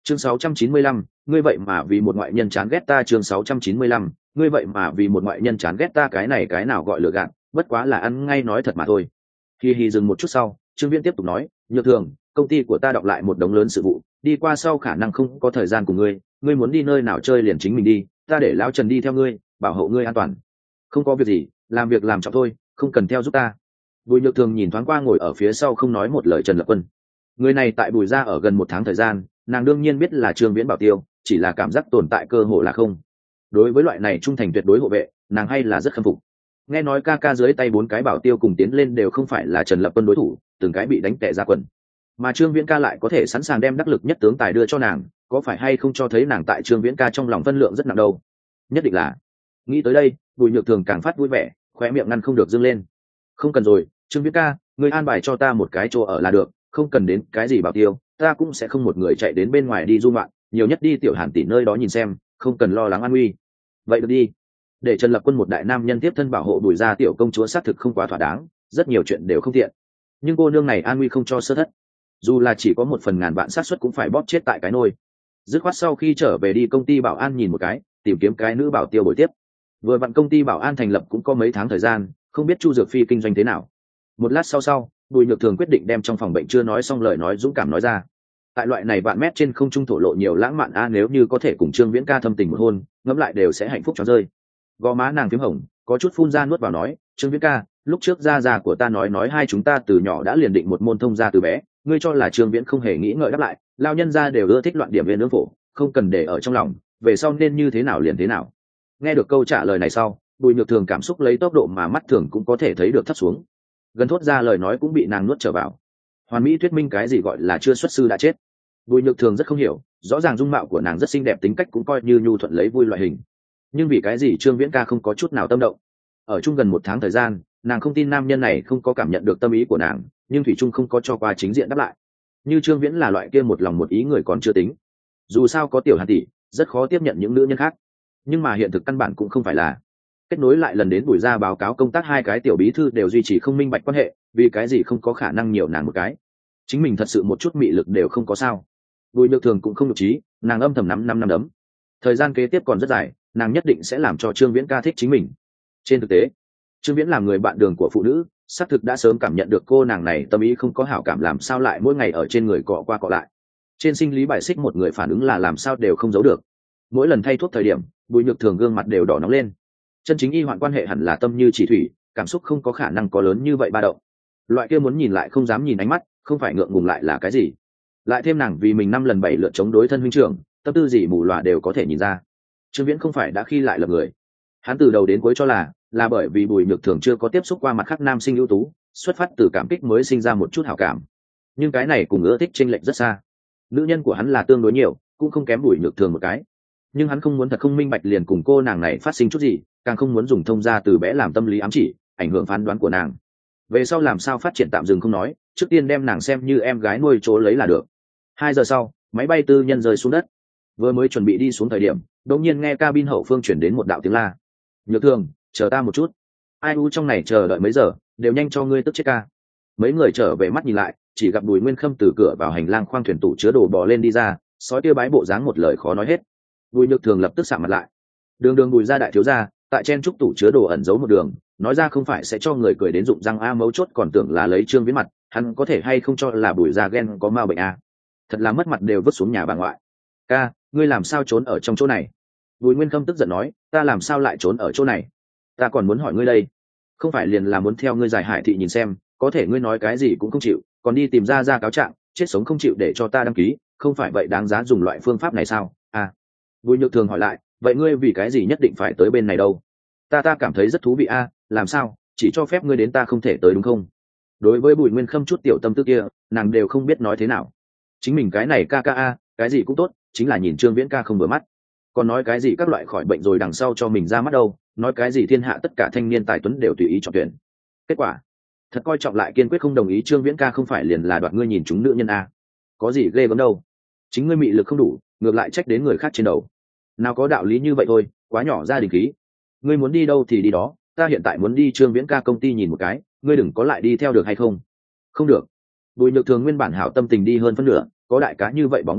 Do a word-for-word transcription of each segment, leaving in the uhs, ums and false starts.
chương sáu trăm chín mươi lăm, ngươi vậy mà vì một ngoại nhân chán ghét ta. Chương sáu trăm chín mươi lăm, ngươi vậy mà vì một ngoại nhân chán ghét ta. Cái này cái nào gọi lừa gạt, bất quá là ăn ngay nói thật mà thôi. Hi hi dừng một chút sau, Trương Viễn tiếp tục nói, Nhược Thường, công ty của ta đọc lại một đống lớn sự vụ, đi qua sau khả năng không có thời gian của ngươi, ngươi muốn đi nơi nào chơi liền chính mình đi, ta để lão Trần đi theo ngươi, bảo hộ ngươi an toàn. Không có việc gì, làm việc làm trọng thôi, không cần theo giúp ta. Bùi Nhược Thường nhìn thoáng qua ngồi ở phía sau không nói một lời Trần Lập Quân. Người này tại Bùi gia ở gần một tháng thời gian, nàng đương nhiên biết là Trương Viễn bảo tiêu, chỉ là cảm giác tồn tại cơ hội là không. Đối với loại này trung thành tuyệt đối hộ vệ, nàng hay là rất khâm phục. Nghe nói ca ca dưới tay bốn cái bảo tiêu cùng tiến lên đều không phải là Trần Lập Quân đối thủ, từng cái bị đánh tệ ra quần. Mà Trương Viễn ca lại có thể sẵn sàng đem đắc lực nhất tướng tài đưa cho nàng, có phải hay không cho thấy nàng tại Trương Viễn ca trong lòng phân lượng rất nặng đâu? Nhất định là. Nghĩ tới đây, Bùi Nhược Thường càng phát vui vẻ, khóe miệng ngăn không được dương lên. Không cần rồi, Trương Viễn ca, ngươi an bài cho ta một cái chỗ ở là được, không cần đến cái gì bảo tiêu, ta cũng sẽ không một người chạy đến bên ngoài đi du ngoạn, nhiều nhất đi tiểu Hàn tỷ nơi đó nhìn xem, không cần lo lắng an nguy. Vậy được đi. Để Trần Lập Quân một đại nam nhân tiếp thân bảo hộ Bùi gia tiểu công chúa xác thực không quá thỏa đáng, rất nhiều chuyện đều không tiện. Nhưng cô nương này an nguy không cho sơ thất, dù là chỉ có một phần ngàn vạn xác suất cũng phải bóp chết tại cái nôi. Dứt khoát sau khi trở về đi công ty bảo an nhìn một cái, tìm kiếm cái nữ bảo tiêu bồi tiếp. Vừa vặn công ty bảo an thành lập cũng có mấy tháng thời gian, không biết Chu Dược Phi kinh doanh thế nào. Một lát sau sau, Bùi Nhược Thường quyết định đem trong phòng bệnh chưa nói xong lời nói dũng cảm nói ra. Tại loại này vạn mét trên không trung thổ lộ nhiều lãng mạn a, nếu như có thể cùng Trương Viễn ca thâm tình một hôn, ngẫm lại đều sẽ hạnh phúc cho rơi. Gò má nàng phím hồng, có chút phun ra nuốt vào nói, Trương Viễn ca, lúc trước gia gia của ta nói nói hai chúng ta từ nhỏ đã liền định một môn thông gia từ bé, ngươi cho là Trương Viễn không hề nghĩ ngợi đáp lại, lao nhân gia đều ưa thích loạn điểm viên nướng phổ, không cần để ở trong lòng, về sau nên như thế nào liền thế nào. Nghe được câu trả lời này sau, Bùi Nhược Thường cảm xúc lấy tốc độ mà mắt thường cũng có thể thấy được thấp xuống, gần thốt ra lời nói cũng bị nàng nuốt trở vào. Hoàn mỹ thuyết minh cái gì gọi là chưa xuất sư đã chết. Bùi Nhược Thường rất không hiểu, rõ ràng dung mạo của nàng rất xinh đẹp, tính cách cũng coi như nhu thuận lấy vui loại hình, nhưng vì cái gì Trương Viễn ca không có chút nào tâm động. Ở chung gần một tháng thời gian, nàng không tin nam nhân này không có cảm nhận được tâm ý của nàng, nhưng thủy trung không có cho qua chính diện đáp lại. Như Trương Viễn là loại kia một lòng một ý người còn chưa tính, dù sao có tiểu Hàn tỷ, rất khó tiếp nhận những nữ nhân khác. Nhưng mà hiện thực căn bản cũng không phải là. Kết nối lại lần đến Bùi gia báo cáo công tác hai cái tiểu bí thư đều duy trì không minh bạch quan hệ, vì cái gì không có khả năng nhiều nàng một cái. Chính mình thật sự một chút mị lực đều không có sao. Bùi Nhược Thường cũng không nhục trí, nàng âm thầm nắm năm năm đấm. Thời gian kế tiếp còn rất dài, nàng nhất định sẽ làm cho Trương Viễn ca thích chính mình. Trên thực tế, Trương Viễn làm người bạn đường của phụ nữ, xác thực đã sớm cảm nhận được cô nàng này tâm ý không có hảo cảm, làm sao lại mỗi ngày ở trên người cọ qua cọ lại. Trên sinh lý bài xích một người phản ứng là làm sao đều không giấu được. Mỗi lần thay thuốc thời điểm, Bùi Nhược Thường gương mặt đều đỏ nóng lên. Chân chính y hoạn quan hệ hẳn là tâm như chỉ thủy, cảm xúc không có khả năng có lớn như vậy ba động. Loại kia muốn nhìn lại không dám nhìn ánh mắt, không phải ngượng ngùng lại là cái gì? Lại thêm nàng vì mình năm lần bảy lượt chống đối thân huynh trưởng, tâm tư gì mù lòa đều có thể nhìn ra. Trương Viễn không phải đã khi lại lập người, hắn từ đầu đến cuối cho là là bởi vì Bùi Nhược Thường chưa có tiếp xúc qua mặt khác nam sinh ưu tú, xuất phát từ cảm kích mới sinh ra một chút hảo cảm. Nhưng cái này cùng ưa thích chênh lệch rất xa. Nữ nhân của hắn là tương đối nhiều, cũng không kém Bùi Nhược Thường một cái. Nhưng hắn không muốn thật không minh bạch liền cùng cô nàng này phát sinh chút gì, càng không muốn dùng thông gia từ bé làm tâm lý ám chỉ, ảnh hưởng phán đoán của nàng. Về sau làm sao phát triển tạm dừng không nói, trước tiên đem nàng xem như em gái nuôi chỗ lấy là được. Hai giờ sau, máy bay tư nhân rơi xuống đất. Vừa mới chuẩn bị đi xuống thời điểm, đột nhiên nghe cabin hậu phương chuyển đến một đạo tiếng la. Nhược Thường, chờ ta một chút. Ai u trong này chờ đợi mấy giờ, đều nhanh cho ngươi tức chết ca. Mấy người trở về mắt nhìn lại, chỉ gặp Bùi Nguyên Khâm từ cửa vào hành lang khoang thuyền tủ chứa đồ bò lên đi ra, sói kia bái bộ dáng một lời khó nói hết. Bùi Nhược Thường lập tức sạm mặt lại. Đường đường Bùi gia đại thiếu gia, tại chen trúc tủ chứa đồ ẩn giấu một đường, nói ra không phải sẽ cho người cười đến rụng răng a, mấu chốt còn tưởng là lấy Trương Viễn mặt, hắn có thể hay không cho là Bùi gia ghen có ma bệnh a. Thật là mất mặt đều vứt xuống nhà bà ngoại. Ca, ngươi làm sao trốn ở trong chỗ này? Bùi Nguyên Khâm tức giận nói, ta làm sao lại trốn ở chỗ này? Ta còn muốn hỏi ngươi đây, không phải liền là muốn theo ngươi giải hải thị nhìn xem, có thể ngươi nói cái gì cũng không chịu, còn đi tìm ra ra cáo trạng, chết sống không chịu để cho ta đăng ký, không phải vậy đáng giá dùng loại phương pháp này sao? À. Bùi Nhược Thường hỏi lại, vậy ngươi vì cái gì nhất định phải tới bên này đâu? Ta ta cảm thấy rất thú vị a, làm sao? Chỉ cho phép ngươi đến ta không thể tới đúng không? Đối với Bùi Nguyên Khâm chút tiểu tâm tư kia, nàng đều không biết nói thế nào. Chính mình cái này ca ca a, cái gì cũng tốt, chính là nhìn Trương Viễn ca không vừa mắt. Còn nói cái gì các loại khỏi bệnh rồi đằng sau cho mình ra mắt đâu, nói cái gì thiên hạ tất cả thanh niên tài tuấn đều tùy ý chọn tuyển. Kết quả, thật coi trọng lại kiên quyết không đồng ý. Trương Viễn ca không phải liền là đoạt ngươi nhìn chúng nữ nhân a? Có gì ghê gớm đâu, chính ngươi mị lực không đủ, ngược lại trách đến người khác trên đầu. Nào có đạo lý như vậy thôi, quá nhỏ ra đình khí. Ngươi muốn đi đâu thì đi đó, ta hiện tại muốn đi Trương Viễn ca công ty nhìn một cái, ngươi đừng có lại đi theo được hay không? Không được. Bùi Nhược Thường nguyên bản hảo tâm tình đi hơn phân nửa, có đại cá như vậy bóng đèn tại,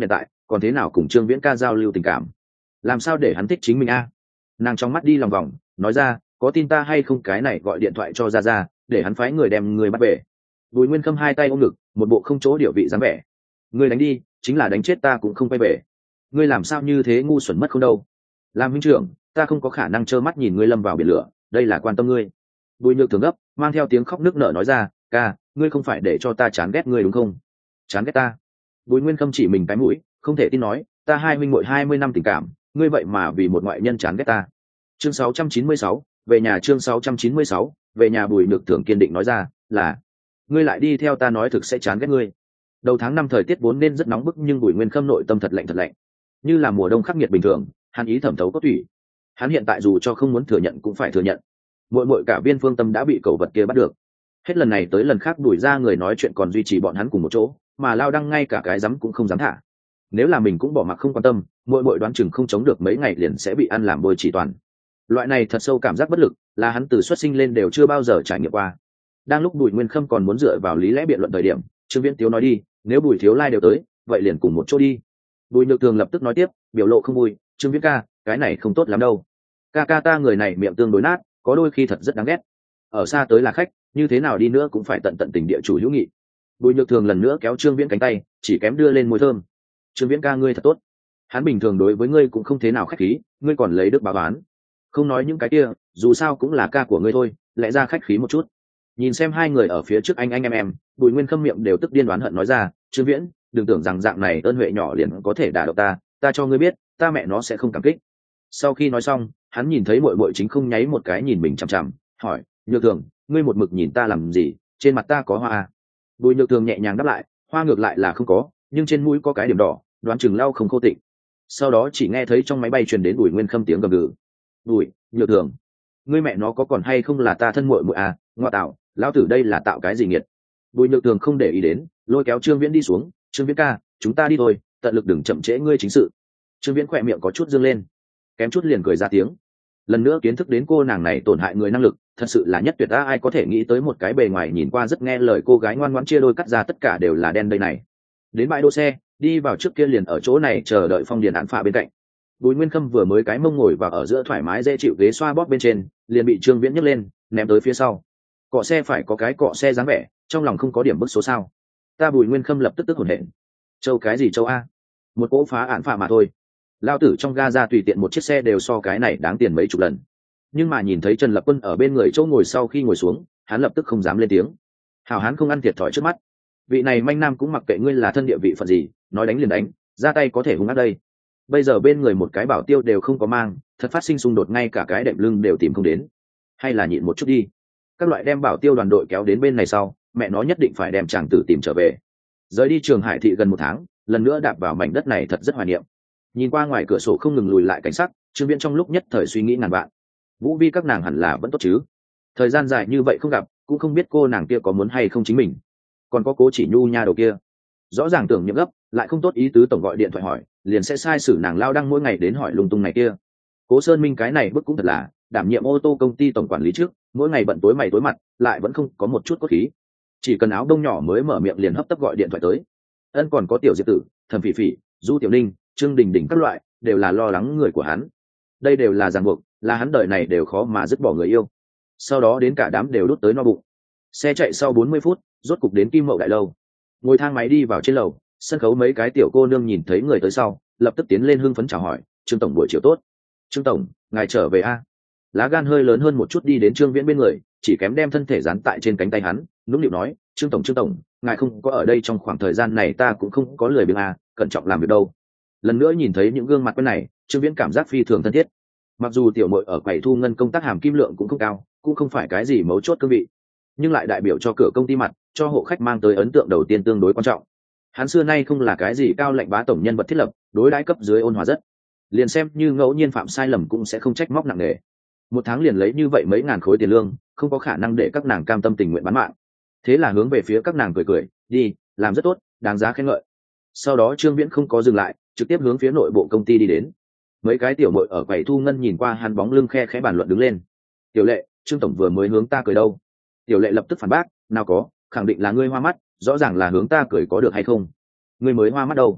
còn thế nào cùng Trương Viễn ca giao lưu tình cảm? Làm sao để hắn thích chính mình a? Nàng trong mắt đi lòng vòng, nói ra, có tin ta hay không cái này gọi điện thoại cho ra ra, để hắn phái người đem người bắt về. Bùi Nguyên Khâm hai tay ôm ngực, một bộ không chỗ địa vị dáng vẻ. Ngươi đánh đi, chính là đánh chết ta cũng không quay về. Ngươi làm sao như thế ngu xuẩn mất không đâu? Làm huynh trưởng, ta không có khả năng trơ mắt nhìn ngươi lâm vào biển lửa, đây là quan tâm ngươi. Bùi Nhược Thường gấp, mang theo tiếng khóc nức nở nói ra, ca, ngươi không phải để cho ta chán ghét ngươi đúng không? Chán ghét ta? Bùi Nguyên Khâm chỉ mình cái mũi, không thể tin nói, ta hai huynh muội hai mươi năm tình cảm, ngươi vậy mà vì một ngoại nhân chán ghét ta. Chương sáu trăm chín mươi sáu, về nhà. Chương sáu trăm chín mươi sáu, về nhà. Bùi Nhược Thường kiên định nói ra, là ngươi lại đi theo ta nói thực sẽ chán ghét ngươi. Đầu tháng năm thời tiết vốn nên rất nóng bức, nhưng Bùi Nguyên Khâm nội tâm thật lạnh thật lạnh, như là mùa đông khắc nghiệt bình thường, hắn ý thẩm thấu cốt tủy. Hắn hiện tại dù cho không muốn thừa nhận cũng phải thừa nhận, muội muội cả viên phương tâm đã bị cẩu vật kia bắt được. Hết lần này tới lần khác đuổi ra người nói chuyện còn duy trì bọn hắn cùng một chỗ, mà Lao Đăng ngay cả cái dám cũng không dám thả. Nếu là mình cũng bỏ mặc không quan tâm, muội muội đoán chừng không chống được mấy ngày liền sẽ bị ăn làm bôi chỉ toàn. Loại này thật sâu cảm giác bất lực, là hắn từ xuất sinh lên đều chưa bao giờ trải nghiệm qua. Đang lúc Bùi Nguyên Khâm còn muốn dựa vào lý lẽ biện luận thời điểm, Trương Viễn Tiếu nói đi, nếu Bùi Thiếu Lai đều tới, vậy liền cùng một chỗ đi. Bùi Nhược Thường lập tức nói tiếp, biểu lộ không vui, Trương Viễn ca, cái này không tốt lắm đâu. Ca ca ta người này miệng tương đối nát, có đôi khi thật rất đáng ghét. Ở xa tới là khách, như thế nào đi nữa cũng phải tận tận tình địa chủ hữu nghị. Bùi Nhược Thường lần nữa kéo Trương Viễn cánh tay, chỉ kém đưa lên môi thơm. Trương Viễn ca ngươi thật tốt, hắn bình thường đối với ngươi cũng không thế nào khách khí, ngươi còn lấy đức báo oán. Không nói những cái kia, dù sao cũng là ca của ngươi thôi, lẽ ra khách khí một chút. Nhìn xem hai người ở phía trước anh anh em em, Bùi Nguyên Khâm miệng đều tức điên đoán hận nói ra, Trương Viễn, đừng tưởng rằng dạng này ơn huệ nhỏ liền có thể đả động ta, ta cho ngươi biết, ta mẹ nó sẽ không cảm kích. Sau khi nói xong, hắn nhìn thấy muội muội chính không nháy một cái nhìn mình chằm chằm, hỏi, Nhược Thường, ngươi một mực nhìn ta làm gì, trên mặt ta có hoa à? Bùi Nhược Thường nhẹ nhàng đáp lại, hoa ngược lại là không có, nhưng trên mũi có cái điểm đỏ, đoán chừng lau không khô tịnh. Sau đó chỉ nghe thấy trong máy bay truyền đến Bùi Nguyên Khâm tiếng gầm gừ. Bùi Nhược Thường, ngươi mẹ nó có còn hay không là ta thân muội muội à? Ngoa tạo, lão tử đây là tạo cái gì nghiệt? Bùi Nhược Thường không để ý đến, lôi kéo Trương Viễn đi xuống. Trương Viễn ca, chúng ta đi thôi, tận lực đừng chậm trễ ngươi chính sự. Trương Viễn khỏe miệng có chút dương lên, kém chút liền cười ra tiếng. Lần nữa kiến thức đến cô nàng này tổn hại người năng lực, thật sự là nhất tuyệt ta, ai có thể nghĩ tới một cái bề ngoài nhìn qua rất nghe lời cô gái ngoan ngoãn chia đôi cắt ra tất cả đều là đen đây này. Đến bãi đỗ xe, đi vào trước kia liền ở chỗ này chờ đợi Phong Điền án phạ bên cạnh. Bùi Nguyên Khâm vừa mới cái mông ngồi vào ở giữa thoải mái dễ chịu ghế xoa bóp bên trên, liền bị Trương Viễn nhấc lên, ném tới phía sau. Cọ xe phải có cái cọ xe dáng vẻ, trong lòng không có điểm bức số sao? Ta Bùi Nguyên Khâm lập tức tức hổn hển. Châu cái gì châu a? Một cỗ phá án phạ mà thôi. Lao tử trong ga ra tùy tiện một chiếc xe đều so cái này đáng tiền mấy chục lần. Nhưng mà nhìn thấy Trần Lập Quân ở bên người chỗ ngồi sau khi ngồi xuống, hắn lập tức không dám lên tiếng. Hảo hán không ăn thiệt thòi trước mắt. Vị này manh nam cũng mặc kệ ngươi là thân địa vị phận gì, nói đánh liền đánh, ra tay có thể hung ác đây. Bây giờ bên người một cái bảo tiêu đều không có mang, thật phát sinh xung đột ngay cả cái đệm lưng đều tìm không đến. Hay là nhịn một chút đi. Các loại đem bảo tiêu đoàn đội kéo đến bên này sau, mẹ nó nhất định phải đem chàng tử tìm trở về. Rời đi Trường Hải thị gần một tháng, lần nữa đạp vào mảnh đất này thật rất hoài niệm. Nhìn qua ngoài cửa sổ không ngừng lùi lại cảnh sắc, Trương Viễn trong lúc nhất thời suy nghĩ ngàn vạn. Vũ Vi các nàng hẳn là vẫn tốt chứ? Thời gian dài như vậy không gặp, cũng không biết cô nàng kia có muốn hay không chính mình. Còn có Cố Chỉ Nhu nha đầu kia, rõ ràng tưởng nhậm gấp, lại không tốt ý tứ tổng gọi điện thoại hỏi, liền sẽ sai sử nàng Lao Đăng mỗi ngày đến hỏi lung tung này kia. Cố Sơn Minh cái này bức cũng thật là, đảm nhiệm ô tô công ty tổng quản lý trước, mỗi ngày bận tối mày tối mặt, lại vẫn không có một chút cốt khí. Chỉ cần áo đông nhỏ mới mở miệng liền hấp tấp gọi điện thoại tới. Ân còn có Tiểu Diệp Tử, Thẩm Phỉ Phỉ, Du Tiểu Ninh, Trương Đình Đình các loại, đều là lo lắng người của hắn. Đây đều là ràng buộc, là hắn đời này đều khó mà dứt bỏ người yêu. Sau đó đến cả đám đều đút tới no bụng. Xe chạy sau bốn mươi phút, rốt cục đến Kim Mậu Đại Lâu. Ngồi thang máy đi vào trên lầu, sân khấu mấy cái tiểu cô nương nhìn thấy người tới sau, lập tức tiến lên hưng phấn chào hỏi, Trương tổng buổi chiều tốt. Trương tổng, ngài trở về a? Lá gan hơi lớn hơn một chút đi đến Trương Viễn bên người, chỉ kém đem thân thể dán tại trên cánh tay hắn, nũng nịu nói, Trương tổng Trương tổng, ngài không có ở đây trong khoảng thời gian này ta cũng không có lười biếng a, cẩn trọng làm việc đâu. Lần nữa nhìn thấy những gương mặt quen này, Trương Viễn cảm giác phi thường thân thiết. Mặc dù tiểu muội ở quầy thu ngân công tác hàm kim lượng cũng không cao, cũng không phải cái gì mấu chốt cương vị, nhưng lại đại biểu cho cửa công ty mặt, cho hộ khách mang tới ấn tượng đầu tiên tương đối quan trọng. Hắn xưa nay không là cái gì cao lệnh bá tổng nhân vật thiết lập, đối đãi cấp dưới ôn hòa rất, liền xem như ngẫu nhiên phạm sai lầm cũng sẽ không trách móc nặng nề. Một tháng liền lấy như vậy mấy ngàn khối tiền lương, không có khả năng để các nàng cam tâm tình nguyện bán mạng. Thế là hướng về phía các nàng cười cười, đi, làm rất tốt, đáng giá khen ngợi. Sau đó Trương Viễn không có dừng lại, trực tiếp hướng phía nội bộ công ty đi đến. Mấy cái tiểu muội ở quầy thu ngân nhìn qua hắn bóng lưng khe khẽ bàn luận đứng lên. Tiểu Lệ, Trương tổng vừa mới hướng ta cười đâu? Tiểu Lệ lập tức phản bác, nào có, khẳng định là ngươi hoa mắt, rõ ràng là hướng ta cười có được hay không? Ngươi mới hoa mắt đâu?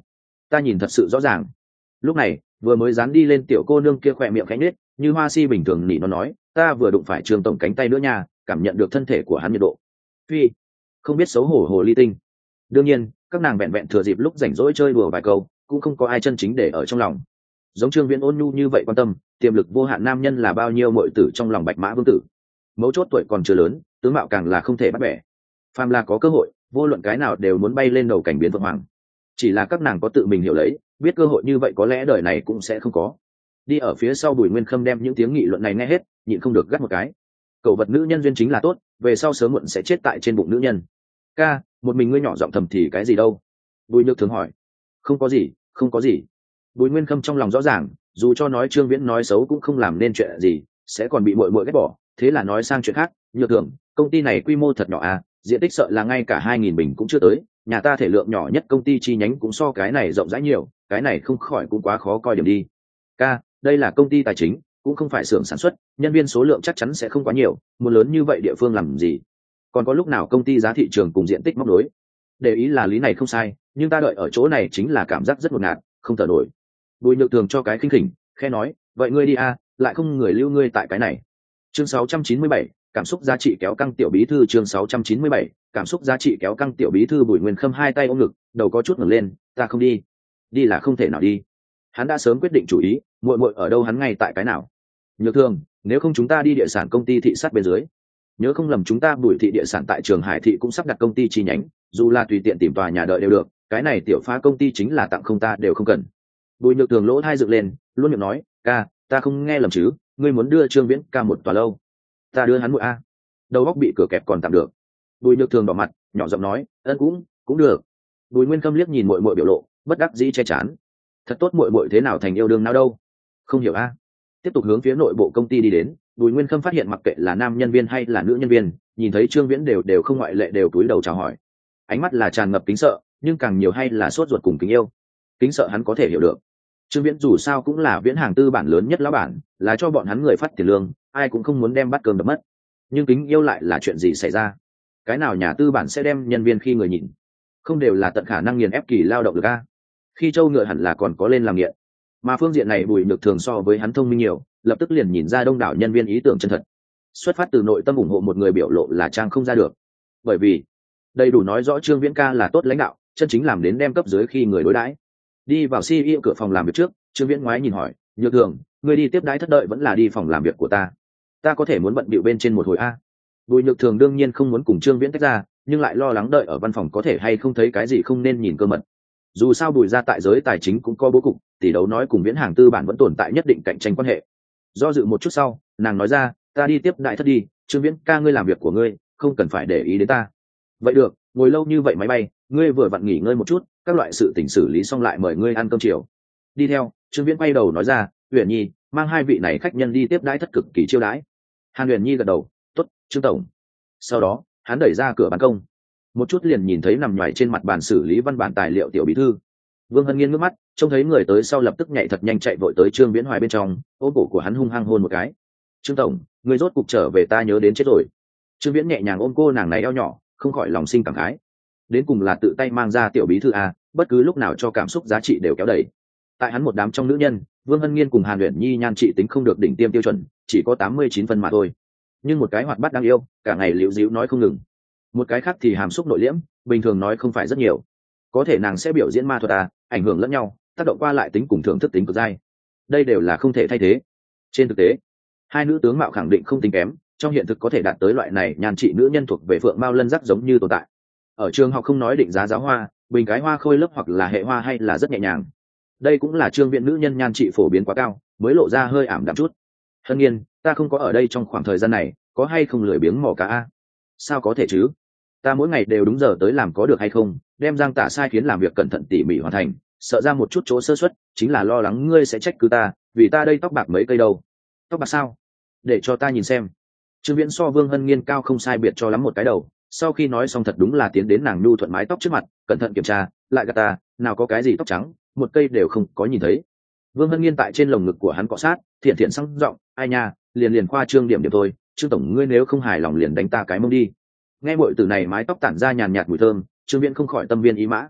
ta nhìn thật sự rõ ràng. Lúc này vừa mới dán đi lên tiểu cô nương kia khỏe miệng khẽ nết như hoa si bình thường nỉ nó nói, ta vừa đụng phải Trương tổng cánh tay nữa nha, cảm nhận được thân thể của hắn nhiệt độ. Phi, không biết xấu hổ hồ ly tinh. Đương nhiên các nàng vẹn vẹn thừa dịp lúc rảnh rỗi chơi đùa vài câu, cũng không có ai chân chính để ở trong lòng. Giống Trương Viễn ôn nhu như vậy quan tâm, tiềm lực vô hạn nam nhân là bao nhiêu muội tử trong lòng bạch mã vương tử. Mấu chốt tuổi còn chưa lớn, tướng mạo càng là không thể bắt bẻ. Phàm là có cơ hội, vô luận cái nào đều muốn bay lên đầu cảnh biến vượng hoàng. Chỉ là các nàng có tự mình hiểu lấy, biết cơ hội như vậy có lẽ đời này cũng sẽ không có. Đi ở phía sau Bùi Nguyên Khâm đem những tiếng nghị luận này nghe hết, nhịn không được gắt một cái. Cậu vật nữ nhân duyên chính là tốt, về sau sớm muộn sẽ chết tại trên bụng nữ nhân. Ca, một mình ngươi nhỏ giọng thầm thì cái gì đâu? Bùi Nhược Thường hỏi. Không có gì, không có gì. Bùi Nguyên Khâm trong lòng rõ ràng, dù cho nói Trương Viễn nói xấu cũng không làm nên chuyện gì, sẽ còn bị muội muội ghét bỏ, thế là nói sang chuyện khác. Nhược Thường, công ty này quy mô thật nhỏ à, diện tích sợ là ngay cả hai nghìn bình cũng chưa tới, nhà ta thể lượng nhỏ nhất công ty chi nhánh cũng so cái này rộng rãi nhiều, cái này không khỏi cũng quá khó coi điểm đi. Ca, đây là công ty tài chính, cũng không phải xưởng sản xuất, nhân viên số lượng chắc chắn sẽ không quá nhiều, muốn lớn như vậy địa phương làm gì? Còn có lúc nào công ty giá thị trường cùng diện tích móc nối? Để ý là lý này không sai, nhưng ta đợi ở chỗ này chính là cảm giác rất ngột ngạt, không thở nổi. Bùi Nhược Thường cho cái khinh khỉnh, khẽ nói, vậy ngươi đi a, lại không người lưu ngươi tại cái này. Chương sáu trăm chín mươi bảy, cảm xúc giá trị kéo căng tiểu bí thư. Chương sáu trăm chín mươi bảy, cảm xúc giá trị kéo căng tiểu bí thư. Bùi Nguyên Khâm hai tay ôm ngực, đầu có chút ngẩng lên, ta không đi. Đi là không thể nào đi. Hắn đã sớm quyết định chủ ý, muội muội ở đâu hắn ngay tại cái nào. Nhược Thường, nếu không chúng ta đi địa sản công ty thị sát bên dưới. Nhớ không lầm chúng ta Bùi thị địa sản tại Trường Hải thị cũng sắp đặt công ty chi nhánh, dù là tùy tiện tìm tòa nhà đợi đều được, cái này tiểu phá công ty chính là tặng không ta đều không cần. Bùi Nhược Thường lỗ thai dựng lên, luôn miệng nói, ca, ta không nghe lầm chứ, ngươi muốn đưa Trương Viễn ca một tòa lâu. Ta đưa hắn muội a. Đầu óc bị cửa kẹp còn tạm được. Bùi Nhược Thường đỏ mặt, nhỏ giọng nói, ân cũng cũng được. Bùi Nguyên Khâm liếc nhìn muội muội biểu lộ, bất đắc dĩ che chắn. Thật tốt muội muội thế nào thành yêu đương nào đâu. Không hiểu a. Tiếp tục hướng phía nội bộ công ty đi đến, Bùi Nguyên Khâm phát hiện mặc kệ là nam nhân viên hay là nữ nhân viên, nhìn thấy Trương Viễn đều đều không ngoại lệ đều cúi đầu chào hỏi. Ánh mắt là tràn ngập kính sợ, nhưng càng nhiều hay là sốt ruột cùng kính yêu. Kính sợ hắn có thể hiểu được. Trương Viễn dù sao cũng là Viễn hàng tư bản lớn nhất lão bản, là cho bọn hắn người phát tiền lương, ai cũng không muốn đem bát cơm đập mất. Nhưng kính yêu lại là chuyện gì xảy ra? Cái nào nhà tư bản sẽ đem nhân viên khi người nhìn? Không đều là tận khả năng nghiền ép kỳ lao động được a? Khi châu ngựa hẳn là còn có lên làm nghiện. Mà phương diện này Bùi Nhược Thường so với hắn thông minh nhiều, lập tức liền nhìn ra đông đảo nhân viên ý tưởng chân thật. Xuất phát từ nội tâm ủng hộ một người biểu lộ là trang không ra được. Bởi vì đầy đủ nói rõ Trương Viễn ca là tốt lãnh đạo, chân chính làm đến đem cấp dưới khi người đối đãi. Đi vào xê e ô cửa phòng làm việc trước, Trương Viễn ngoái nhìn hỏi, Nhược Thường, ngươi đi tiếp đái thất đợi vẫn là đi phòng làm việc của ta? Ta có thể muốn bận bịu bên trên một hồi a. Bùi Nhược Thường đương nhiên không muốn cùng Trương Viễn tách ra, nhưng lại lo lắng đợi ở văn phòng có thể hay không thấy cái gì không nên nhìn cơ mật. Dù sao Bùi gia tại giới tài chính cũng có bố cục, tỷ đấu nói cùng Viễn hàng tư bản vẫn tồn tại nhất định cạnh tranh quan hệ. Do dự một chút sau, nàng nói ra, ta đi tiếp đại thất đi, Trương Viễn ca ngươi làm việc của ngươi, không cần phải để ý đến ta. Vậy được, ngồi lâu như vậy máy bay, ngươi vừa vặn nghỉ ngơi một chút, các loại sự tình xử lý xong lại mời ngươi ăn cơm chiều. Đi theo, Trương Viễn quay đầu nói ra, Uyển Nhi, mang hai vị này khách nhân đi tiếp đãi thất cực kỳ chiêu đãi. Hàn Uyển Nhi gật đầu, tốt, Trương tổng. Sau đó, hắn đẩy ra cửa ban công, một chút liền nhìn thấy nằm nhoài trên mặt bàn xử lý văn bản tài liệu tiểu bí thư. Vương Hân Nghiên ngước mắt, trông thấy người tới sau lập tức nhảy thật nhanh chạy vội tới Trương Viễn Hoài bên trong, ôm cổ của hắn hung hăng hôn một cái. Trương tổng, người rốt cục trở về, ta nhớ đến chết rồi. Trương Viễn nhẹ nhàng ôm cô nàng này eo nhỏ, không khỏi lòng sinh cảm khái. Đến cùng là tự tay mang ra tiểu bí thư a, bất cứ lúc nào cho cảm xúc giá trị đều kéo đẩy. Tại hắn một đám trong nữ nhân, Vương Hân Nghiên cùng Hàn Uyển Nhi nhan trị tính không được đỉnh tiêm tiêu chuẩn, chỉ có tám mươi chín phân mà thôi. Nhưng một cái hoạt bát đáng yêu, cả ngày liễu díu nói không ngừng. Một cái khác thì hàm xúc nội liễm, bình thường nói không phải rất nhiều. Có thể nàng sẽ biểu diễn ma thuật à, ảnh hưởng lẫn nhau, tác động qua lại tính cùng thưởng thức tính cực dai. Đây đều là không thể thay thế. Trên thực tế, hai nữ tướng mạo khẳng định không tính kém, trong hiện thực có thể đạt tới loại này nhan trị nữ nhân thuộc về phượng mao lân giác giống như tồn tại. Ở trường học không nói định giá giáo hoa, bình cái hoa khôi lớp hoặc là hệ hoa hay là rất nhẹ nhàng. Đây cũng là Trương Viễn nữ nhân nhan trị phổ biến quá cao, mới lộ ra hơi ảm đạm chút. Hân Nghiên, ta không có ở đây trong khoảng thời gian này, có hay không lười biếng mò cá a? Sao có thể chứ? Ta mỗi ngày đều đúng giờ tới làm có được hay không? Đem Giang Tả sai khiến làm việc cẩn thận tỉ mỉ hoàn thành, sợ ra một chút chỗ sơ suất, chính là lo lắng ngươi sẽ trách cứ ta, vì ta đây tóc bạc mấy cây đâu. Tóc bạc sao? Để cho ta nhìn xem. Trương Viễn so Vương Hân Nghiên cao không sai biệt cho lắm một cái đầu, sau khi nói xong thật đúng là tiến đến nàng nhu thuận mái tóc trước mặt, cẩn thận kiểm tra, lại gạt ta, nào có cái gì tóc trắng, một cây đều không có nhìn thấy. Vương Hân Nghiên tại trên lồng ngực của hắn cọ sát, thiện thiện sang giọng, ai nha, liền liền khoa trương điểm điểm thôi, Trương tổng ngươi nếu không hài lòng liền đánh ta cái mông đi. Nghe muội tử này mái tóc tản ra nhàn nhạt mùi thơm, Trương Viễn không khỏi tâm viên ý mã.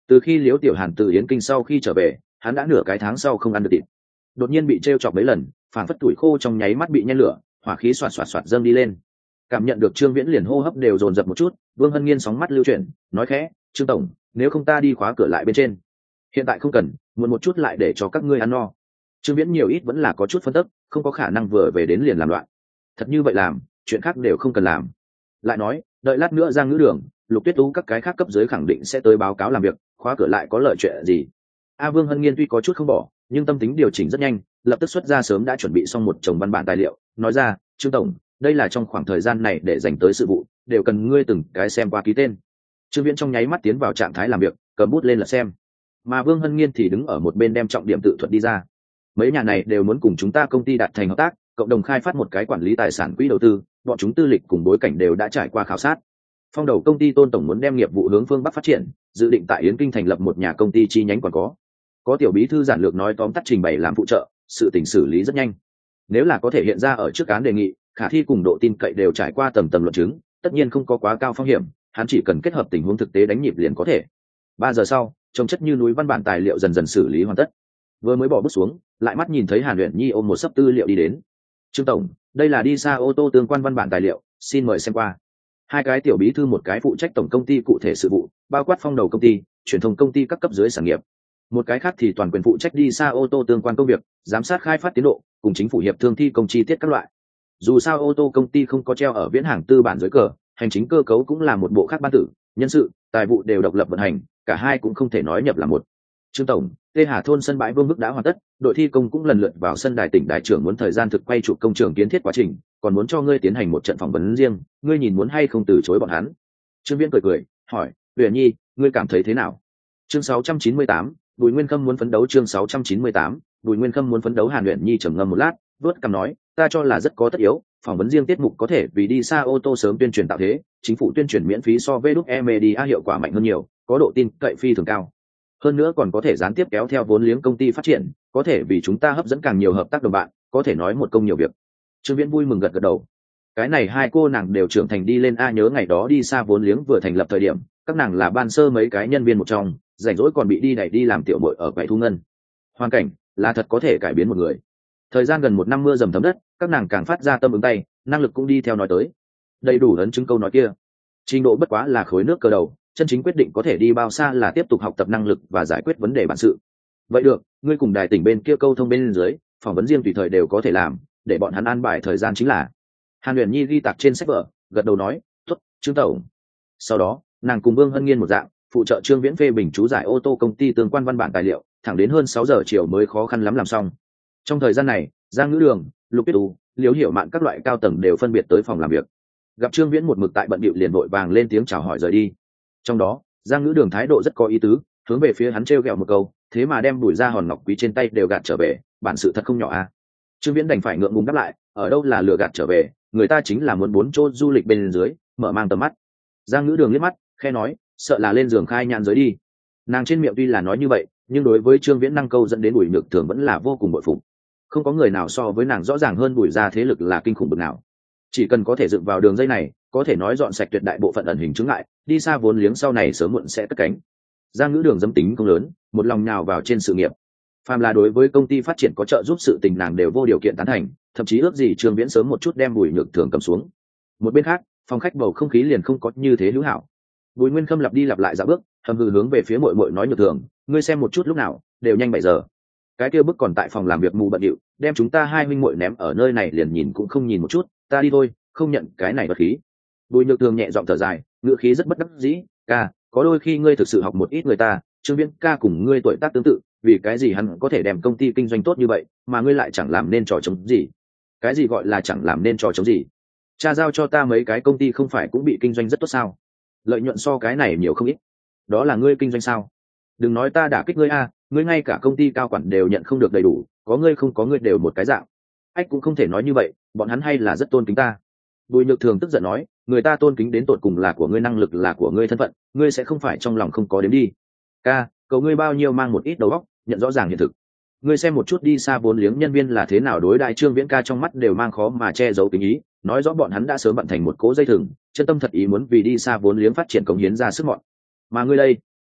Từ khi Liễu Tiểu Hàn từ Yến Kinh sau khi trở về, hắn đã nửa cái tháng sau không ăn được thịt. Đột nhiên bị trêu chọc mấy lần, phản phất tuổi khô trong nháy mắt bị nhen lửa, hỏa khí xoạt xoạt xoạt dâng đi lên. Cảm nhận được Trương Viễn liền hô hấp đều dồn dập một chút, Vương Hân Nghiên sóng mắt lưu chuyển, nói khẽ, "Trương tổng, nếu không ta đi khóa cửa lại bên trên." "Hiện tại không cần, muộn một chút lại để cho các ngươi ăn no." Trương Viễn nhiều ít vẫn là có chút phân tức, không có khả năng vừa về đến liền làm loạn. Thật như vậy làm, chuyện khác đều không cần làm. Lại nói, đợi lát nữa Giang Ngữ Đường, Lục Tuyết Tú các cái khác cấp dưới khẳng định sẽ tới báo cáo làm việc, khóa cửa lại có lợi chuyện gì? A Vương Hân Nghiên tuy có chút không bỏ, nhưng tâm tính điều chỉnh rất nhanh, lập tức xuất ra sớm đã chuẩn bị xong một chồng văn bản tài liệu, nói ra, "Trương tổng, đây là trong khoảng thời gian này để dành tới sự vụ, đều cần ngươi từng cái xem qua ký tên." Trương Viễn trong nháy mắt tiến vào trạng thái làm việc, cầm bút lên là xem. Mà Vương Hân Nghiên thì đứng ở một bên đem trọng điểm tự thuật đi ra. Mấy nhà này đều muốn cùng chúng ta công ty đạt thành hợp tác, cộng đồng khai phát một cái quản lý tài sản quỹ đầu tư, bọn chúng tư lịch cùng bối cảnh đều đã trải qua khảo sát. Phong đầu công ty Tôn tổng muốn đem nghiệp vụ hướng phương Bắc phát triển, dự định tại Yến Kinh thành lập một nhà công ty chi nhánh còn có. Có tiểu bí thư giản lược nói tóm tắt trình bày làm phụ trợ, sự tình xử lý rất nhanh. Nếu là có thể hiện ra ở trước án đề nghị, khả thi cùng độ tin cậy đều trải qua tầng tầng luận chứng, tất nhiên không có quá cao phong hiểm, hắn chỉ cần kết hợp tình huống thực tế đánh nhịp liền có thể. Ba giờ sau, trông chất như núi văn bản tài liệu dần dần xử lý hoàn tất. Vừa mới bỏ bút xuống, lại mắt nhìn thấy Hàn Uyển Nhi ôm một sấp tư liệu đi đến. "Trương tổng, đây là đi xa ô tô tương quan văn bản tài liệu, xin mời xem qua." Hai cái tiểu bí thư một cái phụ trách tổng công ty cụ thể sự vụ, bao quát phong đầu công ty, truyền thông công ty các cấp dưới sản nghiệp. Một cái khác thì toàn quyền phụ trách đi xa ô tô tương quan công việc, giám sát khai phát tiến độ, cùng chính phủ hiệp thương thi công chi tiết các loại. Dù sao ô tô công ty không có treo ở viễn hàng tư bản dưới cờ, hành chính cơ cấu cũng là một bộ khác ban tử, nhân sự, tài vụ đều độc lập vận hành, cả hai cũng không thể nói nhập là một. "Trương tổng, Tê Hà thôn sân bãi Vương Bức đã hoàn tất, đội thi công cũng lần lượt vào sân đài tỉnh đại trưởng muốn thời gian thực quay chụp công trường kiến thiết quá trình, còn muốn cho ngươi tiến hành một trận phỏng vấn riêng, ngươi nhìn muốn hay không từ chối bọn hắn?" Trương Viễn cười cười, hỏi, "Uyển Nhi, ngươi cảm thấy thế nào?" Chương sáu trăm chín mươi tám, Bùi Nguyên Khâm muốn phấn đấu. Chương sáu trăm chín mươi tám, Bùi Nguyên Khâm muốn phấn đấu. Hàn Uyển Nhi trầm ngâm một lát, vớt cằm nói, "Ta cho là rất có tất yếu, phỏng vấn riêng tiết mục có thể vì đi xa ô tô sớm tuyên truyền tạo thế, chính phủ tuyên truyền miễn phí so với đúc e-media hiệu quả mạnh hơn nhiều, có độ tin cậy phi thường cao. Hơn nữa còn có thể gián tiếp kéo theo vốn liếng công ty phát triển, có thể vì chúng ta hấp dẫn càng nhiều hợp tác đồng bạn, có thể nói một công nhiều việc." Trương Viễn vui mừng gật gật đầu. Cái này hai cô nàng đều trưởng thành đi lên, a nhớ ngày đó đi xa vốn liếng vừa thành lập thời điểm, các nàng là ban sơ mấy cái nhân viên một trong, rảnh rỗi còn bị đi đẩy đi làm tiểu muội ở quầy thu ngân. Hoàn cảnh là thật có thể cải biến một người. Thời gian gần một năm mưa dầm thấm đất, các nàng càng phát ra tâm ứng tay, năng lực cũng đi theo nói tới. Đầy đủ ấn chứng câu nói kia. Trình độ bất quá là khối nước cơ đầu, chân chính quyết định có thể đi bao xa là tiếp tục học tập năng lực và giải quyết vấn đề bản sự. Vậy được, ngươi cùng đài tỉnh bên kia câu thông bên dưới, phỏng vấn riêng tùy thời đều có thể làm, để bọn hắn an bài thời gian chính là. Hàn Uyển Nhi ghi tạc trên sách vở, gật đầu nói, "Tốt, Trương tổng." Sau đó, nàng cùng Vương Hân Nghiên một dạng, phụ trợ Trương Viễn phê bình chú giải ô tô công ty tương quan văn bản tài liệu, thẳng đến hơn sáu giờ chiều mới khó khăn lắm làm xong. Trong thời gian này, Giang Ngữ Đường, Lục Tuyết Tú, Liễu Hiểu Mạn các loại cao tầng đều phân biệt tới phòng làm việc. Gặp Trương Viễn một mực tại bận bịu liền vội vàng lên tiếng chào hỏi rời đi. Trong đó, Giang Ngữ Đường thái độ rất có ý tứ, hướng về phía hắn trêu ghẹo một câu, thế mà đem đuổi ra hòn ngọc quý trên tay đều gạt trở về, bản sự thật không nhỏ à. Trương Viễn đành phải ngượng ngùng đáp lại, ở đâu là lừa gạt trở về, người ta chính là muốn bốn chỗ du lịch bên dưới, mở mang tầm mắt. Giang Ngữ Đường liếc mắt, khe nói, sợ là lên giường khai nhàn giới đi. Nàng trên miệng tuy là nói như vậy, nhưng đối với Trương Viễn năng câu dẫn đến Bùi Nhược Thường vẫn là vô cùng bội phục. Không có người nào so với nàng rõ ràng hơn Bùi gia thế lực là kinh khủng bực nào. Chỉ cần có thể dựng vào đường dây này, có thể nói dọn sạch tuyệt đại bộ phận ẩn hình chứng ngại, đi xa vốn liếng sau này sớm muộn sẽ cất cánh. Giang Ngữ Đường dâm tính công lớn, một lòng nhào vào trên sự nghiệp. Phàm là đối với công ty phát triển có trợ giúp sự tình nàng đều vô điều kiện tán thành, thậm chí ước gì Trương Viễn sớm một chút đem Bùi Nhược Thường cầm xuống. Một bên khác, phòng khách bầu không khí liền không có như thế hữu hảo. Bùi Nguyên Khâm lặp đi lặp lại dạo bước, hầm hừ hướng về phía muội muội nói, Nhược Thường, ngươi xem một chút lúc nào, đều nhanh bảy giờ. Cái kia bức còn tại phòng làm việc mù bận điệu, đem chúng ta hai huynh muội ném ở nơi này liền nhìn cũng không nhìn một chút, ta đi thôi, không nhận cái này bất khí. Bùi Nhược Thường nhẹ giọng thở dài, ngữ khí rất bất đắc dĩ, ca, có đôi khi ngươi thực sự học một ít người ta, Trương Viễn ca cùng ngươi tuổi tác tương tự, vì cái gì hắn có thể đem công ty kinh doanh tốt như vậy, mà ngươi lại chẳng làm nên trò chống gì? Cái gì gọi là chẳng làm nên trò chống gì? Cha giao cho ta mấy cái công ty không phải cũng bị kinh doanh rất tốt sao? Lợi nhuận so cái này nhiều không ít. Đó là ngươi kinh doanh sao? Đừng nói ta đả kích ngươi a, ngươi ngay cả công ty cao quản đều nhận không được đầy đủ, có ngươi không có ngươi đều một cái dạng. Ách cũng không thể nói như vậy, bọn hắn hay là rất tôn kính ta. Bùi Nhược Thường tức giận nói, người ta tôn kính đến tột cùng là của ngươi năng lực, là của ngươi thân phận, ngươi sẽ không phải trong lòng không có đếm đi. Ca, cầu ngươi bao nhiêu mang một ít đầu óc, nhận rõ ràng hiện thực. Ngươi xem một chút đi xa vốn liếng nhân viên là thế nào đối đại Trương Viễn ca, trong mắt đều mang khó mà che giấu tình ý, nói rõ bọn hắn đã sớm bận thành một cố dây thừng, chân tâm thật ý muốn vì đi xa vốn liếng phát triển cống hiến ra sức mọn. Mà ngươi đây,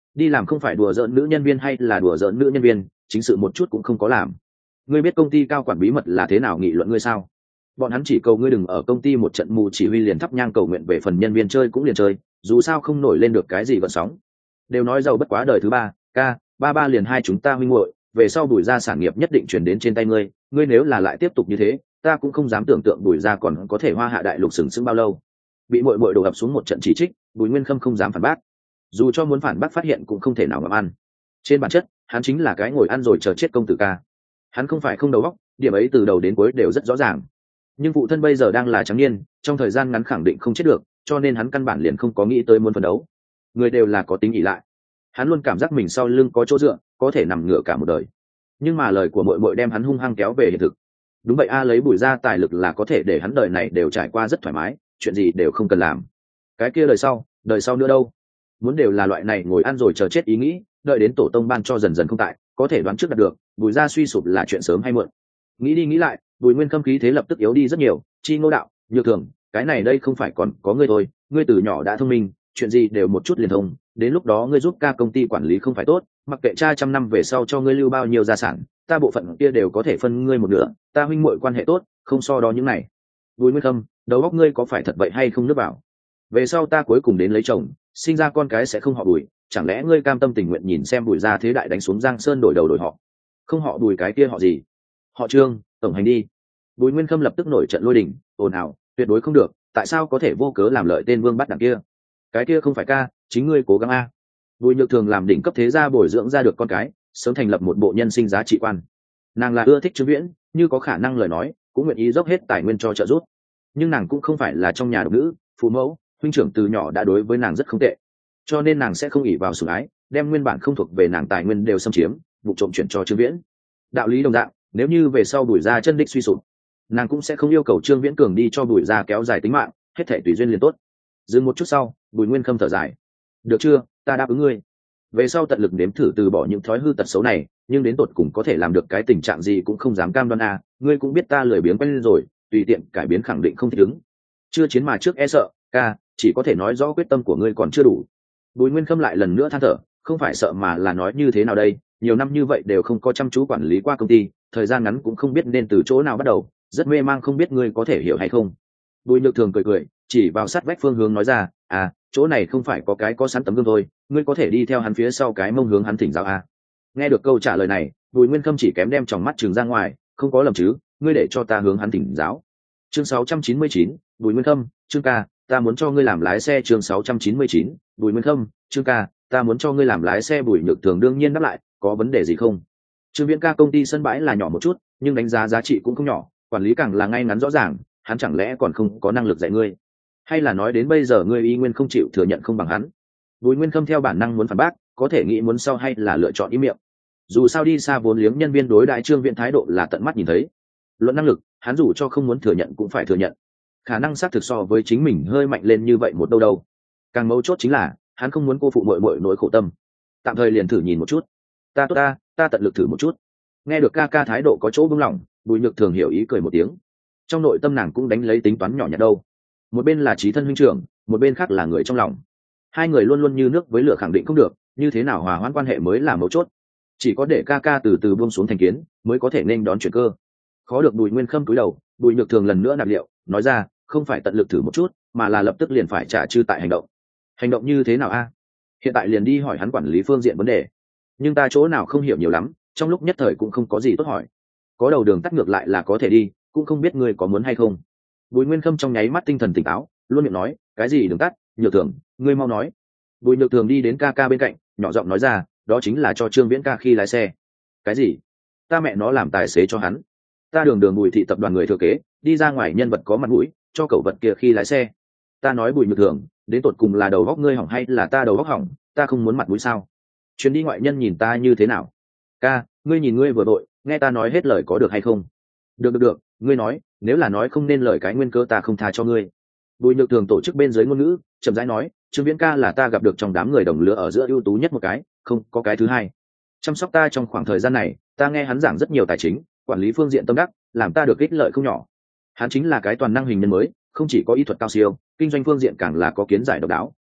đi làm không phải đùa giỡn nữ nhân viên hay là đùa giỡn nữ nhân viên, chính sự một chút cũng không có làm. Ngươi biết công ty cao quản bí mật là thế nào nghị luận ngươi sao? Bọn hắn chỉ cầu ngươi đừng ở công ty một trận mù chỉ huy liền thắp nhang cầu nguyện về phần nhân viên chơi cũng liền chơi, dù sao không nổi lên được cái gì gợn sóng. Đều nói giàu bất quá đời thứ ba, ca, ba ba liền hai chúng ta huynh muội, về sau Bùi gia sản nghiệp nhất định chuyển đến trên tay ngươi, ngươi nếu là lại tiếp tục như thế, ta cũng không dám tưởng tượng Bùi gia còn có thể hoa hạ đại lục sừng sững bao lâu. Bị muội muội đổ ập xuống một trận chỉ trích, Bùi Nguyên Khâm không dám phản bác. Dù cho muốn phản bác phát hiện cũng không thể nào ngậm ăn. Trên bản chất, hắn chính là cái ngồi ăn rồi chờ chết công tử ca. Hắn không phải không đầu óc, điểm ấy từ đầu đến cuối đều rất rõ ràng. Nhưng phụ thân bây giờ đang là trắng niên, trong thời gian ngắn khẳng định không chết được, cho nên hắn căn bản liền không có nghĩ tới muốn phấn đấu. Người đều là có tính ỷ lại. Hắn luôn cảm giác mình sau lưng có chỗ dựa, có thể nằm ngửa cả một đời. Nhưng mà lời của muội muội đem hắn hung hăng kéo về hiện thực. Đúng vậy a, lấy Bùi gia tài lực là có thể để hắn đời này đều trải qua rất thoải mái, chuyện gì đều không cần làm. Cái kia đời sau, đời sau nữa đâu? Muốn đều là loại này ngồi ăn rồi chờ chết ý nghĩ, đợi đến tổ tông ban cho dần dần không tại, có thể đoán trước đạt được, Bùi gia suy sụp là chuyện sớm hay muộn. Nghĩ đi nghĩ lại, Bùi Nguyên Khâm khí thế lập tức yếu đi rất nhiều, chi Ngô đạo, Nhược Thường, cái này đây không phải còn có ngươi thôi, ngươi từ nhỏ đã thông minh, chuyện gì đều một chút liền thông, đến lúc đó ngươi giúp ca công ty quản lý không phải tốt, mặc kệ cha trăm năm về sau cho ngươi lưu bao nhiêu gia sản, ta bộ phận kia đều có thể phân ngươi một nửa, ta huynh muội quan hệ tốt, không so đó những này. Bùi Nguyên Khâm, đầu óc ngươi có phải thật vậy hay không nước bảo? Về sau ta cuối cùng đến lấy chồng, sinh ra con cái sẽ không họ Bùi, chẳng lẽ ngươi cam tâm tình nguyện nhìn xem Bùi gia thế đại đánh xuống Giang Sơn đổi đầu đổi họ? Không họ Bùi cái kia họ gì? Họ Trương, tổng hành đi. Bùi Nguyên Khâm lập tức nổi trận lôi đình, ồn ào, tuyệt đối không được, tại sao có thể vô cớ làm lợi tên Vương Bát Đảng kia? Cái kia không phải ca, chính ngươi cố gắng a. Bùi Nhược Thường làm đỉnh cấp thế gia bồi dưỡng ra được con cái, sớm thành lập một bộ nhân sinh giá trị quan. Nàng là ưa thích Trương Viễn, như có khả năng lời nói, cũng nguyện ý dốc hết tài nguyên cho trợ giúp. Nhưng nàng cũng không phải là trong nhà độc nữ, phụ mẫu, huynh trưởng từ nhỏ đã đối với nàng rất không tệ, cho nên nàng sẽ không ỷ vào sủng ái, đem nguyên bản không thuộc về nàng tài nguyên đều xâm chiếm, vụ trộm chuyển cho Trương Viễn. Đạo lý đồng dạng, nếu như về sau Bùi gia chân đích suy sụp, nàng cũng sẽ không yêu cầu Trương Viễn cường đi cho Bùi gia kéo dài tính mạng, hết thảy tùy duyên liền tốt. Dừng một chút sau, Bùi Nguyên Khâm thở dài, được chưa, ta đáp ứng ngươi, về sau tận lực nếm thử từ bỏ những thói hư tật xấu này, nhưng đến tột cùng có thể làm được cái tình trạng gì cũng không dám cam đoan à, ngươi cũng biết ta lười biếng quen lên rồi, tùy tiện cải biến khẳng định không thích ứng. Chưa chiến mà trước e sợ, ca, chỉ có thể nói rõ quyết tâm của ngươi còn chưa đủ. Bùi Nguyên Khâm lại lần nữa than thở, không phải sợ mà là nói như thế nào đây, nhiều năm như vậy đều không có chăm chú quản lý qua công ty, thời gian ngắn cũng không biết nên từ chỗ nào bắt đầu, rất mê mang không biết ngươi có thể hiểu hay không. Bùi Nhược Thường cười cười, chỉ vào sát vách phương hướng nói ra, à, chỗ này không phải có cái có sẵn tấm gương thôi, ngươi có thể đi theo hắn phía sau cái mông hướng hắn thỉnh giáo à. Nghe được câu trả lời này, Bùi Nguyên Khâm chỉ kém đem tròng mắt trừng ra ngoài, không có lầm chứ, ngươi để cho ta hướng hắn thỉnh giáo. Chương sáu trăm chín mươi chín, Bùi Nguyên Khâm, Trương ca, ta muốn cho ngươi làm lái xe. Chương sáu trăm chín mươi chín, Bùi Nguyên Khâm, Trương ca, ta muốn cho ngươi làm lái xe. Bùi Nhược Thường đương nhiên đáp lại, có vấn đề gì không? Trương Viễn ca công ty sân bãi là nhỏ một chút, nhưng đánh giá giá trị cũng không nhỏ, quản lý càng là ngay ngắn rõ ràng, hắn chẳng lẽ còn không có năng lực dạy ngươi? Hay là nói đến bây giờ ngươi y nguyên không chịu thừa nhận không bằng hắn? Bùi Nguyên Khâm theo bản năng muốn phản bác, có thể nghĩ muốn sau hay là lựa chọn ý miệng. Dù sao đi xa vốn liếng nhân viên đối đại Trương Viễn thái độ là tận mắt nhìn thấy. Luận năng lực, hắn dù cho không muốn thừa nhận cũng phải thừa nhận. Khả năng xác thực so với chính mình hơi mạnh lên như vậy một đâu đâu. Càng mấu chốt chính là, hắn không muốn cô phụ muội muội nỗi khổ tâm. Tạm thời liền thử nhìn một chút. Ta tốt ta, ta tận lực thử một chút. Nghe được ca ca thái độ có chỗ buông lỏng, Bùi Nhược Thường hiểu ý cười một tiếng. Trong nội tâm nàng cũng đánh lấy tính toán nhỏ nhặt đâu. Một bên là chí thân huynh trưởng, một bên khác là người trong lòng. Hai người luôn luôn như nước với lửa khẳng định không được, như thế nào hòa hoãn quan hệ mới là mấu chốt. Chỉ có để ca ca từ từ buông xuống thành kiến, mới có thể nên đón chuyển cơ. Khó được Bùi Nguyên Khâm cúi đầu, Bùi Nhược Thường lần nữa nạp liệu, nói ra, không phải tận lực thử một chút, mà là lập tức liền phải trả chư tại hành động. Hành động như thế nào a? Hiện tại liền đi hỏi hắn quản lý phương diện vấn đề. Nhưng ta chỗ nào không hiểu nhiều lắm, trong lúc nhất thời cũng không có gì tốt hỏi. Có đầu đường tắt ngược lại là có thể đi, cũng không biết ngươi có muốn hay không. Bùi Nguyên Khâm trong nháy mắt tinh thần tỉnh táo, luôn miệng nói, cái gì đường tắt, Nhược Thường, ngươi mau nói. Bùi Nhược Thường đi đến ca ca bên cạnh, nhỏ giọng nói ra, đó chính là cho Trương Viễn ca khi lái xe. Cái gì? Ta mẹ nó làm tài xế cho hắn. Ta đường đường Bùi thị tập đoàn người thừa kế, đi ra ngoài nhân vật có mặt mũi, cho cậu vật kia khi lái xe. Ta nói Bùi Nhược Thường, đến tột cùng là đầu góc ngươi hỏng hay là ta đầu góc hỏng, ta không muốn mặt mũi sao? Chuyến đi ngoại nhân nhìn ta như thế nào? Ca, ngươi nhìn ngươi vừa đội, nghe ta nói hết lời có được hay không? Được được được, ngươi nói, nếu là nói không nên lời cái nguyên cơ ta không tha cho ngươi. Bùi Nhược Thường tổ chức bên dưới ngôn ngữ, chậm rãi nói, Trương Viễn ca là ta gặp được trong đám người đồng lứa ở giữa ưu tú nhất một cái, không có cái thứ hai. Chăm sóc ta trong khoảng thời gian này, ta nghe hắn giảng rất nhiều tài chính, quản lý phương diện tâm đắc, làm ta được ích lợi không nhỏ. Hắn chính là cái toàn năng hình nhân mới, không chỉ có y thuật cao siêu, kinh doanh phương diện càng là có kiến giải độc đáo,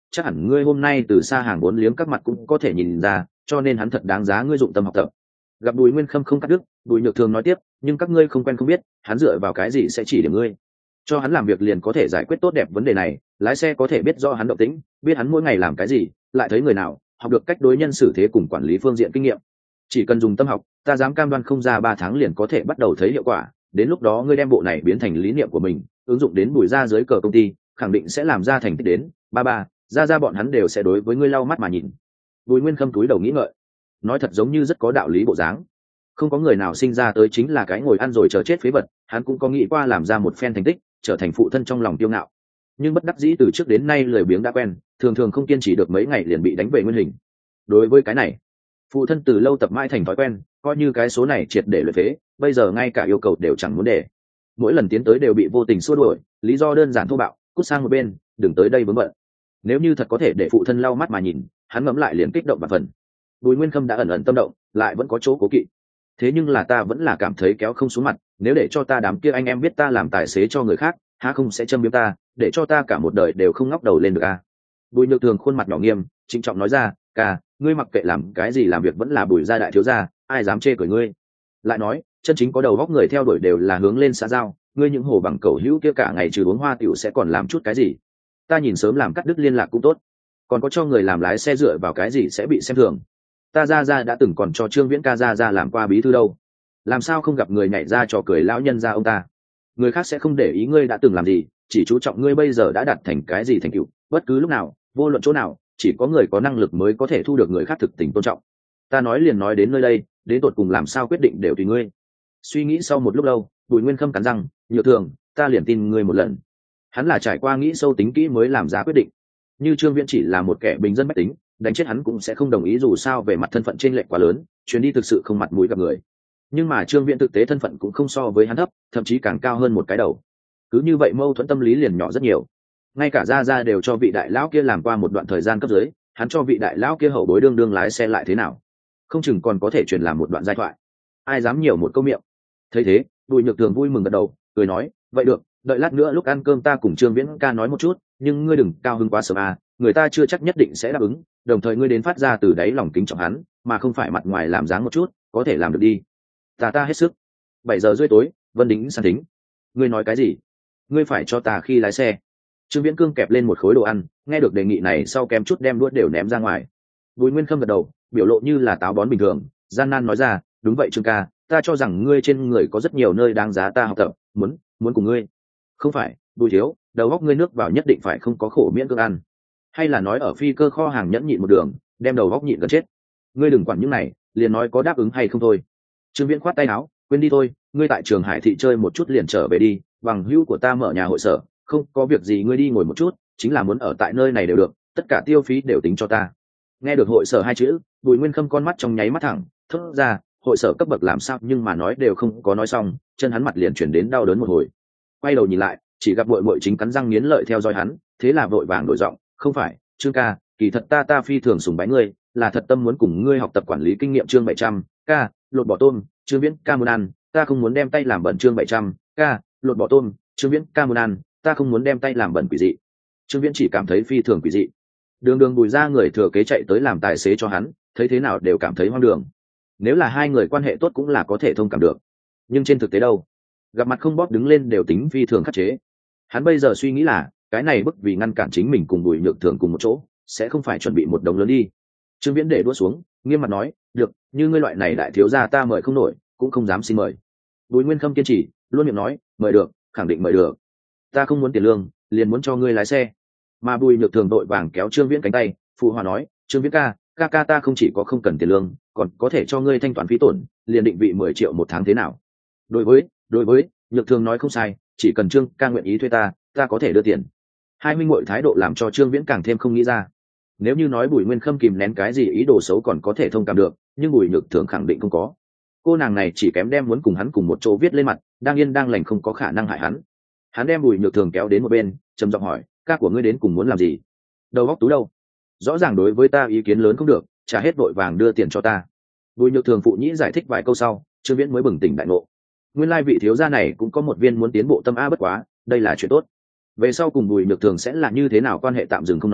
chắc hẳn ngươi hôm nay từ xa hàng bốn liếm các mặt cũng có thể nhìn ra, cho nên hắn thật đáng giá ngươi dụng tâm học tập. Gặp Bùi Nguyên Khâm không cắt đứt, Bùi Nhược Thường nói tiếp, nhưng các ngươi không quen không biết, hắn dựa vào cái gì sẽ chỉ điểm ngươi? Cho hắn làm việc liền có thể giải quyết tốt đẹp vấn đề này, lái xe có thể biết rõ hắn động tĩnh, biết hắn mỗi ngày làm cái gì, lại thấy người nào, học được cách đối nhân xử thế cùng quản lý phương diện kinh nghiệm. Chỉ cần dùng tâm học, ta dám cam đoan không ra ba tháng liền có thể bắt đầu thấy hiệu quả, đến lúc đó ngươi đem bộ này biến thành lý niệm của mình, ứng dụng đến Bùi gia dưới cờ công ty, khẳng định sẽ làm ra thành tích đến, ba ba, ra ra bọn hắn đều sẽ đối với ngươi lau mắt mà nhìn. Bùi Nguyên Khâm túi đầu nghĩ ngợi, nói thật giống như rất có đạo lý bộ dáng. Không có người nào sinh ra tới chính là cái ngồi ăn rồi chờ chết phế vật, hắn cũng có nghĩ qua làm ra một phen thành tích, trở thành phụ thân trong lòng kiêu ngạo. Nhưng bất đắc dĩ từ trước đến nay lười biếng đã quen, thường thường không kiên trì được mấy ngày liền bị đánh về nguyên hình. Đối với cái này, phụ thân từ lâu tập mãi thành thói quen, coi như cái số này triệt để luyện phế, bây giờ ngay cả yêu cầu đều chẳng muốn để. Mỗi lần tiến tới đều bị vô tình xua đuổi, lý do đơn giản thô bạo, cút sang một bên, đừng tới đây vướng bận. Nếu như thật có thể để phụ thân lau mắt mà nhìn, hắn ngẫm lại liền kích động và phần. Bùi Nguyên Khâm đã ẩn ẩn tâm động, lại vẫn có chỗ cố kỵ. Thế nhưng là ta vẫn là cảm thấy kéo không xuống mặt, nếu để cho ta đám kia anh em biết ta làm tài xế cho người khác, há không sẽ châm biếm ta, để cho ta cả một đời đều không ngóc đầu lên được à? Bùi Nhược Thường khuôn mặt nhỏ nghiêm, trịnh trọng nói ra, ca, ngươi mặc kệ làm cái gì làm việc vẫn là Bùi gia đại thiếu gia, ai dám chê cười ngươi? Lại nói, chân chính có đầu góc người theo đuổi đều là hướng lên xã giao, ngươi những hồ bằng cầu hữu kia cả ngày trừ uống hoa tiểu sẽ còn làm chút cái gì? Ta nhìn sớm làm cắt đứt liên lạc cũng tốt, còn có cho người làm lái xe dựa vào cái gì sẽ bị xem thường? Ta ra ra đã từng còn cho Trương Viễn ca ra ra làm qua bí thư đâu, làm sao không gặp người nhảy ra trò cười lão nhân ra ông ta? Người khác sẽ không để ý ngươi đã từng làm gì, chỉ chú trọng ngươi bây giờ đã đạt thành cái gì thành tựu, bất cứ lúc nào, vô luận chỗ nào, chỉ có người có năng lực mới có thể thu được người khác thực tình tôn trọng. Ta nói liền nói đến nơi đây, đến tột cùng làm sao quyết định đều tùy ngươi. Suy nghĩ sau một lúc lâu, Bùi Nguyên Khâm cắn răng, Nhược Thường, ta liền tin ngươi một lần. Hắn là trải qua nghĩ sâu tính kỹ mới làm ra quyết định. Như Trương Viễn chỉ là một kẻ bình dân bách tính, đánh chết hắn cũng sẽ không đồng ý, dù sao về mặt thân phận chênh lệch quá lớn, chuyến đi thực sự không mặt mũi gặp người. Nhưng mà Trương Viễn thực tế thân phận cũng không so với hắn thấp, thậm chí càng cao hơn một cái đầu. Cứ như vậy mâu thuẫn tâm lý liền nhỏ rất nhiều. Ngay cả gia gia đều cho vị đại lão kia làm qua một đoạn thời gian cấp dưới, hắn cho vị đại lão kia hậu bối đương đương lái xe lại thế nào, không chừng còn có thể truyền làm một đoạn giai thoại. Ai dám nhiều một câu miệng. Thấy thế, Bùi Nhược Thường vui mừng gật đầu, cười nói, vậy được, đợi lát nữa lúc ăn cơm ta cùng Trương Viễn ca nói một chút, nhưng ngươi đừng cao hứng quá sớm à, người ta chưa chắc nhất định sẽ đáp ứng, đồng thời ngươi đến phát ra từ đáy lòng kính trọng hắn, mà không phải mặt ngoài làm dáng một chút, có thể làm được đi. Ta ta hết sức. Bảy giờ rưỡi tối, Vân Đính săn thính. Ngươi nói cái gì? Ngươi phải cho ta khi lái xe. Trương Viễn Cương kẹp lên một khối đồ ăn, nghe được đề nghị này sau kém chút đem đũa đều ném ra ngoài. Bùi Nguyên Khâm gật đầu, biểu lộ như là táo bón bình thường, gian nan nói ra, đúng vậy Trương ca, ta cho rằng ngươi trên người có rất nhiều nơi đáng giá ta học tập, muốn muốn cùng ngươi. Không phải, Bùi thiếu, đầu góc ngươi nước vào nhất định phải không có khổ miễn cương ăn. Hay là nói ở phi cơ kho hàng nhẫn nhịn một đường, đem đầu góc nhịn gần chết. Ngươi đừng quản những này, liền nói có đáp ứng hay không thôi. Trương Viễn khoát tay áo, quên đi thôi, ngươi tại Trường Hải thị chơi một chút liền trở về đi, bằng hữu của ta mở nhà hội sở, không có việc gì ngươi đi ngồi một chút, chính là muốn ở tại nơi này đều được, tất cả tiêu phí đều tính cho ta. Nghe được hội sở hai chữ, Bùi Nguyên Khâm con mắt trong nháy mắt thẳng thốt ra, hội sở cấp bậc làm sao, nhưng mà nói đều không có nói xong, chân hắn mặt liền chuyển đến đau đớn một hồi. Quay đầu nhìn lại, chỉ gặp muội muội chính cắn răng nghiến lợi theo dõi hắn, thế là vội vàng đổi giọng, không phải, Trương ca, kỳ thật ta ta phi thường sùng bái ngươi, là thật tâm muốn cùng ngươi học tập quản lý kinh nghiệm. Chương bảy trăm, ca, lột bỏ tôm, Trương Viễn ca muốn ăn, ta không muốn đem tay làm bẩn. Chương bảy trăm, ca, lột bỏ tôm, Trương Viễn ca muốn ăn, ta không muốn đem tay làm bẩn. Quỷ dị. Trương Viễn chỉ cảm thấy phi thường quỷ dị. Đường Đường Bùi ra người thừa kế chạy tới làm tài xế cho hắn, thấy thế nào đều cảm thấy hoang đường. Nếu là hai người quan hệ tốt cũng là có thể thông cảm được, nhưng trên thực tế đâu, gặp mặt không bóp đứng lên đều tính phi thường khắc chế. Hắn bây giờ suy nghĩ là cái này bức vì ngăn cản chính mình cùng Bùi Nhược Thường cùng một chỗ, sẽ không phải chuẩn bị một đống lớn đi. Trương Viễn để đũa xuống, nghiêm mặt nói, được, như ngươi loại này đại thiếu gia ta mời không nổi, cũng không dám xin mời. Bùi Nguyên Khâm kiên trì, luôn miệng nói, mời được, khẳng định mời được. Ta không muốn tiền lương, liền muốn cho ngươi lái xe. Mà Bùi Nhược Thường đội vàng kéo Trương Viễn cánh tay, phụ hòa nói, Trương Viễn ca, ca ca ta không chỉ có không cần tiền lương, còn có thể cho ngươi thanh toán phí tổn, liền định vị mười triệu một tháng thế nào? Đối với, đối với, Nhược Thường nói không sai, chỉ cần Trương ca nguyện ý thuê ta, ta có thể đưa tiền. Hai minh muội thái độ làm cho Trương Viễn càng thêm không nghĩ ra. Nếu như nói Bùi Nguyên Khâm kìm nén cái gì ý đồ xấu còn có thể thông cảm được, nhưng Bùi Nhược Thường khẳng định không có. Cô nàng này chỉ kém đem muốn cùng hắn cùng một chỗ viết lên mặt, đang yên đang lành không có khả năng hại hắn. Hắn đem Bùi Nhược Thường kéo đến một bên, trầm giọng hỏi, ca của ngươi đến cùng muốn làm gì? Đầu góc tú đâu? Rõ ràng đối với ta ý kiến lớn không được, trả hết vội vàng đưa tiền cho ta. Bùi Nhược Thường phụ nhĩ giải thích vài câu sau, Trương Viễn mới bừng tỉnh đại ngộ. Nguyên lai vị thiếu gia này cũng có một viên muốn tiến bộ tâm a, bất quá đây là chuyện tốt. Về sau cùng Bùi Nhược Thường sẽ là như thế nào quan hệ tạm dừng không nói,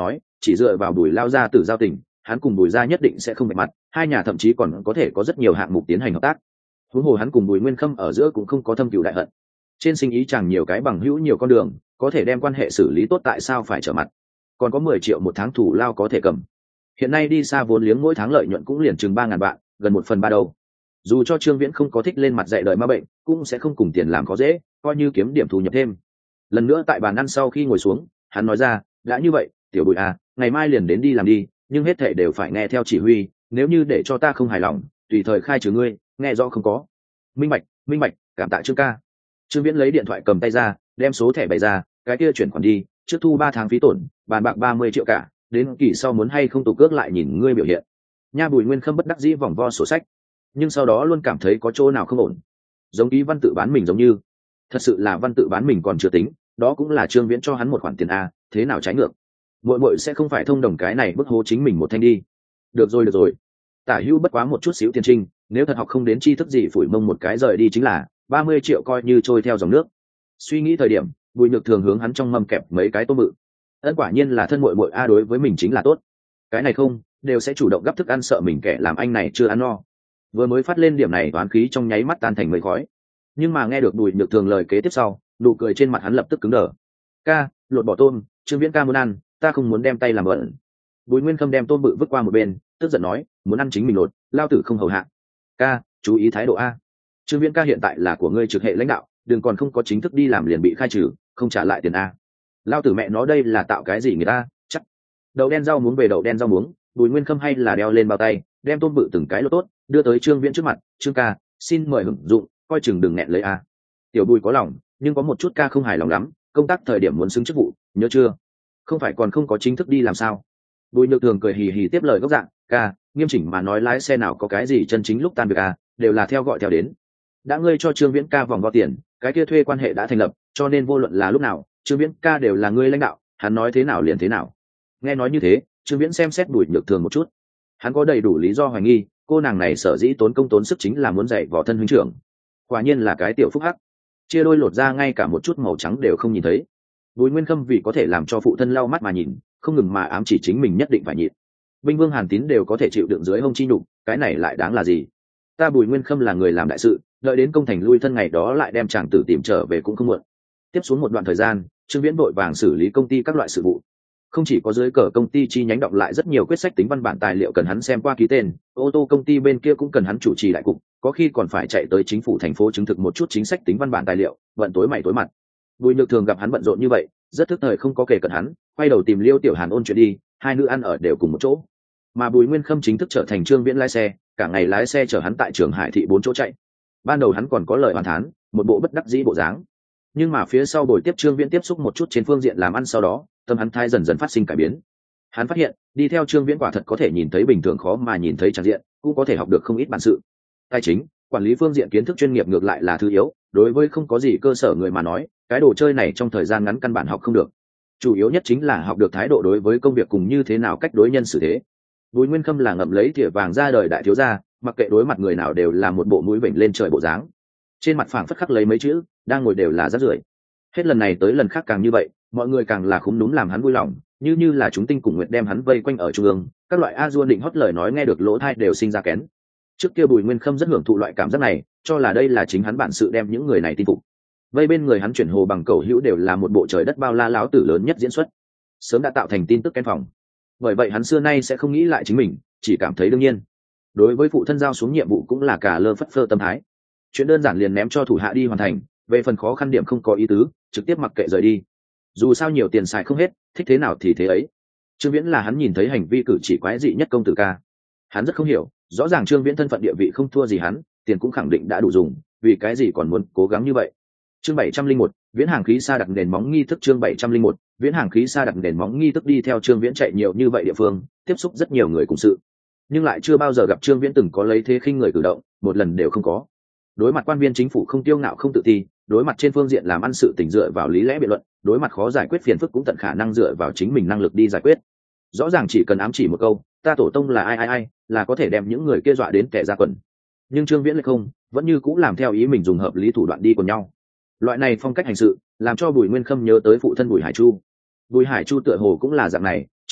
chỉ dựa vào Bùi lao gia tử giao tình, hắn cùng Bùi gia nhất định sẽ không bạch mặt, hai nhà thậm chí còn có thể có rất nhiều hạng mục tiến hành hợp tác. Huống hồ hắn cùng Bùi Nguyên Khâm ở giữa cũng không có thâm cừu đại hận, trên sinh ý chẳng nhiều cái bằng hữu nhiều con đường, có thể đem quan hệ xử lý tốt, tại sao phải trở mặt. Còn có mười triệu một tháng thủ lao có thể cầm. Hiện nay đi xa vốn liếng mỗi tháng lợi nhuận cũng liền chừng ba ngàn vạn, gần một phần ba đâu. Dù cho Trương Viễn không có thích lên mặt dạy đời ma bệnh, cũng sẽ không cùng tiền làm khó dễ, coi như kiếm điểm thu nhập thêm. Lần nữa tại bàn ăn sau khi ngồi xuống, hắn nói ra, đã như vậy, tiểu Bùi à, ngày mai liền đến đi làm đi, nhưng hết thảy đều phải nghe theo chỉ huy, nếu như để cho ta không hài lòng, tùy thời khai trừ ngươi, nghe rõ không có? Minh bạch, minh bạch, cảm tạ Trương ca. Trương Viễn lấy điện thoại cầm tay ra, đem số thẻ bày ra, cái kia chuyển khoản đi, trước thu ba tháng phí tổn, bàn bạc ba mươi triệu cả, đến kỳ sau muốn hay không tụ cước lại nhìn ngươi biểu hiện. Nha Bùi Nguyên Khâm bất đắc dĩ vòng vo sổ sách, nhưng sau đó luôn cảm thấy có chỗ nào không ổn, giống ký văn tự bán mình giống như, thật sự là văn tự bán mình còn chưa tính, đó cũng là Trương Viễn cho hắn một khoản tiền a, thế nào trái ngược. Muội muội sẽ không phải thông đồng cái này bức hố chính mình một thanh đi. Được rồi được rồi, tả hữu bất quá một chút xíu tiền trinh, nếu thật học không đến tri thức gì phủi mông một cái rời đi chính là ba mươi triệu coi như trôi theo dòng nước. Suy nghĩ thời điểm, Bùi Nhược Thường hướng hắn trong mâm kẹp mấy cái tôm mự. Ân quả nhiên là thân muội muội a, đối với mình chính là tốt. Cái này không, đều sẽ chủ động gấp thức ăn, sợ mình kẻ làm anh này chưa ăn no. Vừa mới phát lên điểm này, toán khí trong nháy mắt tan thành mây khói. Nhưng mà nghe được Bùi Nhược Thường lời kế tiếp sau, nụ cười trên mặt hắn lập tức cứng đờ. Ca, lột bỏ tôm, Trương Viễn ca muốn ăn, ta không muốn đem tay làm bẩn. Bùi Nguyên Khâm đem tôm bự vứt qua một bên, tức giận nói, muốn ăn chính mình lột, lao tử không hầu hạ. Ca, chú ý thái độ a. Trương Viễn ca hiện tại là của ngươi trực hệ lãnh đạo, đừng còn không có chính thức đi làm liền bị khai trừ, không trả lại tiền a. Lao tử mẹ nó đây là tạo cái gì người ta, chắc. Đậu đen rau muống về đậu đen rau muống, Bùi Nguyên Khâm hay là đeo lên bao tay, đem tôm bự từng cái lột tốt, đưa tới Trương Viễn trước mặt, Trương ca, xin mời hưởng dụng, coi chừng đừng nghẹn lấy a. Tiểu Bùi có lòng, nhưng có một chút ca không hài lòng lắm, công tác thời điểm muốn xứng chức vụ, nhớ chưa? Không phải còn không có chính thức đi làm sao? Bùi Nhược Thường cười hì hì tiếp lời gốc dạng, ca, nghiêm chỉnh mà nói lái xe nào có cái gì chân chính lúc tan việc à, đều là theo gọi theo đến. Đã ngươi cho Trương Viễn ca vòng vo tiền, cái kia thuê quan hệ đã thành lập, cho nên vô luận là lúc nào, Trương Viễn ca đều là ngươi lãnh đạo, hắn nói thế nào liền thế nào. Nghe nói như thế, Trương Viễn xem xét Bùi Nhược Thường một chút, hắn có đầy đủ lý do hoài nghi, cô nàng này sở dĩ tốn công tốn sức chính là muốn dạy võ thân huynh trưởng. Quả nhiên là cái tiểu phúc hắc, chia đôi lột ra ngay cả một chút màu trắng đều không nhìn thấy. Bùi Nguyên Khâm vì có thể làm cho phụ thân lau mắt mà nhìn, không ngừng mà ám chỉ chính mình nhất định phải nhịn. Binh Vương Hàn Tín đều có thể chịu đựng dưới hông chi nhục, cái này lại đáng là gì? Ta Bùi Nguyên Khâm là người làm đại sự, đợi đến công thành lui thân ngày đó lại đem chàng tử tìm trở về cũng không muộn. Tiếp xuống một đoạn thời gian, Trương Viễn vội vàng xử lý công ty các loại sự vụ. Không chỉ có dưới cờ công ty chi nhánh đọc lại rất nhiều quyết sách tính văn bản tài liệu cần hắn xem qua ký tên, ô tô công ty bên kia cũng cần hắn chủ trì đại cục, có khi còn phải chạy tới chính phủ thành phố chứng thực một chút chính sách tính văn bản tài liệu, bận tối mày tối mặt. Bùi Nhược Thường gặp hắn bận rộn như vậy, rất thức thời không có kể cận hắn, quay đầu tìm Liêu Tiểu Hàn ôn chuyện đi, hai nữ ăn ở đều cùng một chỗ. Mà Bùi Nguyên Khâm chính thức trở thành Trương Viễn lái xe, cả ngày lái xe chở hắn tại Trường Hải thị bốn chỗ chạy. Ban đầu hắn còn có lời oán thán, một bộ bất đắc dĩ bộ dáng. Nhưng mà phía sau buổi tiếp Trương Viễn tiếp xúc một chút trên phương diện làm ăn sau đó, tâm hắn thai dần dần phát sinh cải biến. Hắn phát hiện, đi theo Trương Viễn quả thật có thể nhìn thấy bình thường khó mà nhìn thấy tràn diện, cũng có thể học được không ít bản sự. Tài chính, quản lý phương diện kiến thức chuyên nghiệp ngược lại là thứ yếu, đối với không có gì cơ sở người mà nói, cái đồ chơi này trong thời gian ngắn căn bản học không được. Chủ yếu nhất chính là học được thái độ đối với công việc cùng như thế nào cách đối nhân xử thế. Bùi Nguyên Khâm là ngậm lấy thìa vàng ra đời đại thiếu gia, mặc kệ đối mặt người nào đều là một bộ mũi vểnh lên trời bộ dáng. Trên mặt phảng phất khắc lấy mấy chữ, đang ngồi đều là rác rưởi. Hết lần này tới lần khác càng như vậy, mọi người càng là khúm núm làm hắn vui lòng, như như là chúng tinh cùng nguyệt đem hắn vây quanh ở trung ương, các loại a dua định hót lời nói nghe được lỗ tai đều sinh ra kén. Trước kia Bùi Nguyên Khâm rất hưởng thụ loại cảm giác này, cho là đây là chính hắn bản sự đem những người này tin phục. Vây bên người hắn chuyển hồ bằng cầu hữu đều là một bộ trời đất bao la láo tử lớn nhất diễn xuất, sớm đã tạo thành tin tức kén phòng. Bởi vậy hắn xưa nay sẽ không nghĩ lại chính mình, chỉ cảm thấy đương nhiên. Đối với phụ thân giao xuống nhiệm vụ cũng là cả lơ phất phơ tâm thái. Chuyện đơn giản liền ném cho thủ hạ đi hoàn thành, về phần khó khăn điểm không có ý tứ, trực tiếp mặc kệ rời đi. Dù sao nhiều tiền xài không hết, thích thế nào thì thế ấy. Trương Viễn là hắn nhìn thấy hành vi cử chỉ quái dị nhất công tử ca. Hắn rất không hiểu, rõ ràng Trương Viễn thân phận địa vị không thua gì hắn, tiền cũng khẳng định đã đủ dùng, vì cái gì còn muốn cố gắng như vậy. Chương bảy trăm linh một, Viễn hàng khí sa đặt nền móng nghi thức. Chương bảy trăm linh một, Viễn hàng khí sa đặt nền móng nghi thức. Đi theo Trương Viễn chạy nhiều như vậy địa phương, tiếp xúc rất nhiều người cùng sự, nhưng lại chưa bao giờ gặp Trương Viễn từng có lấy thế khinh người cử động, một lần đều không có. Đối mặt quan viên chính phủ không tiêu ngạo không tự ti, đối mặt trên phương diện làm ăn sự tình dựa vào lý lẽ biện luận, đối mặt khó giải quyết phiền phức cũng tận khả năng dựa vào chính mình năng lực đi giải quyết. Rõ ràng chỉ cần ám chỉ một câu, ta tổ tông là ai ai ai, là có thể đem những người kia dọa đến kẻ ra quần. Nhưng Trương Viễn lại không, vẫn như cũng làm theo ý mình, dùng hợp lý thủ đoạn đi cùng nhau. Loại này phong cách hành sự làm cho Bùi Nguyên Khâm nhớ tới phụ thân Bùi Hải Chu. Bùi Hải Chu tựa hồ cũng là dạng này,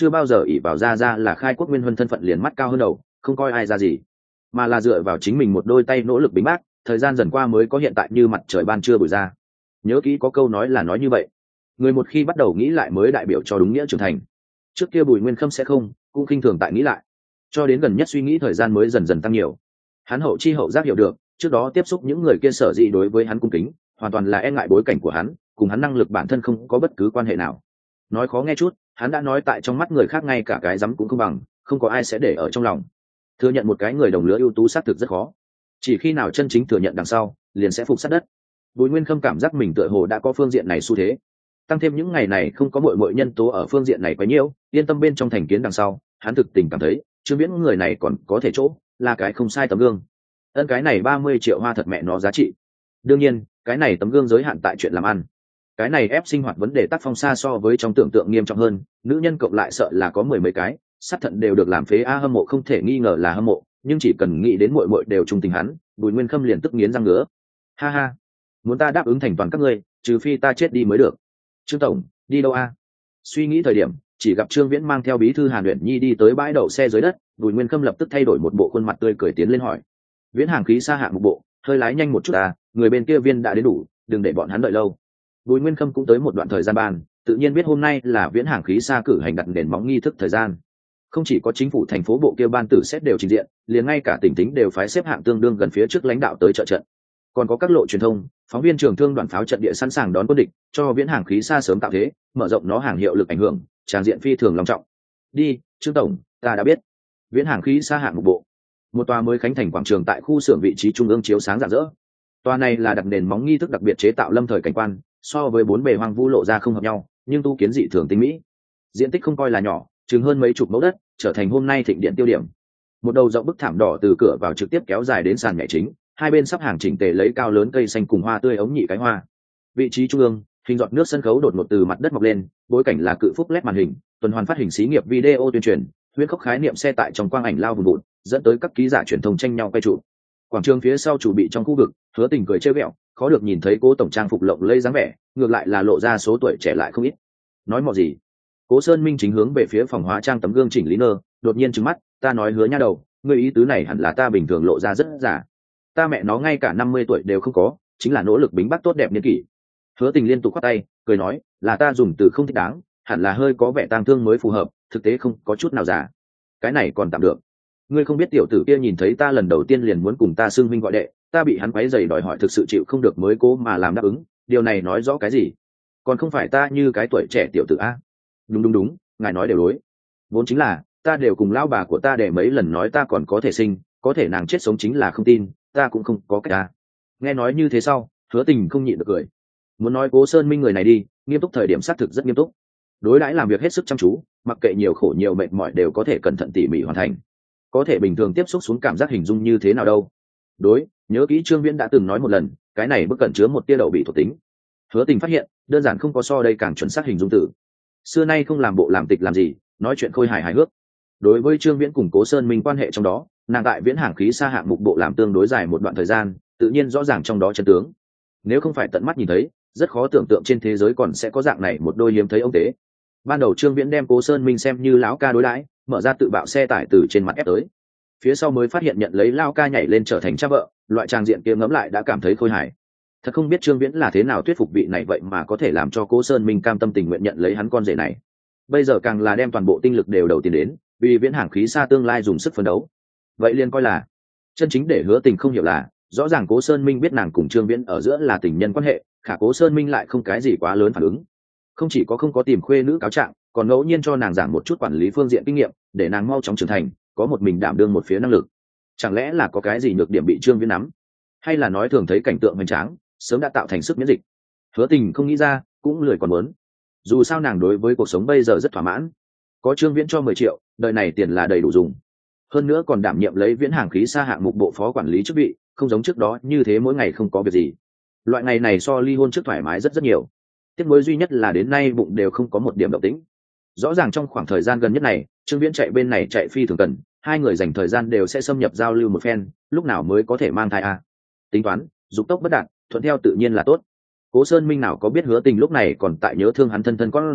chưa bao giờ ỷ vào ra ra là khai quốc nguyên huân thân phận liền mắt cao hơn đầu, không coi ai ra gì, mà là dựa vào chính mình một đôi tay nỗ lực bính bác, thời gian dần qua mới có hiện tại như mặt trời ban trưa buổi ra. Nhớ kỹ có câu nói là nói như vậy, người một khi bắt đầu nghĩ lại mới đại biểu cho đúng nghĩa trưởng thành. Trước kia Bùi Nguyên Khâm sẽ không, cũng khinh thường tại nghĩ lại, cho đến gần nhất suy nghĩ thời gian mới dần dần tăng nhiều. Hắn hậu chi hậu giác hiểu được, trước đó tiếp xúc những người kia sở dĩ đối với hắn cung kính, hoàn toàn là e ngại bối cảnh của hắn, cùng hắn năng lực bản thân không có bất cứ quan hệ nào. Nói khó nghe chút, hắn đã nói tại trong mắt người khác ngay cả cái dám cũng không bằng, không có ai sẽ để ở trong lòng. Thừa nhận một cái người đồng lứa ưu tú xác thực rất khó, chỉ khi nào chân chính thừa nhận đằng sau, liền sẽ phục sát đất. Bùi Nguyên Khâm cảm giác mình tựa hồ đã có phương diện này xu thế, tăng thêm những ngày này không có mọi mọi nhân tố ở phương diện này quá nhiều, yên tâm bên trong thành kiến đằng sau, hắn thực tình cảm thấy Trương Viễn người này còn có thể chỗ, là cái không sai tấm gương. Ân cái này ba mươi triệu hoa thật mẹ nó giá trị. Đương nhiên, cái này tấm gương giới hạn tại chuyện làm ăn. Cái này ép sinh hoạt vấn đề tác phong xa so với trong tưởng tượng nghiêm trọng hơn, nữ nhân cộng lại sợ là có mười mấy cái, sát thận đều được làm phế. A hâm mộ không thể nghi ngờ là hâm mộ, nhưng chỉ cần nghĩ đến muội muội đều trung tình hắn, Bùi Nguyên Khâm liền tức nghiến răng ngứa. Ha ha, muốn ta đáp ứng thành toàn các ngươi, trừ phi ta chết đi mới được. Trương tổng, đi đâu a? Suy nghĩ thời điểm, chỉ gặp Trương Viễn mang theo bí thư Hàn Uyển Nhi đi tới bãi đậu xe dưới đất, Bùi Nguyên Khâm lập tức thay đổi một bộ khuôn mặt tươi cười tiến lên hỏi. Viễn hàng khí xa hạ một bộ, hơi lái nhanh một chút à, người bên kia viên đã đến đủ, đừng để bọn hắn đợi lâu. Bùi Nguyên Khâm cũng tới một đoạn thời gian ban, tự nhiên biết hôm nay là Viễn hàng khí xa cử hành đặt nền móng nghi thức thời gian. Không chỉ có chính phủ thành phố bộ kia ban tử xét đều trình diện, liền ngay cả tỉnh tính đều phái xếp hạng tương đương gần phía trước lãnh đạo tới trợ trận. Còn có các lộ truyền thông, phóng viên trường thương đoàn pháo trận địa sẵn sàng đón quân địch, cho Viễn hàng khí xa sớm tạo thế, mở rộng nó hàng hiệu lực ảnh hưởng, tràng diện phi thường long trọng. Đi, Trương tổng, ta đã biết. Viễn hàng khí xa hạng một bộ. Một tòa mới khánh thành quảng trường tại khu xưởng vị trí trung ương chiếu sáng rạng rỡ. Tòa này là đặt nền móng nghi thức đặc biệt chế tạo lâm thời cảnh quan, so với bốn bề hoang vu lộ ra không hợp nhau, nhưng tu kiến dị thường tinh mỹ. Diện tích không coi là nhỏ, chừng hơn mấy chục mẫu đất, trở thành hôm nay thịnh điện tiêu điểm. Một đầu rộng bức thảm đỏ từ cửa vào trực tiếp kéo dài đến sàn nhảy chính, hai bên sắp hàng chỉnh tề lấy cao lớn cây xanh cùng hoa tươi ống nhị cái hoa. Vị trí trung ương, hình giọt nước sân khấu đột ngột từ mặt đất mọc lên, bối cảnh là cự phúc led màn hình, tuần hoàn phát hình xí nghiệp video tuyên truyền, huyễn khốc khái niệm xe tại trong quang ảnh lao vùn vụt, dẫn tới các ký giả truyền thông tranh nhau quay trụ. Quảng trường phía sau chủ bị trong khu vực, Hứa Tình cười trêu ghẹo, khó được nhìn thấy Cố tổng trang phục lộng lẫy dáng vẻ, ngược lại là lộ ra số tuổi trẻ lại không ít. Nói mọ gì? Cố Sơn Minh chính hướng về phía phòng hóa trang tấm gương chỉnh lý nơ, đột nhiên trừng mắt, ta nói Hứa nha đầu, ngươi ý tứ này hẳn là ta bình thường lộ ra rất giả. Ta mẹ nó ngay cả năm mươi tuổi đều không có, chính là nỗ lực bính bác tốt đẹp niên kỷ. Hứa Tình liên tục khoát tay, cười nói, là ta dùng từ không thích đáng, hẳn là hơi có vẻ tang thương mới phù hợp, thực tế không có chút nào giả. Cái này còn tạm được. Ngươi không biết tiểu tử kia nhìn thấy ta lần đầu tiên liền muốn cùng ta xưng huynh gọi đệ, ta bị hắn quấy rầy đòi hỏi thực sự chịu không được mới cố mà làm đáp ứng, điều này nói rõ cái gì? Còn không phải ta như cái tuổi trẻ tiểu tử a? Đúng đúng đúng, ngài nói đều đối. Vốn chính là, ta đều cùng lão bà của ta để mấy lần nói ta còn có thể sinh, có thể nàng chết sống chính là không tin, ta cũng không có cách a. Nghe nói như thế sau, Hứa Tình không nhịn được cười. Muốn nói Cố Sơn Minh người này đi, nghiêm túc thời điểm xác thực rất nghiêm túc. Đối đãi làm việc hết sức chăm chú, mặc kệ nhiều khổ nhiều mệt mỏi đều có thể cẩn thận tỉ mỉ hoàn thành. Có thể bình thường tiếp xúc xuống cảm giác hình dung như thế nào đâu? Đối, nhớ kỹ Trương Viễn đã từng nói một lần, cái này bức cẩn chứa một tia đậu bị thuộc tính. Hứa Tình phát hiện, đơn giản không có so đây càng chuẩn xác hình dung từ. Xưa nay không làm bộ làm tịch làm gì, nói chuyện khôi hài hài hước. Đối với Trương Viễn cùng Cố Sơn Minh quan hệ trong đó, nàng tại Viễn hàng khí xa hạng mục bộ làm tương đối dài một đoạn thời gian, tự nhiên rõ ràng trong đó chân tướng. Nếu không phải tận mắt nhìn thấy, rất khó tưởng tượng trên thế giới còn sẽ có dạng này một đôi hiếm thấy ông tế. Ban đầu Trương Viễn đem Cố Sơn Minh xem như lão ca đối đãi, mở ra tự bạo xe tải từ trên mặt ép tới, phía sau mới phát hiện nhận lấy lao ca nhảy lên trở thành cha vợ, loại trang diện kia ngẫm lại đã cảm thấy khôi hài. Thật không biết Trương Viễn là thế nào thuyết phục vị này vậy mà có thể làm cho Cố Sơn Minh cam tâm tình nguyện nhận lấy hắn con rể này. Bây giờ càng là đem toàn bộ tinh lực đều đầu tiền đến, vì Viễn hàng khí xa tương lai dùng sức phấn đấu. Vậy liền coi là chân chính để Hứa Tình không hiểu là, rõ ràng Cố Sơn Minh biết nàng cùng Trương Viễn ở giữa là tình nhân quan hệ, khả Cố Sơn Minh lại không cái gì quá lớn phản ứng. Không chỉ có không có tìm khuê nữ cáo trạng, còn ngẫu nhiên cho nàng giảng một chút quản lý phương diện kinh nghiệm, để nàng mau chóng trưởng thành, có một mình đảm đương một phía năng lực. Chẳng lẽ là có cái gì nhược điểm bị Trương Viễn nắm, hay là nói thường thấy cảnh tượng hoành tráng, sớm đã tạo thành sức miễn dịch? Hứa Tình không nghĩ ra, cũng lười còn muốn. Dù sao nàng đối với cuộc sống bây giờ rất thỏa mãn, có Trương Viễn cho mười triệu, đời này tiền là đầy đủ dùng. Hơn nữa còn đảm nhiệm lấy Viễn hàng khí xa hạng mục bộ phó quản lý chức vị, không giống trước đó như thế mỗi ngày không có việc gì. Loại ngày này so ly hôn trước thoải mái rất rất nhiều. Tiếc nuối duy nhất là đến nay bụng đều không có một điểm động tĩnh. Rõ ràng trong khoảng thời gian gần nhất này, Trương Viễn chạy bên này chạy phi thường cần, hai người dành thời gian đều sẽ xâm nhập giao lưu một phen, lúc nào mới có thể mang thai a? Tính toán, dục tốc bất đạt, thuận theo tự nhiên là tốt. Cố Sơn Minh nào có biết Hứa Tình lúc này còn tại nhớ thương hắn thân thân con rể,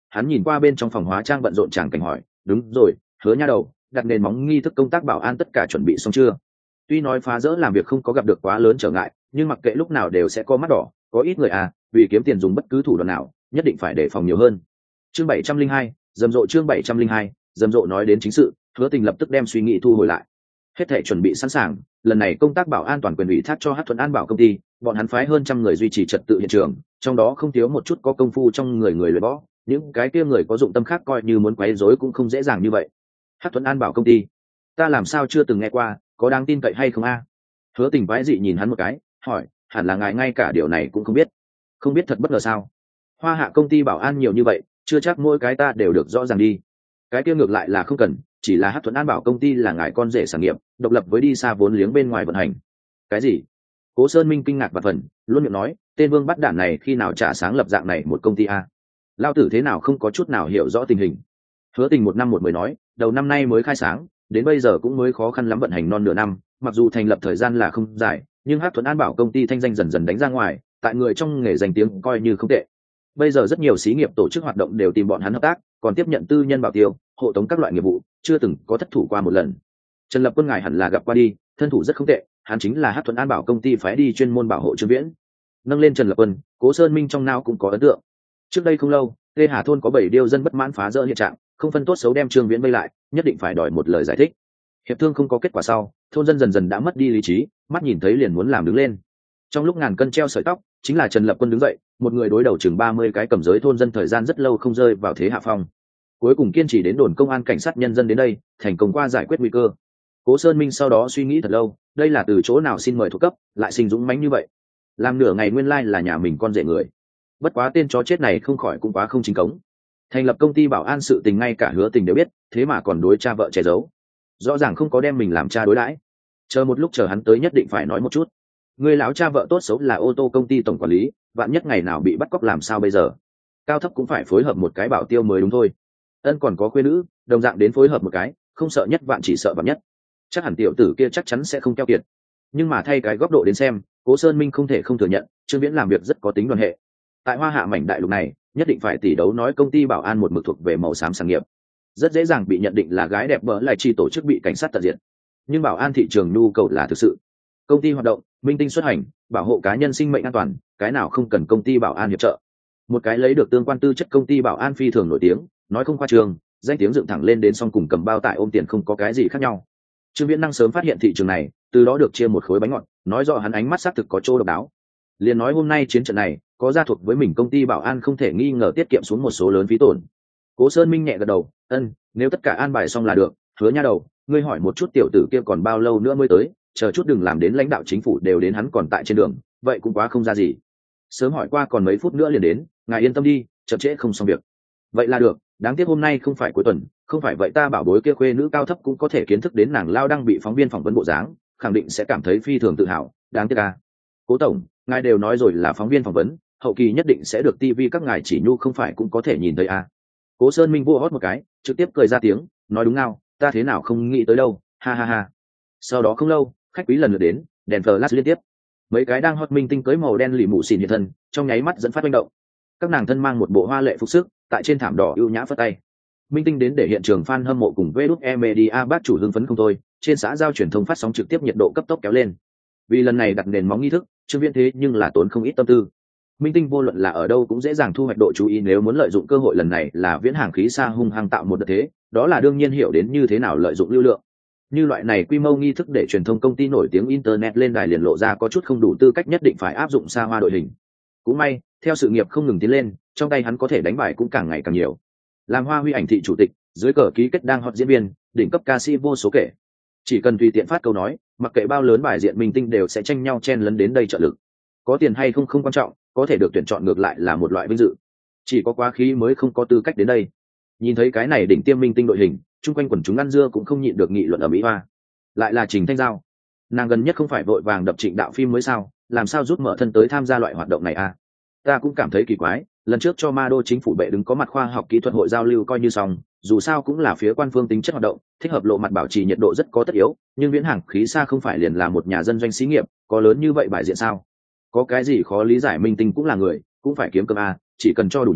hắn nhìn qua bên trong phòng hóa trang bận rộn chàng cảnh hỏi, đúng rồi, Hứa nha đầu, đặt nền móng nghi thức công tác bảo an tất cả chuẩn bị xong chưa? Tuy nói phá rỡ làm việc không có gặp được quá lớn trở ngại, nhưng mặc kệ lúc nào đều sẽ có mắt đỏ, có ít người à, vì kiếm tiền dùng bất cứ thủ đoạn nào, nhất định phải đề phòng nhiều hơn. Chương bảy trăm linh hai, rầm rộ chương bảy trăm linh hai, rầm rộ nói đến chính sự, Hứa Tình lập tức đem suy nghĩ thu hồi lại. Hết thảy chuẩn bị sẵn sàng, lần này công tác bảo an toàn quyền ủy thác cho Hắc Thuận An Bảo công ty, bọn hắn phái hơn trăm người duy trì trật tự hiện trường, trong đó không thiếu một chút có công phu trong người người luyện võ, những cái kia người có dụng tâm khác coi như muốn quấy rối cũng không dễ dàng như vậy. Hắc Thuận An Bảo công ty, ta làm sao chưa từng nghe qua, có đáng tin cậy hay không a? Hứa Tình quái dị nhìn hắn một cái, hỏi, hẳn là ngài ngay cả điều này cũng không biết. Không biết thật bất ngờ sao? Hoa Hạ công ty bảo an nhiều như vậy, chưa chắc mỗi cái ta đều được rõ ràng đi. Cái kia ngược lại là không cần, chỉ là Hắc Thuận An Bảo công ty là ngài con rể sản nghiệp, độc lập với đi xa vốn liếng bên ngoài vận hành. Cái gì? Cố Sơn Minh kinh ngạc và phần, luôn miệng nói, tên vương bắt đản này khi nào trả sáng lập dạng này một công ty a? Lao tử thế nào không có chút nào hiểu rõ tình hình. Hứa Tình một năm một mười nói, đầu năm nay mới khai sáng, đến bây giờ cũng mới khó khăn lắm vận hành non nửa năm, mặc dù thành lập thời gian là không dài, nhưng Hắc Thuận An Bảo công ty thanh danh dần dần đánh ra ngoài, tại người trong nghề danh tiếng coi như không tệ. Bây giờ rất nhiều xí nghiệp tổ chức hoạt động đều tìm bọn hắn hợp tác, còn tiếp nhận tư nhân bảo tiêu, hộ tống các loại nghiệp vụ, chưa từng có thất thủ qua một lần. Trần Lập Quân ngài hẳn là gặp qua đi, thân thủ rất không tệ, hắn chính là Hắc Thuận An Bảo công ty phái đi chuyên môn bảo hộ Trương Viễn. Nâng lên Trần Lập Quân, Cố Sơn Minh trong não cũng có ấn tượng. Trước đây không lâu, Tê Hà thôn có bảy điêu dân bất mãn phá rỡ hiện trạng, không phân tốt xấu đem Trương Viễn vây lại, nhất định phải đòi một lời giải thích. Hiệp thương không có kết quả sau, thôn dân dần dần đã mất đi lý trí, mắt nhìn thấy liền muốn làm đứng lên. Trong lúc ngàn cân treo sợi tóc, chính là Trần Lập Quân đứng dậy, một người đối đầu chừng ba mươi cái cầm giới thôn dân thời gian rất lâu không rơi vào thế hạ phong. Cuối cùng kiên trì đến đồn công an cảnh sát nhân dân đến đây, thành công qua giải quyết nguy cơ. Cố Sơn Minh sau đó suy nghĩ thật lâu, đây là từ chỗ nào xin mời thuộc cấp, lại sinh dũng mãnh như vậy. Làm nửa ngày nguyên lai là nhà mình con rể người. Bất quá tên chó chết này không khỏi cũng quá không chính cống. Thành lập công ty bảo an sự tình ngay cả Hứa Tình đều biết, thế mà còn đối cha vợ che giấu. Rõ ràng không có đem mình làm cha đối đãi. Chờ một lúc chờ hắn tới nhất định phải nói một chút. Người lão cha vợ tốt xấu là ô tô công ty tổng quản lý, vạn nhất ngày nào bị bắt cóc làm sao bây giờ? Cao thấp cũng phải phối hợp một cái bảo tiêu mới đúng thôi. Ân còn có quê nữ, đồng dạng đến phối hợp một cái, không sợ nhất vạn chỉ sợ vạn nhất. Chắc hẳn tiểu tử kia chắc chắn sẽ không keo kiệt. Nhưng mà thay cái góc độ đến xem, Cố Sơn Minh không thể không thừa nhận, Trương Viễn làm việc rất có tính đoàn hệ. Tại Hoa Hạ mảnh đại lục này, nhất định phải tỷ đấu nói công ty bảo an một mực thuộc về màu xám sản nghiệp, rất dễ dàng bị nhận định là gái đẹp bỡ lại chi tổ chức bị cảnh sát tận diệt. Nhưng bảo an thị trường nhu cầu là thực sự. Công ty hoạt động, minh tinh xuất hành, bảo hộ cá nhân sinh mệnh an toàn, cái nào không cần công ty bảo an hiệp trợ. Một cái lấy được tương quan tư chất công ty bảo an phi thường nổi tiếng, nói không khoa trương, danh tiếng dựng thẳng lên đến song cùng cầm bao tải ôm tiền không có cái gì khác nhau. Trương Viễn năng sớm phát hiện thị trường này, từ đó được chia một khối bánh ngọt, nói rõ hắn ánh mắt xác thực có chỗ độc đáo. Liền nói hôm nay chiến trận này, có gia thuộc với mình công ty bảo an không thể nghi ngờ tiết kiệm xuống một số lớn phí tổn. Cố Sơn Minh nhẹ gật đầu, ân, nếu tất cả an bài xong là được. Hứa nha đầu, ngươi hỏi một chút tiểu tử kia còn bao lâu nữa mới tới, chờ chút đừng làm đến lãnh đạo chính phủ đều đến hắn còn tại trên đường, vậy cũng quá không ra gì. Sớm hỏi qua còn mấy phút nữa liền đến, ngài yên tâm đi, chậm trễ không xong việc. Vậy là được, đáng tiếc hôm nay không phải cuối tuần, không phải vậy ta bảo bối kia khuê nữ cao thấp cũng có thể kiến thức đến nàng lao đang bị phóng viên phỏng vấn bộ dáng, khẳng định sẽ cảm thấy phi thường tự hào. Đáng tiếc à. Cố tổng, ngài đều nói rồi là phóng viên phỏng vấn, hậu kỳ nhất định sẽ được tivi các ngài chỉ nhu không phải cũng có thể nhìn thấy à. Cố Sơn Minh vua hót một cái, trực tiếp cười ra tiếng, nói đúng nào, ta thế nào không nghĩ tới đâu, ha ha ha. Sau đó không lâu, khách quý lần lượt đến, đèn flash liên tiếp. Mấy cái đang hot minh tinh cưới màu đen lì mù xỉn hiện thân, trong nháy mắt dẫn phát manh động. Các nàng thân mang một bộ hoa lệ phục sức, tại trên thảm đỏ ưu nhã phất tay. Minh tinh đến để hiện trường fan hâm mộ cùng vê media bác chủ hưng phấn không thôi, trên xã giao truyền thông phát sóng trực tiếp nhiệt độ cấp tốc kéo lên. Vì lần này đặt nền móng nghi thức, Trương Viễn thế nhưng là tốn không ít tâm tư. Minh tinh vô luận là ở đâu cũng dễ dàng thu hoạch độ chú ý, nếu muốn lợi dụng cơ hội lần này là Viễn hàng khí xa hung hăng tạo một đợt thế, đó là đương nhiên hiểu đến như thế nào lợi dụng lưu lượng. Như loại này quy mô nghi thức để truyền thông công ty nổi tiếng internet lên đài liền lộ ra có chút không đủ tư cách, nhất định phải áp dụng xa hoa đội hình. Cũng may, theo sự nghiệp không ngừng tiến lên, trong tay hắn có thể đánh bài cũng càng ngày càng nhiều. Làm Hoa Huy ảnh thị chủ tịch, dưới cờ ký kết đang hot diễn viên, đỉnh cấp ca sĩ vô số kể. Chỉ cần tùy tiện phát câu nói, mặc kệ bao lớn bài diện minh tinh đều sẽ tranh nhau chen lấn đến đây trợ lực. Có tiền hay không không quan trọng, có thể được tuyển chọn ngược lại là một loại vinh dự. Chỉ có quá khí mới không có tư cách đến đây. Nhìn thấy cái này đỉnh tiêm minh tinh đội hình, chung quanh quần chúng ăn dưa cũng không nhịn được nghị luận ở mỹ hoa. Lại là Trình Thanh Giao, nàng gần nhất không phải vội vàng đập Trịnh đạo phim mới sao, làm sao rút mở thân tới tham gia loại hoạt động này à? Ta cũng cảm thấy kỳ quái, lần trước cho ma đô chính phủ bệ đứng có mặt khoa học kỹ thuật hội giao lưu coi như xong, dù sao cũng là phía quan phương tính chất hoạt động, thích hợp lộ mặt bảo trì nhiệt độ rất có tất yếu, nhưng Viễn hàng khí xa không phải liền là một nhà dân doanh xí nghiệp, có lớn như vậy bài diện sao? Có cái gì khó lý giải, minh tinh cũng là người, cũng phải kiếm cơm à, chỉ cần cho đủ nhiều,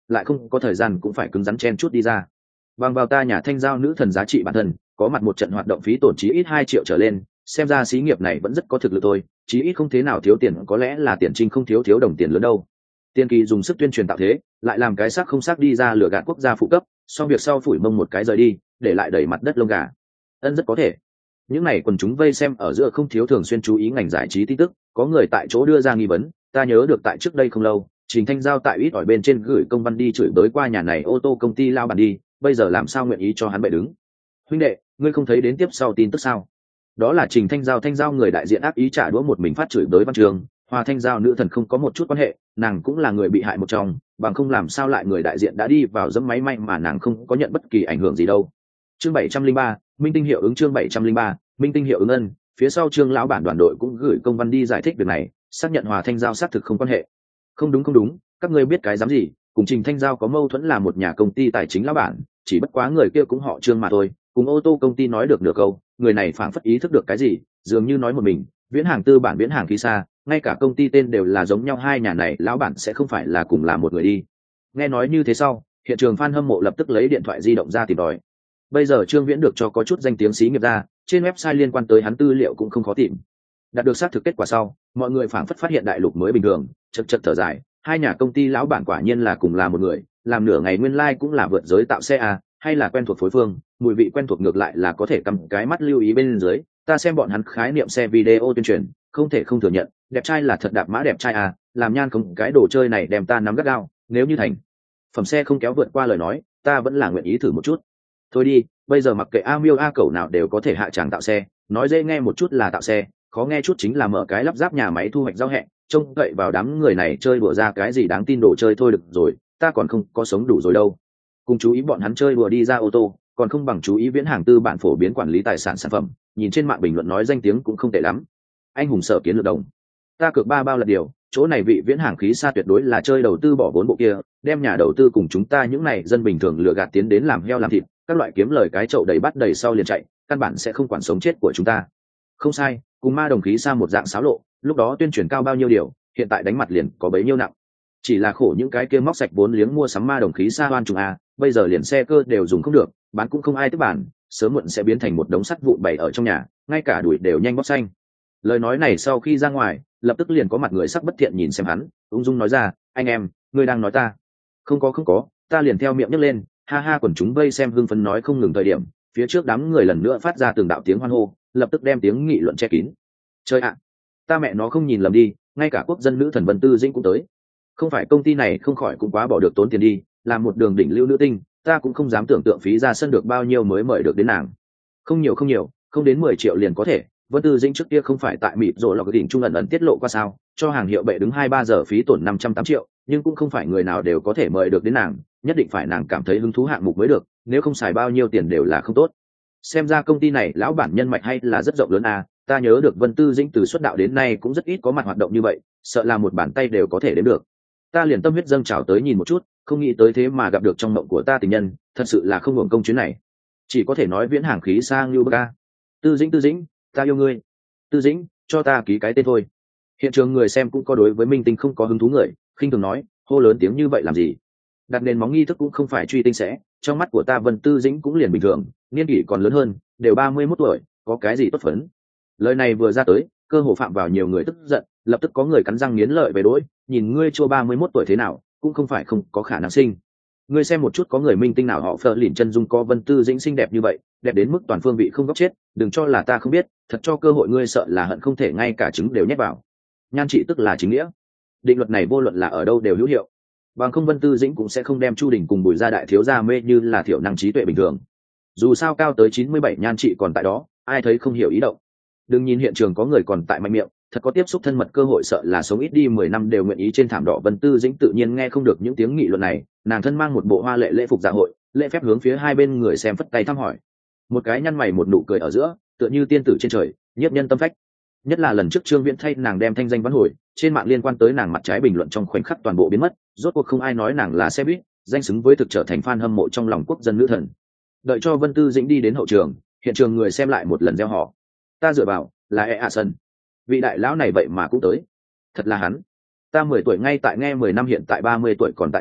lại không có thời gian cũng phải cứng rắn chen chút đi ra. Bằng vào ta nhà thanh giao nữ thần giá trị bản thân, có mặt một trận hoạt động phí tổn chí ít hai triệu trở lên, xem ra xí nghiệp này vẫn rất có thực lực thôi, chí ít không thế nào thiếu tiền, có lẽ là tiền trinh không thiếu thiếu đồng tiền lớn đâu. Tiên kỳ dùng sức tuyên truyền tạo thế, lại làm cái xác không xác đi ra lừa gạt quốc gia phụ cấp, xong việc sau phủi mông một cái rời đi, để lại đầy mặt đất lông gà. Ân, rất có thể. Những này quần chúng vây xem ở giữa không thiếu thường xuyên chú ý ngành giải trí tin tức, có người tại chỗ đưa ra nghi vấn, ta nhớ được tại trước đây không lâu, Trình Thanh Giao tại ít ỏi bên trên gửi công văn đi chửi bới qua nhà này ô tô công ty lao bản đi, bây giờ làm sao nguyện ý cho hắn bậy đứng. Huynh đệ, ngươi không thấy đến tiếp sau tin tức sao? Đó là Trình Thanh Giao Thanh Giao người đại diện ác ý trả đũa một mình phát chửi bới Văn Trường, Hòa Thanh Giao nữ thần không có một chút quan hệ, nàng cũng là người bị hại một trong, bằng không làm sao lại người đại diện đã đi vào dẫm máy may mà nàng không có nhận bất kỳ ảnh hưởng gì đâu. Chương bảy trăm linh ba, Minh Tinh hiệu ứng chương bảy trăm linh ba, Minh Tinh hiệu ứng ân, phía sau Trương lão bản đoàn đội cũng gửi công văn đi giải thích việc này, xác nhận Hòa Thanh Giao xác thực không quan hệ. Không đúng không đúng, các ngươi biết cái dám gì, cùng Trình Thanh Giao có mâu thuẫn là một nhà công ty tài chính lão bản, chỉ bất quá người kia cũng họ Trương mà thôi, cùng ô tô công ty nói được nửa câu, người này phảng phất ý thức được cái gì, dường như nói một mình, Viễn Hàng tư bản Viễn Hàng khí xa, ngay cả công ty tên đều là giống nhau, hai nhà này lão bản sẽ không phải là cùng là một người đi. Nghe nói như thế sau, hiện trường fan hâm mộ lập tức lấy điện thoại di động ra tìm tòi. Bây giờ Trương Viễn được cho có chút danh tiếng xí nghiệp ra, trên website liên quan tới hắn tư liệu cũng không khó tìm. Đạt được xác thực kết quả sau, mọi người phảng phất phát hiện đại lục mới bình thường, chật chật thở dài, hai nhà công ty lão bản quả nhiên là cùng là một người, làm nửa ngày nguyên lai like cũng là vượt giới tạo xe à, hay là quen thuộc phối phương, mùi vị quen thuộc ngược lại là có thể cầm cái mắt lưu ý bên dưới, ta xem bọn hắn khái niệm xe video tuyên truyền, không thể không thừa nhận, đẹp trai là thật đạp mã đẹp trai à, làm nhan không cái đồ chơi này đem ta nắm gắt gao, nếu như thành phẩm xe không kéo vượt qua lời nói, ta vẫn là nguyện ý thử một chút. Thôi đi, bây giờ mặc kệ a miêu a cẩu nào đều có thể hạ tràng tạo xe, nói dễ nghe một chút là tạo xe, khó nghe chút chính là mở cái lắp ráp nhà máy thu hoạch giao hẹ, trông cậy vào đám người này chơi đùa ra cái gì đáng tin đồ chơi thôi được rồi, ta còn không có sống đủ rồi đâu. Cùng chú ý bọn hắn chơi đùa đi ra ô tô, còn không bằng chú ý Viễn Hàng tư bản phổ biến quản lý tài sản sản phẩm, nhìn trên mạng bình luận nói danh tiếng cũng không tệ lắm. Anh hùng Sở Kiến lược đồng, ta cược ba bao là điều, chỗ này vị Viễn Hàng khí xa tuyệt đối là chơi đầu tư bỏ vốn bộ kia, đem nhà đầu tư cùng chúng ta những này dân bình thường lừa gạt tiến đến làm heo làm thịt, các loại kiếm lời cái chậu đầy bắt đầy sau liền chạy, căn bản sẽ không quản sống chết của chúng ta. Không sai, cùng ma đồng khí xa một dạng xáo lộ, lúc đó tuyên truyền cao bao nhiêu điều, hiện tại đánh mặt liền có bấy nhiêu nặng. Chỉ là khổ những cái kia móc sạch vốn liếng mua sắm ma đồng khí xa oan trùng a, bây giờ liền xe cơ đều dùng không được, bán cũng không ai tiếp bản, sớm muộn sẽ biến thành một đống sắt vụn bày ở trong nhà, ngay cả đuổi đều nhanh bóc xanh. Lời nói này sau khi ra ngoài, lập tức liền có mặt người sắc bất thiện nhìn xem hắn, ung dung nói ra, anh em, ngươi đang nói ta? Không có không có, ta liền theo miệng nhấc lên, ha ha. Quần chúng vây xem hưng phấn nói không ngừng thời điểm, phía trước đám người lần nữa phát ra từng đạo tiếng hoan hô, lập tức đem tiếng nghị luận che kín. Chơi ạ, ta mẹ nó không nhìn lầm đi, ngay cả quốc dân nữ thần Vân Tư Dĩnh cũng tới. Không phải công ty này không khỏi cũng quá bỏ được tốn tiền đi, làm một đường đỉnh lưu nữ tinh, ta cũng không dám tưởng tượng phí ra sân được bao nhiêu mới mời được đến nàng. Không nhiều không nhiều, không đến mười triệu liền có thể. Vân Tư Dĩnh trước kia không phải tại mịt rồi lọc đỉnh trung ẩn ẩn tiết lộ qua sao, cho hàng hiệu bệ đứng hai ba giờ phí tổn năm trăm tám triệu, nhưng cũng không phải người nào đều có thể mời được đến nàng, nhất định phải nàng cảm thấy hứng thú hạng mục mới được, nếu không xài bao nhiêu tiền đều là không tốt. Xem ra công ty này lão bản nhân mạch hay là rất rộng lớn à, ta nhớ được Vân Tư Dĩnh từ xuất đạo đến nay cũng rất ít có mặt hoạt động như vậy, sợ là một bàn tay đều có thể đến được. Ta liền tâm huyết dâng trào tới nhìn một chút, không nghĩ tới thế mà gặp được trong mộng của ta tình nhân, thật sự là không hưởng công chuyến này. Chỉ có thể nói Viễn Hàng khí sang như bca. Tư Dĩnh Tư Dĩnh, ta yêu ngươi. Tư Dĩnh, cho ta ký cái tên thôi. Hiện trường người xem cũng có đối với minh tinh không có hứng thú người, khinh thường nói, hô lớn tiếng như vậy làm gì? Đặt nền móng nghi thức cũng không phải truy tinh sẽ, trong mắt của ta Vân Tư Dĩnh cũng liền bình thường, niên kỷ còn lớn hơn, đều ba mươi mốt tuổi, có cái gì tốt phấn. Lời này vừa ra tới, cơ hồ phạm vào nhiều người tức giận, lập tức có người cắn răng nghiến lợi về đối, nhìn ngươi chua ba mươi mốt tuổi thế nào, cũng không phải không có khả năng sinh. Ngươi xem một chút có người minh tinh nào họ phờ lìn chân dung có Vân Tư Dĩnh xinh đẹp như vậy, đẹp đến mức toàn phương vị không góc chết, đừng cho là ta không biết, thật cho cơ hội ngươi sợ là hận không thể ngay cả trứng đều nhét vào. Nhan trị tức là chính nghĩa. Định luật này vô luận là ở đâu đều hữu hiệu. Bằng không Vân Tư Dĩnh cũng sẽ không đem Chu Đình cùng Bùi Gia đại thiếu gia mê như là thiểu năng trí tuệ bình thường. Dù sao cao tới chín mươi bảy nhan trị còn tại đó, ai thấy không hiểu ý động. Đừng nhìn hiện trường có người còn tại mạnh miệng, thật có tiếp xúc thân mật cơ hội sợ là sống ít đi mười năm đều nguyện ý trên thảm đỏ. Vân Tư Dĩnh tự nhiên nghe không được những tiếng nghị luận này, nàng thân mang một bộ hoa lệ lễ phục dạ hội, lễ phép hướng phía hai bên người xem phất tay thăm hỏi. Một cái nhăn mày một nụ cười ở giữa, tựa như tiên tử trên trời, nhiếp nhân tâm phách. Nhất là lần trước Trương Viễn thay nàng đem thanh danh vãn hồi, trên mạng liên quan tới nàng mặt trái bình luận trong khoảnh khắc toàn bộ biến mất, rốt cuộc không ai nói nàng là xe buýt, danh xứng với thực trở thành fan hâm mộ trong lòng quốc dân nữ thần. Đợi cho Vân Tư Dĩnh đi đến hậu trường, hiện trường người xem lại một lần reo hò. Ta dựa vào, là E A Sân. Vị đại lão này vậy mà cũng tới. Thật là hắn. Ta mười tuổi ngay tại nghe, mười năm hiện tại ba mươi tuổi còn tại nghe,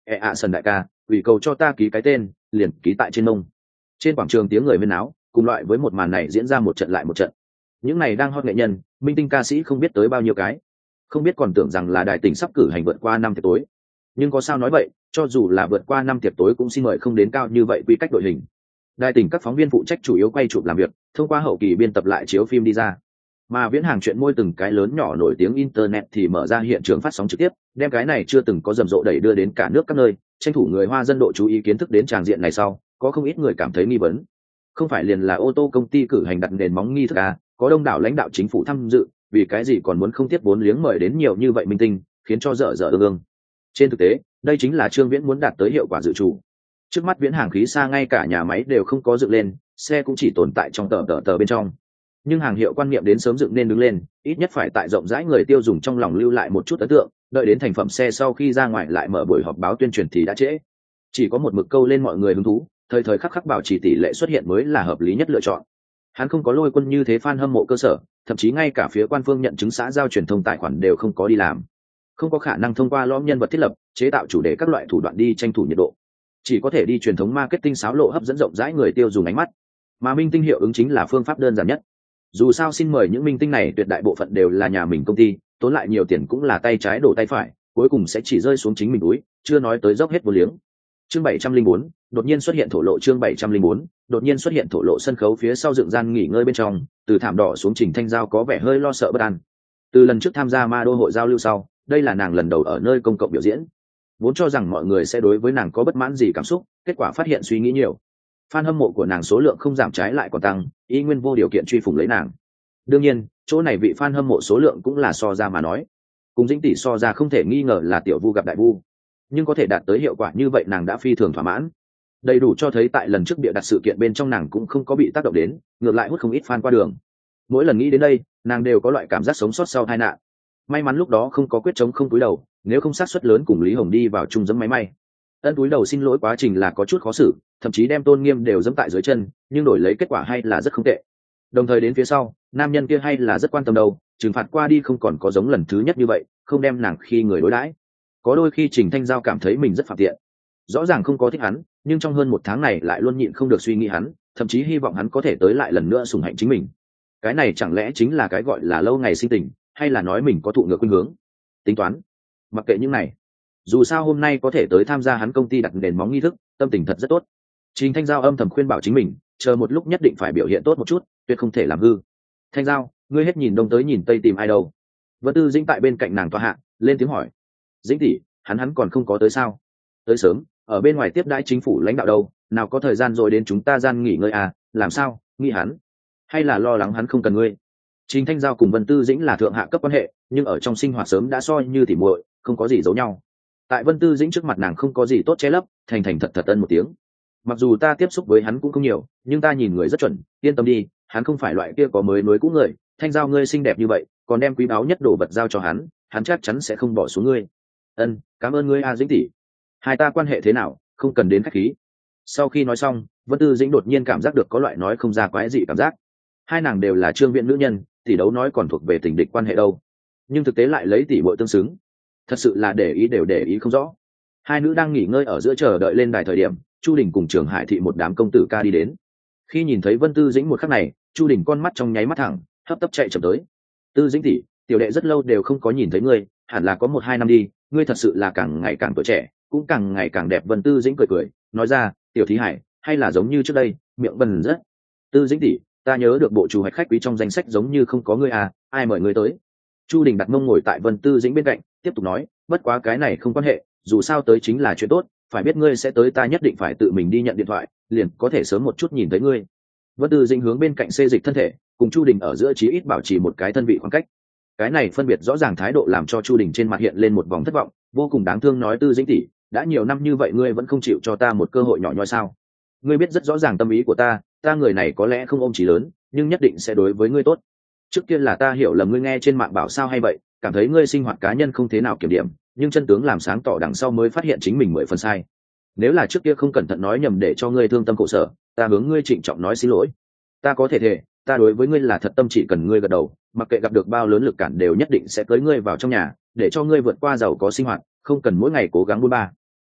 ẹ ạ sần đại ca, ủy cầu cho ta ký cái tên, liền ký tại trên mông. Trên quảng trường tiếng người huyên náo, cùng loại với một màn này diễn ra một trận lại một trận. Những này đang hot nghệ nhân, minh tinh ca sĩ không biết tới bao nhiêu cái, không biết còn tưởng rằng là đài tỉnh sắp cử hành vượt qua năm tiệc tối. Nhưng có sao nói vậy, cho dù là vượt qua năm tiệc tối cũng xin mời không đến cao như vậy quy cách đội hình. Đài tỉnh các phóng viên phụ trách chủ yếu quay chụp làm việc, thông qua hậu kỳ biên tập lại chiếu phim đi ra. Mà viễn hàng chuyện môi từng cái lớn nhỏ nổi tiếng internet thì mở ra hiện trường phát sóng trực tiếp, đem cái này chưa từng có rầm rộ đẩy đưa đến cả nước các nơi, tranh thủ người Hoa dân độ chú ý kiến thức đến tràng diện này sau, có không ít người cảm thấy nghi vấn. Không phải liền là ô tô công ty cử hành đặt nền móng nghi thức à, có đông đảo lãnh đạo chính phủ tham dự, vì cái gì còn muốn không tiếp vốn liếng mời đến nhiều như vậy minh tinh, khiến cho dở dở ương ương. Trên thực tế, đây chính là Trương Viễn muốn đạt tới hiệu quả dự trù. Trước mắt viễn hàng khí xa ngay cả nhà máy đều không có dựng lên, xe cũng chỉ tồn tại trong tờ tờ tờ bên trong. Nhưng hàng hiệu quan niệm đến sớm dựng nên đứng lên, ít nhất phải tại rộng rãi người tiêu dùng trong lòng lưu lại một chút ấn tượng, đợi đến thành phẩm xe sau khi ra ngoài lại mở buổi họp báo tuyên truyền thì đã trễ. Chỉ có một mực câu lên mọi người hứng thú, thời thời khắc khắc bảo trì tỷ lệ xuất hiện mới là hợp lý nhất lựa chọn. Hắn không có lôi quân như thế fan hâm mộ cơ sở, thậm chí ngay cả phía quan phương nhận chứng xã giao truyền thông tài khoản đều không có đi làm, không có khả năng thông qua lõm nhân vật thiết lập, chế tạo chủ đề các loại thủ đoạn đi tranh thủ nhiệt độ, chỉ có thể đi truyền thống marketing xáo lộ hấp dẫn rộng rãi người tiêu dùng ánh mắt. Mà minh tinh hiệu ứng chính là phương pháp đơn giản nhất. Dù sao xin mời những minh tinh này tuyệt đại bộ phận đều là nhà mình công ty, tốn lại nhiều tiền cũng là tay trái đổ tay phải, cuối cùng sẽ chỉ rơi xuống chính mình túi, chưa nói tới dốc hết vô liếng. Chương bảy trăm linh bốn, đột nhiên xuất hiện thổ lộ. Chương bảy trăm linh bốn, đột nhiên xuất hiện thổ lộ. Sân khấu phía sau dựng gian nghỉ ngơi bên trong, từ thảm đỏ xuống Trình Thanh Giao có vẻ hơi lo sợ bất an. Từ lần trước tham gia ma đô hội giao lưu sau, đây là nàng lần đầu ở nơi công cộng biểu diễn. Vốn cho rằng mọi người sẽ đối với nàng có bất mãn gì cảm xúc, kết quả phát hiện suy nghĩ nhiều. Fan hâm mộ của nàng số lượng không giảm trái lại còn tăng, ý nguyên vô điều kiện truy phủng lấy nàng. Đương nhiên, chỗ này vị fan hâm mộ số lượng cũng là so ra mà nói. Cùng Dĩnh tỷ so ra không thể nghi ngờ là tiểu vu gặp đại vu. Nhưng có thể đạt tới hiệu quả như vậy nàng đã phi thường thỏa mãn. Đầy đủ cho thấy tại lần trước bịa đặt sự kiện bên trong nàng cũng không có bị tác động đến, ngược lại hút không ít fan qua đường. Mỗi lần nghĩ đến đây, nàng đều có loại cảm giác sống sót sau tai nạn. May mắn lúc đó không có quyết chống không túi đầu, nếu không xác suất lớn cùng Lý Hồng đi vào chung dẫm máy may. Ân túi đầu xin lỗi quá trình là có chút khó xử, thậm chí đem tôn nghiêm đều dẫm tại dưới chân, nhưng đổi lấy kết quả hay là rất không tệ. Đồng thời đến phía sau, nam nhân kia hay là rất quan tâm đâu, trừng phạt qua đi không còn có giống lần thứ nhất như vậy, không đem nàng khi người đối đãi. Có đôi khi Trình Thanh Giao cảm thấy mình rất phạm tiện, rõ ràng không có thích hắn, nhưng trong hơn một tháng này lại luôn nhịn không được suy nghĩ hắn, thậm chí hy vọng hắn có thể tới lại lần nữa sủng hạnh chính mình. Cái này chẳng lẽ chính là cái gọi là lâu ngày sinh tình, hay là nói mình có thụ ngược khuynh hướng? Tính toán, mặc kệ những này, dù sao hôm nay có thể tới tham gia hắn công ty đặt nền móng nghi thức, tâm tình thật rất tốt. Trình Thanh Giao âm thầm khuyên bảo chính mình, chờ một lúc nhất định phải biểu hiện tốt một chút, tuyệt không thể làm hư. Thanh Giao, ngươi hết nhìn đông tới nhìn tây tìm ai đâu? Vân Tư Dĩnh tại bên cạnh nàng tòa hạ, lên tiếng hỏi. Dĩnh tỷ, hắn hắn còn không có tới sao? Tới sớm, ở bên ngoài tiếp đãi chính phủ lãnh đạo đâu, nào có thời gian rồi đến chúng ta gian nghỉ ngơi à? Làm sao? Nghĩ hắn? Hay là lo lắng hắn không cần ngươi? Trình Thanh Giao cùng Vân Tư Dĩnh là thượng hạ cấp quan hệ, nhưng ở trong sinh hoạt sớm đã so như tỉ muội, không có gì giấu nhau. Tại Vân Tư Dĩnh trước mặt nàng không có gì tốt che lấp, thành thành thật thật ân một tiếng. Mặc dù ta tiếp xúc với hắn cũng không nhiều, nhưng ta nhìn người rất chuẩn, yên tâm đi, hắn không phải loại kia có mới nối cũ người. Thanh Giao ngươi xinh đẹp như vậy, còn đem quý báu nhất đồ vật giao cho hắn, hắn chắc chắn sẽ không bỏ xuống ngươi. Ân, cảm ơn ngươi a Dĩnh tỷ. Hai ta quan hệ thế nào, không cần đến khách khí. Sau khi nói xong, Vân Tư Dĩnh đột nhiên cảm giác được có loại nói không ra quái dị cảm giác. Hai nàng đều là Trương Viễn nữ nhân, tỷ đấu nói còn thuộc về tình địch quan hệ đâu, nhưng thực tế lại lấy tỷ muội tương xứng, thật sự là để ý đều để ý không rõ. Hai nữ đang nghỉ ngơi ở giữa chờ đợi lên đài thời điểm, Chu Đình cùng Trường Hải Thị một đám công tử ca đi đến. Khi nhìn thấy Vân Tư Dĩnh một khắc này, Chu Đình con mắt trong nháy mắt thẳng, hấp tấp chạy chậm tới. Tư Dĩnh tỷ, tiểu đệ rất lâu đều không có nhìn thấy ngươi, hẳn là có một hai năm đi, ngươi thật sự là càng ngày càng tuổi trẻ, cũng càng ngày càng đẹp. Vân Tư Dĩnh cười cười, nói ra, tiểu thí hải, hay là giống như trước đây, miệng bần rất. Tư Dĩnh tỷ, ta nhớ được bộ chủ hoạch khách quý trong danh sách giống như không có ngươi à, ai mời ngươi tới? Chu Đình đặt mông ngồi tại Vân Tư Dĩnh bên cạnh, tiếp tục nói, bất quá cái này không quan hệ, dù sao tới chính là chuyện tốt, phải biết ngươi sẽ tới ta nhất định phải tự mình đi nhận điện thoại, liền có thể sớm một chút nhìn thấy ngươi. Vân Tư Dĩnh hướng bên cạnh xê dịch thân thể, cùng Chu Đình ở giữa chí ít bảo trì một cái thân vị khoảng cách. Cái này phân biệt rõ ràng thái độ làm cho Chu Đình trên mặt hiện lên một vòng thất vọng, vô cùng đáng thương nói, Tư Dĩnh tỷ, đã nhiều năm như vậy ngươi vẫn không chịu cho ta một cơ hội nhỏ nhoi sao? Ngươi biết rất rõ ràng tâm ý của ta, ta người này có lẽ không ôm chí lớn, nhưng nhất định sẽ đối với ngươi tốt. Trước kia là ta hiểu lầm ngươi nghe trên mạng bảo sao hay vậy, cảm thấy ngươi sinh hoạt cá nhân không thế nào kiểm điểm, nhưng chân tướng làm sáng tỏ đằng sau mới phát hiện chính mình mười phần sai. Nếu là trước kia không cẩn thận nói nhầm để cho ngươi thương tâm khổ sở, ta hướng ngươi trịnh trọng nói xin lỗi. Ta có thể thề, ta đối với ngươi là thật tâm, chỉ cần ngươi gật đầu, mặc kệ gặp được bao lớn lực cản đều nhất định sẽ cưới ngươi vào trong nhà, để cho ngươi vượt qua giàu có sinh hoạt, không cần mỗi ngày cố gắng buôn ba.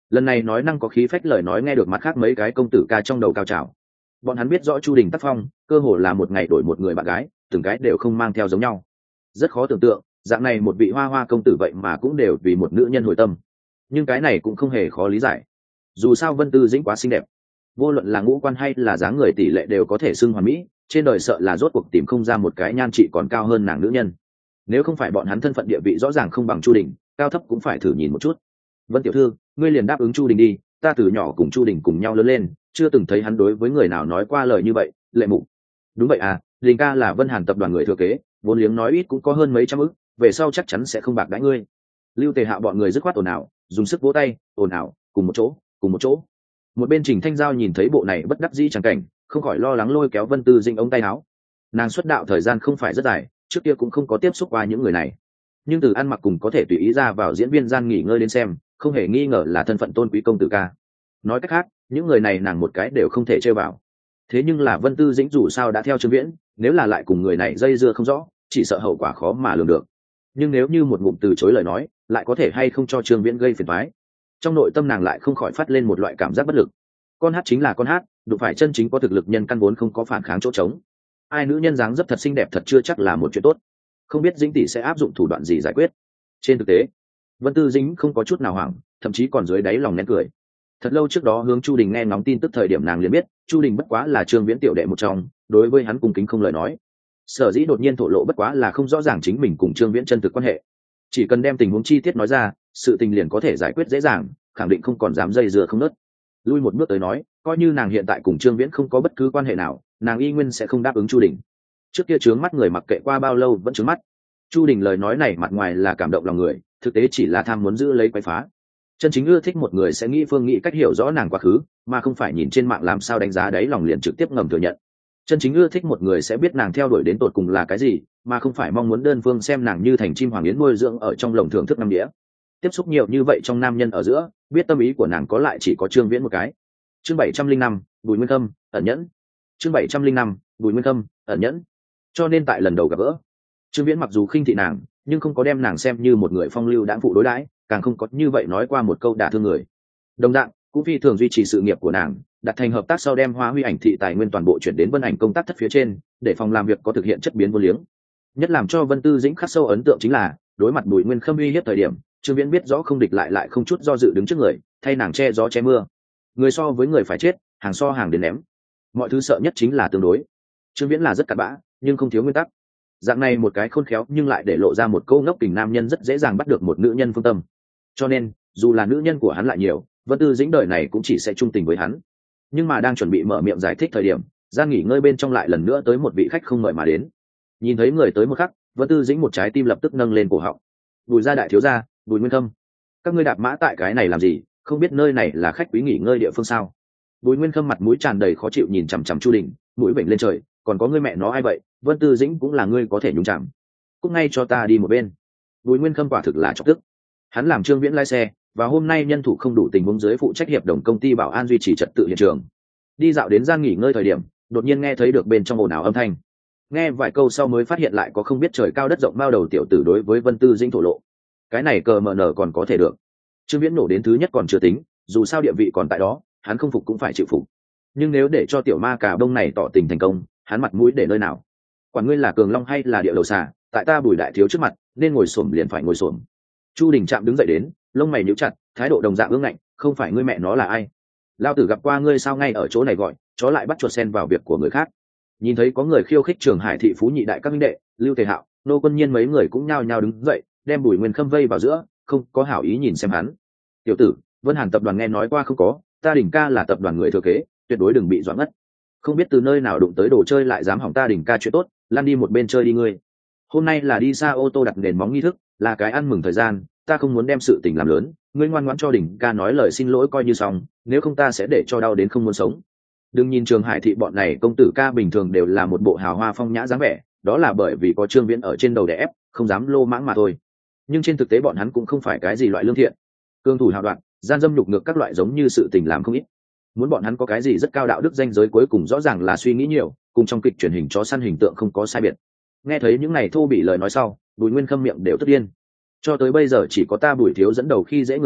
Lần này nói năng có khí phách lời nói nghe được mặt khác mấy cái công tử ca trong đầu cao trào. Bọn hắn biết rõ Chu Đình tác phong, cơ hồ là một ngày đổi một người bạn gái, từng cái đều không mang theo giống nhau. Rất khó tưởng tượng, dạng này một vị hoa hoa công tử vậy mà cũng đều vì một nữ nhân hồi tâm. Nhưng cái này cũng không hề khó lý giải. Dù sao Vân Tư Dĩnh quá xinh đẹp, vô luận là ngũ quan hay là dáng người tỷ lệ đều có thể xưng hoàn mỹ, trên đời sợ là rốt cuộc tìm không ra một cái nhan trị còn cao hơn nàng nữ nhân. Nếu không phải bọn hắn thân phận địa vị rõ ràng không bằng Chu Đình, cao thấp cũng phải thử nhìn một chút. Vân tiểu thư, ngươi liền đáp ứng Chu Đình đi, ta từ nhỏ cùng Chu Đình cùng nhau lớn lên, chưa từng thấy hắn đối với người nào nói qua lời như vậy. Lệ Mục: đúng vậy à, Đình ca là Vân Hàn tập đoàn người thừa kế, vốn liếng nói ít cũng có hơn mấy trăm ức, về sau chắc chắn sẽ không bạc đãi ngươi. Lưu Tề Hạo bọn người dứt khoát ồn ào, dùng sức vỗ tay, ồn ào, cùng một chỗ, cùng một chỗ. Một bên Trình Thanh Giao nhìn thấy bộ này bất đắc dĩ chẳng cảnh, không khỏi lo lắng lôi kéo Vân Tư Dĩnh ống tay áo. Nàng xuất đạo thời gian không phải rất dài, trước kia cũng không có tiếp xúc qua những người này, nhưng từ ăn mặc cùng có thể tùy ý ra vào diễn viên gian nghỉ ngơi đến xem, không hề nghi ngờ là thân phận tôn quý công tử ca. Nói cách khác, những người này nàng một cái đều không thể chơi vào. Thế nhưng là Vân Tư Dĩnh dù sao đã theo Trương Viễn, nếu là lại cùng người này dây dưa không rõ, chỉ sợ hậu quả khó mà lường được. Nhưng nếu như một ngụm từ chối lời nói, lại có thể hay không cho Trương Viễn gây phiền toái. Trong nội tâm nàng lại không khỏi phát lên một loại cảm giác bất lực. Con hát chính là con hát, đụng phải chân chính có thực lực nhân căn vốn không có phản kháng chỗ trống. Ai nữ nhân dáng dấp thật xinh đẹp thật chưa chắc là một chuyện tốt. Không biết Dĩnh tỷ sẽ áp dụng thủ đoạn gì giải quyết. Trên thực tế, Vân Tư Dĩnh không có chút nào hoảng, thậm chí còn dưới đáy lòng nén cười. Thật lâu trước đó hướng Chu Đình nghe ngóng tin tức thời điểm nàng liền biết, Chu Đình bất quá là Trương Viễn tiểu đệ một trong, đối với hắn cung kính không lời nói. Sở dĩ đột nhiên thổ lộ bất quá là không rõ ràng chính mình cùng Trương Viễn chân thực quan hệ. Chỉ cần đem tình huống chi tiết nói ra, sự tình liền có thể giải quyết dễ dàng, khẳng định không còn dám dây dưa không nớt. Lui một bước tới nói, coi như nàng hiện tại cùng Trương Viễn không có bất cứ quan hệ nào, nàng y nguyên sẽ không đáp ứng Chu Đình. Trước kia trướng mắt người mặc kệ qua bao lâu vẫn trướng mắt. Chu Đình lời nói này mặt ngoài là cảm động lòng người, thực tế chỉ là tham muốn giữ lấy quấy phá. Chân chính ưa thích một người sẽ nghĩ phương nghĩ cách hiểu rõ nàng quá khứ, mà không phải nhìn trên mạng làm sao đánh giá đấy lòng liền trực tiếp ngầm thừa nhận. Chân chính ưa thích một người sẽ biết nàng theo đuổi đến tột cùng là cái gì, mà không phải mong muốn đơn phương xem nàng như thành chim hoàng yến nuôi dưỡng ở trong lồng thưởng thức năm đĩa. Tiếp xúc nhiều như vậy trong nam nhân ở giữa, biết tâm ý của nàng có lại chỉ có Trương Viễn một cái. Chương bảy trăm linh năm, Bùi Nguyên Khâm, ẩn nhẫn. Chương bảy trăm linh năm, Bùi Nguyên Khâm, ẩn nhẫn. Cho nên tại lần đầu gặp gỡ, Trương Viễn mặc dù khinh thị nàng, nhưng không có đem nàng xem như một người phong lưu đãng phụ đối đãi, càng không có như vậy nói qua một câu đả thương người. Đồng dạng, cũng phi thường duy trì sự nghiệp của nàng, đặt thành hợp tác sau đem Hoa Huy ảnh thị tài nguyên toàn bộ chuyển đến Vân Ảnh công tác thất phía trên, để phòng làm việc có thực hiện chất biến vô liếng. Nhất làm cho Vân Tư Dĩnh khắc sâu ấn tượng chính là, đối mặt Bùi Nguyên Khâm uy hiếp thời điểm, Trương Viễn biết rõ không địch lại lại không chút do dự đứng trước người, thay nàng che gió che mưa. Người so với người phải chết, hàng so hàng đến ném. Mọi thứ sợ nhất chính là tương đối. Trương Viễn là rất cặn bã, nhưng không thiếu nguyên tắc. Dạng này một cái khôn khéo nhưng lại để lộ ra một câu ngốc kình nam nhân rất dễ dàng bắt được một nữ nhân phương tâm. Cho nên, dù là nữ nhân của hắn lại nhiều, Vân Tư Dĩnh đời này cũng chỉ sẽ trung tình với hắn. Nhưng mà đang chuẩn bị mở miệng giải thích thời điểm, gian nghỉ ngơi bên trong lại lần nữa tới một vị khách không mời mà đến. Nhìn thấy người tới một khắc, Vân Tư Dĩnh một trái tim lập tức nâng lên cổ họng. Bùi gia đại thiếu gia, Bùi Nguyên Khâm, các ngươi đạp mã tại cái này làm gì? Không biết nơi này là khách quý nghỉ ngơi địa phương sao? Bùi Nguyên Khâm mặt mũi tràn đầy khó chịu nhìn chằm chằm Chu Đình, mũi bệnh lên trời, còn có ngươi mẹ nó ai vậy? Vân Tư Dĩnh cũng là ngươi có thể nhúng chạm. Cút ngay cho ta đi một bên. Bùi Nguyên Khâm quả thực là chọc tức. Hắn làm Trương Viễn lái xe, và hôm nay nhân thủ không đủ tình huống dưới phụ trách hiệp đồng công ty bảo an duy trì trật tự hiện trường. Đi dạo đến gian nghỉ ngơi thời điểm, đột nhiên nghe thấy được bên trong ồn ào âm thanh. Nghe vài câu sau mới phát hiện lại có không biết trời cao đất rộng bao đầu tiểu tử đối với Vân Tư Dĩnh thổ lộ. Cái này cờ mờ nở còn có thể được. Trương Viễn nổ đến thứ nhất còn chưa tính, dù sao địa vị còn tại đó, hắn không phục cũng phải chịu phục. Nhưng nếu để cho tiểu ma cà đông này tỏ tình thành công, hắn mặt mũi để nơi nào? Quản ngươi là cường long hay là địa đầu xà, tại ta Bùi đại thiếu trước mặt, nên ngồi xổm liền phải ngồi xổm. Chu Đình Trạm đứng dậy đến, lông mày nhíu chặt, thái độ đồng dạng ương ngạnh, không phải ngươi mẹ nó là ai? Lao tử gặp qua ngươi sao ngay ở chỗ này gọi, chó lại bắt chuột sen vào việc của người khác. Nhìn thấy có người khiêu khích Trường Hải thị phú nhị đại các minh đệ, Lưu Tề Hạo, Nô Quân Nhiên mấy người cũng nhao nhao đứng dậy, đem Bùi Nguyên Khâm vây vào giữa, không có hảo ý nhìn xem hắn. Tiểu tử, Vân Hàn tập đoàn nghe nói qua không có, ta Đình ca là tập đoàn người thừa kế, tuyệt đối đừng bị doãn ngất. Không biết từ nơi nào đụng tới đồ chơi lại dám hỏng ta Đình ca chuyện tốt, lăn đi một bên chơi đi ngươi. Hôm nay là đi xa ô tô đặt nền móng nghi thức, là cái ăn mừng thời gian, ta không muốn đem sự tình làm lớn, ngươi ngoan ngoãn cho Đình ca nói lời xin lỗi coi như xong, nếu không ta sẽ để cho đau đến không muốn sống. Đừng nhìn Trường Hải thị bọn này công tử ca bình thường đều là một bộ hào hoa phong nhã dáng vẻ, đó là bởi vì có Trương Viễn ở trên đầu đè ép, không dám lô mãng mà thôi. Nhưng trên thực tế bọn hắn cũng không phải cái gì loại lương thiện, cương thủ hào đoạn, gian dâm nhục ngược các loại giống như sự tình làm không ít. Muốn bọn hắn có cái gì rất cao đạo đức danh giới cuối cùng rõ ràng là suy nghĩ nhiều, cùng trong kịch truyền hình chó săn hình tượng không có sai biệt. Nghe thấy những này thô bị lời nói sau, Bùi Nguyên Khâm miệng đều tức điên. Cho tới bây giờ chỉ có ta Bùi thiếu dẫn đầu khi dễ người khác,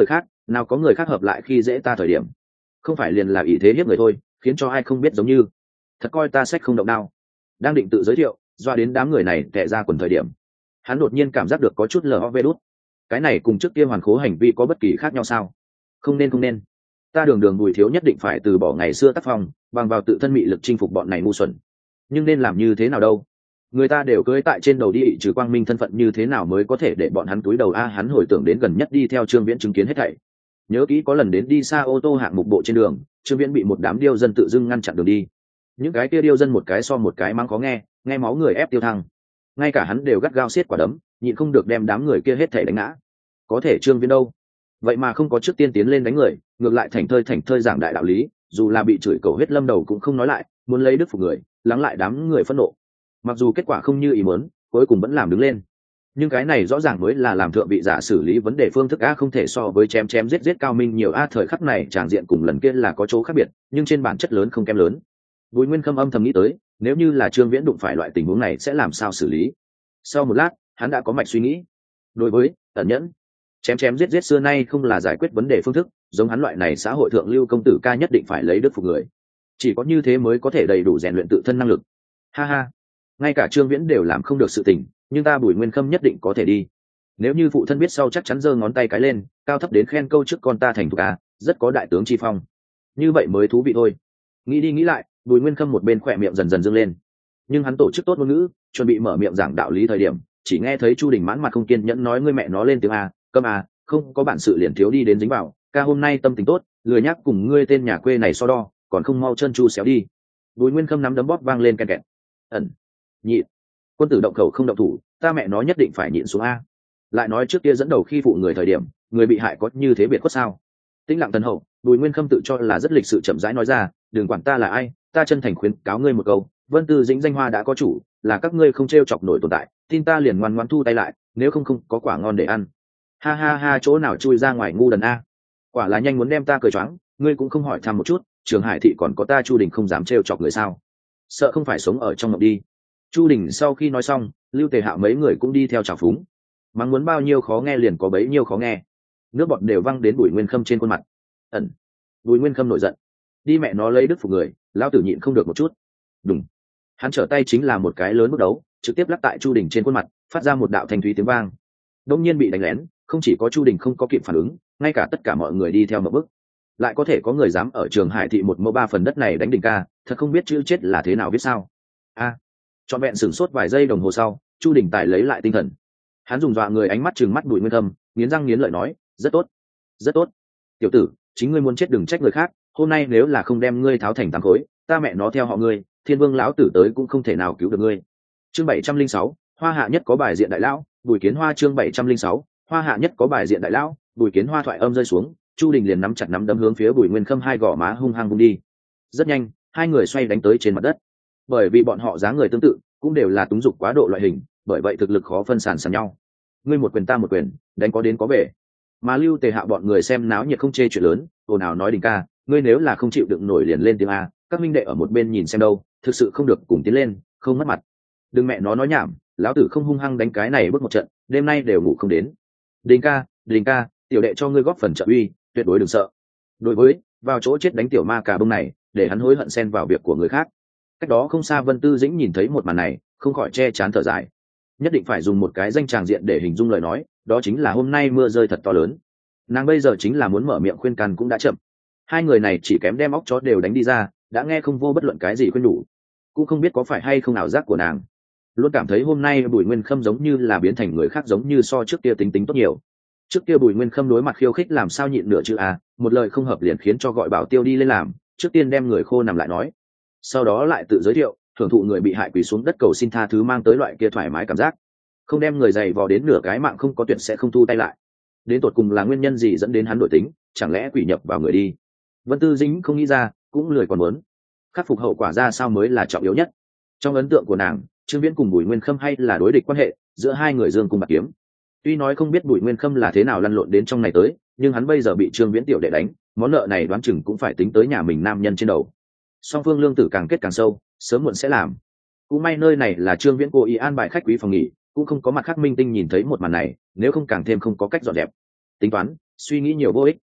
nào có người khác hợp lại khi dễ ta thời điểm, không phải liền là ý thế hiếp người thôi, khiến cho ai không biết giống như thật coi ta sách không động đao. Đang định tự giới thiệu, doa đến đám người này tệ ra quần thời điểm, hắn đột nhiên cảm giác được có chút lờ ho vê đút. Cái này cùng trước kia hoàn khố hành vi có bất kỳ khác nhau sao? Không nên không nên, ta đường đường Bùi thiếu nhất định phải từ bỏ ngày xưa tác phong, bằng vào tự thân mị lực chinh phục bọn này ngu xuẩn. Nhưng nên làm như thế nào đâu? Người ta đều cưỡi tại trên đầu đi, trừ quang minh thân phận như thế nào mới có thể để bọn hắn túi đầu a? Hắn hồi tưởng đến gần nhất đi theo Trương Viễn chứng kiến hết thảy. Nhớ kỹ có lần đến đi xa ô tô hạng mục bộ trên đường, Trương Viễn bị một đám điêu dân tự dưng ngăn chặn đường đi. Những cái kia điêu dân một cái so một cái mắng khó nghe, nghe máu người ép tiêu thăng. Ngay cả hắn đều gắt gao siết quả đấm, nhịn không được đem đám người kia hết thảy đánh ngã. Có thể Trương Viễn đâu? Vậy mà không có trước tiên tiến lên đánh người, ngược lại thành thơi thành thơi giảng đại đạo lý, dù là bị chửi cầu hết lâm đầu cũng không nói lại, muốn lấy đức phục người, lắng lại đám người phẫn nộ. Mặc dù kết quả không như ý muốn, cuối cùng vẫn làm đứng lên. Nhưng cái này rõ ràng mới là làm thượng vị giả xử lý vấn đề phương thức a, không thể so với chém chém giết giết cao minh nhiều a. Thời khắc này tràng diện cùng lần kia là có chỗ khác biệt, nhưng trên bản chất lớn không kém lớn. Bùi Nguyên Khâm âm thầm nghĩ tới, nếu như là Trương Viễn đụng phải loại tình huống này sẽ làm sao xử lý. Sau một lát, hắn đã có mạch suy nghĩ. Đối với ẩn nhẫn, chém chém giết giết xưa nay không là giải quyết vấn đề phương thức, giống hắn loại này xã hội thượng lưu công tử ca nhất định phải lấy đức phục người, chỉ có như thế mới có thể đầy đủ rèn luyện tự thân năng lực. Ha ha, ngay cả Trương Viễn đều làm không được sự tình, nhưng ta Bùi Nguyên Khâm nhất định có thể đi. Nếu như phụ thân biết sau chắc chắn giơ ngón tay cái lên, cao thấp đến khen câu trước con ta thành thục a, rất có đại tướng chi phong. Như vậy mới thú vị thôi. Nghĩ đi nghĩ lại, Bùi Nguyên Khâm một bên khỏe miệng dần dần dương lên. Nhưng hắn tổ chức tốt ngôn ngữ, chuẩn bị mở miệng giảng đạo lý thời điểm, chỉ nghe thấy Chu Đình mãn mặt không kiên nhẫn nói: ngươi mẹ nó lên tiếng a, câm a, không có bản sự liền thiếu đi đến dính vào, ca hôm nay tâm tình tốt, lười nhắc cùng ngươi tên nhà quê này so đo, còn không mau chân chu xéo đi. Bùi Nguyên Khâm nắm đấm bóp vang lên ken kẹt. Ẩn, nhịn, quân tử động khẩu không động thủ, ta mẹ nó nhất định phải nhịn xuống a. Lại nói trước kia dẫn đầu khi phụ người thời điểm, người bị hại có như thế biệt khuất sao? Tĩnh lặng thần hậu, Bùi Nguyên Khâm tự cho là rất lịch sự chậm rãi nói ra: đừng quản ta là ai, ta chân thành khuyến cáo ngươi một câu, Vân Tư Dĩnh danh hoa đã có chủ, là các ngươi không trêu chọc nổi tồn tại, tin ta liền ngoan ngoãn thu tay lại, nếu không không có quả ngon để ăn. Ha ha ha, chỗ nào chui ra ngoài ngu đần a, quả là nhanh muốn đem ta cười choáng. Ngươi cũng không hỏi thăm một chút, Trường Hải thị còn có ta Chu Đình không dám trêu chọc người sao? Sợ không phải sống ở trong mộng đi. Chu Đình sau khi nói xong, Lưu Tề Hạo mấy người cũng đi theo trào phúng, mắng muốn bao nhiêu khó nghe liền có bấy nhiêu khó nghe, nước bọt đều văng đến Bùi Nguyên Khâm trên khuôn mặt. Ẩn, Bùi Nguyên Khâm nổi giận, đi mẹ nó lấy đức phục người, lão tử nhịn không được một chút. Đúng, hắn trở tay chính là một cái lớn bước đấu, trực tiếp lắc tại Chu Đình trên khuôn mặt, phát ra một đạo thanh thúy tiếng vang. Đông nhiên bị đánh lén, không chỉ có Chu Đình không có kịp phản ứng, ngay cả tất cả mọi người đi theo một bước. Lại có thể có người dám ở Trường Hải thị một mẫu ba phần đất này đánh Đình ca, thật không biết chữ chết là thế nào biết sao? A, à, trọn vẹn sửng sốt vài giây đồng hồ sau, Chu Đình tài lấy lại tinh thần. Hắn dùng dọa người ánh mắt trừng mắt Bùi Nguyên Khâm, nghiến răng nghiến lợi nói: rất tốt, rất tốt, tiểu tử, chính ngươi muốn chết đừng trách người khác. Hôm nay nếu là không đem ngươi tháo thành tám khối, ta mẹ nó theo họ ngươi, Thiên Vương lão tử tới cũng không thể nào cứu được ngươi. Chương bảy trăm linh sáu, Hoa hạ nhất có bài diện đại lão, Bùi Kiến Hoa. Chương bảy trăm linh sáu, Hoa hạ nhất có bài diện đại lão, Bùi Kiến Hoa. Thoại âm rơi xuống, Chu Đình liền nắm chặt nắm đấm hướng phía Bùi Nguyên Khâm hai gò má hung hăng vung đi. Rất nhanh, hai người xoay đánh tới trên mặt đất. Bởi vì bọn họ dáng người tương tự, cũng đều là túng dục quá độ loại hình, bởi vậy thực lực khó phân sản sàn nhau. Ngươi một quyền ta một quyền, đánh có đến có về. Mà Lưu Tề Hạo bọn người xem náo nhiệt không chê chuyện lớn, ồn ào nói: Đình ca, ngươi nếu là không chịu đựng nổi liền lên tiếng a, các minh đệ ở một bên nhìn xem đâu, thực sự không được cùng tiến lên, không mất mặt. Đừng mẹ nó nói nhảm, lão tử không hung hăng đánh cái này bước một trận, đêm nay đều ngủ không đến. Đình ca, Đình ca, tiểu đệ cho ngươi góp phần trợ uy, tuyệt đối đừng sợ. Đối với vào chỗ chết đánh tiểu ma cà bông này, để hắn hối hận xen vào việc của người khác. Cách đó không xa Vân Tư Dĩnh nhìn thấy một màn này, không khỏi che chán thở dài. Nhất định phải dùng một cái danh tràng diện để hình dung lời nói, đó chính là hôm nay mưa rơi thật to lớn. Nàng bây giờ chính là muốn mở miệng khuyên can cũng đã chậm. Hai người này chỉ kém đem óc chó đều đánh đi ra, đã nghe không vô bất luận cái gì khuyên đủ. Cũng không biết có phải hay không ảo giác của nàng, luôn cảm thấy hôm nay Bùi Nguyên Khâm giống như là biến thành người khác, giống như so trước kia tính tính tốt nhiều. Trước kia Bùi Nguyên Khâm đối mặt khiêu khích làm sao nhịn nửa chữ à, một lời không hợp liền khiến cho gọi Bảo Tiêu đi lên làm, trước tiên đem người khô nằm lại nói, sau đó lại tự giới thiệu, thưởng thụ người bị hại quỳ xuống đất cầu xin tha thứ, mang tới loại kia thoải mái cảm giác, không đem người dày vò đến nửa cái mạng không có tuyệt sẽ không thu tay lại. Đến tột cùng là nguyên nhân gì dẫn đến hắn đổi tính, chẳng lẽ quỷ nhập vào người đi? Vân Tư Dĩnh không nghĩ ra, cũng lười còn muốn khắc phục hậu quả ra sao mới là trọng yếu nhất. Trong ấn tượng của nàng, Trương Viễn cùng Bùi Nguyên Khâm hay là đối địch quan hệ, giữa hai người dương cùng bạc kiếm. Tuy nói không biết Bùi Nguyên Khâm là thế nào lăn lộn đến trong này tới, nhưng hắn bây giờ bị Trương Viễn tiểu đệ đánh, món nợ này đoán chừng cũng phải tính tới nhà mình nam nhân trên đầu. Song phương lương tử càng kết càng sâu, sớm muộn sẽ làm. Cũng may nơi này là Trương Viễn cố ý an bài khách quý phòng nghỉ, cũng không có mặt khác minh tinh nhìn thấy một màn này, nếu không càng thêm không có cách dọn dẹp. Tính toán, suy nghĩ nhiều vô ích,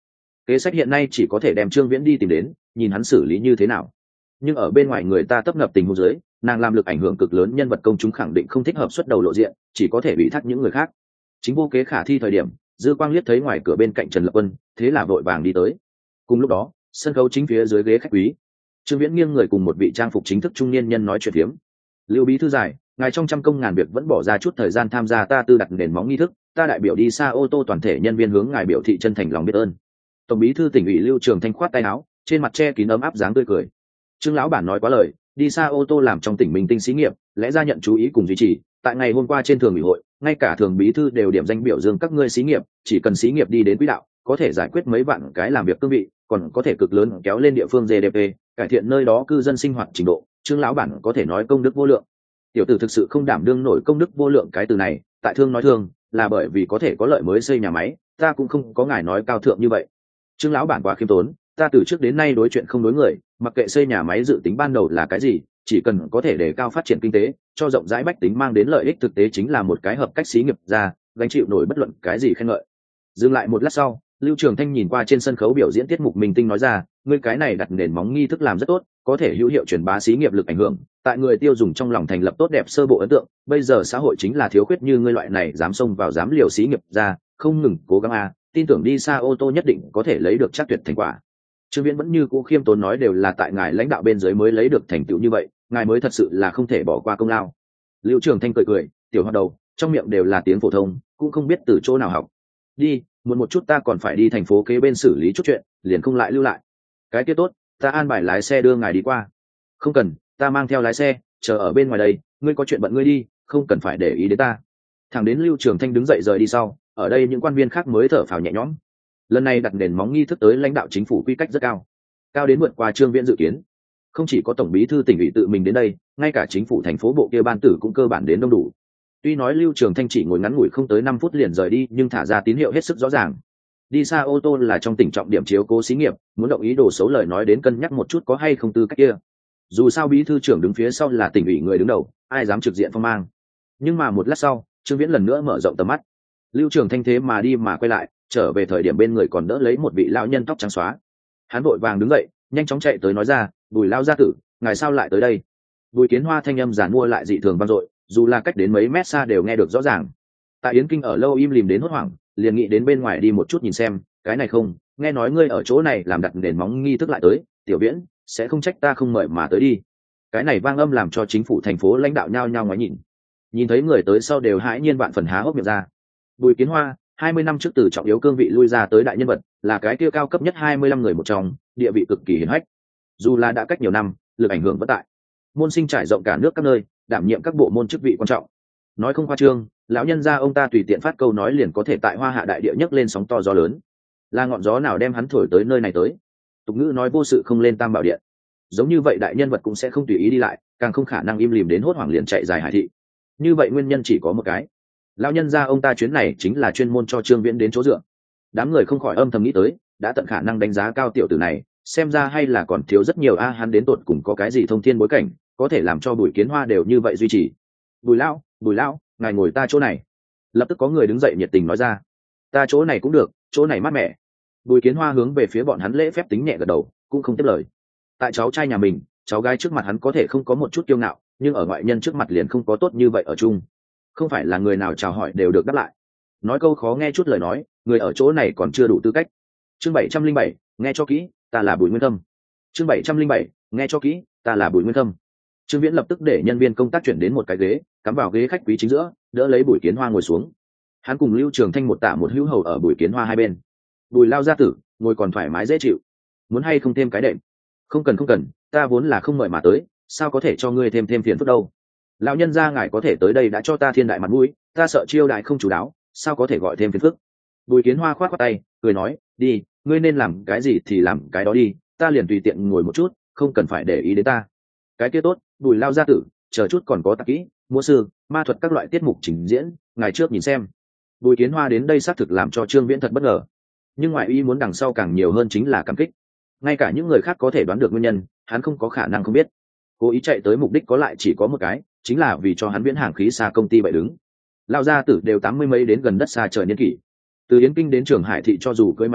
kế sách hiện nay chỉ có thể đem Trương Viễn đi tìm đến, nhìn hắn xử lý như thế nào. Nhưng ở bên ngoài người ta tấp nập tình huống dưới, nàng làm lực ảnh hưởng cực lớn nhân vật công chúng khẳng định không thích hợp xuất đầu lộ diện, chỉ có thể ủy thác những người khác. Chính vô kế khả thi thời điểm, Dư Quang liếc thấy ngoài cửa bên cạnh Trần Lập Quân, thế là vội vàng đi tới. Cùng lúc đó, sân khấu chính phía dưới ghế khách quý, Trương Viễn nghiêng người cùng một vị trang phục chính thức trung niên nhân nói chuyện phiếm. Lưu bí thư giải, ngài trong trăm công ngàn việc vẫn bỏ ra chút thời gian tham gia ta tư đặt nền móng nghi thức, ta đại biểu đi xa ô tô toàn thể nhân viên hướng ngài biểu thị chân thành lòng biết ơn. Tổng bí thư tỉnh ủy Lưu Trường Thanh khoát tay áo, trên mặt che kín ấm áp dáng tươi cười. Trương lão bản nói quá lời, đi xa ô tô làm trong tỉnh Minh Tinh xí nghiệp, lẽ ra nhận chú ý cùng duy trì. Tại ngày hôm qua trên thường ủy hội, ngay cả thường bí thư đều điểm danh biểu dương các ngươi xí nghiệp, chỉ cần xí nghiệp đi đến quỹ đạo, có thể giải quyết mấy vạn cái làm việc cương vị, còn có thể cực lớn kéo lên địa phương giê đê pê, cải thiện nơi đó cư dân sinh hoạt trình độ. Trương lão bản có thể nói công đức vô lượng. Tiểu tử thực sự không đảm đương nổi công đức vô lượng cái từ này, tại thương nói thương, là bởi vì có thể có lợi mới xây nhà máy, ta cũng không có ngài nói cao thượng như vậy. Trương lão bản quá khiêm tốn, ta từ trước đến nay đối chuyện không đối người, mặc kệ xây nhà máy dự tính ban đầu là cái gì, chỉ cần có thể đề cao phát triển kinh tế, cho rộng rãi bách tính mang đến lợi ích thực tế chính là một cái hợp cách xí nghiệp ra, gánh chịu nổi bất luận cái gì khen ngợi. Dừng lại một lát sau, Lưu Trường Thanh nhìn qua trên sân khấu biểu diễn tiết mục Minh Tinh nói ra, ngươi cái này đặt nền móng nghi thức làm rất tốt, có thể hữu hiệu truyền bá xí nghiệp lực ảnh hưởng, tại người tiêu dùng trong lòng thành lập tốt đẹp sơ bộ ấn tượng. Bây giờ xã hội chính là thiếu khuyết như ngươi loại này dám xông vào dám liều xí nghiệp ra, không ngừng cố gắng a, tin tưởng đi xa ô tô nhất định có thể lấy được chắc tuyệt thành quả. Trương Viễn vẫn như cũ khiêm tốn nói đều là tại ngài lãnh đạo bên dưới mới lấy được thành tựu như vậy, ngài mới thật sự là không thể bỏ qua công lao. Lưu Trường Thanh cười cười, tiểu hoạt đầu, trong miệng đều là tiếng phổ thông, cũng không biết từ chỗ nào học. Đi, muốn một chút ta còn phải đi thành phố kế bên xử lý chút chuyện, liền không lại lưu lại. Cái kia tốt, ta an bài lái xe đưa ngài đi qua. Không cần, ta mang theo lái xe, chờ ở bên ngoài đây, ngươi có chuyện bận ngươi đi, không cần phải để ý đến ta. Thẳng đến Lưu Trường Thanh đứng dậy rời đi sau, ở đây những quan viên khác mới thở phào nhẹ nhõm. Lần này đặt nền móng nghi thức tới lãnh đạo chính phủ quy cách rất cao, cao đến vượt qua Trương Viễn dự kiến. Không chỉ có tổng bí thư tỉnh ủy tự mình đến đây, ngay cả chính phủ thành phố bộ kia ban tử cũng cơ bản đến đông đủ. Tuy nói Lưu Trường Thanh chỉ ngồi ngắn ngủi không tới năm phút liền rời đi, nhưng thả ra tín hiệu hết sức rõ ràng. Đi xa ô tô là trong tỉnh trọng điểm chiếu cố xí nghiệp, muốn động ý đồ xấu lời nói đến cân nhắc một chút có hay không tư cách kia. Dù sao bí thư trưởng đứng phía sau là tỉnh ủy người đứng đầu, ai dám trực diện phong mang. Nhưng mà một lát sau, Trương Viễn lần nữa mở rộng tầm mắt. Lưu Trường Thanh thế mà đi mà quay lại, trở về thời điểm bên người còn đỡ lấy một vị lão nhân tóc trắng xóa. Hắn vội vàng đứng dậy, nhanh chóng chạy tới nói ra, Bùi lão gia tử, ngài sao lại tới đây? Bùi Kiến Hoa thanh âm giản mua lại dị thường vang dội, dù là cách đến mấy mét xa đều nghe được rõ ràng. Tại Yến Kinh ở lâu im lìm đến hốt hoảng, liền nghĩ đến bên ngoài đi một chút nhìn xem, cái này không, nghe nói ngươi ở chỗ này làm đặt nền móng nghi thức lại tới, Tiểu Viễn, sẽ không trách ta không mời mà tới đi. Cái này vang âm làm cho chính phủ thành phố lãnh đạo nhao nhao ngoái nhìn. Nhìn thấy người tới sau đều hãi nhiên vạn phần há hốc miệng ra. Bùi Kiến Hoa, hai mươi năm trước từ trọng yếu cương vị lui ra tới đại nhân vật, là cái kia cao cấp nhất hai mươi lăm người một trong, địa vị cực kỳ hiển hách. Dù là đã cách nhiều năm, lực ảnh hưởng vẫn tại. Môn sinh trải rộng cả nước các nơi, đảm nhiệm các bộ môn chức vị quan trọng. Nói không khoa trương, lão nhân gia ông ta tùy tiện phát câu nói liền có thể tại Hoa Hạ đại địa nhấc lên sóng to gió lớn. Là ngọn gió nào đem hắn thổi tới nơi này tới? Tục ngữ nói vô sự không lên tam bảo điện. Giống như vậy đại nhân vật cũng sẽ không tùy ý đi lại, càng không khả năng im lìm đến hốt hoảng liền chạy dài hải thị. Như vậy nguyên nhân chỉ có một cái. Lão nhân gia ông ta chuyến này chính là chuyên môn cho Trương Viễn đến chỗ dựa. Đám người không khỏi âm thầm nghĩ tới, đã tận khả năng đánh giá cao tiểu tử này, xem ra hay là còn thiếu rất nhiều a, hắn đến tột cùng có cái gì thông thiên bối cảnh, có thể làm cho Bùi Kiến Hoa đều như vậy duy trì. Bùi lão, Bùi lão, ngài ngồi ta chỗ này. Lập tức có người đứng dậy nhiệt tình nói ra, ta chỗ này cũng được, chỗ này mát mẻ. Bùi Kiến Hoa hướng về phía bọn hắn lễ phép tính nhẹ gật đầu, cũng không tiếp lời. Tại cháu trai nhà mình, cháu gái trước mặt hắn có thể không có một chút kiêu ngạo, nhưng ở ngoại nhân trước mặt liền không có tốt như vậy ở chung. Không phải là người nào chào hỏi đều được đáp lại. Nói câu khó nghe chút lời nói, người ở chỗ này còn chưa đủ tư cách. Chương bảy trăm linh bảy, nghe cho kỹ, ta là Bùi Nguyên Thâm. Chương bảy trăm linh bảy, nghe cho kỹ, ta là Bùi Nguyên Thâm. Trương Viễn lập tức để nhân viên công tác chuyển đến một cái ghế, cắm vào ghế khách quý chính giữa, đỡ lấy Bùi Kiến Hoa ngồi xuống. Hắn cùng Lưu Trường Thanh một tạ một hữu hầu ở Bùi Kiến Hoa hai bên. Bùi lao gia tử, ngồi còn thoải mái dễ chịu. Muốn hay không thêm cái đệm? Không cần không cần, ta vốn là không mời mà tới, sao có thể cho ngươi thêm thêm phiền phức đâu. Lão nhân gia ngài có thể tới đây đã cho ta thiên đại mặt mũi, ta sợ chiêu đại không chủ đáo, sao có thể gọi thêm phiền phức. Bùi Kiến Hoa khoát khoát tay, cười nói, đi, ngươi nên làm cái gì thì làm cái đó đi, ta liền tùy tiện ngồi một chút, không cần phải để ý đến ta. Cái kia tốt, Bùi lao gia tử, chờ chút còn có tạp kỹ, múa sư, ma thuật các loại tiết mục trình diễn, ngài trước nhìn xem. Bùi Kiến Hoa đến đây xác thực làm cho Trương Viễn thật bất ngờ, nhưng ngoại ý muốn đằng sau càng nhiều hơn chính là cảm kích. Ngay cả những người khác có thể đoán được nguyên nhân, hắn không có khả năng không biết. Cố ý chạy tới mục đích có lại chỉ có một cái, chính là vì cho hắn Viễn hàng khí xa công ty bậy đứng. Lao gia tử đều tám mươi mấy đến gần đất xa trời niên kỷ, từ Yến Kinh đến Trường Hải thị cho dù cưới máy bay,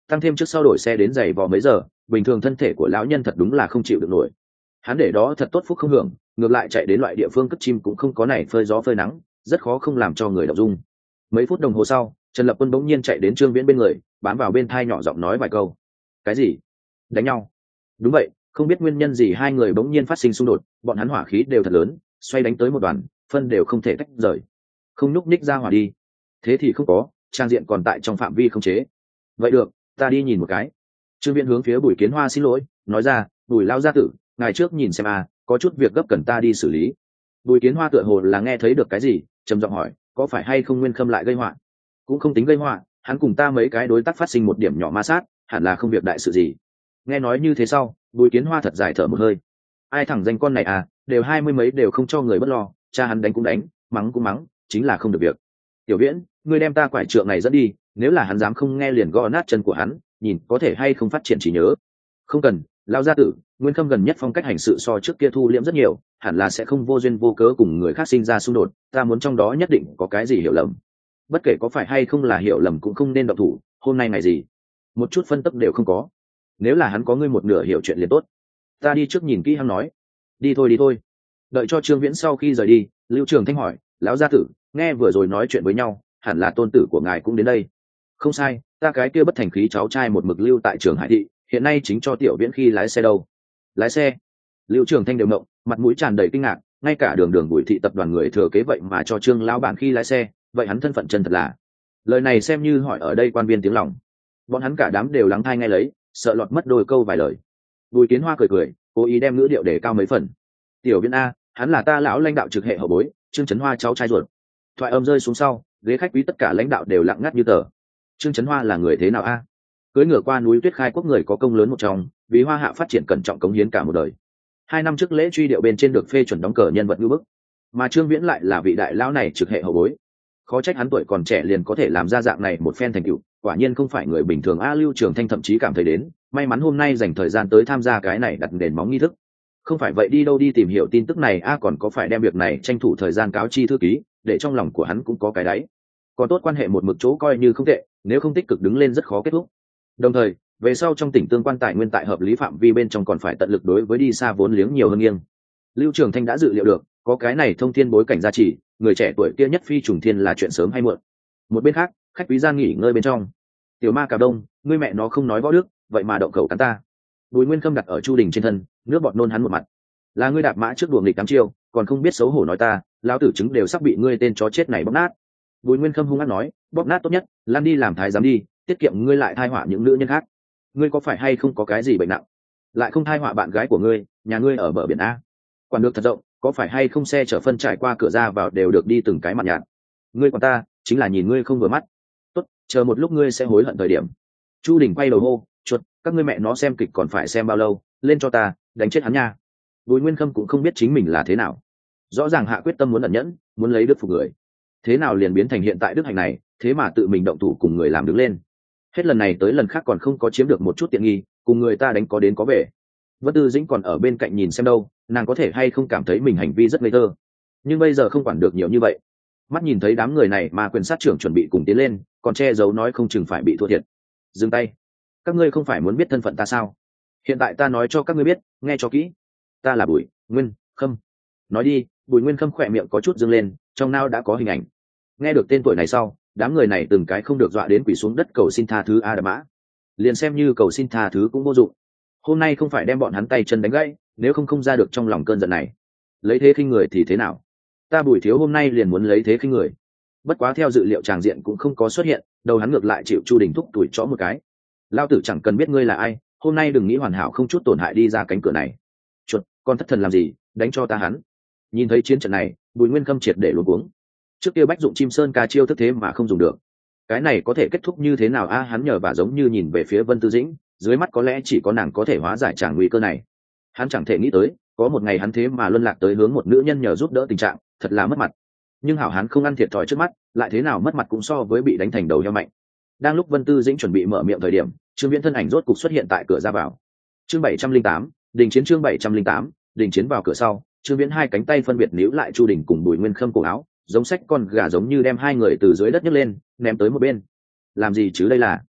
tăng thêm trước sau đổi xe đến giày vò mấy giờ, bình thường thân thể của lão nhân thật đúng là không chịu được nổi. Hắn để đó thật tốt phúc không hưởng, ngược lại chạy đến loại địa phương cất chim cũng không có này phơi gió phơi nắng, rất khó không làm cho người động dung. Mấy phút đồng hồ sau, Trần Lập Quân bỗng nhiên chạy đến Trương Viễn bên người, bám vào bên thai nhỏ giọng nói vài câu. Cái gì? Đánh nhau? Đúng vậy, không biết nguyên nhân gì hai người bỗng nhiên phát sinh xung đột, bọn hắn hỏa khí đều thật lớn, xoay đánh tới một đoàn, phân đều không thể tách rời. Không nhúc nhích ra hỏa đi. Thế thì không có, trang diện còn tại trong phạm vi không chế. Vậy được, ta đi nhìn một cái. Trương Viễn hướng phía Bùi Kiến Hoa xin lỗi, nói ra, Bùi lao gia tử, ngày trước nhìn xem à, có chút việc gấp cần ta đi xử lý. Bùi Kiến Hoa tựa hồ là nghe thấy được cái gì, trầm giọng hỏi, có phải hay không Nguyên Khâm lại gây họa? Cũng không tính gây họa, hắn cùng ta mấy cái đối tác phát sinh một điểm nhỏ ma sát, hẳn là không việc đại sự gì. Nghe nói như thế sau, Bùi Kiến Hoa thật dài thở một hơi. Ai thẳng danh con này à, đều hai mươi mấy đều không cho người bất lo, cha hắn đánh cũng đánh, mắng cũng mắng, chính là không được việc. Tiểu Viễn, ngươi đem ta quải trượng này dẫn đi, nếu là hắn dám không nghe liền gõ nát chân của hắn, nhìn có thể hay không phát triển trí nhớ. Không cần, lao gia tử, Nguyên Khâm gần nhất phong cách hành sự so trước kia thu liễm rất nhiều, hẳn là sẽ không vô duyên vô cớ cùng người khác sinh ra xung đột, ta muốn trong đó nhất định có cái gì hiểu lầm. Bất kể có phải hay không là hiểu lầm cũng không nên động thủ, hôm nay ngày gì một chút phân tích đều không có. Nếu là hắn có ngươi một nửa hiểu chuyện liền tốt. Ta đi trước nhìn kỹ hắn nói. Đi thôi đi thôi. Đợi cho Trương Viễn sau khi rời đi, Lưu Trường Thanh hỏi, lão gia tử, nghe vừa rồi nói chuyện với nhau, hẳn là tôn tử của ngài cũng đến đây. Không sai, ta cái kia bất thành khí cháu trai một mực lưu tại trường Hải thị, hiện nay chính cho Tiểu Viễn khi lái xe đâu. Lái xe? Lưu Trường Thanh đều ngộng, mặt mũi tràn đầy kinh ngạc, ngay cả đường đường Bùi thị tập đoàn người thừa kế vậy mà cho Trương lão bản khi lái xe, vậy hắn thân phận chân thật là? Lời này xem như hỏi ở đây quan viên tiếng lòng. Bọn hắn cả đám đều lắng tai nghe lấy, sợ lọt mất đôi câu vài lời. Bùi Kiến Hoa cười cười, cố ý đem ngữ điệu để cao mấy phần. Tiểu Viễn a, hắn là ta lão lãnh đạo trực hệ hậu bối, Trương Chấn Hoa cháu trai ruột. Thoại âm rơi xuống sau, ghế khách quý tất cả lãnh đạo đều lặng ngắt như tờ. Trương Chấn Hoa là người thế nào a? Cưỡi ngựa qua núi tuyết khai quốc người có công lớn một trong, vì Hoa Hạ phát triển cẩn trọng cống hiến cả một đời. Hai năm trước lễ truy điệu bên trên được phê chuẩn đóng cờ nhân vật ngữ bức, mà Trương Viễn lại là vị đại lão này trực hệ hậu bối. Khó trách hắn tuổi còn trẻ liền có thể làm ra dạng này một phen thành tựu, quả nhiên không phải người bình thường. A Lưu Trường Thanh thậm chí cảm thấy đến may mắn hôm nay dành thời gian tới tham gia cái này đặt nền móng nghi thức, không phải vậy đi đâu đi tìm hiểu tin tức này a, còn có phải đem việc này tranh thủ thời gian cáo chi thư ký, để trong lòng của hắn cũng có cái đáy. Còn tốt quan hệ một mực chỗ coi như không tệ, nếu không tích cực đứng lên rất khó kết thúc. Đồng thời về sau trong tỉnh tương quan tài nguyên tại hợp lý phạm vi bên trong còn phải tận lực đối với đi xa vốn liếng nhiều hơn nghiêng. Lưu Trường Thanh đã dự liệu được có cái này thông thiên bối cảnh gia trì, người trẻ tuổi kia nhất phi trùng thiên là chuyện sớm hay muộn. Một bên khác, khách quý gian nghỉ ngơi bên trong, tiểu ma cà đông, ngươi mẹ nó không nói võ đức, vậy mà động khẩu cắn ta. Bùi Nguyên Khâm đặt ở Chu Đình trên thân, nước bọt nôn hắn một mặt. Là ngươi đạp mã trước đuổi nghịch tám chiêu, còn không biết xấu hổ nói ta, lão tử chứng đều sắp bị ngươi tên chó chết này bóp nát. Bùi Nguyên Khâm hung hăng nói, bóp nát tốt nhất, lan đi làm thái giám đi, tiết kiệm ngươi lại thai họa những nữ nhân khác. Ngươi có phải hay không có cái gì bệnh nặng, lại không thai họa bạn gái của ngươi, nhà ngươi ở bờ biển a, quản được thật rộng, có phải hay không xe chở phân trải qua cửa ra vào đều được đi từng cái mặt nhạt. Ngươi còn ta chính là nhìn ngươi không vừa mắt. Tốt, chờ một lúc ngươi sẽ hối hận thời điểm. Chu Đình quay đầu hô, chuột, các ngươi mẹ nó xem kịch còn phải xem bao lâu, lên cho ta, đánh chết hắn nha. Bùi Nguyên Khâm cũng không biết chính mình là thế nào, rõ ràng hạ quyết tâm muốn ẩn nhẫn, muốn lấy đức phục người, thế nào liền biến thành hiện tại đức hạnh này, thế mà tự mình động thủ cùng người làm đứng lên. Hết lần này tới lần khác còn không có chiếm được một chút tiện nghi, cùng người ta đánh có đến có về. Vân Tư Dĩnh còn ở bên cạnh nhìn xem đâu, nàng có thể hay không cảm thấy mình hành vi rất ngây thơ, nhưng bây giờ không quản được nhiều như vậy. Mắt nhìn thấy đám người này mà quyền sát trưởng chuẩn bị cùng tiến lên, còn che giấu nói không chừng phải bị thua thiệt. Dừng tay, các ngươi không phải muốn biết thân phận ta sao? Hiện tại ta nói cho các ngươi biết, nghe cho kỹ, ta là Bùi Nguyên Khâm. Nói đi. Bùi Nguyên Khâm khỏe miệng có chút dâng lên, trong não đã có hình ảnh. Nghe được tên tuổi này sau, đám người này từng cái không được dọa đến quỳ xuống đất cầu xin tha thứ a đà mã. Liền xem như cầu xin tha thứ cũng vô dụng, hôm nay không phải đem bọn hắn tay chân đánh gãy, nếu không không ra được trong lòng cơn giận này. Lấy thế khinh người thì thế nào? Ta Bùi thiếu hôm nay liền muốn lấy thế khinh người. Bất quá theo dự liệu tràng diện cũng không có xuất hiện, đầu hắn ngược lại chịu Chu Đình thúc tuổi chó một cái. Lao tử chẳng cần biết ngươi là ai, hôm nay đừng nghĩ hoàn hảo không chút tổn hại đi ra cánh cửa này. Chuột, con thất thần làm gì, đánh cho ta hắn. Nhìn thấy chiến trận này, Bùi Nguyên Khâm triệt để luống cuống. Trước kia bách dụng chim sơn ca chiêu thức thế mà không dùng được, cái này có thể kết thúc như thế nào a? Hắn nhờ và giống như nhìn về phía Vân Tư Dĩnh, dưới mắt có lẽ chỉ có nàng có thể hóa giải tràng nguy cơ này. Hắn chẳng thể nghĩ tới có một ngày hắn thế mà luân lạc tới hướng một nữ nhân nhờ giúp đỡ tình trạng, thật là mất mặt. Nhưng hảo hắn không ăn thiệt thòi trước mắt, lại thế nào mất mặt cũng so với bị đánh thành đầu heo mạnh. Đang lúc Vân Tư Dĩnh chuẩn bị mở miệng thời điểm, Trương Viễn thân ảnh rốt cục xuất hiện tại cửa ra vào. Chương bảy trăm linh tám, đình chiến. Chương bảy trăm linh tám, đình chiến. Vào cửa sau, Trương Viễn hai cánh tay phân biệt níu lại Chu Đình cùng Bùi Nguyên Khâm cổ áo, giống sách con gà giống như đem hai người từ dưới đất nhấc lên, ném tới một bên. Làm gì chứ đây là?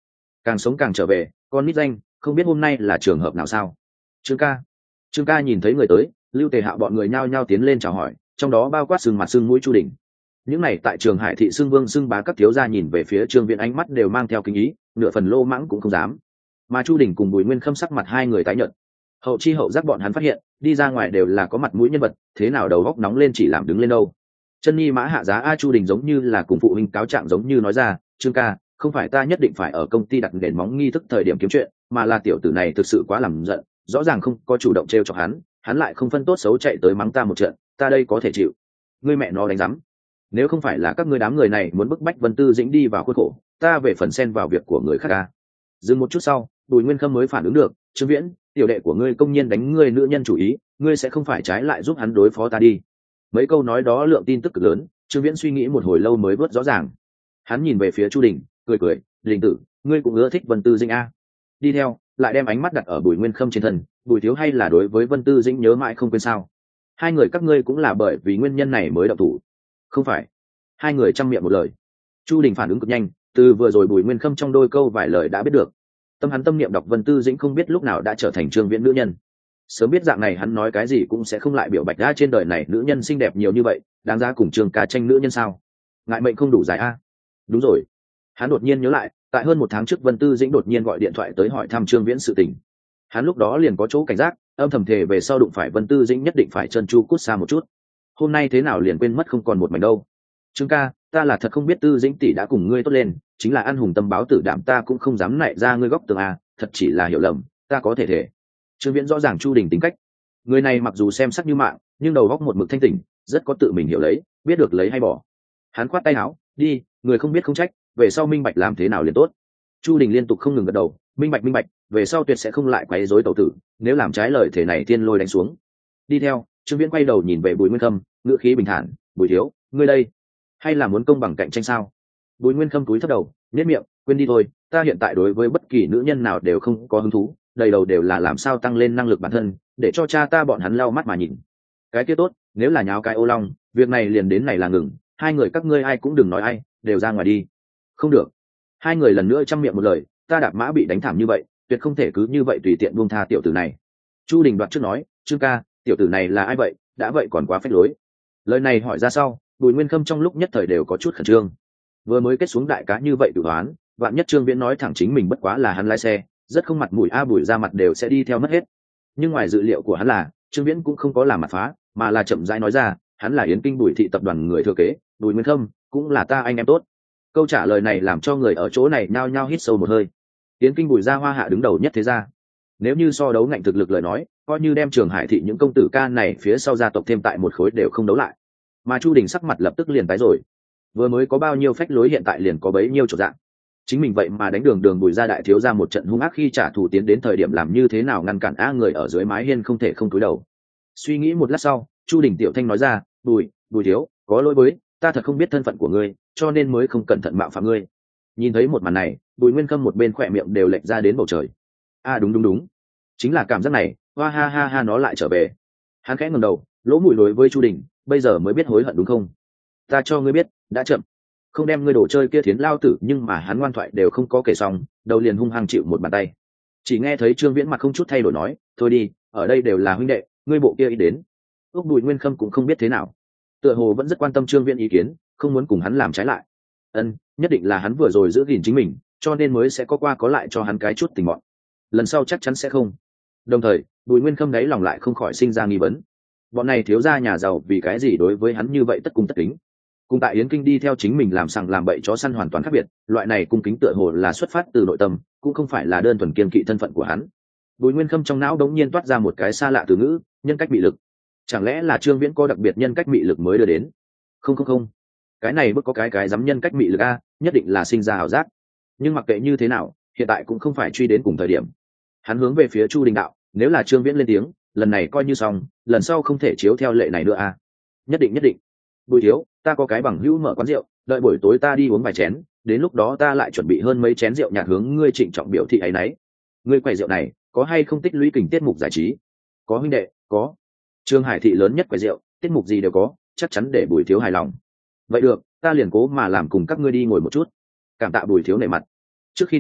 càng sống càng trở về, con nít danh, không biết hôm nay là trường hợp nào sao? Trương ca. Trương ca nhìn thấy người tới, Lưu Tề Hạo bọn người nhao nhao tiến lên chào hỏi, trong đó bao quát sừng mặt sưng mũi Chu Đình. Những này tại Trường Hải thị xưng vương xưng bá các thiếu gia nhìn về phía Trương Viễn ánh mắt đều mang theo kinh ý, nửa phần lô mãng cũng không dám. Mà Chu Đình cùng Bùi Nguyên Khâm sắc mặt hai người tái nhợt. Hậu chi hậu giác bọn hắn phát hiện, đi ra ngoài đều là có mặt mũi nhân vật, thế nào đầu góc nóng lên chỉ làm đứng lên đâu. Chân nhi mã hạ giá a Chu Đình giống như là cùng phụ huynh cáo trạng giống như nói ra, Trương ca, không phải ta nhất định phải ở công ty đặt nền móng nghi thức thời điểm kiếm chuyện, mà là tiểu tử này thực sự quá làm giận, rõ ràng không có chủ động trêu chọc hắn, hắn lại không phân tốt xấu chạy tới mắng ta một trận, ta đây có thể chịu. Ngươi mẹ nó đánh rắm. Nếu không phải là các ngươi đám người này muốn bức bách Vân Tư Dĩnh đi vào khuôn khổ, ta về phần xen vào việc của người khác ca. Dừng một chút sau, Bùi Nguyên Khâm mới phản ứng được, Trương Viễn, tiểu đệ của ngươi công nhiên đánh ngươi nữ nhân chủ ý, ngươi sẽ không phải trái lại giúp hắn đối phó ta đi. Mấy câu nói đó lượng tin tức cực lớn, Trương Viễn suy nghĩ một hồi lâu mới vớt rõ ràng. Hắn nhìn về phía Chu Đình, cười cười, Đình tử, ngươi cũng ưa thích Vân Tư Dĩnh a. Đi theo, lại đem ánh mắt đặt ở Bùi Nguyên Khâm trên thân, Bùi thiếu hay là đối với Vân Tư Dĩnh nhớ mãi không quên sao? Hai người các ngươi cũng là bởi vì nguyên nhân này mới động thủ. Không phải. Hai người chăm miệng một lời. Chu Đình phản ứng cực nhanh, từ vừa rồi Bùi Nguyên Khâm trong đôi câu vài lời đã biết được. Tâm hắn tâm niệm đọc Vân Tư Dĩnh không biết lúc nào đã trở thành Trương Viễn nữ nhân. Sớm biết dạng này hắn nói cái gì cũng sẽ không lại biểu bạch ra trên đời này nữ nhân xinh đẹp nhiều như vậy, đáng giá cùng Trương ca tranh nữ nhân sao? Ngại mệnh không đủ dài a. Đúng rồi. Hắn đột nhiên nhớ lại, tại hơn một tháng trước Vân Tư Dĩnh đột nhiên gọi điện thoại tới hỏi thăm Trương Viễn sự tình. Hắn lúc đó liền có chỗ cảnh giác, âm thầm thề về sau đụng phải Vân Tư Dĩnh nhất định phải chân chu cút xa một chút. Hôm nay thế nào liền quên mất không còn một mảnh đâu. Trương ca, ta là thật không biết Tư Dĩnh tỷ đã cùng ngươi tốt lên, chính là ăn hùng tâm báo tử đảm ta cũng không dám nại ra ngươi góc tường à, thật chỉ là hiểu lầm, ta có thể thể. Trương Viễn rõ ràng Chu Đình tính cách, người này mặc dù xem sắc như mạng, nhưng đầu góc một mực thanh tỉnh, rất có tự mình hiểu lấy, biết được lấy hay bỏ. Hắn khoát tay áo, đi, người không biết không trách, về sau minh bạch làm thế nào liền tốt. Chu Đình liên tục không ngừng gật đầu, minh bạch minh bạch, về sau tuyệt sẽ không lại quấy rối tẩu tử, nếu làm trái lời thể này tiên lôi đánh xuống. Đi theo, Trương Viễn quay đầu nhìn về Bùi Nguyên Khâm, ngữ khí bình thản, Bùi thiếu, ngươi đây, hay là muốn công bằng cạnh tranh sao? Bùi Nguyên Khâm cúi thấp đầu, nhếch miệng, quên đi thôi, ta hiện tại đối với bất kỳ nữ nhân nào đều không có hứng thú, đầy đầu đều là làm sao tăng lên năng lực bản thân, để cho cha ta bọn hắn lau mắt mà nhìn. Cái kia tốt, nếu là nháo cái ô long, việc này liền đến này là ngừng, hai người các ngươi ai cũng đừng nói ai, đều ra ngoài đi. Không được. Hai người lần nữa chăm miệng một lời, ta đạp mã bị đánh thảm như vậy, tuyệt không thể cứ như vậy tùy tiện buông tha tiểu tử này. Chu Đình đoạt trước nói, Trương ca, tiểu tử này là ai vậy, đã vậy còn quá phách lối. Lời này hỏi ra sau, Bùi Nguyên Khâm trong lúc nhất thời đều có chút khẩn trương. Vừa mới kết xuống đại cá như vậy tự đoán, vạn nhất Trương Viễn nói thẳng chính mình bất quá là hắn lái xe, rất không mặt mũi a Bùi ra mặt đều sẽ đi theo mất hết. Nhưng ngoài dự liệu của hắn là, Trương Viễn cũng không có làm mặt phá, mà là chậm rãi nói ra, hắn là Yến Kinh Bùi thị tập đoàn người thừa kế, Bùi Nguyên Khâm cũng là ta anh em tốt. Câu trả lời này làm cho người ở chỗ này nhao nhao hít sâu một hơi. Yến Kinh Bùi gia hoa hạ đứng đầu nhất thế gia. Nếu như so đấu ngạnh thực lực lời nói, coi như đem Trường Hải thị những công tử ca này phía sau gia tộc thêm tại một khối đều không đấu lại. Mà Chu Đình sắc mặt lập tức liền tái rồi. Vừa mới có bao nhiêu phách lối hiện tại liền có bấy nhiêu chỗ dạng. Chính mình vậy mà đánh đường đường Bùi gia đại thiếu gia một trận hung ác khi trả thù tiến đến thời điểm làm như thế nào ngăn cản a người ở dưới mái hiên không thể không cúi đầu. Suy nghĩ một lát sau, Chu Đình tiểu thanh nói ra, Bùi, Bùi thiếu, có lỗi với, ta thật không biết thân phận của ngươi, cho nên mới không cẩn thận mạo phạm ngươi. Nhìn thấy một màn này, Bùi Nguyên Khâm một bên khỏe miệng đều lệch ra đến bầu trời. A đúng đúng đúng, chính là cảm giác này, hoa ha ha ha nó lại trở về. Hắn khẽ ngẩng đầu, lỗ mũi đối với Chu Đình, bây giờ mới biết hối hận đúng không? Ta cho ngươi biết, đã chậm. Không đem ngươi đồ chơi kia thiến lao tử, nhưng mà hắn ngoan thoại đều không có kể xong, đầu liền hung hăng chịu một bàn tay. Chỉ nghe thấy Trương Viễn mặt không chút thay đổi nói, thôi đi, ở đây đều là huynh đệ, ngươi bộ kia ý đến. Ước Bùi Nguyên Khâm cũng không biết thế nào, tựa hồ vẫn rất quan tâm Trương Viễn ý kiến, không muốn cùng hắn làm trái lại. Ân, nhất định là hắn vừa rồi giữ gìn chính mình, cho nên mới sẽ có qua có lại cho hắn cái chút tình mọn. Lần sau chắc chắn sẽ không. Đồng thời, Bùi Nguyên Khâm đáy lòng lại không khỏi sinh ra nghi vấn. Bọn này thiếu gia nhà giàu vì cái gì đối với hắn như vậy tất cung tất kính? Cùng tại Yến Kinh đi theo chính mình làm sằng làm bậy chó săn hoàn toàn khác biệt, loại này cung kính tựa hồ là xuất phát từ nội tâm, cũng không phải là đơn thuần kiên kỵ thân phận của hắn. Bùi Nguyên Khâm trong não đống nhiên toát ra một cái xa lạ từ ngữ, nhân cách mị lực. Chẳng lẽ là Trương Viễn có đặc biệt nhân cách mị lực mới đưa đến? Không không không, cái này bất có cái cái dám nhân cách mị lực a, nhất định là sinh ra ảo giác. Nhưng mặc kệ như thế nào, hiện tại cũng không phải truy đến cùng thời điểm. Hắn hướng về phía Chu Đình đạo, nếu là Trương Viễn lên tiếng, lần này coi như xong, lần sau không thể chiếu theo lệ này nữa a. Nhất định nhất định. Bùi thiếu, ta có cái bằng hữu mở quán rượu, đợi buổi tối ta đi uống vài chén, đến lúc đó ta lại chuẩn bị hơn mấy chén rượu nhạt hướng ngươi trịnh trọng biểu thị ấy nấy. Ngươi quầy rượu này, có hay không tích lũy kình tiết mục giải trí? Có huynh đệ, có. Trường Hải thị lớn nhất quầy rượu, tiết mục gì đều có, chắc chắn để Bùi thiếu hài lòng. Vậy được, ta liền cố mà làm cùng các ngươi đi ngồi một chút. Cảm tạ Bùi thiếu nể mặt. Trước khi đi,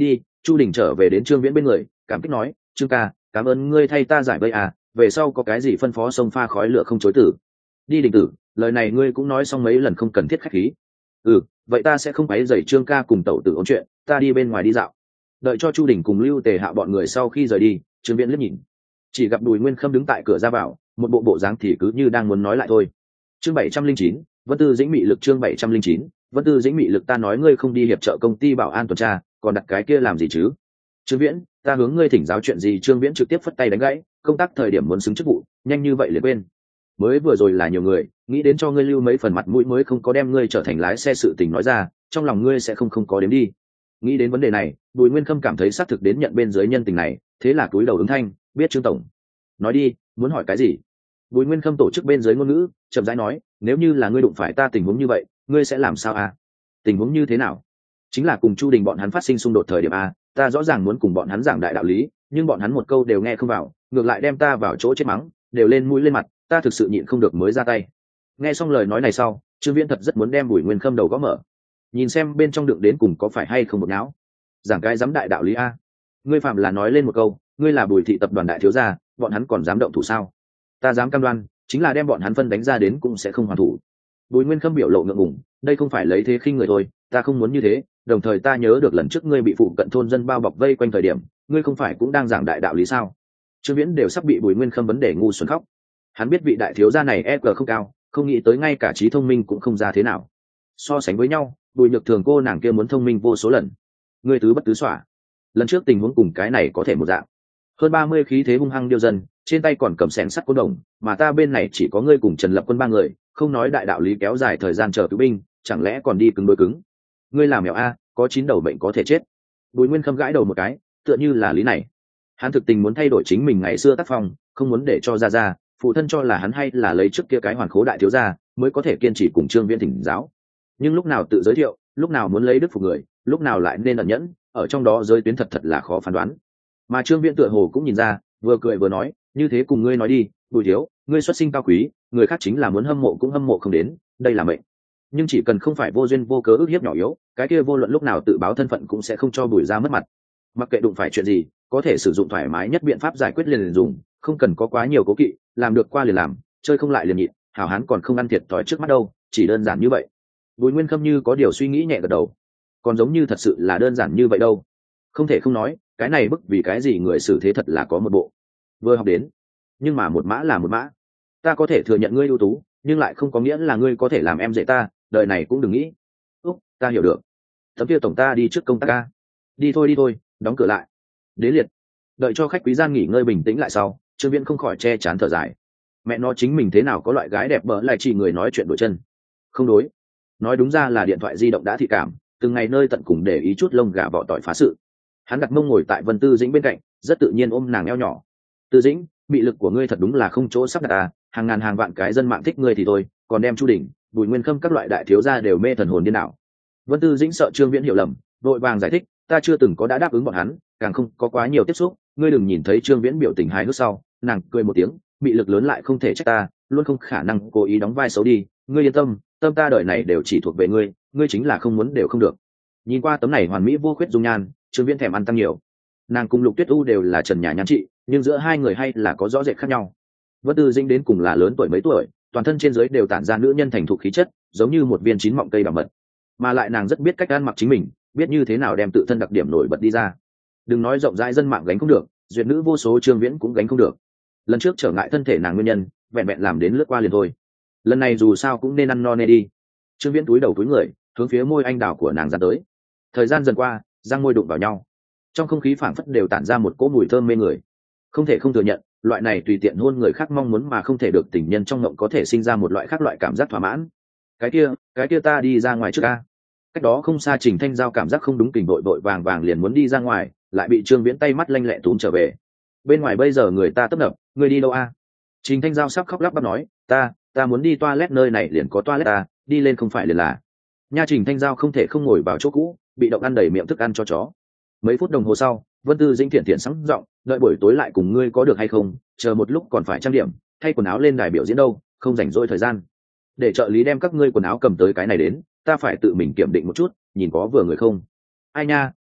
Chu Đình trở về đến Trương Viễn bên người, cảm kích nói, Trương ca, cảm ơn ngươi thay ta giải vây à, về sau có cái gì phân phó sông pha khói lửa không chối từ. Đi Đình tử, lời này ngươi cũng nói xong mấy lần không cần thiết khách khí. Ừ, vậy ta sẽ không quấy rầy Trương ca cùng tẩu tử ôn chuyện, ta đi bên ngoài đi dạo. Đợi cho Chu Đình cùng Lưu Tề Hạ bọn người sau khi rời đi, Trương Viễn liếc nhìn, chỉ gặp Bùi Nguyên Khâm đứng tại cửa ra vào, một bộ bộ dáng thì cứ như đang muốn nói lại thôi. Chương bảy trăm linh chín, Vân Tư Dĩnh mị lực. Chương bảy trăm linh chín, Vân Tư Dĩnh mị lực. Ta nói ngươi không đi hiệp trợ công ty bảo an tuần tra, còn đặt cái kia làm gì chứ? Trương Viễn, ta hướng ngươi thỉnh giáo chuyện gì? Trương Viễn trực tiếp phất tay đánh gãy, công tác thời điểm muốn xứng chức vụ, nhanh như vậy liền quên. Mới vừa rồi là nhiều người, nghĩ đến cho ngươi lưu mấy phần mặt mũi mới không có đem ngươi trở thành lái xe sự tình nói ra, trong lòng ngươi sẽ không không có đếm đi. Nghĩ đến vấn đề này, Bùi Nguyên Khâm cảm thấy xác thực đến nhận bên dưới nhân tình này, thế là cúi đầu ứng thanh, biết Trương tổng. Nói đi, muốn hỏi cái gì? Bùi Nguyên Khâm tổ chức bên dưới ngôn ngữ, chậm rãi nói, nếu như là ngươi đụng phải ta tình huống như vậy, ngươi sẽ làm sao à? Tình huống như thế nào? Chính là cùng Chu Đình bọn hắn phát sinh xung đột thời điểm a, ta rõ ràng muốn cùng bọn hắn giảng đại đạo lý, nhưng bọn hắn một câu đều nghe không vào, ngược lại đem ta vào chỗ chết mắng, đều lên mũi lên mặt, ta thực sự nhịn không được mới ra tay. Nghe xong lời nói này sau, Trương Viễn thật rất muốn đem Bùi Nguyên Khâm đầu gõ mở, nhìn xem bên trong đựng đến cùng có phải hay không một não. Giảng cái dám đại đạo lý a? Ngươi phạm là nói lên một câu, ngươi là Bùi thị tập đoàn đại thiếu gia, bọn hắn còn dám động thủ sao? Ta dám cam đoan, chính là đem bọn hắn phân đánh ra đến cũng sẽ không hoàn thủ. Bùi Nguyên Khâm biểu lộ ngượng ngùng, đây không phải lấy thế khinh người thôi, ta không muốn như thế, đồng thời ta nhớ được lần trước ngươi bị phụ cận thôn dân bao bọc vây quanh thời điểm, ngươi không phải cũng đang giảng đại đạo lý sao? Trương Viễn đều sắp bị Bùi Nguyên Khâm vấn đề ngu xuẩn khóc. Hắn biết vị đại thiếu gia này e giê không cao, không nghĩ tới ngay cả trí thông minh cũng không ra thế nào. So sánh với nhau, Bùi Nhược Thường cô nàng kia muốn thông minh vô số lần. Ngươi tứ bất tứ xỏa. Lần trước tình huống cùng cái này có thể một dạng. Hơn ba mươi khí thế hung hăng điêu dân, trên tay còn cầm xẻng sắt côn đồng, mà ta bên này chỉ có ngươi cùng Trần Lập Quân ba người, không nói đại đạo lý kéo dài thời gian chờ cứu binh, chẳng lẽ còn đi cứng đối cứng? Ngươi làm mèo a, có chín đầu bệnh có thể chết. Bùi Nguyên Khâm gãi đầu một cái, tựa như là lý này. Hắn thực tình muốn thay đổi chính mình ngày xưa tác phong, không muốn để cho ra ra, phụ thân cho là hắn hay là lấy trước kia cái hoàn khố đại thiếu gia, mới có thể kiên trì cùng Trương Viễn thỉnh giáo. Nhưng lúc nào tự giới thiệu, lúc nào muốn lấy đức phục người, lúc nào lại nên ẩn nhẫn, ở trong đó giới tuyến thật thật là khó phán đoán. Mà Trương Viễn tựa hồ cũng nhìn ra, vừa cười vừa nói, như thế cùng ngươi nói đi, Bùi thiếu, ngươi xuất sinh cao quý, người khác chính là muốn hâm mộ cũng hâm mộ không đến, đây là mệnh. Nhưng chỉ cần không phải vô duyên vô cớ ức hiếp nhỏ yếu, cái kia vô luận lúc nào tự báo thân phận cũng sẽ không cho Bùi ra mất mặt. Mặc kệ đụng phải chuyện gì, có thể sử dụng thoải mái nhất biện pháp giải quyết liền liền dùng, không cần có quá nhiều cố kỵ, làm được qua liền làm, chơi không lại liền nhịn, hảo hán còn không ăn thiệt thòi trước mắt đâu, chỉ đơn giản như vậy. Bùi Nguyên Khâm như có điều suy nghĩ nhẹ gật đầu, còn giống như thật sự là đơn giản như vậy đâu. Không thể không nói, cái này bức vì cái gì người xử thế thật là có một bộ. Vừa học đến, nhưng mà một mã là một mã. Ta có thể thừa nhận ngươi ưu tú, nhưng lại không có nghĩa là ngươi có thể làm em dễ ta, đời này cũng đừng nghĩ. Úc, ta hiểu được. Tấm kia tổng ta đi trước công tác ca. Đi thôi đi thôi, đóng cửa lại. Đến liệt. Đợi cho khách quý gian nghỉ ngơi bình tĩnh lại sau, Trương Viễn không khỏi che chán thở dài. Mẹ nó chính mình thế nào có loại gái đẹp bỡ lại chỉ người nói chuyện đổi chân. Không đối. Nói đúng ra là điện thoại di động đã thị cảm, từng ngày nơi tận cùng để ý chút lông gà vỏ tỏi phá sự. Hắn đặt mông ngồi tại Vân Tư Dĩnh bên cạnh, rất tự nhiên ôm nàng eo nhỏ. Tư Dĩnh, bị lực của ngươi thật đúng là không chỗ sắp đặt à, hàng ngàn hàng vạn cái dân mạng thích ngươi thì thôi, còn đem Chu Đình, Bùi Nguyên Khâm các loại đại thiếu gia đều mê thần hồn điên đảo. Vân Tư Dĩnh sợ Trương Viễn hiểu lầm, vội vàng giải thích, ta chưa từng có đã đáp ứng bọn hắn, càng không có quá nhiều tiếp xúc, ngươi đừng nhìn thấy Trương Viễn biểu tình hài hước sau, nàng cười một tiếng, bị lực lớn lại không thể trách ta, luôn không khả năng cố ý đóng vai xấu đi, ngươi yên tâm, tâm ta đời này đều chỉ thuộc về ngươi, ngươi chính là không muốn đều không được. Nhìn qua tấm này hoàn mỹ vô khuyết dung nhan, Trương Viễn thèm ăn tăng nhiều. Nàng cùng Lục Tuyết U đều là trần nhà nhan trị, nhưng giữa hai người hay là có rõ rệt khác nhau. Vân Tư Dĩnh đến cùng là lớn tuổi mấy tuổi, toàn thân trên dưới đều tản ra nữ nhân thành thục khí chất, giống như một viên chín mọng cây bảo mật. Mà lại nàng rất biết cách ăn mặc chính mình, biết như thế nào đem tự thân đặc điểm nổi bật đi ra. Đừng nói rộng rãi dân mạng gánh không được, duyệt nữ vô số Trương Viễn cũng gánh không được. Lần trước trở ngại thân thể nàng nguyên nhân, vẹn vẹn làm đến lướt qua liền thôi. Lần này dù sao cũng nên ăn no nê đi. Trương Viễn túi đầu túi người, hướng phía môi anh đào của nàng ra tới. Thời gian dần qua, răng môi đụng vào nhau, trong không khí phảng phất đều tản ra một cỗ mùi thơm mê người. Không thể không thừa nhận, loại này tùy tiện hôn người khác mong muốn mà không thể được tình nhân trong ngộng có thể sinh ra một loại khác loại cảm giác thỏa mãn. Cái kia, cái kia ta đi ra ngoài trước a. Cách đó không xa Trình Thanh Giao cảm giác không đúng, kình đội đội vàng vàng liền muốn đi ra ngoài, lại bị Trương Viễn tay mắt lanh lẹ túm trở về. Bên ngoài bây giờ người ta tấp nập, người đi đâu a? Trình Thanh Giao sắp khóc lóc bắp nói, ta, ta muốn đi toilet, nơi này liền có toilet ta, đi lên không phải liền là. Nha, Trình Thanh Giao không thể không ngồi vào chỗ cũ, bị động ăn đầy miệng thức ăn cho chó. Mấy phút đồng hồ sau, Vân Tư Dĩnh thiện thiện sáng giọng, đợi buổi tối lại cùng ngươi có được hay không, chờ một lúc còn phải trang điểm, thay quần áo lên đài biểu diễn đâu, không rảnh rỗi thời gian. Để trợ lý đem các ngươi quần áo cầm tới cái này đến, ta phải tự mình kiểm định một chút, nhìn có vừa người không. Ai nha,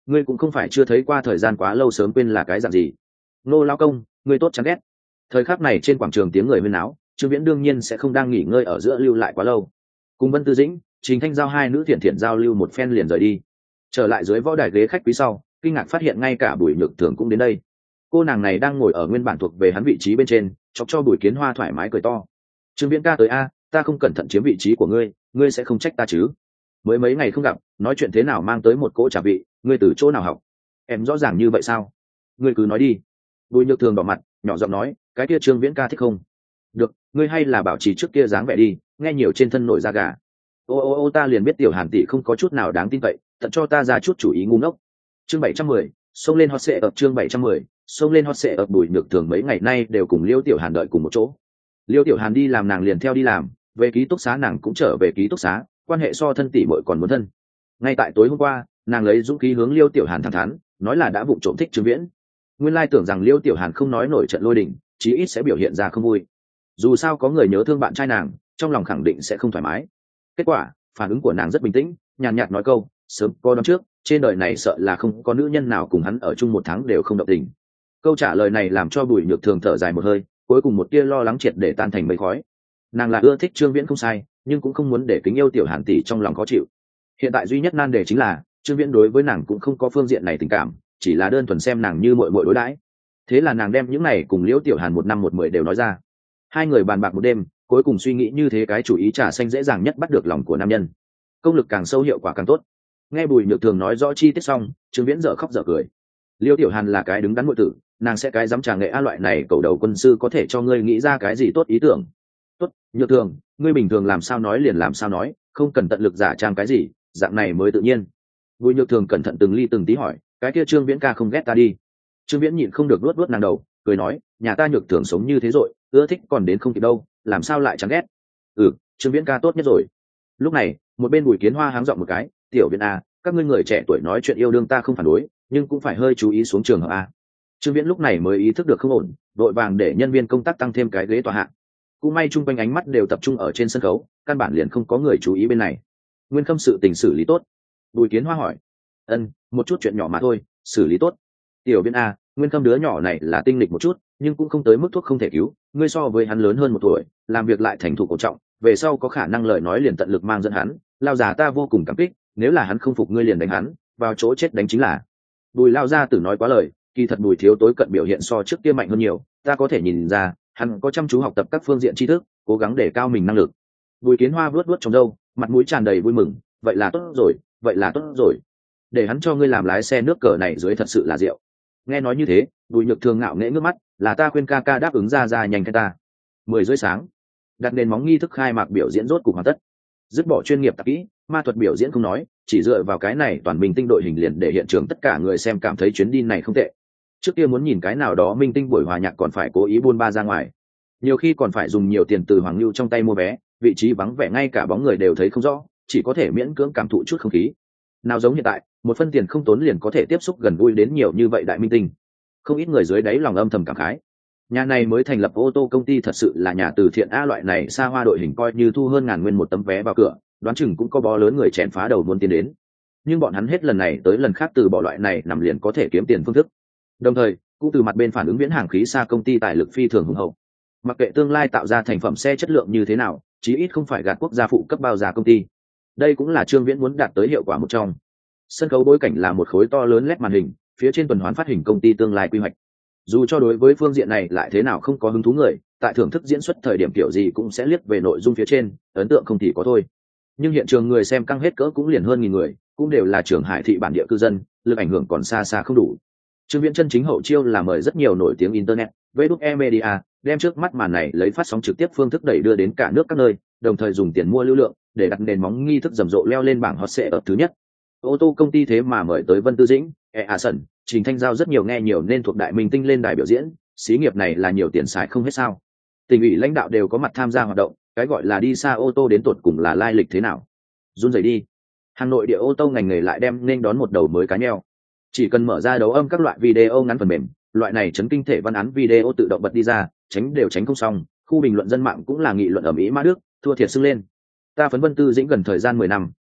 ngươi cũng không phải chưa thấy qua thời gian quá lâu sớm quên là cái dạng gì. Nô lao công, ngươi tốt chán ghét. Thời khắc này trên quảng trường tiếng người huyên náo, Trương Viễn đương nhiên sẽ không đang nghỉ ngơi ở giữa lưu lại quá lâu. Cùng Vân Tư Dĩnh, Trình Thanh Giao hai nữ thiện thiện giao lưu một phen liền rời đi. Trở lại dưới võ đài ghế khách quý sau, kinh ngạc phát hiện ngay cả Bùi Nhược Thường cũng đến đây. Cô nàng này đang ngồi ở nguyên bản thuộc về hắn vị trí bên trên, chọc cho Bùi Kiến Hoa thoải mái cười to. Trương Viễn ca tới a, ta không cẩn thận chiếm vị trí của ngươi, ngươi sẽ không trách ta chứ? Mới mấy ngày không gặp, nói chuyện thế nào mang tới một cỗ trà vị, ngươi từ chỗ nào học? Em rõ ràng như vậy sao? Ngươi cứ nói đi. Bùi Nhược Thường đỏ mặt, nhỏ giọng nói, cái kia Trương Viễn ca thích không? Được, ngươi hay là bảo trì trước kia dáng vẻ đi, nghe nhiều trên thân nổi da gà. Ô ô ô ta liền biết tiểu Hàn tỷ không có chút nào đáng tin cậy, tận cho ta ra chút chủ ý ngu ngốc. Chương bảy trăm mười, xông lên hot sệ ập chương bảy trăm mười, xông lên hot sệ ập. Bùi Nhược Thường mấy ngày nay đều cùng Liêu Tiểu Hàn đợi cùng một chỗ. Liêu Tiểu Hàn đi làm nàng liền theo đi làm, về ký túc xá nàng cũng trở về ký túc xá, quan hệ so thân tỷ muội còn muốn thân. Ngay tại tối hôm qua, nàng lấy dũng khí hướng Liêu Tiểu Hàn thẳng thắn, nói là đã vụng trộm thích Trương Viễn. Nguyên lai tưởng rằng Liêu Tiểu Hàn không nói nổi trận lôi đình, chí ít sẽ biểu hiện ra không vui. Dù sao có người nhớ thương bạn trai nàng, trong lòng khẳng định sẽ không thoải mái. Kết quả, phản ứng của nàng rất bình tĩnh, nhàn nhạt nói câu, sớm có đón trước, trên đời này sợ là không có nữ nhân nào cùng hắn ở chung một tháng đều không động tình. Câu trả lời này làm cho Bùi Nhược Thường thở dài một hơi, cuối cùng một tia lo lắng triệt để tan thành mây khói. Nàng là ưa thích Trương Viễn không sai, nhưng cũng không muốn để kính yêu Tiểu Hàn tỷ trong lòng khó chịu. Hiện tại duy nhất nan đề chính là Trương Viễn đối với nàng cũng không có phương diện này tình cảm, chỉ là đơn thuần xem nàng như muội muội đối đãi. Thế là nàng đem những này cùng Liễu Tiểu Hàn một năm một mười đều nói ra. Hai người bàn bạc một đêm, cuối cùng suy nghĩ như thế cái chủ ý trà xanh dễ dàng nhất bắt được lòng của nam nhân. Công lực càng sâu hiệu quả càng tốt. Nghe Bùi Nhược Thường nói rõ chi tiết xong, Trương Viễn dở khóc dở cười. Liêu Tiểu Hàn là cái đứng đắn muội tử, nàng sẽ cái dám trà nghệ a loại này cầu đầu quân sư có thể cho ngươi nghĩ ra cái gì tốt ý tưởng. Tốt, Nhược Thường, ngươi bình thường làm sao nói liền làm sao nói, không cần tận lực giả trang cái gì, dạng này mới tự nhiên. Bùi Nhược Thường cẩn thận từng ly từng tí hỏi, cái kia Trương Viễn ca không ghét ta đi? Trương Viễn nhịn không được luốt luốt nàng đầu, cười nói, nhà ta Nhược Thường sống như thế rồi, ưa thích còn đến không kịp đâu, làm sao lại chẳng ghét? Ừ, Trương Viễn ca tốt nhất rồi. Lúc này, một bên Bùi Kiến Hoa háng giọng một cái, tiểu Viễn a, các ngươi người trẻ tuổi nói chuyện yêu đương ta không phản đối, nhưng cũng phải hơi chú ý xuống trường hợp a. Trương Viễn lúc này mới ý thức được không ổn, vội vàng để nhân viên công tác tăng thêm cái ghế tọa hạng. Cũng may chung quanh ánh mắt đều tập trung ở trên sân khấu, căn bản liền không có người chú ý bên này. Nguyên Khâm sự tình xử lý tốt? Bùi Kiến Hoa hỏi. Ân, một chút chuyện nhỏ mà thôi, xử lý tốt. Tiểu Viễn a, Nguyên Khâm đứa nhỏ này là tinh lịch một chút, nhưng cũng không tới mức thuốc không thể cứu, ngươi so với hắn lớn hơn một tuổi, làm việc lại thành thục cổ trọng, về sau có khả năng lời nói liền tận lực mang dẫn hắn, lao già ta vô cùng cảm kích, nếu là hắn không phục ngươi liền đánh hắn, vào chỗ chết đánh chính là. Bùi lao gia tử nói quá lời, kỳ thật Bùi thiếu tối cận biểu hiện so trước kia mạnh hơn nhiều, ta có thể nhìn ra, hắn có chăm chú học tập các phương diện tri thức, cố gắng để cao mình năng lực. Bùi Kiến Hoa vuốt vuốt trong râu, mặt mũi tràn đầy vui mừng, vậy là tốt rồi, vậy là tốt rồi. Để hắn cho ngươi làm lái xe nước cờ này dưới thật sự là rượu. Nghe nói như thế, Bùi Nhược Thường ngạo nghễ ngước mắt, là ta khuyên ca ca đáp ứng ra ra nhanh cái ta. Mười rưỡi sáng, đặt nền móng nghi thức khai mạc biểu diễn rốt cục hoàn tất. Dứt bỏ chuyên nghiệp tạp kỹ, ma thuật biểu diễn không nói, chỉ dựa vào cái này toàn minh tinh đội hình liền để hiện trường tất cả người xem cảm thấy chuyến đi này không tệ. Trước kia muốn nhìn cái nào đó minh tinh buổi hòa nhạc còn phải cố ý buôn ba ra ngoài, nhiều khi còn phải dùng nhiều tiền từ Hoàng Lưu trong tay mua vé, vị trí vắng vẻ ngay cả bóng người đều thấy không rõ, chỉ có thể miễn cưỡng cảm thụ chút không khí. Nào giống hiện tại, một phân tiền không tốn liền có thể tiếp xúc gần gũi đến nhiều như vậy đại minh tinh. Không ít người dưới đáy lòng âm thầm cảm khái. Nhà này mới thành lập ô tô công ty thật sự là nhà từ thiện a, loại này xa hoa đội hình coi như thu hơn ngàn nguyên một tấm vé vào cửa, đoán chừng cũng có bó lớn người chèn phá đầu muốn tiến đến. Nhưng bọn hắn hết lần này tới lần khác từ bỏ loại này nằm liền có thể kiếm tiền phương thức. Đồng thời, cũng từ mặt bên phản ứng Viễn Hàng khí xa công ty tài lực phi thường hùng hậu. Mặc kệ tương lai tạo ra thành phẩm xe chất lượng như thế nào, chí ít không phải gạt quốc gia phụ cấp bao giá công ty. Đây cũng là Trương Viễn muốn đạt tới hiệu quả một trong. Sân khấu bối cảnh là một khối to lớn led màn hình, phía trên tuần hoán phát hình công ty tương lai quy hoạch. Dù cho đối với phương diện này lại thế nào không có hứng thú người, tại thưởng thức diễn xuất thời điểm kiểu gì cũng sẽ liếc về nội dung phía trên, ấn tượng không thì có thôi. Nhưng hiện trường người xem căng hết cỡ cũng liền hơn nghìn người, cũng đều là Trường Hải thị bản địa cư dân, lực ảnh hưởng còn xa xa không đủ. Trương Viễn chân chính hậu chiêu là mời rất nhiều nổi tiếng internet, Facebook e media, đem trước mắt màn này lấy phát sóng trực tiếp phương thức đẩy đưa đến cả nước các nơi, đồng thời dùng tiền mua lưu lượng để đặt nền móng nghi thức rầm rộ leo lên bảng hot search thứ nhất. Ô tô công ty thế mà mời tới Vân Tư Dĩnh, E A Sẩn, Trình Thanh Giao rất nhiều nghe nhiều nên thuộc đại minh tinh lên đài biểu diễn, xí nghiệp này là nhiều tiền xài không hết sao? Tỉnh ủy lãnh đạo đều có mặt tham gia hoạt động, cái gọi là đi xa ô tô đến tột cùng là lai lịch thế nào? Run rẩy đi. Hà Nội địa ô tô ngành nghề lại đem nên đón một đầu mới cá nheo. Chỉ cần mở ra đấu âm các loại video ngắn phần mềm, loại này chấn kinh thể văn án video tự động bật đi ra, tránh đều tránh không xong, khu bình luận dân mạng cũng là nghị luận ầm ĩ ma đức, thua thiệt sưng lên. Ta phấn Vân Tư Dĩnh gần thời gian mười năm,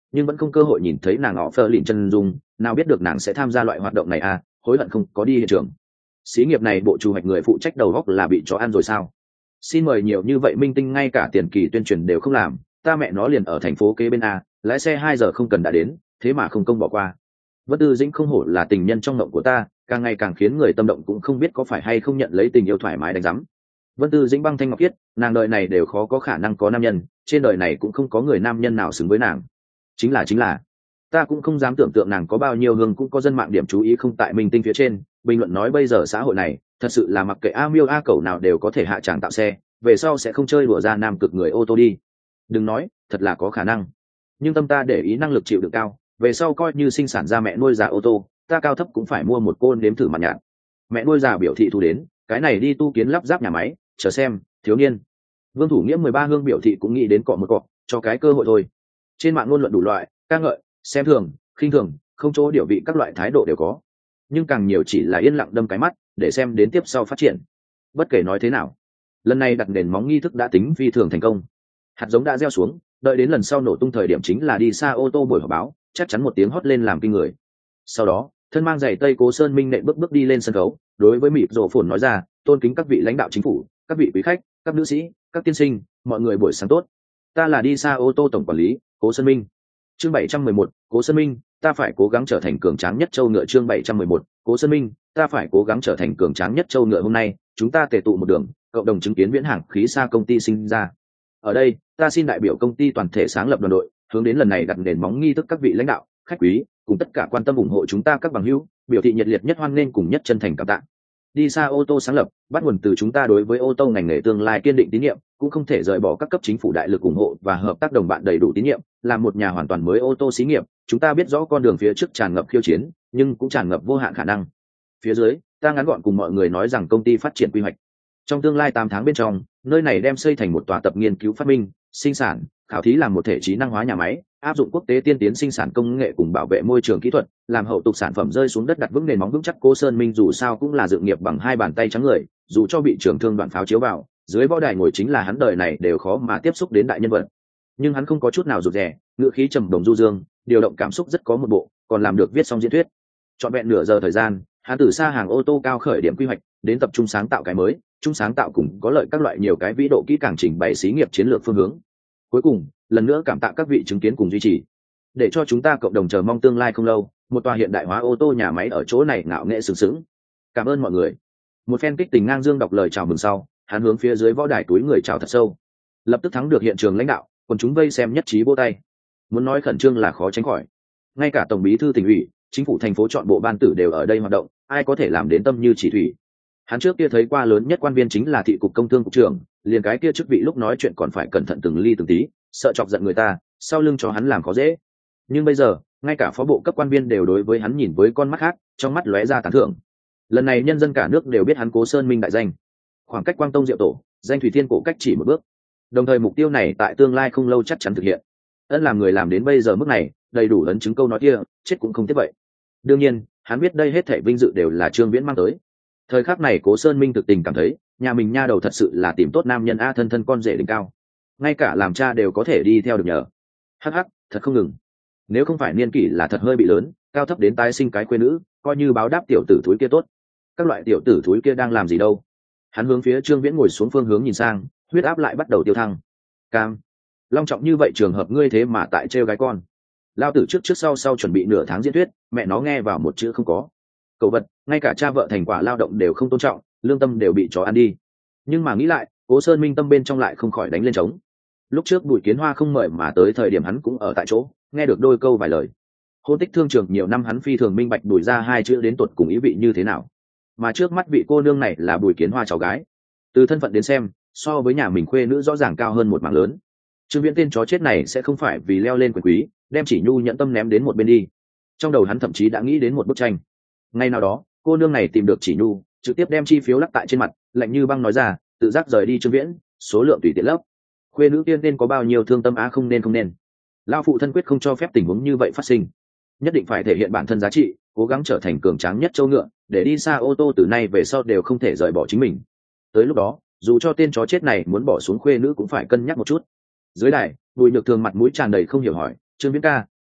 nhưng vẫn không cơ hội nhìn thấy nàng họ phơ lìn chân dung, nào biết được nàng sẽ tham gia loại hoạt động này à, hối hận không có đi hiện trường. Xí nghiệp này bộ chủ hoạch người phụ trách đầu góc là bị chó ăn rồi sao? Xin mời nhiều như vậy minh tinh ngay cả tiền kỳ tuyên truyền đều không làm, ta mẹ nó liền ở thành phố kế bên a, lái xe hai giờ không cần đã đến, thế mà không công bỏ qua. Vân Tư Dĩnh không hổ là tình nhân trong mộng của ta, càng ngày càng khiến người tâm động, cũng không biết có phải hay không nhận lấy tình yêu thoải mái đánh rắm. Vân Tư Dĩnh băng thanh ngọc khiết, nàng đời này đều khó có khả năng có nam nhân, trên đời này cũng không có người nam nhân nào xứng với nàng. Chính là chính là, ta cũng không dám tưởng tượng nàng có bao nhiêu hương, cũng có dân mạng điểm chú ý không tại minh tinh phía trên, bình luận nói bây giờ xã hội này thật sự là mặc kệ a miêu a cẩu nào đều có thể hạ tràng tạo xe, về sau sẽ không chơi đùa ra nam cực người ô tô đi. Đừng nói, thật là có khả năng. Nhưng tâm ta để ý năng lực chịu đựng cao, về sau coi như sinh sản ra mẹ nuôi già ô tô, ta cao thấp cũng phải mua một cô nếm thử mặt nhạt. Mẹ nuôi già biểu thị thu đến, cái này đi tu kiến lắp ráp nhà máy, chờ xem, thiếu niên. Vương Thủ Nghĩa mười ba hương biểu thị cũng nghĩ đến cọ một cọ, cho cái cơ hội thôi. Trên mạng ngôn luận đủ loại, ca ngợi, xem thường, khinh thường, không chỗ điều vị các loại thái độ đều có. Nhưng càng nhiều chỉ là yên lặng đâm cái mắt, để xem đến tiếp sau phát triển. Bất kể nói thế nào, lần này đặt nền móng nghi thức đã tính phi thường thành công. Hạt giống đã gieo xuống, đợi đến lần sau nổ tung thời điểm chính là đi xa ô tô buổi họp báo, chắc chắn một tiếng hót lên làm kinh người. Sau đó, thân mang giày tây Cố Sơn Minh nện bước bước đi lên sân khấu, đối với mịt rổ phồn nói ra, tôn kính các vị lãnh đạo chính phủ, các vị quý khách, các nữ sĩ, các tiên sinh, mọi người buổi sáng tốt. Ta là đi xa ô tô tổng quản lý Cố Sơn Minh. Chương bảy trăm mười một, Cố Sơn Minh, ta phải cố gắng trở thành cường tráng nhất châu ngựa. Chương bảy trăm mười một, Cố Sơn Minh, ta phải cố gắng trở thành cường tráng nhất châu ngựa. Hôm nay chúng ta tề tụ một đường, cộng đồng chứng kiến viễn hàng khí xa công ty sinh ra. Ở đây, ta xin đại biểu công ty toàn thể sáng lập đoàn đội, hướng đến lần này đặt nền móng nghi thức các vị lãnh đạo, khách quý, cùng tất cả quan tâm ủng hộ chúng ta các bằng hữu, biểu thị nhiệt liệt nhất hoan nghênh cùng nhất chân thành cảm tạ. Đi xa ô tô sáng lập, bắt nguồn từ chúng ta đối với ô tô ngành nghề tương lai kiên định tín nhiệm, cũng không thể rời bỏ các cấp chính phủ đại lực ủng hộ và hợp tác đồng bạn đầy đủ tín nhiệm, là một nhà hoàn toàn mới ô tô xí nghiệp. Chúng ta biết rõ con đường phía trước tràn ngập khiêu chiến, nhưng cũng tràn ngập vô hạn khả năng. Phía dưới, ta ngắn gọn cùng mọi người nói rằng công ty phát triển quy hoạch. Trong tương lai tám tháng bên trong, nơi này đem xây thành một tòa tập nghiên cứu phát minh, sinh sản, khảo thí làm một thể trí năng hóa nhà máy, áp dụng quốc tế tiên tiến sinh sản công nghệ cùng bảo vệ môi trường kỹ thuật, làm hậu tục sản phẩm rơi xuống đất đặt vững nền móng vững chắc. Cố Sơn Minh dù sao cũng là dự nghiệp bằng hai bàn tay trắng người, dù cho bị trưởng thương đoạn pháo chiếu vào, dưới võ đài ngồi chính là hắn đời này đều khó mà tiếp xúc đến đại nhân vật. Nhưng hắn không có chút nào rụt rè, ngữ khí trầm đồng du dương, điều động cảm xúc rất có một bộ, còn làm được viết xong diễn thuyết. Trọn vẹn nửa giờ thời gian, hắn từ xa hàng ô tô cao khởi điểm quy hoạch, đến tập trung sáng tạo cái mới, trung sáng tạo cùng có lợi các loại nhiều cái vĩ độ kỹ càng trình bày xí nghiệp chiến lược phương hướng. Cuối cùng, lần nữa cảm tạ các vị chứng kiến cùng duy trì, để cho chúng ta cộng đồng chờ mong tương lai không lâu, một tòa hiện đại hóa ô tô nhà máy ở chỗ này ngạo nghệ sừng sững. Cảm ơn mọi người. Một phen kích tình ngang dương đọc lời chào mừng sau, hắn hướng phía dưới võ đài túi người chào thật sâu, lập tức thắng được hiện trường lãnh đạo, còn chúng vây xem nhất trí vỗ tay. Muốn nói khẩn trương là khó tránh khỏi, ngay cả tổng bí thư tỉnh ủy, chính phủ thành phố chọn bộ ban tử đều ở đây hoạt động, ai có thể làm đến tâm như chỉ thủy. Hắn trước kia thấy qua lớn nhất quan viên chính là thị cục công thương cục trưởng, liền cái kia chức vị lúc nói chuyện còn phải cẩn thận từng ly từng tí, sợ chọc giận người ta, sau lưng cho hắn làm khó dễ. Nhưng bây giờ, ngay cả phó bộ cấp quan viên đều đối với hắn nhìn với con mắt khác, trong mắt lóe ra tán thưởng. Lần này nhân dân cả nước đều biết hắn Cố Sơn Minh đại danh, khoảng cách Quang Tông Diệu Tổ, danh Thủy Thiên cổ cách chỉ một bước. Đồng thời mục tiêu này tại tương lai không lâu chắc chắn thực hiện. Ân làm người làm đến bây giờ mức này, đầy đủ ấn chứng câu nói kia, chết cũng không tiếc vậy. Đương nhiên, hắn biết đây hết thảy vinh dự đều là Trương Viễn mang tới. Thời khắc này Cố Sơn Minh thực tình cảm thấy, nhà mình nha đầu thật sự là tìm tốt nam nhân a, thân thân con rể đỉnh cao, ngay cả làm cha đều có thể đi theo được nhờ. Hắc hắc, thật không ngừng. Nếu không phải niên kỷ là thật hơi bị lớn, cao thấp đến tái sinh cái quê nữ, coi như báo đáp tiểu tử thúi kia tốt. Các loại tiểu tử thúi kia đang làm gì đâu? Hắn hướng phía Trương Viễn ngồi xuống phương hướng nhìn sang, huyết áp lại bắt đầu tiêu thăng. Cam, long trọng như vậy trường hợp ngươi thế mà tại trêu gái con. Lao tử trước trước sau sau chuẩn bị nửa tháng diễn thuyết, mẹ nó nghe vào một chữ không có. Cậu vật, ngay cả cha vợ thành quả lao động đều không tôn trọng, lương tâm đều bị chó ăn đi. Nhưng mà nghĩ lại, Cố Sơn Minh tâm bên trong lại không khỏi đánh lên trống. Lúc trước Bùi Kiến Hoa không mời mà tới thời điểm hắn cũng ở tại chỗ, nghe được đôi câu vài lời. Hôn tích thương trường nhiều năm hắn phi thường minh bạch đuổi ra hai chữ đến tuột cùng ý vị như thế nào. Mà trước mắt vị cô nương này là Bùi Kiến Hoa cháu gái. Từ thân phận đến xem, so với nhà mình khuê nữ rõ ràng cao hơn một mảng lớn. Trương Viễn tên chó chết này sẽ không phải vì leo lên quyền quý, đem Chỉ Nhu nhẫn tâm ném đến một bên đi. Trong đầu hắn thậm chí đã nghĩ đến một bức tranh. Ngay nào đó, cô nương này tìm được Chỉ Nhu, trực tiếp đem chi phiếu lắc tại trên mặt, lạnh như băng nói ra, tự giác rời đi Trương Viễn, số lượng tùy tiện lấp. Khuê nữ tiên nên có bao nhiêu thương tâm á, không nên không nên. Lao phụ thân quyết không cho phép tình huống như vậy phát sinh, nhất định phải thể hiện bản thân giá trị, cố gắng trở thành cường tráng nhất châu ngựa, để đi xa ô tô từ nay về sau đều không thể rời bỏ chính mình. Tới lúc đó, dù cho tên chó chết này muốn bỏ xuống khuê nữ cũng phải cân nhắc một chút. Dưới đài, Bùi Nhược Thường mặt mũi tràn đầy không hiểu hỏi, Trương Viễn ca,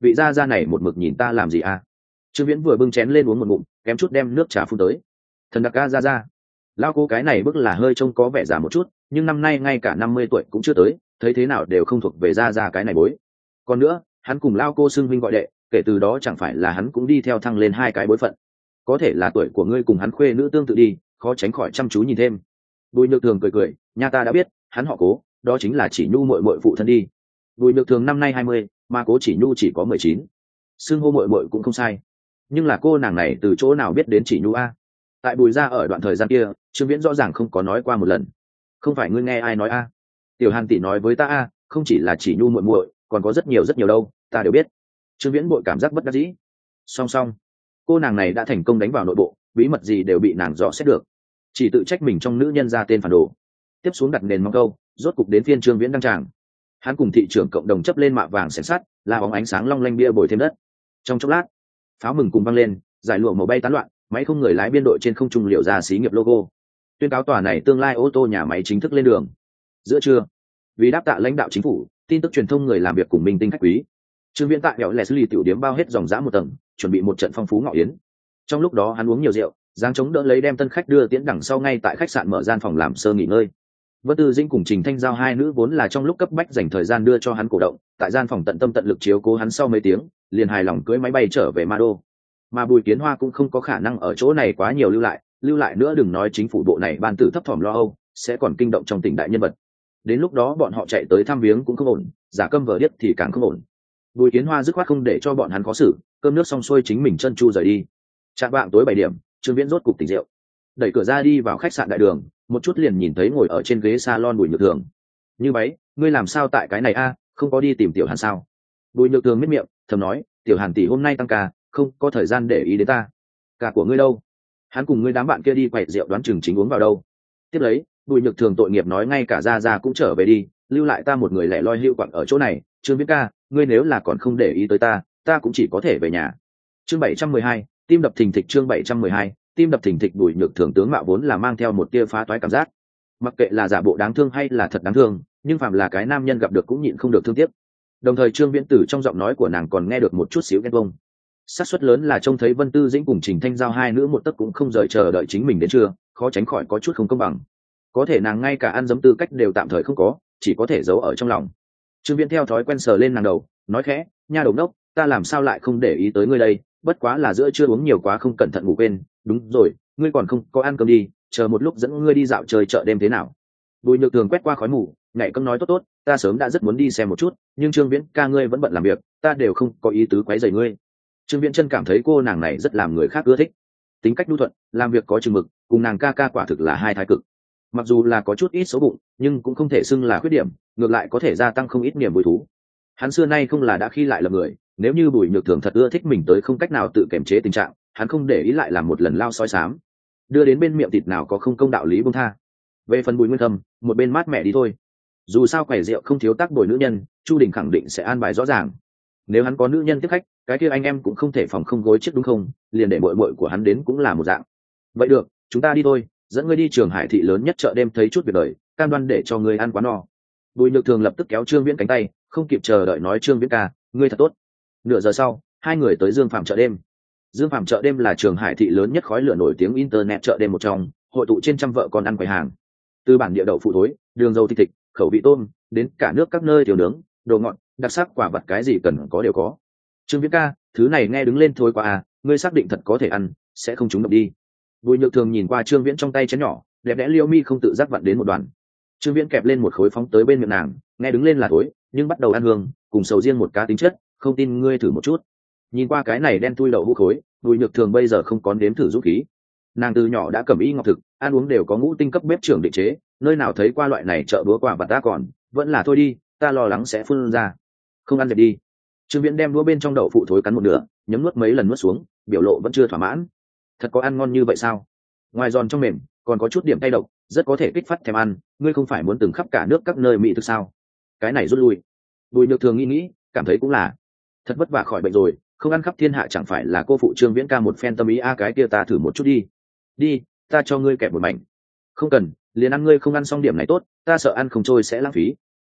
vị gia gia này một mực nhìn ta làm gì à? Trương Viễn vừa bưng chén lên uống một ngụm, kém chút đem nước trà phun tới. Thần đặc ca gia gia. Lao cô cái này bức là hơi trông có vẻ già một chút, nhưng năm nay ngay cả năm mươi tuổi cũng chưa tới, thấy thế nào đều không thuộc về gia gia cái này bối. Còn nữa, hắn cùng Lao cô xưng huynh gọi đệ, kể từ đó chẳng phải là hắn cũng đi theo thăng lên hai cái bối phận. Có thể là tuổi của ngươi cùng hắn khuê nữ tương tự đi, khó tránh khỏi chăm chú nhìn thêm. Bùi Nhược Thường cười cười, nha ta đã biết, hắn họ Cố, đó chính là Chỉ Nhu muội muội phụ thân đi. Bùi Nhược Thường năm nay hai mươi, mà Cố Chỉ Nhu chỉ có mười chín. Xưng hô muội muội cũng không sai. Nhưng là cô nàng này từ chỗ nào biết đến Chỉ Nhu a? Tại Bùi gia ở đoạn thời gian kia, Trương Viễn rõ ràng không có nói qua một lần. Không phải ngươi nghe ai nói a? Tiểu Hàn tỷ nói với ta a, không chỉ là Chỉ Nhu muội muội, còn có rất nhiều rất nhiều đâu, ta đều biết. Trương Viễn bội cảm giác bất đắc dĩ. Song song, cô nàng này đã thành công đánh vào nội bộ, bí mật gì đều bị nàng dò xét được, chỉ tự trách mình trong nữ nhân ra tên phản đồ. Tiếp xuống đặt nền mong câu, rốt cục đến phiên Trương Viễn đăng tràng. Hắn cùng thị trưởng cộng đồng chấp lên mạ vàng xẻng sắt, là bóng ánh sáng long lanh bia bồi thêm đất. Trong chốc lát, pháo mừng cùng vang lên, giải lụa màu bay tán loạn, máy không người lái biên đội trên không trung liệu ra xí nghiệp logo, tuyên cáo tòa này tương lai ô tô nhà máy chính thức lên đường. Giữa trưa, vì đáp tạ lãnh đạo chính phủ, tin tức truyền thông người làm việc cùng minh tinh khách quý, Trương Viễn tại hẻo Leslie tiểu điếm bao hết dòng dã một tầng, chuẩn bị một trận phong phú ngọ yến. Trong lúc đó hắn uống nhiều rượu, giang chống đỡ lấy đem tân khách đưa tiễn đằng sau ngay tại khách sạn mở gian phòng làm sơ nghỉ ngơi. Vân Tư Dĩnh cùng Trình Thanh Giao hai nữ vốn là trong lúc cấp bách dành thời gian đưa cho hắn cổ động, tại gian phòng tận tâm tận lực chiếu cố hắn sau mấy tiếng, liền hài lòng cưỡi máy bay trở về Ma Đô. Mà Bùi Kiến Hoa cũng không có khả năng ở chỗ này quá nhiều lưu lại, lưu lại nữa đừng nói chính phủ bộ này ban tử thấp thỏm lo âu, sẽ còn kinh động trong tỉnh đại nhân vật. Đến lúc đó bọn họ chạy tới thăm viếng cũng không ổn, giả câm vờ điếc thì càng không ổn. Bùi Kiến Hoa dứt khoát không để cho bọn hắn khó xử, cơm nước xong xuôi chính mình chân chu rời đi. Trạng vạng tối bảy điểm, Trương Viễn rốt cục tỉnh rượu, đẩy cửa ra đi vào khách sạn đại đường, một chút liền nhìn thấy ngồi ở trên ghế salon Bùi Nhược Thường. Như vậy, ngươi làm sao tại cái này a, không có đi tìm Tiểu Hàn sao? Bùi Nhược Thường miết miệng, thầm nói, Tiểu Hàn tỷ hôm nay tăng ca, không có thời gian để ý đến ta. Cả của ngươi đâu? Hắn cùng ngươi đám bạn kia đi quậy rượu đoán chừng chính uống vào đâu. Tiếp lấy, Bùi Nhược Thường tội nghiệp nói ngay cả ra ra cũng trở về đi, lưu lại ta một người lẻ loi hưu quặng ở chỗ này. Trương Viễn ca, ngươi nếu là còn không để ý tới ta, ta cũng chỉ có thể về nhà. Chương bảy trăm mười hai, tim đập thình thịch. Chương bảy trăm mười hai, tim đập thình thịch. Bùi Nhược Thường tướng mạo vốn là mang theo một tia phá toái cảm giác, mặc kệ là giả bộ đáng thương hay là thật đáng thương, nhưng phàm là cái nam nhân gặp được cũng nhịn không được thương tiếc. Đồng thời Trương Viễn Tử trong giọng nói của nàng còn nghe được một chút xíu ghen tuông. Xác suất lớn là trông thấy Vân Tư Dĩnh cùng Trình Thanh Giao hai nữ một tấc cũng không rời chờ đợi chính mình đến trưa, khó tránh khỏi có chút không công bằng. Có thể nàng ngay cả ăn dấm tư cách đều tạm thời không có, chỉ có thể giấu ở trong lòng. Trương Viễn theo thói quen sờ lên nàng đầu, nói khẽ, nha đầu đốc, ta làm sao lại không để ý tới ngươi đây, bất quá là giữa trưa uống nhiều quá không cẩn thận ngủ quên. Đúng rồi, ngươi còn không có ăn cơm đi, chờ một lúc dẫn ngươi đi dạo chơi chợ đêm thế nào? Bùi Nhược Thường quét qua khói mù, nhảy cấm nói tốt tốt, ta sớm đã rất muốn đi xem một chút, nhưng Trương Viễn ca ngươi vẫn bận làm việc, ta đều không có ý tứ quấy rầy ngươi. Trương Viễn chân cảm thấy cô nàng này rất làm người khác ưa thích, tính cách nhu thuận, làm việc có chừng mực, cùng nàng ca ca quả thực là hai thái cực. Mặc dù là có chút ít xấu bụng, nhưng cũng không thể xưng là khuyết điểm, ngược lại có thể gia tăng không ít niềm vui thú. Hắn xưa nay không là đã khi lại là người, nếu như Bùi Nhược Thường thật ưa thích mình tới không cách nào tự kiềm chế tình trạng, hắn không để ý lại làm một lần lao sói xám, đưa đến bên miệng thịt nào có không công đạo lý buông tha. Về phần Bùi Nguyên Thâm, một bên mát mẹ đi thôi. Dù sao quầy rượu không thiếu tác bồi nữ nhân, Chu Đình khẳng định sẽ an bài rõ ràng. Nếu hắn có nữ nhân tiếp khách, cái kia anh em cũng không thể phòng không gối chết đúng không? Liền để muội muội của hắn đến cũng là một dạng. Vậy được, chúng ta đi thôi, dẫn ngươi đi Trường Hải thị lớn nhất chợ đêm thấy chút việc đời, cam đoan để cho ngươi ăn quá no. Bùi Nhược Thường lập tức kéo Trương Viễn cánh tay, không kịp chờ đợi nói Trương Viễn ca, ngươi thật tốt. Nửa giờ sau, hai người tới Dương Phạm chợ đêm. Dương Phạm chợ đêm là Trường Hải thị lớn nhất khói lửa nổi tiếng internet chợ đêm một trong, hội tụ trên trăm vợ con ăn quầy hàng. Từ bản địa đậu phụ thối, đường dâu thịt thịt, khẩu vị tôm, đến cả nước các nơi tiểu nướng, đồ ngọt, đặc sắc quả vật cái gì cần có đều có. Trương Viễn ca, thứ này nghe đứng lên thôi qua à, ngươi xác định thật có thể ăn, sẽ không trúng độc đi. Bùi Nhược Thường nhìn qua Trương Viễn trong tay chén nhỏ, đẹp đẽ liêu mi không tự giác vặn đến một đoàn. Trương Viễn kẹp lên một khối phóng tới bên miệng nàng, nghe đứng lên là thối, nhưng bắt đầu ăn hương, cùng sầu riêng một cá tính chất, không tin ngươi thử một chút. Nhìn qua cái này đen thui đậu hũ khối, Bùi Nhược Thường bây giờ không có nếm thử dũng khí. Nàng từ nhỏ đã cầm y ngọc thực, ăn uống đều có ngũ tinh cấp bếp trưởng định chế, nơi nào thấy qua loại này chợ búa quả vật ta còn, vẫn là thôi đi, ta lo lắng sẽ phun ra. Không ăn dẹp đi. Trương Viễn đem đũa bên trong đậu phụ thối cắn một nửa, nhấm nuốt mấy lần nuốt xuống, biểu lộ vẫn chưa thỏa mãn. Thật có ăn ngon như vậy sao? Ngoài giòn trong mềm, còn có chút điểm tay độc, rất có thể kích phát thèm ăn, ngươi không phải muốn từng khắp cả nước các nơi mỹ thực sao? Cái này rút lui. Bùi Nhược Thường nghĩ nghĩ, cảm thấy cũng là. Thật vất vả khỏi bệnh rồi, không ăn khắp thiên hạ chẳng phải là cô phụ Trương Viễn ca một phen tâm ý a, cái kia ta thử một chút đi. Đi, ta cho ngươi kẹp một mảnh. Không cần, liền ăn, ngươi không ăn xong điểm này tốt, ta sợ ăn không trôi sẽ lãng phí.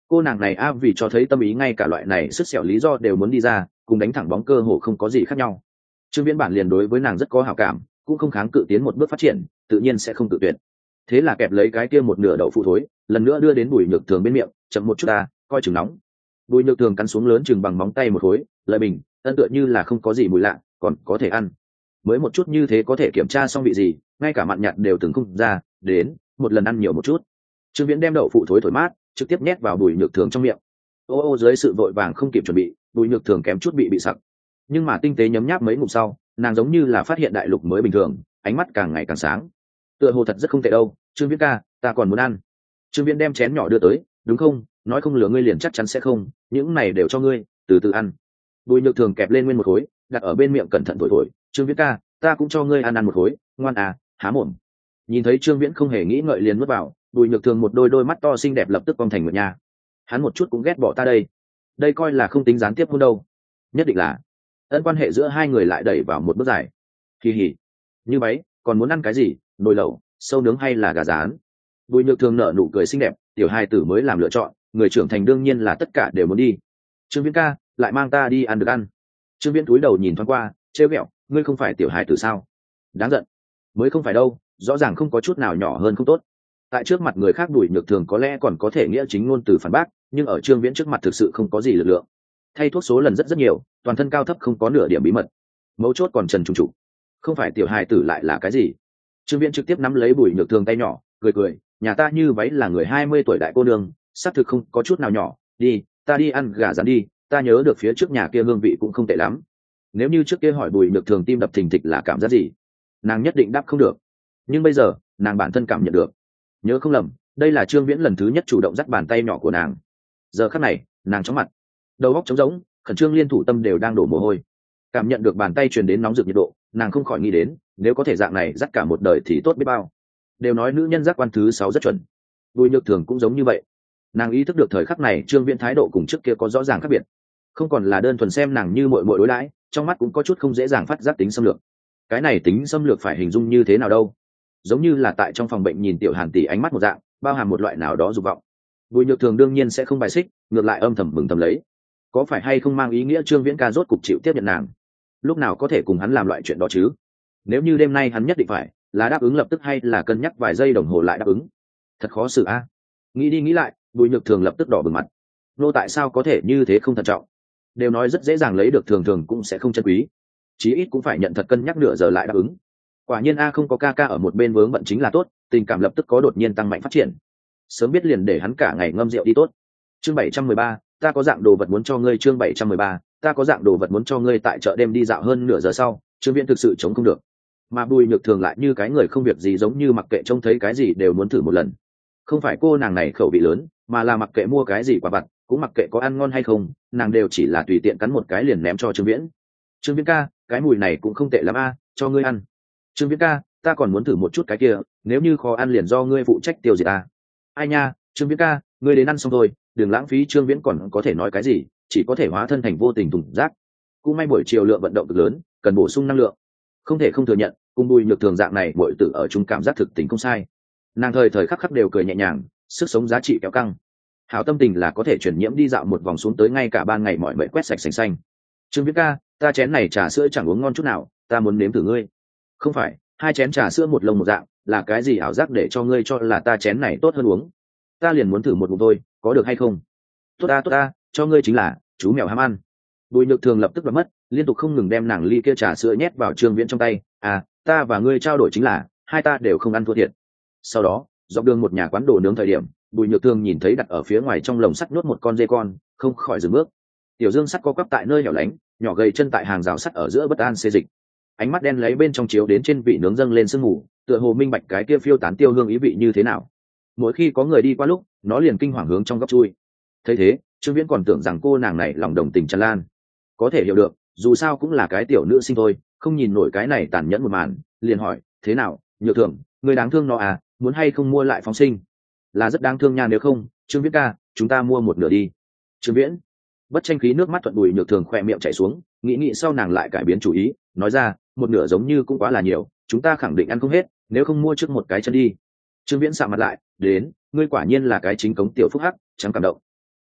Cô nàng này a vì cho thấy tâm ý ngay cả loại này sứt sẹo lý do đều muốn đi ra, cùng đánh thẳng bóng cơ hồ không có gì khác nhau. Trương Viễn bản liền đối với nàng rất có hảo cảm, cũng không kháng cự tiến một bước phát triển, tự nhiên sẽ không tự tuyệt. Thế là kẹp lấy cái kia một nửa đậu phụ thối, lần nữa đưa đến Bùi Nhược Thường bên miệng, chậm một chút ta, coi chừng nóng. Bùi Nhược Thường cắn xuống lớn chừng bằng móng tay một khối, lợi bình, ân tựa như là không có gì mùi lạ, còn có thể ăn. Mới một chút như thế có thể kiểm tra xong vị gì, ngay cả mặn nhạt đều từng không ra, đến, một lần ăn nhiều một chút. Trương Viễn đem đậu phụ thối thổi mát, trực tiếp nhét vào Bùi Nhược Thường trong miệng. Ô ô dưới sự vội vàng không kịp chuẩn bị, Bùi Nhược Thường kém chút bị bị sặc. Nhưng mà tinh tế nhấm nháp mấy ngụm sau, nàng giống như là phát hiện đại lục mới bình thường, ánh mắt càng ngày càng sáng. Tựa hồ thật rất không tệ đâu, Trương Viễn ca, ta còn muốn ăn. Trương Viễn đem chén nhỏ đưa tới, đúng không, nói không lừa ngươi liền chắc chắn sẽ không, những này đều cho ngươi, từ từ ăn. Bùi Nhược Thường kẹp lên nguyên một khối, đặt ở bên miệng cẩn thận thổi thổi. Trương Viễn ca, ta cũng cho ngươi ăn ăn một khối, ngoan à, há mồm. Nhìn thấy Trương Viễn không hề nghĩ ngợi liền nuốt vào, Bùi Nhược Thường một đôi đôi mắt to xinh đẹp lập tức cong thành nguyệt nha. Hắn một chút cũng ghét bỏ ta đây, đây coi là không tính gián tiếp hôn đâu, nhất định là ân quan hệ giữa hai người lại đẩy vào một bước dài. Kỳ hỉ, như vậy còn muốn ăn cái gì, nồi lẩu, sâu nướng hay là gà rán? Bùi Nhược Thường nở nụ cười xinh đẹp, tiểu hai tử mới làm lựa chọn, người trưởng thành đương nhiên là tất cả đều muốn đi. Trương Viễn ca, lại mang ta đi ăn được ăn. Trương Viễn cúi đầu nhìn thoáng qua, trêu ghẹo, ngươi không phải tiểu hài tử sao? Đáng giận. Mới không phải đâu, rõ ràng không có chút nào nhỏ hơn không tốt. Tại trước mặt người khác Bùi Nhược Thường có lẽ còn có thể nghĩa chính ngôn từ phản bác, nhưng ở Trương Viễn trước mặt thực sự không có gì lực lượng. Thay thuốc số lần rất rất nhiều, toàn thân cao thấp không có nửa điểm bí mật. Mấu chốt còn trần trùng trụ. Không phải tiểu hài tử lại là cái gì? Trương Viễn trực tiếp nắm lấy Bùi Nhược Thường tay nhỏ, cười cười, nhà ta như váy là người hai mươi tuổi đại cô nương, xác thực không có chút nào nhỏ, đi, ta đi ăn gà rán đi, ta nhớ được phía trước nhà kia hương vị cũng không tệ lắm. Nếu như trước kia hỏi Bùi Nhược Thường tim đập thình thịch là cảm giác gì, nàng nhất định đáp không được, nhưng bây giờ nàng bản thân cảm nhận được. Nhớ không lầm, đây là Trương Viễn lần thứ nhất chủ động dắt bàn tay nhỏ của nàng. Giờ khắc này nàng chóng mặt, đầu óc trống rỗng, khẩn trương liên thủ tâm đều đang đổ mồ hôi. Cảm nhận được bàn tay truyền đến nóng rực nhiệt độ, nàng không khỏi nghĩ đến, nếu có thể dạng này dắt cả một đời thì tốt biết bao. Đều nói nữ nhân giác quan thứ sáu rất chuẩn, Bùi Nhược Thường cũng giống như vậy. Nàng ý thức được thời khắc này Trương Viễn thái độ cùng trước kia có rõ ràng khác biệt, không còn là đơn thuần xem nàng như muội muội đối đãi, trong mắt cũng có chút không dễ dàng phát giác tính xâm lược. Cái này tính xâm lược phải hình dung như thế nào đâu? Giống như là tại trong phòng bệnh nhìn tiểu Hàn tỷ ánh mắt một dạng, bao hàm một loại nào đó dục vọng. Bùi Nhược Thường đương nhiên sẽ không bài xích, ngược lại âm thầm mừng thầm lấy. Có phải hay không mang ý nghĩa Trương Viễn ca rốt cục chịu tiếp nhận nàng? Lúc nào có thể cùng hắn làm loại chuyện đó chứ? Nếu như đêm nay hắn nhất định phải, là đáp ứng lập tức hay là cân nhắc vài giây đồng hồ lại đáp ứng? Thật khó xử a. Nghĩ đi nghĩ lại, Bùi Nhược Thường lập tức đỏ bừng mặt. Nô tại sao có thể như thế không thận trọng? Đều nói rất dễ dàng lấy được thường thường cũng sẽ không chân quý. Chí ít cũng phải nhận thật cân nhắc nửa giờ lại đáp ứng. Quả nhiên a không có ca ca ở một bên vướng bận chính là tốt, tình cảm lập tức có đột nhiên tăng mạnh phát triển. Sớm biết liền để hắn cả ngày ngâm rượu đi tốt. Chương bảy trăm mười ba, ta có dạng đồ vật muốn cho ngươi. Chương bảy trăm mười ba, ta có dạng đồ vật muốn cho ngươi. Tại chợ đêm đi dạo hơn nửa giờ sau, Trương Viễn thực sự chống không được, mà Bùi Nhược Thường lại như cái người không việc gì, giống như mặc kệ trông thấy cái gì đều muốn thử một lần. Không phải cô nàng này khẩu vị lớn, mà là mặc kệ mua cái gì quả vặt, cũng mặc kệ có ăn ngon hay không, nàng đều chỉ là tùy tiện cắn một cái liền ném cho Trương Viễn. Trương Viễn ca, cái mùi này cũng không tệ lắm a, cho ngươi ăn. Trương Viễn ca, ta còn muốn thử một chút cái kia, nếu như khó ăn liền do ngươi phụ trách tiêu diệt ta. Ai nha, Trương Viễn ca, ngươi đến ăn xong thôi, đừng lãng phí. Trương Viễn còn có thể nói cái gì, chỉ có thể hóa thân thành vô tình thùng rác. Cũng may buổi chiều lượng vận động cực lớn, cần bổ sung năng lượng. Không thể không thừa nhận, cùng Bùi Nhược Thường dạng này muội tử ở chung cảm giác thực tình không sai. Nàng thời thời khắc khắc đều cười nhẹ nhàng, sức sống giá trị kéo căng. Hảo tâm tình là có thể chuyển nhiễm đi dạo một vòng xuống tới ngay cả ban ngày mọi mệt quét sạch sành xanh. Trương Viễn ca, ta chén này trà sữa chẳng uống ngon chút nào, ta muốn nếm thử ngươi. Không phải, hai chén trà sữa một lồng một dạng, là cái gì ảo giác để cho ngươi cho là ta chén này tốt hơn uống? Ta liền muốn thử một ngụm thôi, có được hay không? Tốt ta tốt ta, cho ngươi chính là chú mèo ham ăn. Bùi Nhược Thường lập tức đoạt mất, liên tục không ngừng đem nàng ly kia trà sữa nhét vào Trương Viễn trong tay. À, ta và ngươi trao đổi chính là hai ta đều không ăn thua thiệt. Sau đó, dọc đường một nhà quán đồ nướng thời điểm, Bùi Nhược Thường nhìn thấy đặt ở phía ngoài trong lồng sắt nhốt một con dê con, không khỏi dừng bước. Tiểu Dương sắt co quắp tại nơi hẻo lánh, nhỏ gầy chân tại hàng rào sắt ở giữa bất an xê dịch. Ánh mắt đen lấy bên trong chiếu đến trên vị nướng dâng lên sương mù, tựa hồ minh bạch cái kia phiêu tán tiêu hương ý vị như thế nào. Mỗi khi có người đi qua lúc, nó liền kinh hoàng hướng trong góc chui. Thấy thế, Trương Viễn còn tưởng rằng cô nàng này lòng đồng tình tràn lan. Có thể hiểu được, dù sao cũng là cái tiểu nữ sinh thôi, không nhìn nổi cái này tàn nhẫn một màn, liền hỏi, thế nào, Nhược Thường, người đáng thương nó à, muốn hay không mua lại phóng sinh? Là rất đáng thương nha, nếu không, Trương Viễn ca, chúng ta mua một nửa đi. Trương Viễn bất tranh khí, nước mắt thuận Bùi Nhược Thường khoe miệng chảy xuống, nghĩ nghĩ sau nàng lại cải biến chủ ý, nói ra, một nửa giống như cũng quá là nhiều, chúng ta khẳng định ăn không hết, nếu không mua trước một cái chân đi. Trương Viễn sạm mặt lại, đến, ngươi quả nhiên là cái chính cống tiểu phúc hắc, chẳng cảm động.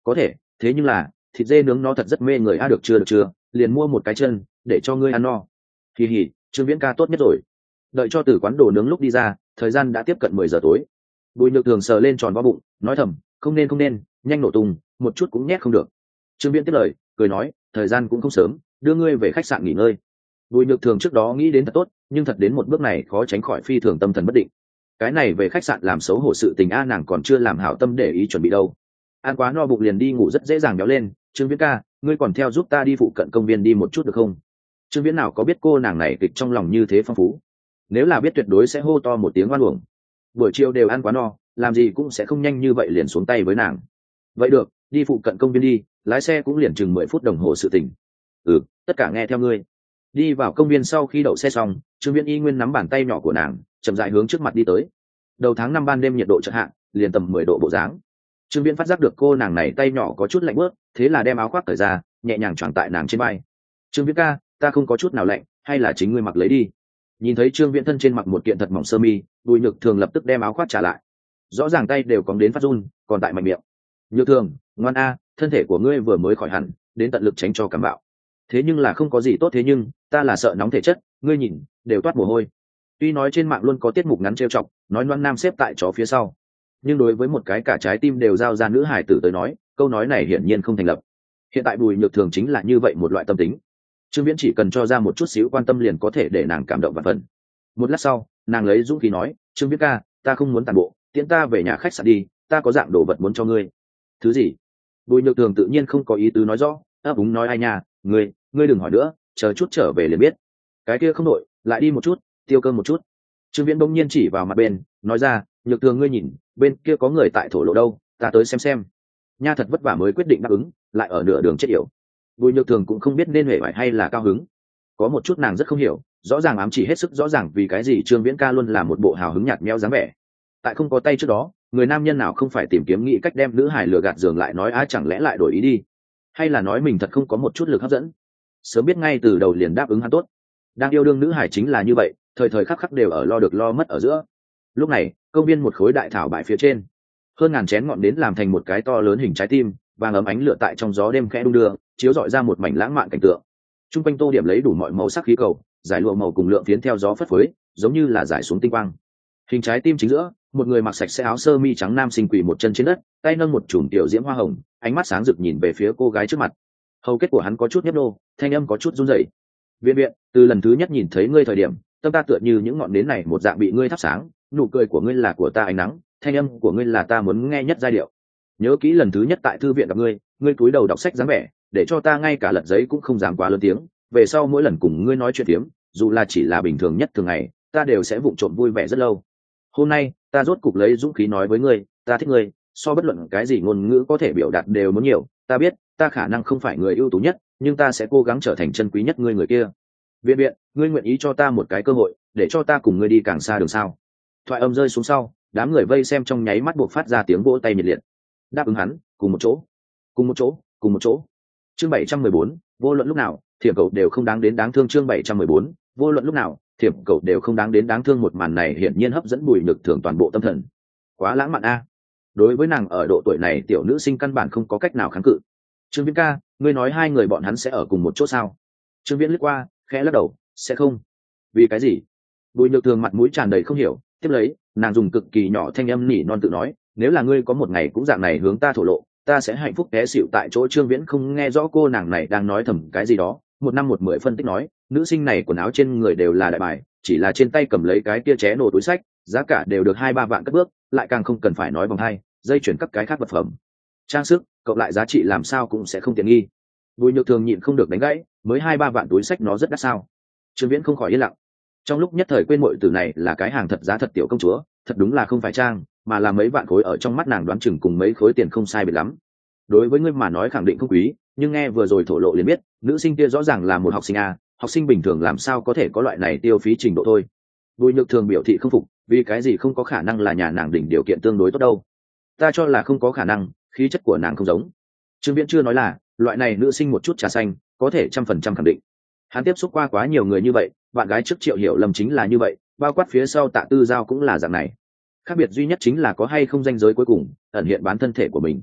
có thể, thế nhưng là thịt dê nướng nó thật rất mê người. A được chưa được chưa, liền mua một cái chân để cho ngươi ăn no. Kỳ hỉ, Trương Viễn ca tốt nhất rồi. Đợi cho từ quán đồ nướng lúc đi ra, thời gian đã tiếp cận mười giờ tối. Bùi Nhược Thường sờ lên tròn vo bụng, nói thầm, không nên không nên, nhanh nổ tung, một chút cũng nhét không được. Trương Viễn tiếp lời, cười nói, thời gian cũng không sớm, đưa ngươi về khách sạn nghỉ ngơi. Bùi Nhược Thường trước đó nghĩ đến thật tốt, nhưng thật đến một bước này khó tránh khỏi phi thường tâm thần bất định. Cái này về khách sạn làm xấu hổ sự tình a, nàng còn chưa làm hảo tâm để ý chuẩn bị đâu. Ăn quá no bụng liền đi ngủ rất dễ dàng béo lên. Trương Viễn ca, ngươi còn theo giúp ta đi phụ cận công viên đi một chút được không? Trương Viễn nào có biết cô nàng này kịch trong lòng như thế phong phú, nếu là biết tuyệt đối sẽ hô to một tiếng oan uổng. Buổi chiều đều ăn quá no, làm gì cũng sẽ không nhanh như vậy liền xuống tay với nàng. Vậy được, đi phụ cận công viên đi, lái xe cũng liền chừng mười phút đồng hồ sự tình. Ừ, tất cả nghe theo ngươi. Đi vào công viên sau khi đậu xe xong, Trương Viễn y nguyên nắm bàn tay nhỏ của nàng, chậm rãi hướng trước mặt đi tới. Đầu tháng năm ban đêm nhiệt độ chợt hạ, liền tầm mười độ bộ dáng. Trương Viễn phát giác được cô nàng này tay nhỏ có chút lạnh bớt, thế là đem áo khoác cởi ra, nhẹ nhàng choàng tại nàng trên vai. Trương Viễn ca, ta không có chút nào lạnh, hay là chính ngươi mặc lấy đi. Nhìn thấy Trương Viễn thân trên mặc một kiện thật mỏng sơ mi, Bùi Nhược Thường lập tức đem áo khoác trả lại. Rõ ràng tay đều cóng đến phát run, còn tại mạnh miệng. Nhược Thường, ngoan a, thân thể của ngươi vừa mới khỏi hẳn, đến tận lực tránh cho cảm bạo. Thế nhưng là không có gì tốt, thế nhưng ta là sợ nóng thể chất, ngươi nhìn, đều toát mồ hôi. Tuy nói trên mạng luôn có tiết mục ngắn trêu chọc, nói loan nam xếp tại chó phía sau, nhưng đối với một cái cả trái tim đều giao ra nữ hải tử tới nói, câu nói này hiển nhiên không thành lập. Hiện tại Bùi Nhược Thường chính là như vậy một loại tâm tính. Trương Viễn chỉ cần cho ra một chút xíu quan tâm liền có thể để nàng cảm động và phần. Một lát sau, nàng lấy dũng khí nói, Trương Viễn ca, ta không muốn tàn bộ, tiễn ta về nhà khách sạn đi, ta có dạng đồ vật muốn cho ngươi. Thứ gì? Bùi Nhược Thường tự nhiên không có ý tứ nói rõ, ấp úng nói ai nha, ngươi, ngươi đừng hỏi nữa, chờ chút trở về liền biết. Cái kia không đội, lại đi một chút, tiêu cơm một chút. Trương Viễn bỗng nhiên chỉ vào mặt bên, nói ra, Nhược Thường ngươi nhìn, bên kia có người tại thổ lộ đâu, ta tới xem xem. Nha thật vất vả mới quyết định đáp ứng, lại ở nửa đường chết yểu. Bùi Nhược Thường cũng không biết nên huệ vải hay là cao hứng, có một chút nàng rất không hiểu, rõ ràng ám chỉ hết sức rõ ràng vì cái gì Trương Viễn ca luôn là một bộ hào hứng nhạt nhẽo dáng vẻ. Tại không có tay trước đó, người nam nhân nào không phải tìm kiếm nghĩ cách đem nữ hài lừa gạt giường lại nói á, chẳng lẽ lại đổi ý đi, hay là nói mình thật không có một chút lực hấp dẫn. Sớm biết ngay từ đầu liền đáp ứng hắn tốt. Đang yêu đương nữ hải chính là như vậy, thời thời khắc khắc đều ở lo được lo mất ở giữa. Lúc này, công viên một khối đại thảo bại phía trên, hơn ngàn chén ngọn nến làm thành một cái to lớn hình trái tim, vàng ấm ánh lửa tại trong gió đêm khẽ đung đưa, chiếu rọi ra một mảnh lãng mạn cảnh tượng. Trung quanh tô điểm lấy đủ mọi màu sắc khí cầu, giải lụa màu cùng lượng phiến theo gió phất phới, giống như là giải xuống tinh quang. Hình trái tim chính giữa, một người mặc sạch sẽ áo sơ mi trắng nam sinh quỳ một chân trên đất, tay nâng một chùm tiểu diễm hoa hồng, ánh mắt sáng rực nhìn về phía cô gái trước mặt. Hầu kết của hắn có chút nhấp nô, thanh âm có chút run rẩy. Viện viện, từ lần thứ nhất nhìn thấy ngươi thời điểm, tâm ta tựa như những ngọn nến này một dạng bị ngươi thắp sáng, nụ cười của ngươi là của ta ánh nắng, thanh âm của ngươi là ta muốn nghe nhất giai điệu. Nhớ kỹ lần thứ nhất tại thư viện gặp ngươi, ngươi cúi đầu đọc sách dáng vẻ, để cho ta ngay cả lật giấy cũng không dám quá lớn tiếng. Về sau mỗi lần cùng ngươi nói chuyện tiếng, dù là chỉ là bình thường nhất thường ngày, ta đều sẽ vụng trộm vui vẻ rất lâu. Hôm nay, ta rốt cục lấy dũng khí nói với ngươi, ta thích ngươi, so bất luận cái gì ngôn ngữ có thể biểu đạt đều muốn nhiều. Ta biết, ta khả năng không phải người ưu tú nhất, nhưng ta sẽ cố gắng trở thành chân quý nhất ngươi người kia. Viện viện, ngươi nguyện ý cho ta một cái cơ hội, để cho ta cùng ngươi đi càng xa đường sao? Thoại âm rơi xuống sau, đám người vây xem trong nháy mắt buộc phát ra tiếng vỗ tay nhiệt liệt. Đáp ứng hắn, cùng một chỗ, cùng một chỗ, cùng một chỗ. Chương bảy trăm mười bốn, vô luận lúc nào, thiểm cầu đều không đáng đến đáng thương. Chương bảy trăm mười bốn, vô luận lúc nào, thiểm cầu đều không đáng đến đáng thương. Một màn này hiển nhiên hấp dẫn Bùi Nhược Thường toàn bộ tâm thần. Quá lãng mạn a. Đối với nàng ở độ tuổi này, tiểu nữ sinh căn bản không có cách nào kháng cự. Trương Viễn ca, ngươi nói hai người bọn hắn sẽ ở cùng một chỗ sao? Trương Viễn lướt qua, khẽ lắc đầu, sẽ không. Vì cái gì? Bùi Nhược Thường mặt mũi tràn đầy không hiểu, tiếp lấy, nàng dùng cực kỳ nhỏ thanh âm nỉ non tự nói, nếu là ngươi có một ngày cũng dạng này hướng ta thổ lộ, ta sẽ hạnh phúc té xịu tại chỗ. Trương Viễn không nghe rõ cô nàng này đang nói thầm cái gì đó, một năm một mười phân tích nói, nữ sinh này quần áo trên người đều là đại bài, chỉ là trên tay cầm lấy cái kia ché nổ túi sách, giá cả đều được hai ba vạn cất bước, lại càng không cần phải nói vòng hai, dây chuyển các cái khác vật phẩm trang sức, cộng lại giá trị làm sao cũng sẽ không tiện nghi. Bùi Nhược Thường nhịn không được đánh gãy, mới hai ba vạn túi sách nó rất đắt sao? Trương Viễn không khỏi yên lặng. Trong lúc nhất thời quên muội tử này là cái hàng thật giá thật tiểu công chúa, thật đúng là không phải trang, mà là mấy vạn khối ở trong mắt nàng đoán chừng cùng mấy khối tiền không sai biệt lắm. Đối với ngươi mà nói khẳng định không quý, nhưng nghe vừa rồi thổ lộ liền biết, nữ sinh kia rõ ràng là một học sinh a, học sinh bình thường làm sao có thể có loại này tiêu phí trình độ thôi. Bùi Nhược Thường biểu thị không phục, vì cái gì không có khả năng là nhà nàng đỉnh điều kiện tương đối tốt đâu? Ta cho là không có khả năng, khí chất của nàng không giống. Trương Viễn chưa nói là loại này nữ sinh một chút trà xanh có thể trăm phần trăm khẳng định. Hắn tiếp xúc qua quá nhiều người như vậy, bạn gái trước Triệu Hiểu Lâm chính là như vậy, bao quát phía sau Tạ Tư Giao cũng là dạng này. Khác biệt duy nhất chính là có hay không ranh giới cuối cùng ẩn hiện bán thân thể của mình.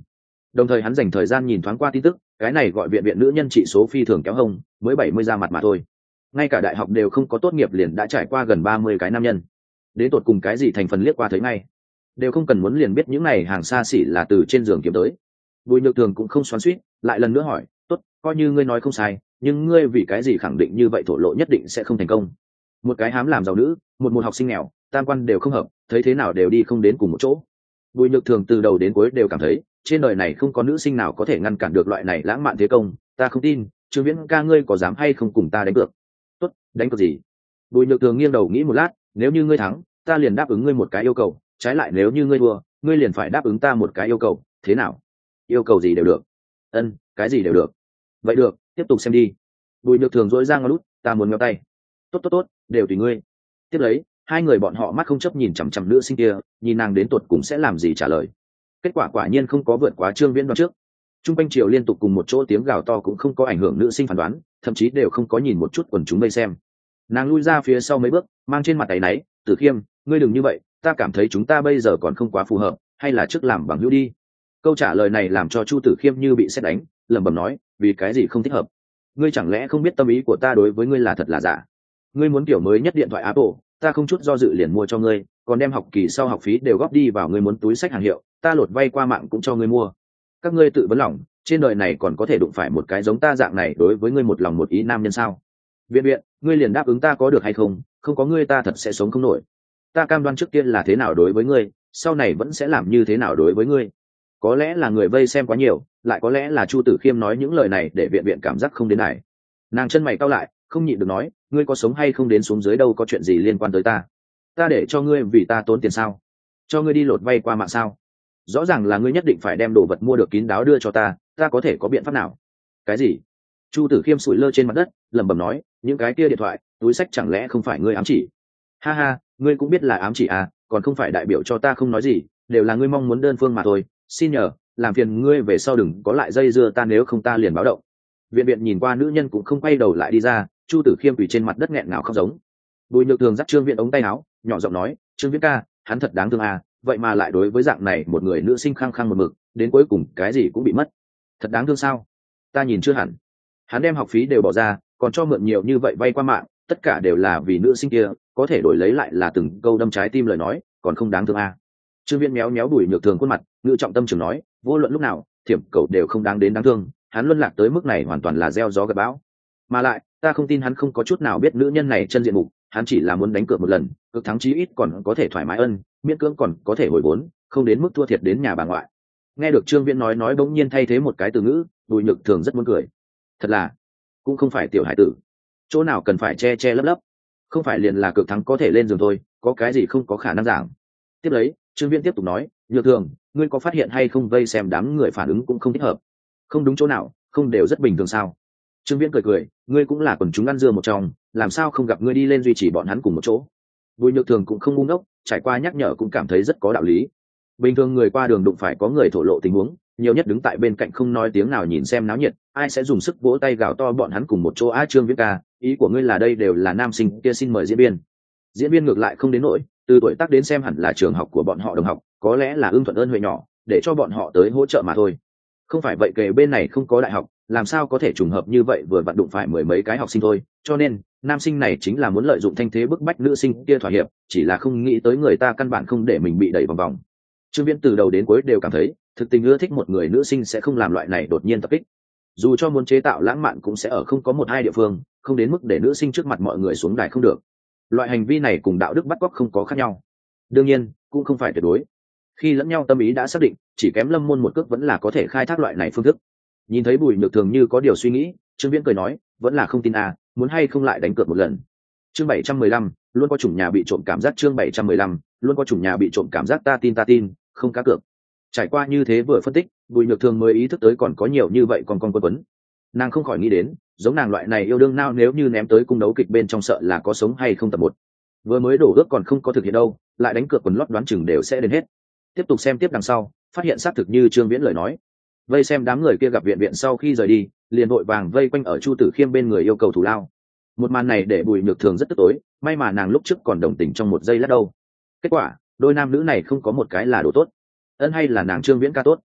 Đồng thời hắn dành thời gian nhìn thoáng qua tin tức, cái này gọi viện viện nữ nhân trị số phi thường kéo hông, mới bảy mươi ra mặt mà thôi. Ngay cả đại học đều không có tốt nghiệp liền đã trải qua gần ba mươi cái nam nhân. Đến tột cùng cái gì thành phần liếc qua thấy ngay, đều không cần muốn liền biết những này hàng xa xỉ là từ trên giường kiếm tới. Bùi Nhược Thường cũng không xoắn xuýt, lại lần nữa hỏi, "Tốt, coi như ngươi nói không sai, nhưng ngươi vì cái gì khẳng định như vậy thổ lộ nhất định sẽ không thành công?" Một cái hám làm giàu nữ, một một học sinh nghèo, tam quan đều không hợp, thấy thế nào đều đi không đến cùng một chỗ. Bùi Nhược Thường từ đầu đến cuối đều cảm thấy, trên đời này không có nữ sinh nào có thể ngăn cản được loại này lãng mạn thế công. Ta không tin, Trương Viễn ca ngươi có dám hay không cùng ta đánh cược? Tốt, đánh cược gì? Bùi Nhược Thường nghiêng đầu nghĩ một lát, nếu như ngươi thắng, ta liền đáp ứng ngươi một cái yêu cầu, trái lại nếu như ngươi thua, ngươi liền phải đáp ứng ta một cái yêu cầu, thế nào? Yêu cầu gì đều được. Ân, cái gì đều được. Vậy được, tiếp tục xem đi. Bùi Nhược Thường dỗi ra ngón lút, ta muốn ngéo tay. Tốt tốt tốt, đều tùy ngươi. Tiếp lấy, hai người bọn họ mắt không chấp nhìn chằm chằm nữ sinh kia, nhìn nàng đến tuột cùng sẽ làm gì trả lời. Kết quả quả nhiên không có vượt quá Trương Viễn đoán trước. Trung quanh triều liên tục cùng một chỗ tiếng gào to cũng không có ảnh hưởng nữ sinh phán đoán, thậm chí đều không có nhìn một chút quần chúng vây xem. Nàng lui ra phía sau mấy bước, mang trên mặt áy náy, Tử Khiêm, ngươi đừng như vậy, ta cảm thấy chúng ta bây giờ còn không quá phù hợp, hay là trước làm bằng hữu đi. Câu trả lời này làm cho Chu Tử Khiêm như bị sét đánh, lẩm bẩm nói, vì cái gì không thích hợp? Ngươi chẳng lẽ không biết tâm ý của ta đối với ngươi là thật là giả? Ngươi muốn kiểu mới nhất điện thoại Apple, ta không chút do dự liền mua cho ngươi, còn đem học kỳ sau học phí đều góp đi vào ngươi muốn túi sách hàng hiệu, ta lột vay qua mạng cũng cho ngươi mua. Các ngươi tự vấn lòng, trên đời này còn có thể đụng phải một cái giống ta dạng này đối với ngươi một lòng một ý nam nhân sao? Viện viện, ngươi liền đáp ứng ta có được hay không? Không có ngươi ta thật sẽ sống không nổi. Ta cam đoan trước tiên là thế nào đối với ngươi, sau này vẫn sẽ làm như thế nào đối với ngươi. Có lẽ là người vây xem quá nhiều, lại có lẽ là Chu Tử Khiêm nói những lời này để viện viện cảm giác không đến này. Nàng chân mày cau lại, không nhịn được nói, ngươi có sống hay không đến xuống dưới đâu có chuyện gì liên quan tới ta. Ta để cho ngươi vì ta tốn tiền sao? Cho ngươi đi lột vay qua mạng sao? Rõ ràng là ngươi nhất định phải đem đồ vật mua được kín đáo đưa cho ta, ta có thể có biện pháp nào? Cái gì? Chu Tử Khiêm sủi lơ trên mặt đất, lẩm bẩm nói, những cái kia điện thoại, túi sách chẳng lẽ không phải ngươi ám chỉ? Ha ha, ngươi cũng biết là ám chỉ à, còn không phải đại biểu cho ta không nói gì, đều là ngươi mong muốn đơn phương mà thôi. Xin nhờ, làm phiền ngươi về sau đừng có lại dây dưa ta, nếu không ta liền báo động. Viện viện nhìn qua nữ nhân cũng không quay đầu lại đi ra, Chu Tử Khiêm quỳ trên mặt đất nghẹn ngào khóc giống. Bùi Nhược Thường dắt Trương Viễn ống tay áo, nhỏ giọng nói, Trương Viễn ca, hắn thật đáng thương à, vậy mà lại đối với dạng này một người nữ sinh khăng khăng một mực, đến cuối cùng cái gì cũng bị mất. Thật đáng thương sao? Ta nhìn chưa hẳn. Hắn đem học phí đều bỏ ra, còn cho mượn nhiều như vậy vay qua mạng, tất cả đều là vì nữ sinh kia, có thể đổi lấy lại là từng câu đâm trái tim lời nói, còn không đáng thương à? Trương Viễn méo méo Bùi Nhược Thường khuôn mặt, ngữ trọng tâm trường nói, vô luận lúc nào, thiểm cậu đều không đáng đến đáng thương, hắn luân lạc tới mức này hoàn toàn là gieo gió gặt bão. Mà lại, ta không tin hắn không có chút nào biết nữ nhân này chân diện mục, hắn chỉ là muốn đánh cược một lần, cực thắng chí ít còn có thể thoải mái ân, miễn cưỡng còn có thể hồi vốn, không đến mức thua thiệt đến nhà bà ngoại. Nghe được Trương Viễn nói nói bỗng nhiên thay thế một cái từ ngữ, Bùi Nhược Thường rất muốn cười. Thật là, cũng không phải tiểu hải tử, chỗ nào cần phải che che lấp lấp, không phải liền là cực thắng có thể lên giường thôi, có cái gì không có khả năng giảng. Tiếp lấy, Trương Viễn tiếp tục nói, Nhược Thường, ngươi có phát hiện hay không vây xem đám người phản ứng cũng không thích hợp, không đúng chỗ nào, không đều rất bình thường sao? Trương Viễn cười cười, ngươi cũng là quần chúng ăn dưa một trong, làm sao không gặp ngươi đi lên duy trì bọn hắn cùng một chỗ? Bùi Nhược Thường cũng không ngu ngốc, trải qua nhắc nhở cũng cảm thấy rất có đạo lý. Bình thường người qua đường đụng phải có người thổ lộ tình huống, nhiều nhất đứng tại bên cạnh không nói tiếng nào nhìn xem náo nhiệt, ai sẽ dùng sức vỗ tay gào to bọn hắn cùng một chỗ? Á, Trương Viễn ca, ý của ngươi là đây đều là nam sinh kia, xin mời diễn viên. Diễn viên ngược lại không đến nỗi, từ tuổi tác đến xem hẳn là trường học của bọn họ đồng học, có lẽ là ưng thuận ơn huệ nhỏ, để cho bọn họ tới hỗ trợ mà thôi. Không phải vậy kể bên này không có đại học, làm sao có thể trùng hợp như vậy vừa vặn đụng phải mười mấy cái học sinh thôi, cho nên nam sinh này chính là muốn lợi dụng thanh thế bức bách nữ sinh kia thỏa hiệp, chỉ là không nghĩ tới người ta căn bản không để mình bị đẩy vòng vòng. Trương Viễn từ đầu đến cuối đều cảm thấy thực tình ưa thích một người nữ sinh sẽ không làm loại này đột nhiên tập kích, dù cho muốn chế tạo lãng mạn cũng sẽ ở không có một hai địa phương, không đến mức để nữ sinh trước mặt mọi người xuống đài không được. Loại hành vi này cùng đạo đức bắt cóc không có khác nhau, đương nhiên cũng không phải tuyệt đối. Khi lẫn nhau tâm ý đã xác định, chỉ kém Lâm Môn một cước vẫn là có thể khai thác loại này phương thức. Nhìn thấy Bùi Nhược Thường như có điều suy nghĩ, Trương Viễn cười nói, vẫn là không tin à, muốn hay không lại đánh cược một lần. Chương bảy trăm mười lăm, luôn có chủng nhà bị trộm cảm giác. Chương bảy trăm mười lăm, luôn có chủng nhà bị trộm cảm giác. Ta tin ta tin, không cá cược. Trải qua như thế vừa phân tích, Bùi Nhược Thường mới ý thức tới còn có nhiều như vậy còn con quân quấn. Nàng không khỏi nghĩ đến, giống nàng loại này yêu đương nào nếu như ném tới cung đấu kịch bên trong sợ là có sống hay không tập một. Vừa mới đổ ước còn không có thực hiện đâu, lại đánh cược quần lót đoán chừng đều sẽ đến hết. Tiếp tục xem tiếp đằng sau, phát hiện xác thực như Trương Viễn lời nói. Vây xem đám người kia gặp viện viện sau khi rời đi, liền vội vàng vây quanh ở Chu Tử Khiêm bên người yêu cầu thù lao. Một màn này để Bùi Nhược Thường rất tức tối, may mà nàng lúc trước còn đồng tình trong một giây lát đâu. Kết quả, đôi nam nữ này không có một cái là đồ tốt. Ân hay là nàng Trương Viễn ca tốt.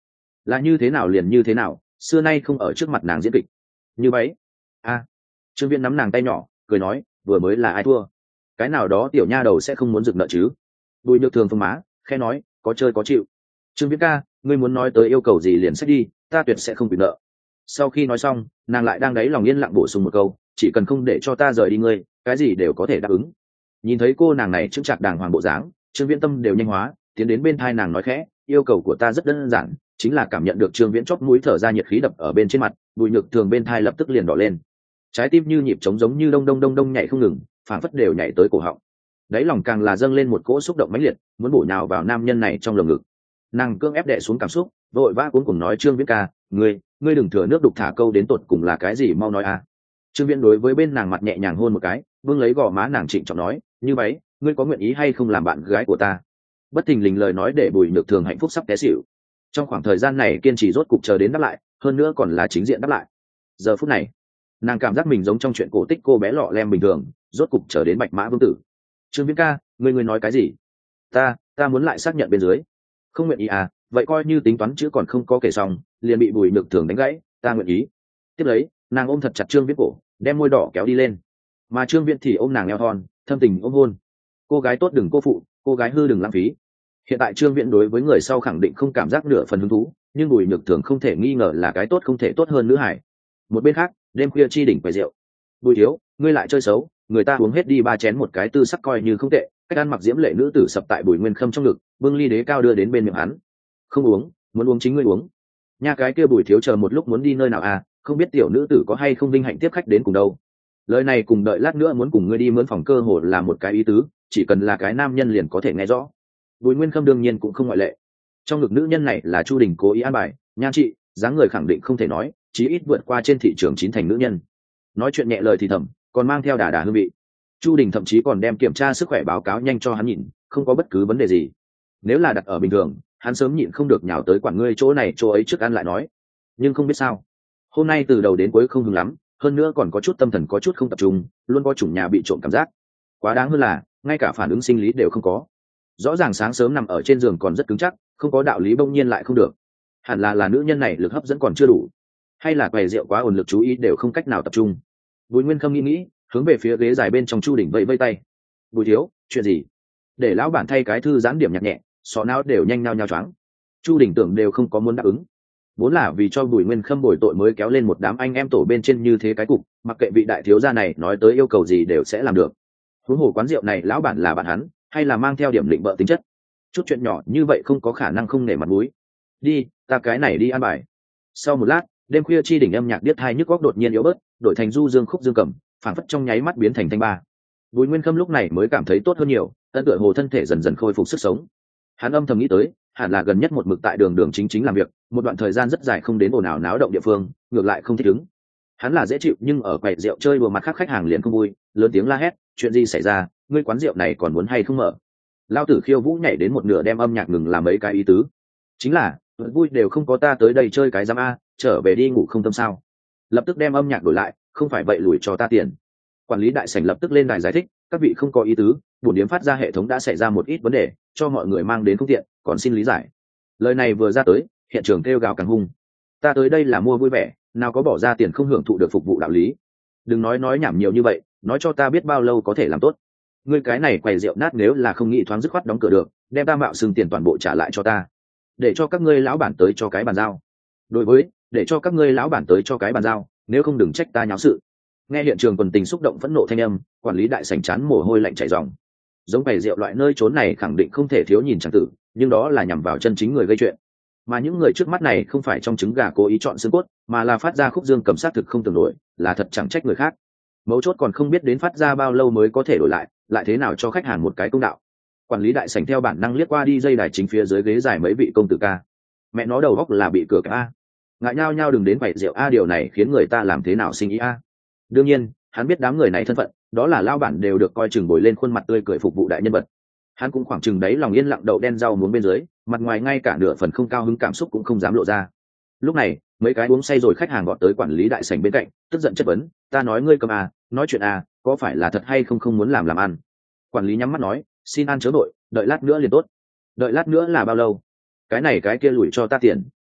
là như thế nào liền như thế nào, xưa nay không ở trước mặt nàng diễn kịch. Như vậy a trương viễn nắm nàng tay nhỏ cười nói, vừa mới là ai thua? Cái nào đó tiểu nha đầu sẽ không muốn dựng nợ chứ? Bùi nhược thường phương má khẽ nói, có chơi có chịu. Trương viễn ca, ngươi muốn nói tới yêu cầu gì liền xét đi, ta tuyệt sẽ không bị nợ. Sau khi nói xong, nàng lại đang đáy lòng yên lặng bổ sung một câu, chỉ cần không để cho ta rời đi ngươi, cái gì đều có thể đáp ứng. Nhìn thấy cô nàng này chững chạc đàng hoàng bộ dáng, trương viễn tâm đều nhanh hóa, tiến đến bên thai nàng nói khẽ, yêu cầu của ta rất đơn giản, chính là cảm nhận được trương viễn chót mũi thở ra nhiệt khí đập ở bên trên mặt. Bùi nhược thường bên thai lập tức liền đỏ lên, trái tim như nhịp trống giống như đông đông đông đông nhảy không ngừng, phảng phất đều nhảy tới cổ họng. Đáy lòng càng là dâng lên một cỗ xúc động mãnh liệt, muốn bổ nhào vào nam nhân này trong lồng ngực. Nàng cưỡng ép đè xuống cảm xúc, vội vã cuống cuồng nói, trương viễn ca, ngươi ngươi đừng thừa nước đục thả câu, đến tột cùng là cái gì mau nói a. Trương viễn đối với bên nàng mặt nhẹ nhàng hôn một cái, vương lấy gò má nàng trịnh trọng nói, như vậy ngươi có nguyện ý hay không làm bạn gái của ta? Bất thình lình lời nói để bùi nhược thường hạnh phúc sắp té xỉu. Trong khoảng thời gian này kiên trì rốt cục chờ đến đáp lại, hơn nữa còn là chính diện đáp lại. Giờ phút này nàng cảm giác mình giống trong chuyện cổ tích cô bé lọ lem bình thường, rốt cục chờ đến bạch mã vương tử. Trương viễn ca, ngươi ngươi nói cái gì? ta ta muốn lại xác nhận bên dưới. Không nguyện ý à? Vậy coi như tính toán chữ còn không có kể xong, liền bị bùi nhược thường đánh gãy. Ta nguyện ý. Tiếp lấy nàng ôm thật chặt trương viễn cổ, đem môi đỏ kéo đi lên, mà trương viễn thì ôm nàng eo thon, thâm tình ôm hôn. Cô gái tốt đừng cô phụ, cô gái hư đừng lãng phí. Hiện tại trương viễn đối với người sau khẳng định không cảm giác nửa phần hứng thú, nhưng bùi nhược thường không thể nghi ngờ là cái tốt không thể tốt hơn nữ hải. Một bên khác, đêm khuya chi đỉnh quầy rượu. Bùi thiếu, ngươi lại chơi xấu, người ta uống hết đi ba chén một cái tư sắc coi như không tệ. Cách ăn mặc diễm lệ nữ tử sập tại bùi nguyên khâm trong ngực, bưng ly đế cao đưa đến bên miệng hắn. Không uống, muốn uống chính ngươi uống. Nha, cái kia bùi thiếu chờ một lúc muốn đi nơi nào à? Không biết tiểu nữ tử có hay không vinh hạnh tiếp khách đến cùng đâu. Lời này cùng đợi lát nữa muốn cùng ngươi đi mướn phòng cơ hồ là một cái ý tứ, chỉ cần là cái nam nhân liền có thể nghe rõ. Bùi nguyên khâm đương nhiên cũng không ngoại lệ. Trong ngực nữ nhân này là Chu Đình cố ý an bài, nhan chị dáng người khẳng định không thể nói, chí ít vượt qua trên thị trường chín thành nữ nhân. Nói chuyện nhẹ lời thì thầm, còn mang theo đà đà hương vị. Chu Đình thậm chí còn đem kiểm tra sức khỏe báo cáo nhanh cho hắn nhìn, không có bất cứ vấn đề gì. Nếu là đặt ở bình thường, hắn sớm nhịn không được nhào tới quản ngươi chỗ này chỗ ấy trước ăn lại nói. Nhưng không biết sao, hôm nay từ đầu đến cuối không hứng lắm, hơn nữa còn có chút tâm thần có chút không tập trung, luôn có chủng nhà bị trộm cảm giác. Quá đáng hơn là ngay cả phản ứng sinh lý đều không có. Rõ ràng sáng sớm nằm ở trên giường còn rất cứng chắc, không có đạo lý bỗng nhiên lại không được. Hẳn là là nữ nhân này lực hấp dẫn còn chưa đủ, hay là quầy rượu quá ồn lực chú ý đều không cách nào tập trung. Bùi nguyên khâm nghĩ nghĩ, hướng về phía ghế dài bên trong Chu Đỉnh vẫy vẫy tay. Bùi thiếu, chuyện gì? Để lão bản thay cái thư giãn điểm nhạc nhẹ, sọ não đều nhanh nhao nhao choáng. Chu Đỉnh tưởng đều không có muốn đáp ứng, vốn là vì cho Bùi Nguyên Khâm bồi tội mới kéo lên một đám anh em tổ bên trên như thế cái cục, mặc kệ vị đại thiếu gia này nói tới yêu cầu gì đều sẽ làm được. Huống hồ quán rượu này lão bản là bạn hắn, hay là mang theo điểm định bợ tính chất, chút chuyện nhỏ như vậy không có khả năng không nể mặt mũi. Đi, ta cái này đi ăn bài. Sau một lát, đêm khuya chi đỉnh âm nhạc điếc tai nhức góc đột nhiên yếu bớt, đổi thành du dương khúc dương cầm, phảng phất trong nháy mắt biến thành thanh ba. Bùi Nguyên Khâm lúc này mới cảm thấy tốt hơn nhiều, ân tựa hồ thân thể dần dần khôi phục sức sống. Hắn âm thầm nghĩ tới, hẳn là gần nhất một mực tại đường đường chính chính làm việc, một đoạn thời gian rất dài không đến ồn ào náo động địa phương, ngược lại không thích ứng. Hắn là dễ chịu, nhưng ở quầy rượu chơi đùa mặt khác khách hàng liền không vui, lớn tiếng la hét, chuyện gì xảy ra, ngươi quán rượu này còn muốn hay không mở? Lao tử khiêu vũ nhảy đến một nửa đem âm nhạc ngừng làm mấy cái ý tứ. Chính là vui đều không có, ta tới đây chơi cái giám a, trở về đi ngủ không tâm sao? Lập tức đem âm nhạc đổi lại, không phải vậy lùi cho ta tiền. Quản lý đại sảnh lập tức lên đài giải thích, các vị không có ý tứ, bổn điếm phát ra hệ thống đã xảy ra một ít vấn đề, cho mọi người mang đến không tiện, còn xin lý giải. Lời này vừa ra tới, hiện trường kêu gào càng hung. Ta tới đây là mua vui vẻ, nào có bỏ ra tiền không hưởng thụ được phục vụ đạo lý. Đừng nói nói nhảm nhiều như vậy, nói cho ta biết bao lâu có thể làm tốt. Ngươi cái này quầy rượu nát, nếu là không nghĩ thoáng dứt khoát đóng cửa được, đem ta mạo xưng tiền toàn bộ trả lại cho ta, để cho các ngươi lão bản tới cho cái bàn giao. Đối với, để cho các ngươi lão bản tới cho cái bàn giao, nếu không đừng trách ta nháo sự. Nghe hiện trường quần tình xúc động phẫn nộ thanh âm, quản lý đại sảnh chán mồ hôi lạnh chảy ròng. Giống quầy rượu loại nơi trốn này khẳng định không thể thiếu nhìn chẳng tử, nhưng đó là nhằm vào chân chính người gây chuyện. Mà những người trước mắt này không phải trong trứng gà cố ý chọn xương cốt, mà là phát ra khúc dương cầm sát thực không tưởng nổi, là thật chẳng trách người khác. Mấu chốt còn không biết đến phát ra bao lâu mới có thể đổi lại, lại thế nào cho khách hàng một cái công đạo. Quản lý đại sảnh theo bản năng liếc qua đi dây đài chính phía dưới ghế dài mấy vị công tử ca. Mẹ nó đầu góc là bị cửa a. Ngại nhau nhau đừng đến quầy rượu a, điều này khiến người ta làm thế nào sinh ý a. Đương nhiên, hắn biết đám người này thân phận, đó là lao bản đều được coi chừng bồi lên khuôn mặt tươi cười phục vụ đại nhân vật. Hắn cũng khoảng chừng đấy lòng yên lặng đậu đen rau muống bên dưới, mặt ngoài ngay cả nửa phần không cao hứng cảm xúc cũng không dám lộ ra. Lúc này, mấy cái uống say rồi khách hàng gọi tới quản lý đại sảnh bên cạnh, tức giận chất vấn, ta nói ngươi cầm à, nói chuyện à, có phải là thật hay không không muốn làm làm ăn? Quản lý nhắm mắt nói, xin ăn chớ nội, đợi lát nữa liền tốt. Đợi lát nữa là bao lâu? Cái này cái kia lùi cho ta tiền,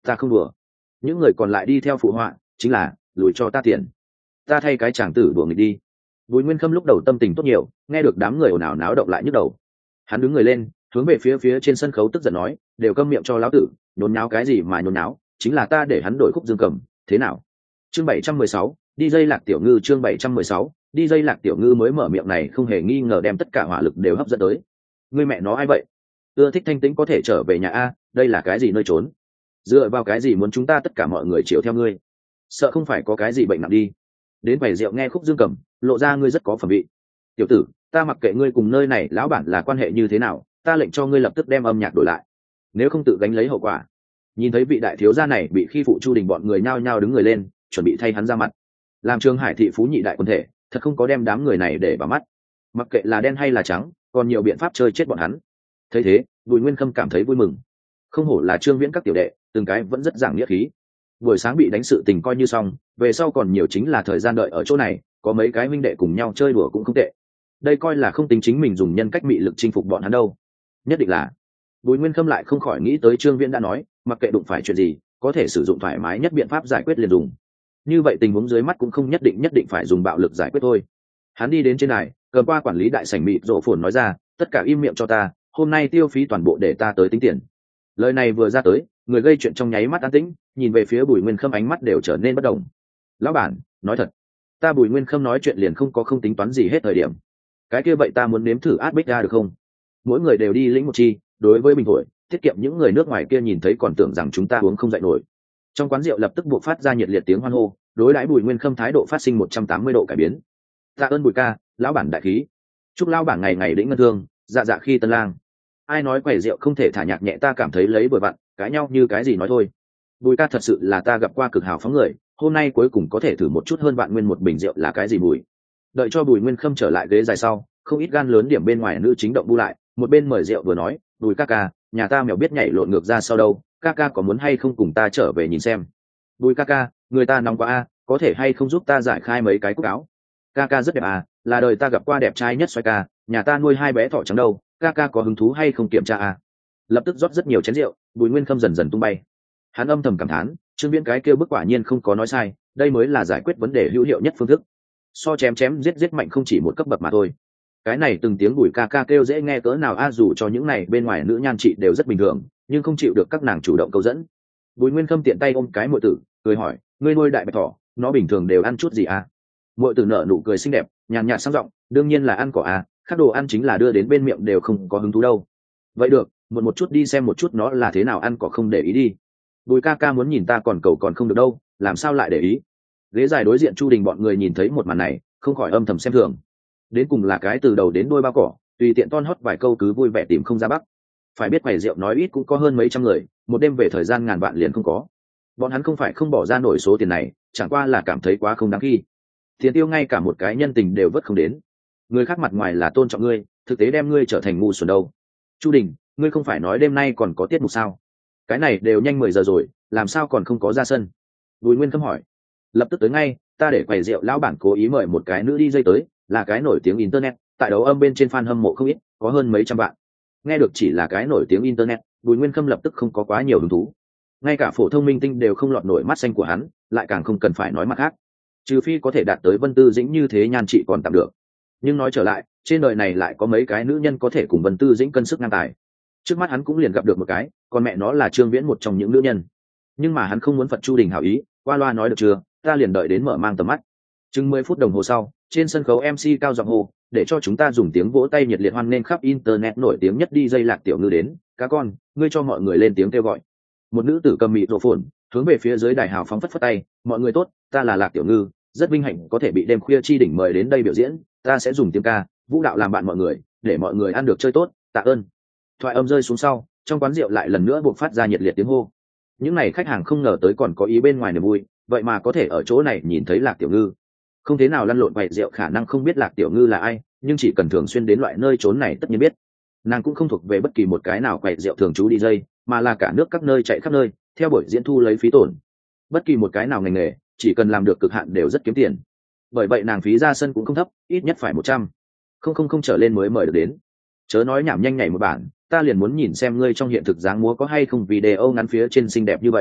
Ta không đùa. Những người còn lại đi theo phụ họa, chính là lùi cho ta tiền, ta thay cái chàng tử đùa nghịch đi. Bùi Nguyên Khâm lúc đầu tâm tình tốt nhiều, nghe được đám người ồn ào náo động lại nhức đầu. Hắn đứng người lên, hướng về phía phía trên sân khấu tức giận nói, đều câm miệng cho lão tử, nhốn nháo cái gì mà nhốn nháo, chính là ta để hắn đổi khúc dương cầm, thế nào? Chương bảy trăm mười sáu, đi dây Lạc Tiểu Ngư. Chương bảy trăm mười sáu, đi dây Lạc Tiểu Ngư mới mở miệng này không hề nghi ngờ đem tất cả hỏa lực đều hấp dẫn tới. Ngươi mẹ nó ai vậy? Ưa thích thanh tĩnh có thể trở về nhà a, đây là cái gì nơi trốn? Dựa vào cái gì muốn chúng ta tất cả mọi người chiều theo ngươi? Sợ không phải có cái gì bệnh nặng đi. Đến quầy rượu nghe khúc dương cầm, lộ ra ngươi rất có phẩm vị. Tiểu tử, ta mặc kệ ngươi cùng nơi này lão bản là quan hệ như thế nào, ta lệnh cho ngươi lập tức đem âm nhạc đổi lại, nếu không tự gánh lấy hậu quả. Nhìn thấy vị đại thiếu gia này bị khi phụ Chu Đình bọn người nhao nhao đứng người lên, chuẩn bị thay hắn ra mặt. Làm Trường Hải thị phú nhị đại quân thể, thật không có đem đám người này để vào mắt. Mặc kệ là đen hay là trắng, còn nhiều biện pháp chơi chết bọn hắn. Thấy thế, Bùi Nguyên Khâm cảm thấy vui mừng. Không hổ là Trương Viễn các tiểu đệ, từng cái vẫn rất giảng nghĩa khí. Buổi sáng bị đánh sự tình coi như xong, về sau còn nhiều chính là thời gian đợi ở chỗ này, có mấy cái huynh đệ cùng nhau chơi đùa cũng không tệ. Đây coi là không tính chính mình dùng nhân cách mị lực chinh phục bọn hắn đâu. Nhất định là. Bùi Nguyên Khâm lại không khỏi nghĩ tới Trương Viễn đã nói, mặc kệ đụng phải chuyện gì, có thể sử dụng thoải mái nhất biện pháp giải quyết liền dùng. Như vậy tình huống dưới mắt cũng không nhất định nhất định phải dùng bạo lực giải quyết thôi. Hắn đi đến trên này, cầm qua quản lý đại sảnh mịt rộ phồn nói ra, tất cả im miệng cho ta, hôm nay tiêu phí toàn bộ để ta tới tính tiền. Lời này vừa ra tới, người gây chuyện trong nháy mắt an tĩnh, nhìn về phía Bùi Nguyên Khâm ánh mắt đều trở nên bất động. Lão bản, nói thật, ta Bùi Nguyên Khâm nói chuyện liền không có không tính toán gì hết thời điểm. Cái kia vậy ta muốn nếm thử át bích ra được không? Mỗi người đều đi lĩnh một chi, đối với bình thổi, tiết kiệm những người nước ngoài kia nhìn thấy còn tưởng rằng chúng ta uống không dậy nổi. Trong quán rượu lập tức buộc phát ra nhiệt liệt tiếng hoan hô, đối đãi Bùi Nguyên Khâm thái độ phát sinh một trăm tám mươi độ cải biến. Tạ ơn Bùi ca, lão bản đại khí. Chúc lão bản ngày ngày đĩnh ngân thương, dạ dạ khi tân lang. Ai nói quầy rượu không thể thả nhạc nhẹ, ta cảm thấy lấy bừa vặn, cãi nhau như cái gì nói thôi. Bùi ca thật sự là ta gặp qua cực hào phóng người, hôm nay cuối cùng có thể thử một chút hơn bạn nguyên một bình rượu là cái gì Bùi. Đợi cho Bùi Nguyên Khâm trở lại ghế dài sau, không ít gan lớn điểm bên ngoài nữ chính động bu lại, một bên mời rượu vừa nói, Bùi ca ca, nhà ta mèo biết nhảy lộn ngược ra sau đâu, ca ca có muốn hay không cùng ta trở về nhìn xem. Bùi ca ca, người ta nóng quá a, có thể hay không giúp ta giải khai mấy cái cúc áo. Ca ca rất đẹp à, là đời ta gặp qua đẹp trai nhất xoay ca, nhà ta nuôi hai bé thỏ trắng đâu, ca ca có hứng thú hay không kiểm tra à. Lập tức rót rất nhiều chén rượu, Bùi Nguyên Khâm dần dần tung bay. Hắn âm thầm cảm thán, Trương Viễn cái kêu bức quả nhiên không có nói sai, đây mới là giải quyết vấn đề hữu hiệu nhất phương thức. So chém chém giết giết mạnh không chỉ một cấp bậc mà thôi. Cái này từng tiếng Bùi ca ca kêu dễ nghe cỡ nào a, dù cho những này bên ngoài nữ nhan chị đều rất bình thường, nhưng không chịu được các nàng chủ động câu dẫn. Bùi Nguyên Khâm tiện tay ôm cái muội tử, cười hỏi, ngươi nuôi đại bạch thỏ, nó bình thường đều ăn chút gì à? Muội tử nở nụ cười xinh đẹp, nhàn nhạt sang giọng, đương nhiên là ăn cỏ à, khác đồ ăn chính là đưa đến bên miệng đều không có hứng thú đâu. Vậy được, một một chút đi xem một chút nó là thế nào ăn cỏ, không để ý đi. Bùi ca ca muốn nhìn ta còn cầu còn không được đâu, làm sao lại để ý. Ghế dài đối diện Chu Đình bọn người nhìn thấy một màn này, không khỏi âm thầm xem thường. Đến cùng là cái từ đầu đến đuôi bao cỏ, tùy tiện ton hót vài câu cứ vui vẻ tìm không ra bắc. Phải biết quầy rượu nói ít cũng có hơn mấy trăm người, một đêm về thời gian ngàn vạn liền không có. Bọn hắn không phải không bỏ ra nổi số tiền này, chẳng qua là cảm thấy quá không đáng khi. Tiền tiêu ngay cả một cái nhân tình đều vớt không đến. Người khác mặt ngoài là tôn trọng ngươi, thực tế đem ngươi trở thành ngu xuẩn đâu. Chu Đình, ngươi không phải nói đêm nay còn có tiết mục sao? Cái này đều nhanh mười giờ rồi, làm sao còn không có ra sân? Bùi Nguyên Khâm hỏi. Lập tức tới ngay, ta để quầy rượu lão bản cố ý mời một cái nữ đi dây tới, là cái nổi tiếng internet, tại đấu âm bên trên fan hâm mộ không ít, có hơn mấy trăm bạn. Nghe được chỉ là cái nổi tiếng internet, Bùi Nguyên Khâm lập tức không có quá nhiều hứng thú. Ngay cả phổ thông minh tinh đều không lọt nổi mắt xanh của hắn, lại càng không cần phải nói mặt khác. Trừ phi có thể đạt tới Vân Tư Dĩnh như thế nhan trị còn tạm được. Nhưng nói trở lại, trên đời này lại có mấy cái nữ nhân có thể cùng Vân Tư Dĩnh cân sức ngang tài. Trước mắt hắn cũng liền gặp được một cái, còn mẹ nó là Trương Viễn một trong những nữ nhân. Nhưng mà hắn không muốn Phật Chu Đình hảo ý, qua loa nói được chưa, ta liền đợi đến mở mang tầm mắt. Chừng mười phút đồng hồ sau, trên sân khấu em xê cao giọng hô, để cho chúng ta dùng tiếng vỗ tay nhiệt liệt hoan nghênh khắp internet nổi tiếng nhất đi dây Lạc Tiểu Ngư đến, cá con, ngươi cho mọi người lên tiếng kêu gọi. Một nữ tử cầm mịt rộ phồn, hướng về phía dưới đài hào phóng phất phất tay, mọi người tốt, ta là Lạc Tiểu Ngư, rất vinh hạnh có thể bị đêm khuya chi đỉnh mời đến đây biểu diễn, ta sẽ dùng tiếng ca, vũ đạo làm bạn mọi người, để mọi người ăn được chơi tốt, tạ ơn. Thoại âm rơi xuống sau, trong quán rượu lại lần nữa buộc phát ra nhiệt liệt tiếng hô. Những này khách hàng không ngờ tới còn có ý bên ngoài niềm vui, vậy mà có thể ở chỗ này nhìn thấy Lạc Tiểu Ngư. Không thế nào lăn lộn quầy rượu khả năng không biết Lạc Tiểu Ngư là ai, nhưng chỉ cần thường xuyên đến loại nơi trốn này tất nhiên biết. Nàng cũng không thuộc về bất kỳ một cái nào quầy rượu thường trú đi dây, mà là cả nước các nơi chạy khắp nơi, theo buổi diễn thu lấy phí tổn. Bất kỳ một cái nào ngành nghề, chỉ cần làm được cực hạn đều rất kiếm tiền. Bởi vậy nàng phí ra sân cũng không thấp, ít nhất phải một trăm không không không trở lên mới mời được đến. Chớ nói nhảm, nhanh nhảy một bản, ta liền muốn nhìn xem ngươi trong hiện thực dáng múa có hay không video ngắn phía trên xinh đẹp như vậy.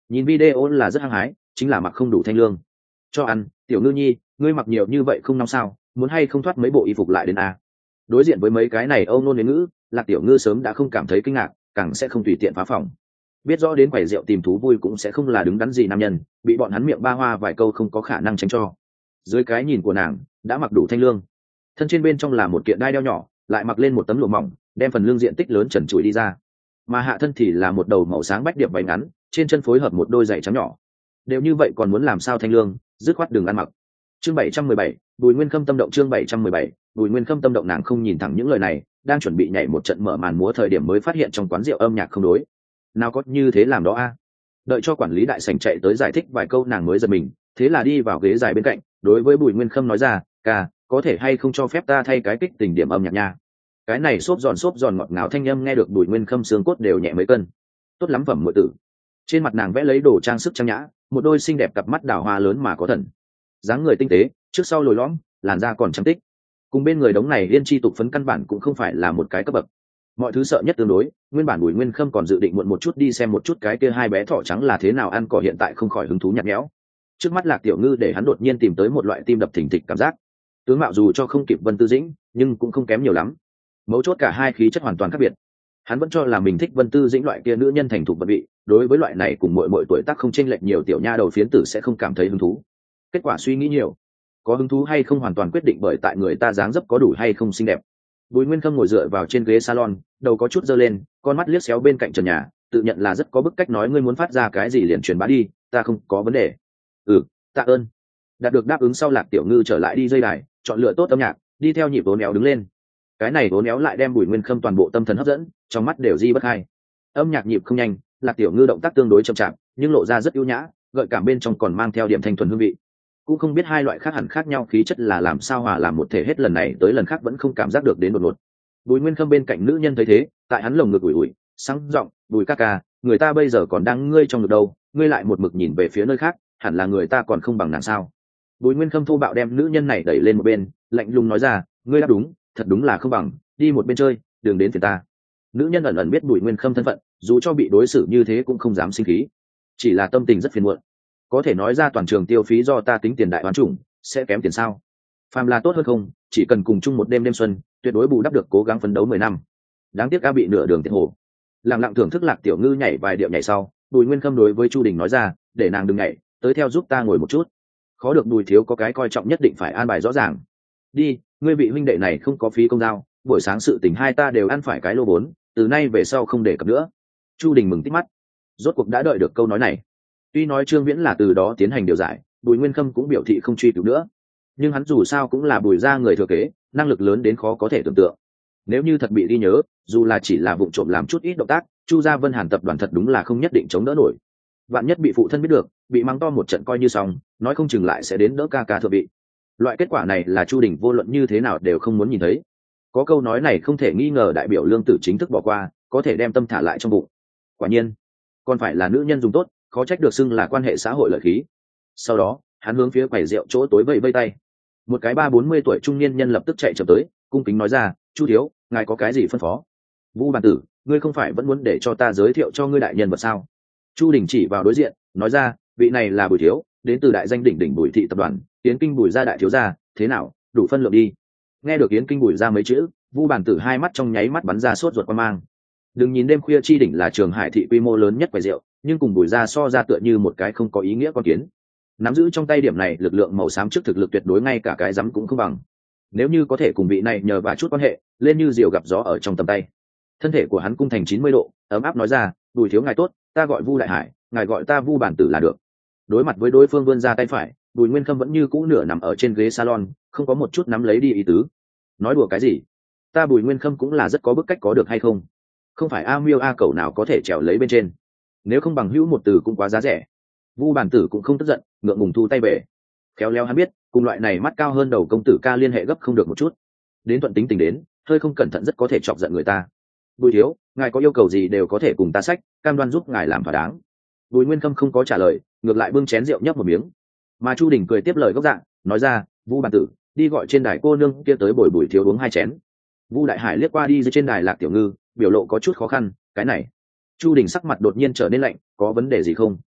nhìn video là rất hăng hái, chính là mặc không đủ thanh lương. Cho ăn, tiểu ngư nhi, ngươi mặc nhiều như vậy không nóng sao, muốn hay không thoát mấy bộ y phục lại đến a. Đối diện với mấy cái này âu nôn đến ngữ, Lạc Tiểu Ngư sớm đã không cảm thấy kinh ngạc, càng sẽ không tùy tiện phá phòng. Biết rõ đến quầy rượu tìm thú vui cũng sẽ không là đứng đắn gì nam nhân, bị bọn hắn miệng ba hoa vài câu không có khả năng tránh cho. Dưới cái nhìn của nàng, đã mặc đủ thanh lương, thân trên bên trong là một kiện đai đeo nhỏ, lại mặc lên một tấm lụa mỏng, đem phần lưng diện tích lớn trần trụi đi ra, mà hạ thân thì là một đầu màu sáng bách điệp váy ngắn, trên chân phối hợp một đôi giày trắng nhỏ. Đều như vậy còn muốn làm sao thanh lương, dứt khoát đường ăn mặc. Chương bảy trăm mười bảy, Bùi Nguyên Khâm tâm động. Chương bảy trăm mười bảy, Bùi Nguyên Khâm tâm động. Nàng không nhìn thẳng những lời này, đang chuẩn bị nhảy một trận mở màn múa thời điểm mới phát hiện trong quán rượu âm nhạc không đối. Nào có như thế làm đó a? Đợi cho quản lý đại sảnh chạy tới giải thích vài câu nàng mới giật mình, thế là đi vào ghế dài bên cạnh, đối với Bùi Nguyên Khâm nói ra, "Ca, có thể hay không cho phép ta thay cái kích tình điểm âm nhạc nha?" Cái này xốp giòn xốp giòn ngọt ngào thanh âm nghe được Bùi Nguyên Khâm xương cốt đều nhẹ mấy cân. Tốt lắm phẩm muội tử. Trên mặt nàng vẽ lấy đồ trang sức trang nhã, một đôi xinh đẹp cặp mắt đào hoa lớn mà có thần. Dáng người tinh tế, trước sau lồi lõm, làn da còn trắng tích. Cùng bên người đống này liên chi tục phấn căn bản cũng không phải là một cái cấp bậc. Mọi thứ sợ nhất tương đối, nguyên bản Bùi Nguyên Khâm còn dự định muộn một chút đi xem một chút cái kia hai bé thỏ trắng là thế nào ăn cỏ, hiện tại không khỏi hứng thú nhạt nhẽo. Trước mắt Lạc Tiểu Ngư để hắn đột nhiên tìm tới một loại tim đập thình thịch cảm giác. Tướng mạo dù cho không kịp Vân Tư Dĩnh, nhưng cũng không kém nhiều lắm. Mấu chốt cả hai khí chất hoàn toàn khác biệt. Hắn vẫn cho là mình thích Vân Tư Dĩnh loại kia nữ nhân thành thục vận vị, đối với loại này cùng mọi mọi tuổi tác không chênh lệch nhiều tiểu nha đầu phiến tử sẽ không cảm thấy hứng thú. Kết quả suy nghĩ nhiều, có hứng thú hay không hoàn toàn quyết định bởi tại người ta dáng dấp có đủ hay không xinh đẹp. Bùi Nguyên Khâm ngồi dựa vào trên ghế salon, đầu có chút giơ lên, con mắt liếc xéo bên cạnh trần nhà, tự nhận là rất có bức cách nói, ngươi muốn phát ra cái gì liền truyền bá đi, ta không có vấn đề. Ừ, tạ ơn. Đạt được đáp ứng sau, Lạc Tiểu Ngư trở lại đi dây đài, chọn lựa tốt âm nhạc, đi theo nhịp vốn éo đứng lên. Cái này vốn éo lại đem Bùi Nguyên Khâm toàn bộ tâm thần hấp dẫn, trong mắt đều di bất hai. Âm nhạc nhịp không nhanh, Lạc Tiểu Ngư động tác tương đối chậm chạp, nhưng lộ ra rất ưu nhã, gợi cảm bên trong còn mang theo điểm thanh thuần hương vị. Cũng không biết hai loại khác hẳn khác nhau khí chất là làm sao hòa làm một thể, hết lần này tới lần khác vẫn không cảm giác được đến đột ngột. Bùi Nguyên Khâm bên cạnh nữ nhân thấy thế, tại hắn lồng ngực ủi ủi, sáng giọng, "Bùi ca ca, người ta bây giờ còn đang ngươi trong ngực đâu, ngươi lại một mực nhìn về phía nơi khác, hẳn là người ta còn không bằng nàng sao?" Bùi Nguyên Khâm thô bạo đem nữ nhân này đẩy lên một bên, lạnh lùng nói ra, "Ngươi đáp đúng, thật đúng là không bằng, đi một bên chơi, đừng đến phiền ta." Nữ nhân ẩn ẩn biết Bùi Nguyên Khâm thân phận, dù cho bị đối xử như thế cũng không dám sinh khí, chỉ là tâm tình rất phiền muộn. Có thể nói ra toàn trường tiêu phí do ta tính tiền đại oán chủng, sẽ kém tiền sao? Phàm là tốt hơn không, chỉ cần cùng chung một đêm đêm xuân, tuyệt đối bù đắp được cố gắng phấn đấu mười năm. Đáng tiếc a bị nửa đường tiện hồ. Lặng lặng thưởng thức Lạc Tiểu Ngư nhảy vài điệu nhảy sau, Bùi Nguyên Khâm đối với Chu Đình nói ra, để nàng đừng nhảy, tới theo giúp ta ngồi một chút. Khó được Bùi thiếu có cái coi trọng nhất định phải an bài rõ ràng. Đi, ngươi vị huynh đệ này không có phí công giao, buổi sáng sự tình hai ta đều ăn phải cái lô vốn, từ nay về sau không để cập nữa. Chu Đình mừng tít mắt, rốt cuộc đã đợi được câu nói này. Tuy nói Trương Viễn là từ đó tiến hành điều giải, Bùi Nguyên Khâm cũng biểu thị không truy cứu nữa, nhưng hắn dù sao cũng là Bùi gia người thừa kế, năng lực lớn đến khó có thể tưởng tượng. Nếu như thật bị ghi nhớ, dù là chỉ là vụng trộm làm chút ít động tác, Chu gia Vân Hàn tập đoàn thật đúng là không nhất định chống đỡ nổi. Vạn nhất bị phụ thân biết được, bị mắng to một trận coi như xong, nói không chừng lại sẽ đến đỡ ca ca thượng vị. Loại kết quả này là Chu Đình vô luận như thế nào đều không muốn nhìn thấy. Có câu nói này không thể nghi ngờ đại biểu lương tử chính thức bỏ qua, có thể đem tâm thả lại trong bụng. Quả nhiên, còn phải là nữ nhân dùng tốt, khó trách được xưng là quan hệ xã hội lợi khí. Sau đó, hắn hướng phía quầy rượu chỗ tối vẫy vây tay. Một cái ba bốn mươi tuổi trung niên nhân lập tức chạy chậm tới, cung kính nói ra, "Chu thiếu, ngài có cái gì phân phó?" "Vu bản tử, ngươi không phải vẫn muốn để cho ta giới thiệu cho ngươi đại nhân vật sao?" Chu Đình chỉ vào đối diện, nói ra, "Vị này là Bùi thiếu, đến từ đại danh đỉnh đỉnh Bùi thị tập đoàn, Yến Kinh Bùi gia đại thiếu gia, thế nào, đủ phân lượng đi." Nghe được Yến Kinh Bùi gia mấy chữ, Vu bản tử hai mắt trong nháy mắt bắn ra sốt ruột quan mang. Đừng nhìn đêm khuya chi đỉnh là trường hải thị quy mô lớn nhất quầy rượu, nhưng cùng Bùi gia so ra tựa như một cái không có ý nghĩa con kiến. Nắm giữ trong tay điểm này lực lượng màu xám trước thực lực tuyệt đối ngay cả cái rắm cũng không bằng. Nếu như có thể cùng vị này nhờ vả chút quan hệ, lên như diều gặp gió ở trong tầm tay. Thân thể của hắn cung thành chín mươi độ, ấm áp nói ra, "Bùi thiếu ngài tốt, ta gọi Vu Đại Hải, ngài gọi ta Vu bản tử là được." Đối mặt với đối phương vươn ra tay phải, Bùi Nguyên Khâm vẫn như cũ nửa nằm ở trên ghế salon, không có một chút nắm lấy đi ý tứ. Nói đùa cái gì? Ta Bùi Nguyên Khâm cũng là rất có bức cách, có được hay không? Không phải a miêu a cẩu nào có thể trèo lấy bên trên. Nếu không bằng hữu một từ cũng quá giá rẻ. Vu bản tử cũng không tức giận, ngượng ngùng thu tay về. Khéo léo hắn biết, cùng loại này mắt cao hơn đầu công tử ca liên hệ gấp không được một chút. Đến thuận tính tình đến, hơi không cẩn thận rất có thể chọc giận người ta. "Bùi thiếu, ngài có yêu cầu gì đều có thể cùng ta sách, cam đoan giúp ngài làm thỏa đáng." Bùi Nguyên Khâm không có trả lời, ngược lại bưng chén rượu nhấp một miếng. Mà Chu Đình cười tiếp lời gốc dạng, nói ra, "Vu bản tử, đi gọi trên đài cô nương kia tới bồi Bùi thiếu uống hai chén." Vu Đại Hải liếc qua đi dưới trên đài Lạc Tiểu Ngư, biểu lộ có chút khó khăn, "Cái này." Chu Đình sắc mặt đột nhiên trở nên lạnh, "Có vấn đề gì không?"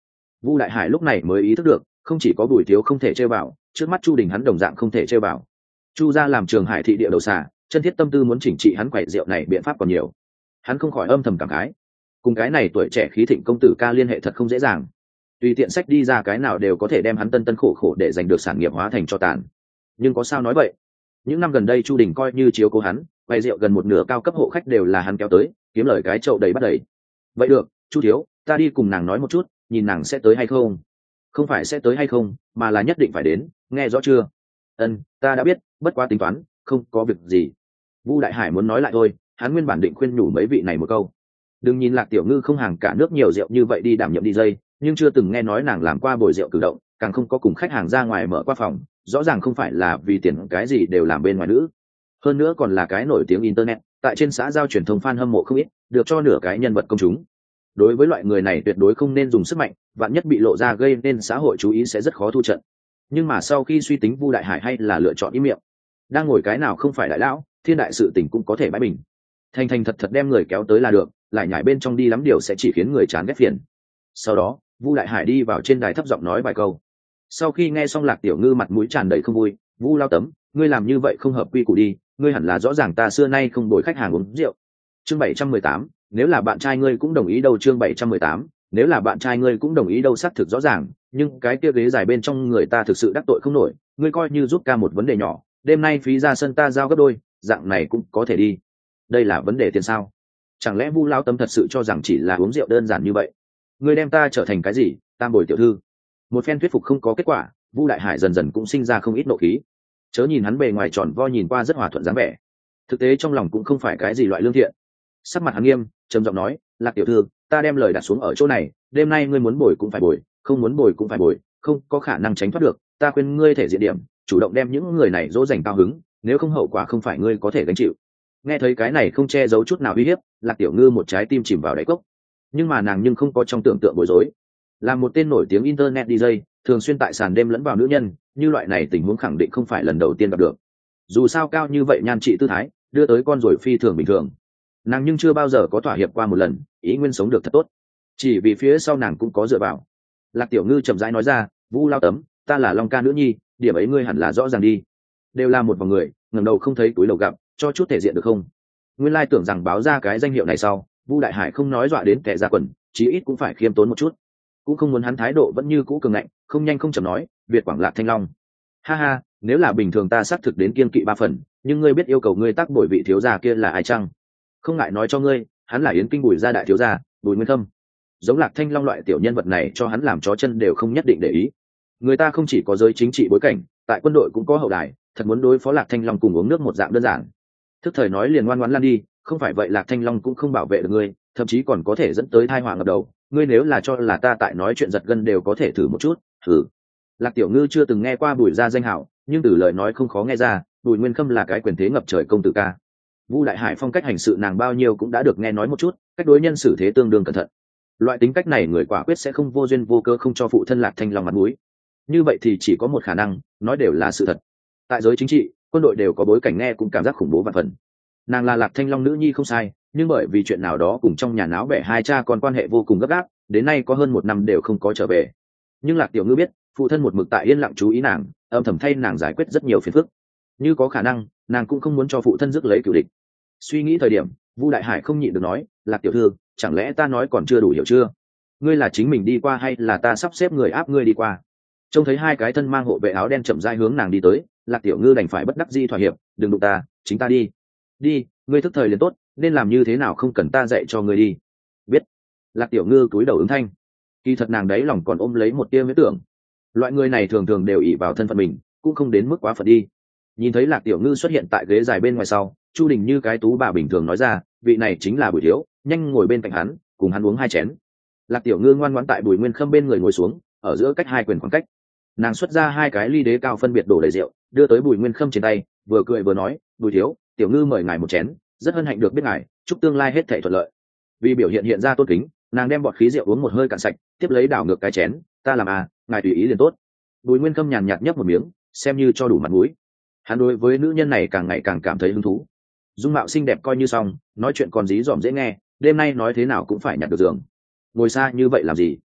Vu Đại Hải lúc này mới ý thức được, không chỉ có Bùi Thiếu không thể chơi vào, trước mắt Chu Đình hắn đồng dạng không thể chơi vào. Chu gia làm Trường Hải thị địa đầu xà, chân thiết tâm tư muốn chỉnh trị hắn quậy rượu này biện pháp còn nhiều. Hắn không khỏi âm thầm cảm khái, cùng cái này tuổi trẻ khí thịnh công tử ca liên hệ thật không dễ dàng. Tùy tiện sách đi ra cái nào đều có thể đem hắn tân tân khổ khổ để giành được sản nghiệp hóa thành cho tàn. Nhưng có sao nói vậy? Những năm gần đây Chu Đình coi như chiếu cố hắn, quầy rượu gần một nửa cao cấp hộ khách đều là hắn kéo tới, kiếm lời cái chậu đầy bắt đầy. Vậy được, Chu thiếu, ta đi cùng nàng nói một chút, nhìn nàng sẽ tới hay không. Không phải sẽ tới hay không, mà là nhất định phải đến, nghe rõ chưa? Ân, ta đã biết, bất quá tính toán, không có việc gì. Vu Đại Hải muốn nói lại thôi, hắn nguyên bản định khuyên nhủ mấy vị này một câu. Đừng nhìn Lạc Tiểu Ngư không hàng cả nước nhiều rượu như vậy đi đảm nhiệm đi dây, nhưng chưa từng nghe nói nàng làm qua bồi rượu cử động, càng không có cùng khách hàng ra ngoài mở qua phòng, rõ ràng không phải là vì tiền cái gì đều làm bên ngoài nữ. Hơn nữa còn là cái nổi tiếng internet, tại trên xã giao truyền thông fan hâm mộ không ít, được cho nửa cái nhân vật công chúng. Đối với loại người này tuyệt đối không nên dùng sức mạnh, vạn nhất bị lộ ra gây nên xã hội chú ý sẽ rất khó thu trận. Nhưng mà sau khi suy tính, Vu Đại Hải hay là lựa chọn im miệng. Đang ngồi cái nào không phải đại lão, thiên đại sự tình cũng có thể bãi bình. Thành thành thật thật đem người kéo tới là được, lại nhảy bên trong đi lắm điều sẽ chỉ khiến người chán ghét phiền. Sau đó, Vu Đại Hải đi vào trên đài thấp giọng nói vài câu. Sau khi nghe xong Lạc Tiểu Ngư mặt mũi tràn đầy không vui, Vu lao tấm, ngươi làm như vậy không hợp quy củ đi, ngươi hẳn là rõ ràng ta xưa nay không bồi khách hàng uống rượu. Chương bảy trăm mười tám, nếu là bạn trai ngươi cũng đồng ý đâu. Chương bảy trăm mười tám, nếu là bạn trai ngươi cũng đồng ý đâu. Xác thực rõ ràng, nhưng cái kia ghế dài bên trong người ta thực sự đắc tội không nổi, ngươi coi như giúp ca một vấn đề nhỏ, đêm nay phí ra sân ta giao gấp đôi, dạng này cũng có thể đi. Đây là vấn đề tiền sao? Chẳng lẽ Vu lao tâm thật sự cho rằng chỉ là uống rượu đơn giản như vậy? Ngươi đem ta trở thành cái gì? Tam bồi tiểu thư? Một phen thuyết phục không có kết quả, Vu Đại Hải dần dần cũng sinh ra không ít nộ khí. Chớ nhìn hắn bề ngoài tròn vo nhìn qua rất hòa thuận dáng vẻ, thực tế trong lòng cũng không phải cái gì loại lương thiện. Sắc mặt hắn nghiêm, trầm giọng nói, Lạc tiểu thư, ta đem lời đặt xuống ở chỗ này, đêm nay ngươi muốn bồi cũng phải bồi, không muốn bồi cũng phải bồi, không có khả năng tránh thoát được. Ta khuyên ngươi thể diện điểm, chủ động đem những người này dỗ dành cao hứng, nếu không hậu quả không phải ngươi có thể gánh chịu. Nghe thấy cái này không che giấu chút nào uy hiếp, Lạc tiểu ngư một trái tim chìm vào đáy cốc. Nhưng mà nàng nhưng không có trong tưởng tượng bối rối. Là một tên nổi tiếng internet đi jay, thường xuyên tại sàn đêm lẫn vào nữ nhân, như loại này tình huống khẳng định không phải lần đầu tiên gặp được. Dù sao cao như vậy nhan trị tư thái, đưa tới con rồi phi thường bình thường. Nàng nhưng chưa bao giờ có thỏa hiệp qua một lần, ý nguyên sống được thật tốt. Chỉ vì phía sau nàng cũng có dựa vào. Lạc tiểu ngư chậm rãi nói ra, Vu lao tấm, ta là Long ca nữ nhi, điểm ấy ngươi hẳn là rõ ràng đi. Đều là một vòng người, ngẩng đầu không thấy túi lầu gặp, cho chút thể diện được không? Nguyên lai tưởng rằng báo ra cái danh hiệu này sau, Vu Đại Hải không nói dọa đến kẻ ra quần, chí ít cũng phải khiêm tốn một chút. Cũng không muốn hắn thái độ vẫn như cũ cường ngạnh, không nhanh không chậm nói, Việt Quảng Lạc Thanh Long. Ha ha, nếu là bình thường ta xác thực đến kiên kỵ ba phần, nhưng ngươi biết yêu cầu ngươi tác bồi vị thiếu gia kia là ai chăng? Không ngại nói cho ngươi, hắn là Yến Kinh Bùi gia đại thiếu gia, Bùi Nguyên Khâm. Giống Lạc Thanh Long loại tiểu nhân vật này cho hắn làm chó chân đều không nhất định để ý. Người ta không chỉ có giới chính trị bối cảnh, tại quân đội cũng có hậu đài, thật muốn đối phó Lạc Thanh Long cùng uống nước một dạng đơn giản. Thức thời nói liền ngoan ngoãn lăn đi, không phải vậy Lạc Thanh Long cũng không bảo vệ được ngươi, thậm chí còn có thể dẫn tới tai họa ngập đầu. Ngươi nếu là cho là ta tại nói chuyện giật gân đều có thể thử một chút, thử. Lạc tiểu ngư chưa từng nghe qua Bùi gia danh hảo, nhưng từ lời nói không khó nghe ra, Bùi Nguyên Khâm là cái quyền thế ngập trời công tử ca. Vu Đại Hải phong cách hành sự nàng bao nhiêu cũng đã được nghe nói một chút, cách đối nhân xử thế tương đương cẩn thận. Loại tính cách này người quả quyết sẽ không vô duyên vô cơ không cho phụ thân Lạc Thanh Long mặt mũi. Như vậy thì chỉ có một khả năng, nói đều là sự thật. Tại giới chính trị, quân đội đều có bối cảnh nghe cũng cảm giác khủng bố vạn phần. Nàng là Lạc Thanh Long nữ nhi không sai, nhưng bởi vì chuyện nào đó cùng trong nhà náo bẻ hai cha con quan hệ vô cùng gấp gáp, đến nay có hơn một năm đều không có trở về. Nhưng Lạc tiểu ngư biết, phụ thân một mực tại yên lặng chú ý nàng, âm thầm thay nàng giải quyết rất nhiều phiền phức. Như có khả năng, nàng cũng không muốn cho phụ thân rước lấy cửu địch. Suy nghĩ thời điểm, Vu Đại Hải không nhịn được nói, Lạc tiểu thư, chẳng lẽ ta nói còn chưa đủ hiểu chưa? Ngươi là chính mình đi qua hay là ta sắp xếp người áp ngươi đi qua? Trông thấy hai cái thân mang hộ vệ áo đen chậm rãi hướng nàng đi tới, Lạc tiểu ngư đành phải bất đắc dĩ thỏa hiệp, đừng đụng ta, chính ta đi. Đi, ngươi thức thời liền tốt, nên làm như thế nào không cần ta dạy cho ngươi đi. Biết. Lạc tiểu ngư cúi đầu ứng thanh. Kỳ thật nàng đấy lòng còn ôm lấy một tia huyễn tưởng. Loại người này thường thường đều ỷ vào thân phận mình, cũng không đến mức quá phận đi. Nhìn thấy Lạc tiểu ngư xuất hiện tại ghế dài bên ngoài sau, Chu Đình như cái tú bà bình thường nói ra, vị này chính là Bùi thiếu, nhanh ngồi bên cạnh hắn, cùng hắn uống hai chén. Lạc tiểu ngư ngoan ngoãn tại Bùi Nguyên Khâm bên người ngồi xuống, ở giữa cách hai quyền khoảng cách. Nàng xuất ra hai cái ly đế cao phân biệt đổ đầy rượu, đưa tới Bùi Nguyên Khâm trên tay, vừa cười vừa nói, Bùi thiếu, tiểu ngư mời ngài một chén, rất hân hạnh được biết ngài, chúc tương lai hết thảy thuận lợi. Vì biểu hiện hiện ra tôn kính, nàng đem bọt khí rượu uống một hơi cạn sạch, tiếp lấy đảo ngược cái chén, ta làm à, ngài tùy ý liền tốt. Bùi Nguyên Khâm nhàn nhạt nhấp một miếng, xem như cho đủ mặt mũi. Hắn đối với nữ nhân này càng ngày càng cảm thấy hứng thú. Dung mạo xinh đẹp coi như xong, nói chuyện còn dí dỏm dễ nghe, đêm nay nói thế nào cũng phải nhặt được giường. Ngồi xa như vậy làm gì?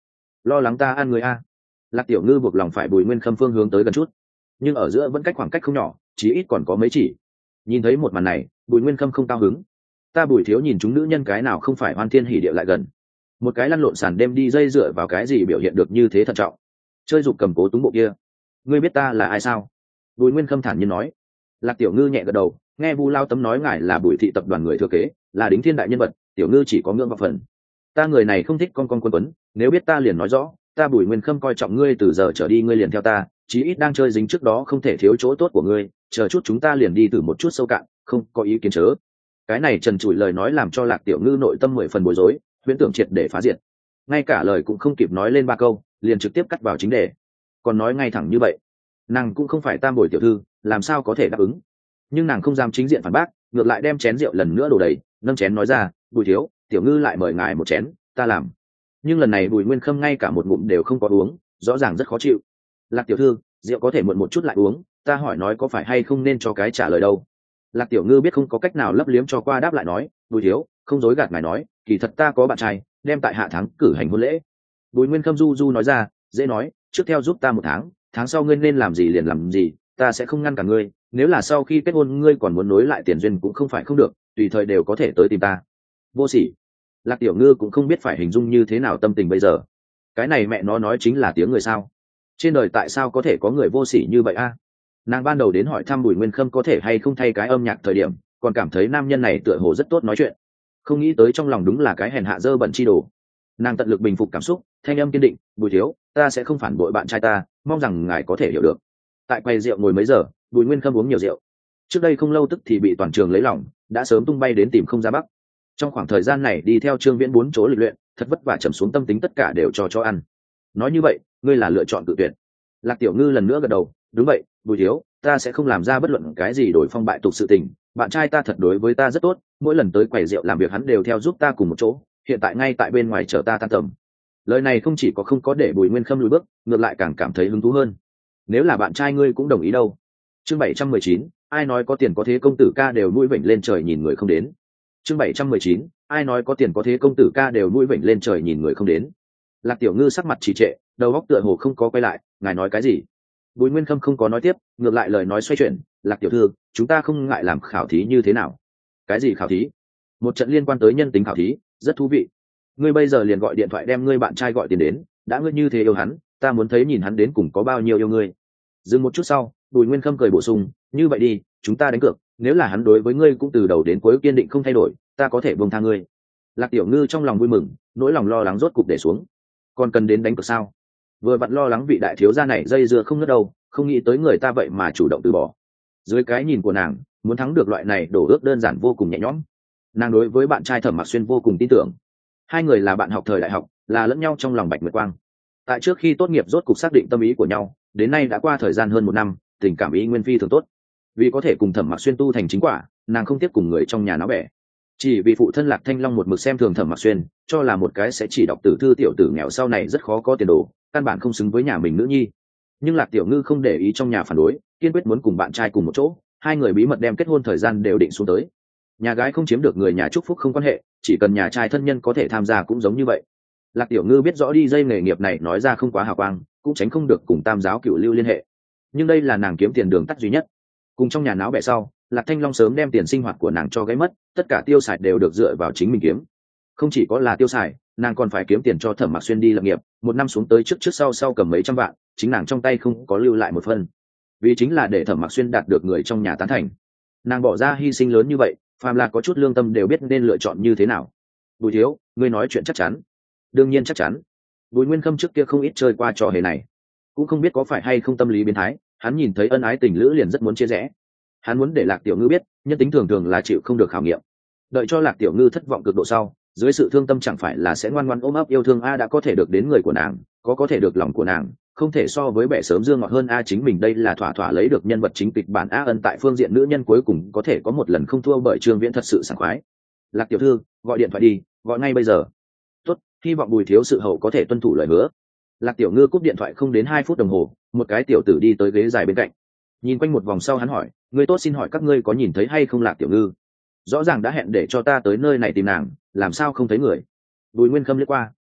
lo lắng ta ăn người a. Lạc Tiểu Ngư buộc lòng phải Bùi Nguyên Khâm phương hướng tới gần chút, nhưng ở giữa vẫn cách khoảng cách không nhỏ, chí ít còn có mấy chỉ. Nhìn thấy một màn này, Bùi Nguyên Khâm không cao hứng. Ta Bùi thiếu nhìn chúng nữ nhân cái nào không phải hoan thiên hỉ địa lại gần. Một cái lăn lộn sàn đêm đi dây dựa vào cái gì biểu hiện được như thế thận trọng. Chơi dục cầm cố túng bộ kia. Ngươi biết ta là ai sao? Bùi Nguyên Khâm thản nhiên nói. Lạc Tiểu Ngư nhẹ gật đầu, nghe Vu Lao Tấm nói ngài là Bùi thị tập đoàn người thừa kế, là đính thiên đại nhân vật, Tiểu Ngư chỉ có ngưỡng vọng phần. Ta người này không thích con con quân quấn, nếu biết ta liền nói rõ, ta Bùi Nguyên Khâm coi trọng ngươi từ giờ trở đi ngươi liền theo ta, chí ít đang chơi dính trước đó không thể thiếu chỗ tốt của ngươi, chờ chút chúng ta liền đi từ một chút sâu cạn, không có ý kiến chớ. Cái này trần trụi lời nói làm cho Lạc Tiểu Ngư nội tâm mười phần bối rối, huyễn tưởng triệt để phá diệt. Ngay cả lời cũng không kịp nói lên ba câu, liền trực tiếp cắt vào chính đề. Còn nói ngay thẳng như vậy, nàng cũng không phải Tam Bồi tiểu thư, làm sao có thể đáp ứng. Nhưng nàng không dám chính diện phản bác, ngược lại đem chén rượu lần nữa đổ đầy, nâng chén nói ra, Bùi thiếu, Tiểu Ngư lại mời ngài một chén, ta làm. Nhưng lần này Bùi Nguyên Khâm ngay cả một ngụm đều không có uống, rõ ràng rất khó chịu. Lạc tiểu thư, rượu có thể muộn một chút lại uống, ta hỏi nói có phải hay không nên cho cái trả lời đâu. Lạc Tiểu Ngư biết không có cách nào lấp liếm cho qua đáp lại nói, Bùi thiếu, không dối gạt ngài nói, kỳ thật ta có bạn trai, đem tại hạ tháng cử hành hôn lễ. Bùi Nguyên Khâm du du nói ra, dễ nói, trước theo giúp ta một tháng, tháng sau ngươi nên làm gì liền làm gì, ta sẽ không ngăn cả ngươi, nếu là sau khi kết hôn ngươi còn muốn nối lại tiền duyên cũng không phải không được, tùy thời đều có thể tới tìm ta. Vô sỉ. Lạc Tiểu Ngư cũng không biết phải hình dung như thế nào tâm tình bây giờ. Cái này mẹ nó nói chính là tiếng người sao? Trên đời tại sao có thể có người vô sỉ như vậy a? Nàng ban đầu đến hỏi thăm Bùi Nguyên Khâm có thể hay không thay cái âm nhạc thời điểm, còn cảm thấy nam nhân này tựa hồ rất tốt nói chuyện, không nghĩ tới trong lòng đúng là cái hèn hạ dơ bẩn chi đồ. Nàng tận lực bình phục cảm xúc, thanh âm kiên định, Bùi thiếu, ta sẽ không phản bội bạn trai ta, mong rằng ngài có thể hiểu được. Tại quầy rượu ngồi mấy giờ, Bùi Nguyên Khâm uống nhiều rượu, trước đây không lâu tức thì bị toàn trường lấy lòng, đã sớm tung bay đến tìm không ra bắc. Trong khoảng thời gian này đi theo Trương Viễn bốn chỗ lịch luyện, thật vất vả trầm xuống tâm tính tất cả đều cho cho ăn. Nói như vậy, ngươi là lựa chọn tự tuyển. Lạc Tiểu Ngư lần nữa gật đầu, đúng vậy, Bùi thiếu, ta sẽ không làm ra bất luận cái gì đổi phong bại tục sự tình, bạn trai ta thật đối với ta rất tốt, mỗi lần tới quầy rượu làm việc hắn đều theo giúp ta cùng một chỗ, hiện tại ngay tại bên ngoài chờ ta tan tầm. Lời này không chỉ có không có để Bùi Nguyên Khâm lùi bước, ngược lại càng cảm thấy hứng thú hơn. Nếu là bạn trai ngươi cũng đồng ý đâu. Chương bảy trăm mười chín, ai nói có tiền có thế công tử ca đều nuôi vểnh lên trời nhìn người không đến. Chương bảy trăm mười chín, ai nói có tiền có thế công tử ca đều nuôi vểnh lên trời nhìn người không đến. Lạc Tiểu Ngư sắc mặt trì trệ, đầu óc tựa hồ không có quay lại, ngài nói cái gì? Bùi Nguyên Khâm không có nói tiếp, ngược lại lời nói xoay chuyển, Lạc tiểu thư, chúng ta không ngại làm khảo thí như thế nào? Cái gì khảo thí? Một trận liên quan tới nhân tính khảo thí, rất thú vị. Ngươi bây giờ liền gọi điện thoại đem ngươi bạn trai gọi tiền đến, đã ngươi như thế yêu hắn, ta muốn thấy nhìn hắn đến cùng có bao nhiêu yêu ngươi. Dừng một chút sau, Bùi Nguyên Khâm cười bổ sung, như vậy đi, chúng ta đánh cược, nếu là hắn đối với ngươi cũng từ đầu đến cuối kiên định không thay đổi, ta có thể buông tha ngươi. Lạc Tiểu Ngư trong lòng vui mừng, nỗi lòng lo lắng rốt cục để xuống. Còn cần đến đánh cược sao? Vừa vặn lo lắng vị đại thiếu gia này dây dưa không ngớt đâu, không nghĩ tới người ta vậy mà chủ động từ bỏ. Dưới cái nhìn của nàng, muốn thắng được loại này đổ ước đơn giản vô cùng nhẹ nhõm. Nàng đối với bạn trai Thẩm Mặc Xuyên vô cùng tin tưởng. Hai người là bạn học thời đại học, là lẫn nhau trong lòng bạch nguyệt quang. Tại trước khi tốt nghiệp rốt cục xác định tâm ý của nhau, đến nay đã qua thời gian hơn một năm, tình cảm ý nguyên phi thường tốt. Vì có thể cùng Thẩm Mặc Xuyên tu thành chính quả, nàng không tiếp cùng người trong nhà náo bẻ. Chỉ vì phụ thân Lạc Thanh Long một mực xem thường Thẩm Mặc Xuyên, cho là một cái sẽ chỉ đọc tử thư tiểu tử nghèo sau này rất khó có tiền đồ, căn bản không xứng với nhà mình nữ nhi. Nhưng Lạc Tiểu Ngư không để ý trong nhà phản đối, kiên quyết muốn cùng bạn trai cùng một chỗ, hai người bí mật đem kết hôn thời gian đều định xuống tới. Nhà gái không chiếm được người nhà chúc phúc không quan hệ, chỉ cần nhà trai thân nhân có thể tham gia cũng giống như vậy. Lạc Tiểu Ngư biết rõ đi dây nghề nghiệp này nói ra không quá hào quang, cũng tránh không được cùng Tam giáo cửu lưu liên hệ. Nhưng đây là nàng kiếm tiền đường tắt duy nhất. Cùng trong nhà náo bẻ sau, Lạc Thanh Long sớm đem tiền sinh hoạt của nàng cho gãy mất, tất cả tiêu xài đều được dựa vào chính mình kiếm. Không chỉ có là tiêu xài, nàng còn phải kiếm tiền cho Thẩm Mặc Xuyên đi lập nghiệp, một năm xuống tới trước trước sau sau cầm mấy trăm vạn, chính nàng trong tay không có lưu lại một phân. Vì chính là để Thẩm Mặc Xuyên đạt được người trong nhà tán thành. Nàng bỏ ra hy sinh lớn như vậy, phàm là có chút lương tâm đều biết nên lựa chọn như thế nào. Bùi thiếu, ngươi nói chuyện chắc chắn? Đương nhiên chắc chắn. Bùi Nguyên Khâm trước kia không ít chơi qua trò hề này, cũng không biết có phải hay không tâm lý biến thái, hắn nhìn thấy ân ái tình lữ liền rất muốn chia rẽ. Hắn muốn để Lạc Tiểu Ngư biết, nhân tính thường thường là chịu không được khảo nghiệm. Đợi cho Lạc Tiểu Ngư thất vọng cực độ sau, dưới sự thương tâm chẳng phải là sẽ ngoan ngoãn ôm ấp yêu thương a, đã có thể được đến người của nàng, có có thể được lòng của nàng, không thể so với bẻ sớm dương ngọt hơn a. Chính mình đây là thỏa thỏa lấy được nhân vật chính kịch bản a. Ân tại phương diện nữ nhân cuối cùng có thể có một lần không thua bởi Trương Viễn thật sự sảng khoái. Lạc tiểu thư, gọi điện thoại đi, gọi ngay bây giờ. Tốt, hy vọng Bùi thiếu sự hậu có thể tuân thủ lời hứa. Lạc Tiểu Ngư cúp điện thoại không đến hai phút đồng hồ, một cái tiểu tử đi tới ghế dài bên cạnh, nhìn quanh một vòng sau hắn hỏi, người tốt xin hỏi các ngươi có nhìn thấy hay không Lạc Tiểu Ngư? Rõ ràng đã hẹn để cho ta tới nơi này tìm nàng, làm sao không thấy người? Bùi Nguyên Khâm liếc qua,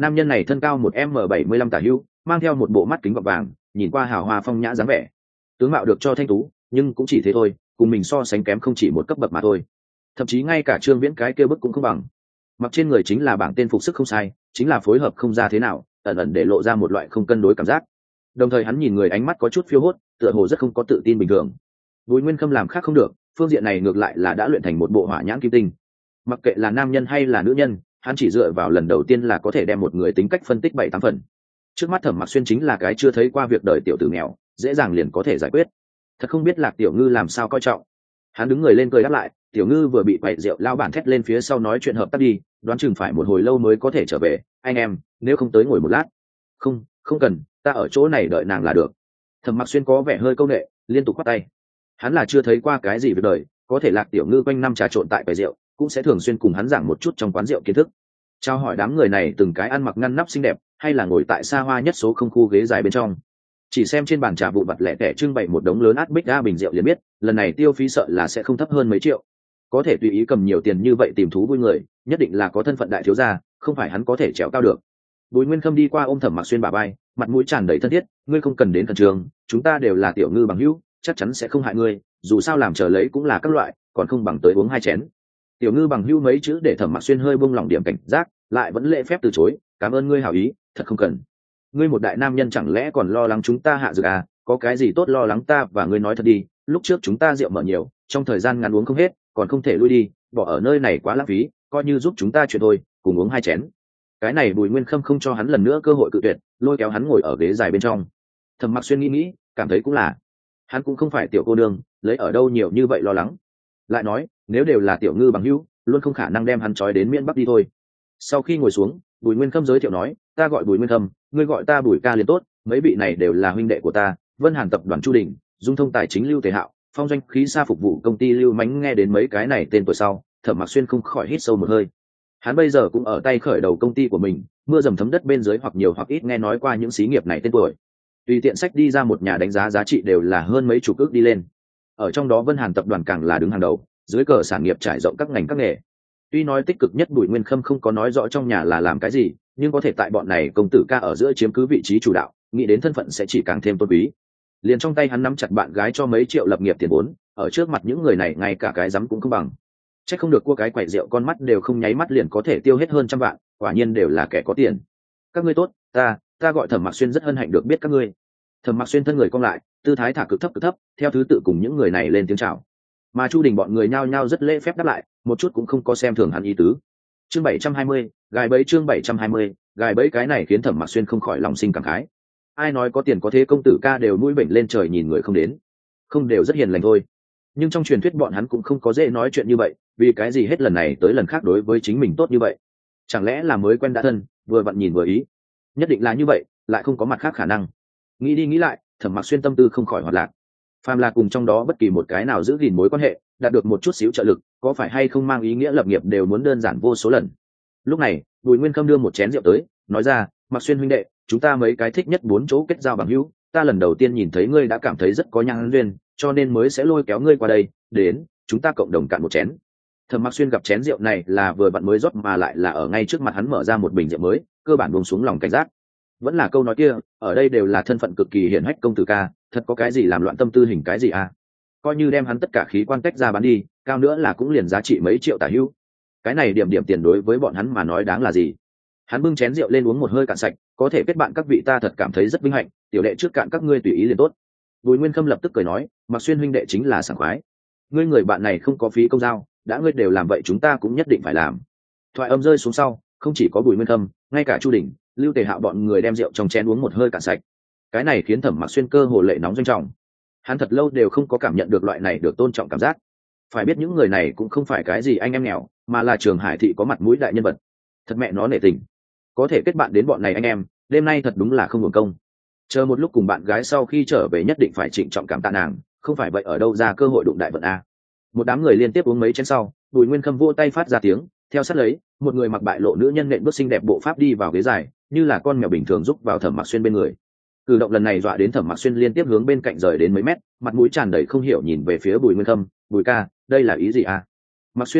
Nam nhân này thân cao một m bảy mươi lăm tả hữu, mang theo một bộ mắt kính gọt vàng, nhìn qua hào hoa phong nhã dáng vẻ, tướng mạo được cho thanh tú, nhưng cũng chỉ thế thôi, cùng mình so sánh kém không chỉ một cấp bậc mà thôi. Thậm chí ngay cả Trương Viễn cái kia bức cũng không bằng. Mặc trên người chính là bảng tên phục sức không sai, chính là phối hợp không ra thế nào, ẩn ẩn để lộ ra một loại không cân đối cảm giác. Đồng thời hắn nhìn người ánh mắt có chút phiêu hốt, tựa hồ rất không có tự tin bình thường. Bùi Nguyên Khâm làm khác không được, phương diện này ngược lại là đã luyện thành một bộ hỏa nhãn kim tinh. Mặc kệ là nam nhân hay là nữ nhân, hắn chỉ dựa vào lần đầu tiên là có thể đem một người tính cách phân tích bảy tám phần. Trước mắt Thẩm Mặc Xuyên chính là cái chưa thấy qua việc đời tiểu tử nghèo, dễ dàng liền có thể giải quyết. Thật không biết Lạc Tiểu Ngư làm sao coi trọng. Hắn đứng người lên cười đáp lại, Tiểu Ngư vừa bị quậy rượu lao bản thét lên phía sau nói chuyện hợp tác đi, đoán chừng phải một hồi lâu mới có thể trở về, anh em, nếu không tới ngồi một lát. Không, không cần, ta ở chỗ này đợi nàng là được. Thẩm Mặc Xuyên có vẻ hơi câu nệ, liên tục quát tay. Hắn là chưa thấy qua cái gì việc đời, có thể Lạc Tiểu Ngư quanh năm trà trộn tại quầy rượu, cũng sẽ thường xuyên cùng hắn giảng một chút trong quán rượu kiến thức. Trao hỏi đám người này từng cái ăn mặc ngăn nắp xinh đẹp, hay là ngồi tại xa hoa nhất số không khu ghế dài bên trong. Chỉ xem trên bàn trà vụn vặt lẻ tẻ trưng bày một đống lớn át bích đa bình rượu liền biết, lần này tiêu phí sợ là sẽ không thấp hơn mấy triệu. Có thể tùy ý cầm nhiều tiền như vậy tìm thú vui người, nhất định là có thân phận đại thiếu gia, không phải hắn có thể trèo cao được. Bùi Nguyên Khâm đi qua ôm Thẩm Mặc Xuyên bả vai, mặt mũi tràn đầy thân thiết, ngươi không cần đến khẩn trương, chúng ta đều là Tiểu Ngư bằng hữu, chắc chắn sẽ không hại ngươi, dù sao làm chờ lấy cũng là các loại, còn không bằng tới uống hai chén. Tiểu Ngư bằng hữu mấy chữ để Thẩm Mặc Xuyên hơi buông lỏng điểm cảnh giác, lại vẫn lễ phép từ chối, cảm ơn ngươi hảo ý, thật không cần. Ngươi một đại nam nhân chẳng lẽ còn lo lắng chúng ta hạ dược à, có cái gì tốt lo lắng, ta và ngươi nói thật đi, lúc trước chúng ta rượu mở nhiều, trong thời gian ngắn uống không hết, còn không thể lui đi, bỏ ở nơi này quá lãng phí, coi như giúp chúng ta chuyện thôi, cùng uống hai chén. Cái này Bùi Nguyên Khâm không cho hắn lần nữa cơ hội cự tuyệt, lôi kéo hắn ngồi ở ghế dài bên trong. Thẩm Mặc Xuyên nghĩ nghĩ, cảm thấy cũng là, hắn cũng không phải tiểu cô đương, lấy ở đâu nhiều như vậy lo lắng. Lại nói, nếu đều là Tiểu Ngư bằng hữu, luôn không khả năng đem hắn trói đến miễn bắc đi thôi. Sau khi ngồi xuống, Bùi Nguyên Khâm giới thiệu nói, ta gọi Bùi Nguyên Khâm, ngươi gọi ta Bùi ca liền tốt, mấy vị này đều là huynh đệ của ta, Vân Hàn tập đoàn Chu Đình, Dung Thông tài chính Lưu Tề Hạo, Phong Doanh khí xa phục vụ công ty Lưu Mánh. Nghe đến mấy cái này tên tuổi sau, Thẩm Mặc Xuyên không khỏi hít sâu một hơi. Hắn bây giờ cũng ở tay khởi đầu công ty của mình, mưa dầm thấm đất bên dưới hoặc nhiều hoặc ít nghe nói qua những xí nghiệp này tên tuổi. Tùy tiện sách đi ra một nhà đánh giá giá trị đều là hơn mấy chục ước đi lên. Ở trong đó Vân Hàn tập đoàn càng là đứng hàng đầu, dưới cờ sản nghiệp trải rộng các ngành các nghề. Tuy nói tích cực nhất Bùi Nguyên Khâm không có nói rõ trong nhà là làm cái gì, nhưng có thể tại bọn này công tử ca ở giữa chiếm cứ vị trí chủ đạo, nghĩ đến thân phận sẽ chỉ càng thêm tôn quý. Liền trong tay hắn nắm chặt bạn gái cho mấy triệu lập nghiệp tiền vốn, ở trước mặt những người này ngay cả cái rắm cũng không bằng. Chắc không được cua cái quẩy rượu con mắt đều không nháy mắt liền có thể tiêu hết hơn trăm vạn, quả nhiên đều là kẻ có tiền. Các ngươi tốt, ta, ta gọi Thẩm Mặc Xuyên, rất hân hạnh được biết các ngươi. Thẩm Mặc Xuyên thân người cong lại, tư thái thả cực thấp cực thấp, theo thứ tự cùng những người này lên tiếng chào. Mà Chu Đình bọn người nhao nhao rất lễ phép đáp lại, một chút cũng không có xem thường hắn ý tứ. Chương bảy trăm hai mươi, gài bẫy. Chương bảy trăm hai mươi, gài bẫy. Cái này khiến Thẩm Mặc Xuyên không khỏi lòng sinh cảm khái. Ai nói có tiền có thế công tử ca đều mũi bệnh lên trời nhìn người không đến, không đều rất hiền lành thôi. Nhưng trong truyền thuyết bọn hắn cũng không có dễ nói chuyện như vậy, vì cái gì hết lần này tới lần khác đối với chính mình tốt như vậy? Chẳng lẽ là mới quen đã thân, vừa vặn nhìn vừa ý? Nhất định là như vậy, lại không có mặt khác khả năng. Nghĩ đi nghĩ lại, Thẩm Mặc Xuyên tâm tư không khỏi hoạt lạc. Phàm là cùng trong đó bất kỳ một cái nào giữ gìn mối quan hệ, đạt được một chút xíu trợ lực, có phải hay không mang ý nghĩa lập nghiệp đều muốn đơn giản vô số lần. Lúc này, Bùi Nguyên Khâm đưa một chén rượu tới, nói ra, Mặc Xuyên huynh đệ, chúng ta mấy cái thích nhất bốn chỗ kết giao bằng hữu, ta lần đầu tiên nhìn thấy ngươi đã cảm thấy rất có nhãn duyên, cho nên mới sẽ lôi kéo ngươi qua đây, đến, chúng ta cộng đồng cạn một chén. Thẩm Mặc Xuyên gặp chén rượu này là vừa vặn mới rót mà lại là ở ngay trước mặt hắn mở ra một bình rượu mới, cơ bản buông xuống lòng cảnh giác. Vẫn là câu nói kia, ở đây đều là thân phận cực kỳ hiển hách công tử ca, thật có cái gì làm loạn tâm tư hình cái gì à? Coi như đem hắn tất cả khí quan tách ra bán đi, cao nữa là cũng liền giá trị mấy triệu tả hữu. Cái này điểm điểm tiền đối với bọn hắn mà nói đáng là gì? Hắn bưng chén rượu lên uống một hơi cạn sạch, có thể kết bạn các vị ta thật cảm thấy rất vinh hạnh, tiểu đệ trước cạn các ngươi tùy ý liền tốt. Bùi Nguyên Khâm lập tức cười nói, Mặc Xuyên huynh đệ chính là sảng khoái. Ngươi người bạn này không có phí công giao, đã ngươi đều làm vậy chúng ta cũng nhất định phải làm. Thoại âm rơi xuống sau, không chỉ có Bùi Nguyên Khâm, ngay cả Chu Đình, Lưu Tề Hạo bọn người đem rượu trong chén uống một hơi cạn sạch. Cái này khiến Thẩm Mặc Xuyên cơ hồ lệ nóng doanh trọng. Hắn thật lâu đều không có cảm nhận được loại này được tôn trọng cảm giác. Phải biết những người này cũng không phải cái gì anh em nghèo, mà là Trường Hải thị có mặt mũi đại nhân vật. Thật mẹ nó nể tình. Có thể kết bạn đến bọn này anh em, đêm nay thật đúng là không hưởng công. Chờ một lúc cùng bạn gái sau khi trở về nhất định phải trịnh trọng cảm tạ nàng, không phải vậy ở đâu ra cơ hội đụng đại vận a. Một đám người liên tiếp uống mấy chén sau, Bùi Nguyên Khâm vỗ tay phát ra tiếng, theo sát lấy, một người mặc bại lộ nữ nhân nện bước xinh đẹp bộ pháp đi vào ghế dài, như là con mèo bình thường rúc vào Thẩm Mặc Xuyên bên người. Cử động lần này dọa đến Thẩm Mặc Xuyên liên tiếp hướng bên cạnh rời đến mấy mét, mặt mũi tràn đầy không hiểu nhìn về phía Bùi Nguyên Khâm, "Bùi ca, đây là ý gì a?" "Mặc Xuyên huynh đệ,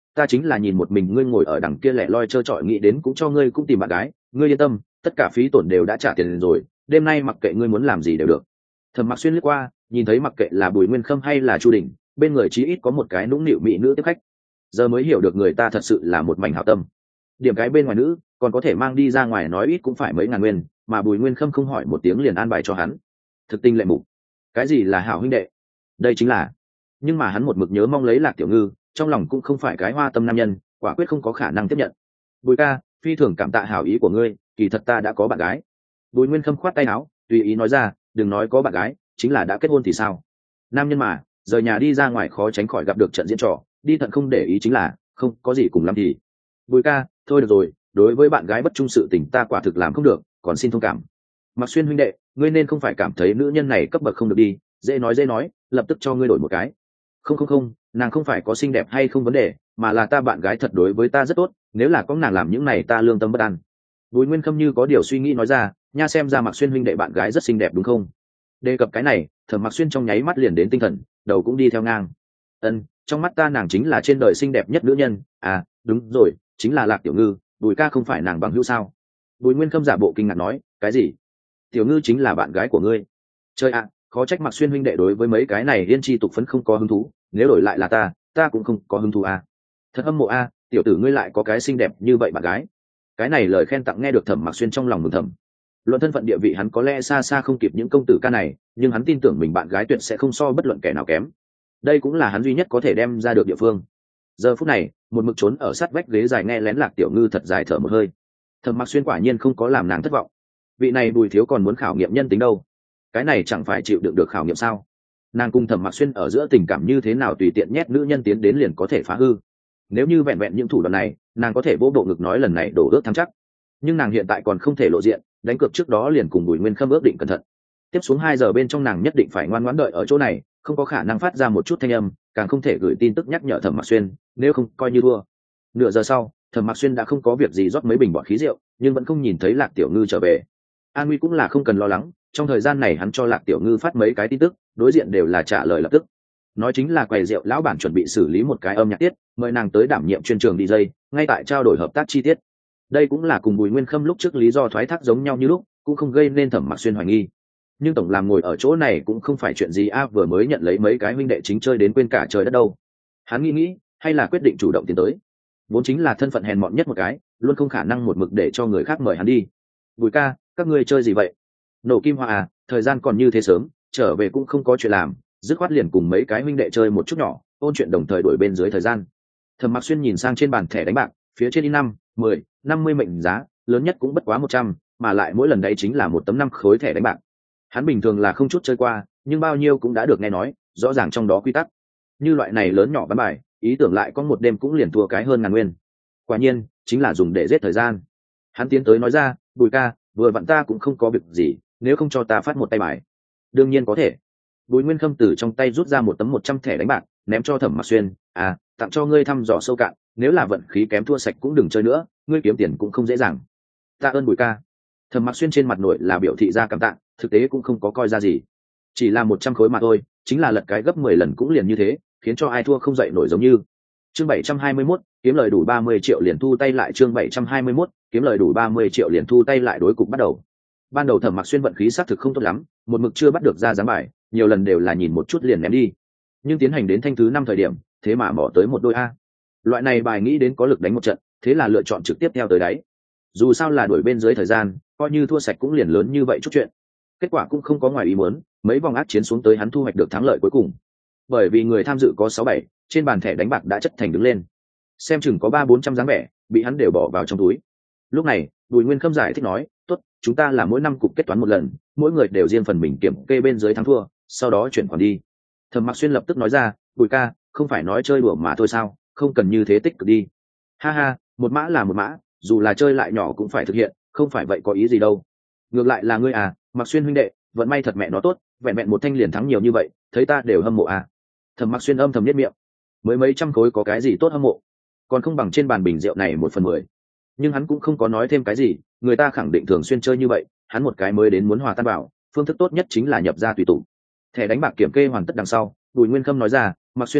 ta chính là nhìn một mình ngươi ngồi ở đằng kia lẻ loi trơ trọi, nghĩ đến cũng cho ngươi cũng tìm bạn gái. Ngươi yên tâm, tất cả phí tổn đều đã trả tiền rồi, đêm nay mặc kệ ngươi muốn làm gì đều được. Thẩm Mặc Xuyên lướt qua, nhìn thấy mặc kệ là Bùi Nguyên Khâm hay là Chu Đình, bên người chí ít có một cái nũng nịu mỹ nữ tiếp khách. Giờ mới hiểu được người ta thật sự là một mảnh hảo tâm. Điểm cái bên ngoài nữ, còn có thể mang đi ra ngoài nói ít cũng phải mấy ngàn nguyên, mà Bùi Nguyên Khâm không hỏi một tiếng liền an bài cho hắn. Thực tình lệ mục. Cái gì là hảo huynh đệ? Đây chính là. Nhưng mà hắn một mực nhớ mong lấy Lạc Tiểu Ngư, trong lòng cũng không phải cái hoa tâm nam nhân, quả quyết không có khả năng tiếp nhận. Bùi ca, phi thường cảm tạ hảo ý của ngươi, kỳ thật ta đã có bạn gái. Bùi Nguyên Khâm khoát tay áo, tùy ý nói ra, đừng nói có bạn gái, chính là đã kết hôn thì sao? Nam nhân mà, rời nhà đi ra ngoài khó tránh khỏi gặp được trận diễn trò, đi thận không để ý chính là, không có gì cùng lắm thì. Bùi ca, thôi được rồi, đối với bạn gái bất trung sự tình ta quả thực làm không được, còn xin thông cảm. Mặc Xuyên huynh đệ, ngươi nên không phải cảm thấy nữ nhân này cấp bậc không được đi, dễ nói dễ nói, lập tức cho ngươi đổi một cái. Không không không, nàng không phải có xinh đẹp hay không vấn đề, mà là ta bạn gái thật đối với ta rất tốt, nếu là có nàng làm những này ta lương tâm bất an. Bùi Nguyên Khâm như có điều suy nghĩ nói ra, nha, xem ra Mặc Xuyên huynh đệ bạn gái rất xinh đẹp đúng không? Đề cập cái này, Thẩm Mặc Xuyên trong nháy mắt liền đến tinh thần, đầu cũng đi theo ngang. Ân, trong mắt ta nàng chính là trên đời xinh đẹp nhất nữ nhân, à, đúng rồi, chính là Lạc Tiểu Ngư, Bùi ca không phải nàng bằng hữu sao? Bùi Nguyên Khâm giả bộ kinh ngạc nói, cái gì? Tiểu Ngư chính là bạn gái của ngươi? Chơi ạ, khó trách Mặc Xuyên huynh đệ đối với mấy cái này liên chi tục phấn không có hứng thú, nếu đổi lại là ta, ta cũng không có hứng thú à. Thật hâm mộ a, à, tiểu tử ngươi lại có cái xinh đẹp như vậy bạn gái. Cái này lời khen tặng nghe được Thẩm Mặc Xuyên trong lòng mừng thầm. Luận thân phận địa vị hắn có lẽ xa xa không kịp những công tử ca này, nhưng hắn tin tưởng mình bạn gái tuyệt sẽ không so bất luận kẻ nào kém. Đây cũng là hắn duy nhất có thể đem ra được địa phương. Giờ phút này, một mực trốn ở sát vách ghế dài nghe lén Lạc Tiểu Ngư thật dài thở một hơi. Thẩm Mặc Xuyên quả nhiên không có làm nàng thất vọng. Vị này Bùi thiếu còn muốn khảo nghiệm nhân tính đâu? Cái này chẳng phải chịu đựng được khảo nghiệm sao? Nàng cùng Thẩm Mặc Xuyên ở giữa tình cảm như thế nào tùy tiện nhét nữ nhân tiến đến liền có thể phá hư. Nếu như vẹn vẹn những thủ đoạn này, nàng có thể vỗ bộ ngực nói lần này đổ ước thắng chắc. Nhưng nàng hiện tại còn không thể lộ diện, đánh cược trước đó liền cùng Bùi Nguyên Khâm ước định cẩn thận. Tiếp xuống hai giờ bên trong nàng nhất định phải ngoan ngoãn đợi ở chỗ này, không có khả năng phát ra một chút thanh âm, càng không thể gửi tin tức nhắc nhở Thẩm Mặc Xuyên, nếu không coi như thua. Nửa giờ sau, Thẩm Mặc Xuyên đã không có việc gì rót mấy bình bọt khí rượu, nhưng vẫn không nhìn thấy Lạc Tiểu Ngư trở về. An Nguy cũng là không cần lo lắng, trong thời gian này hắn cho Lạc Tiểu Ngư phát mấy cái tin tức, đối diện đều là trả lời lập tức. Nói chính là quầy rượu lão bản chuẩn bị xử lý một cái âm nhạc tiết, mời nàng tới đảm nhiệm chuyên trường đi dây, ngay tại trao đổi hợp tác chi tiết. Đây cũng là cùng Bùi Nguyên Khâm lúc trước lý do thoái thác giống nhau như lúc, cũng không gây nên Thẩm Mặc Xuyên hoài nghi. Nhưng tổng làm ngồi ở chỗ này cũng không phải chuyện gì a, vừa mới nhận lấy mấy cái huynh đệ chính chơi đến quên cả trời đất đâu. Hắn nghĩ nghĩ, hay là quyết định chủ động tiến tới. Vốn chính là thân phận hèn mọn nhất một cái, luôn không khả năng một mực để cho người khác mời hắn đi. Bùi ca, các ngươi chơi gì vậy? Nổ kim hoa à, thời gian còn như thế sớm, trở về cũng không có chuyện làm, dứt khoát liền cùng mấy cái huynh đệ chơi một chút nhỏ, ôn chuyện đồng thời đổi bên dưới thời gian. Thẩm Mặc Xuyên nhìn sang trên bàn thẻ đánh bạc, phía trên in năm, mười, năm mươi mệnh giá, lớn nhất cũng bất quá một trăm, mà lại mỗi lần đây chính là một tấm năm khối thẻ đánh bạc. Hắn bình thường là không chút chơi qua, nhưng bao nhiêu cũng đã được nghe nói, rõ ràng trong đó quy tắc. Như loại này lớn nhỏ bán bài, ý tưởng lại có một đêm cũng liền thua cái hơn ngàn nguyên. Quả nhiên, chính là dùng để giết thời gian. Hắn tiến tới nói ra, Bùi ca, vừa vặn ta cũng không có việc gì, nếu không cho ta phát một tay bài. Đương nhiên có thể. Bùi Nguyên Khâm từ trong tay rút ra một tấm một trăm thẻ đánh bạc, ném cho Thẩm Mặc Xuyên, à, tặng cho ngươi thăm dò sâu cạn, nếu là vận khí kém thua sạch cũng đừng chơi nữa, ngươi kiếm tiền cũng không dễ dàng. Tạ ơn Bùi ca. Thẩm Mặc Xuyên trên mặt nội là biểu thị ra cảm tạ, thực tế cũng không có coi ra gì, chỉ là một trăm khối mà thôi, chính là lật cái gấp mười lần cũng liền như thế, khiến cho ai thua không dậy nổi giống như. Chương bảy trăm hai mươi mốt, kiếm lời đủ ba mươi triệu liền thu tay lại. Chương bảy trăm hai mươi mốt, kiếm lời đủ ba mươi triệu liền thu tay lại. Đối cục bắt đầu. Ban đầu Thẩm Mặc Xuyên vận khí xác thực không tốt lắm, một mực chưa bắt được ra dáng bài, nhiều lần đều là nhìn một chút liền ném đi. Nhưng tiến hành đến thanh thứ năm thời điểm, thế mà bỏ tới một đôi a. Loại này bài nghĩ đến có lực đánh một trận, thế là lựa chọn trực tiếp theo tới đáy. Dù sao là đuổi bên dưới thời gian, coi như thua sạch cũng liền lớn như vậy chút chuyện. Kết quả cũng không có ngoài ý muốn, mấy vòng ác chiến xuống tới hắn thu hoạch được thắng lợi cuối cùng. Bởi vì người tham dự có sáu bảy, trên bàn thẻ đánh bạc đã chất thành đứng lên. Xem chừng có ba bốn trăm dáng vẻ, bị hắn đều bỏ vào trong túi. Lúc này, Bùi Nguyên Khâm giải thích nói, tốt, chúng ta là mỗi năm cục kết toán một lần, mỗi người đều riêng phần mình kiểm kê bên dưới thắng thua, sau đó chuyển khoản đi. Thẩm Mặc Xuyên lập tức nói ra, Bùi ca, không phải nói chơi đùa mà thôi sao, không cần như thế tích cực đi. Ha ha, một mã là một mã, dù là chơi lại nhỏ cũng phải thực hiện, không phải vậy có ý gì đâu. Ngược lại là ngươi à, Mặc Xuyên huynh đệ, vận may thật mẹ nó tốt, vẹn vẹn một thanh liền thắng nhiều như vậy, thấy ta đều hâm mộ à. Thẩm Mặc Xuyên âm thầm nhếch miệng, mới mấy trăm khối có cái gì tốt hâm mộ, còn không bằng trên bàn bình rượu này một phần mười. Nhưng hắn cũng không có nói thêm cái gì, người ta khẳng định thường xuyên chơi như vậy, hắn một cái mới đến muốn hòa tan bảo, phương thức tốt nhất chính là nhập ra tùy tụ. Thẻ đánh bạc kiểm kê hoàn tất đằng sau, Bùi Nguyên Khâm nói ra, Mặc Xuyên huynh đệ,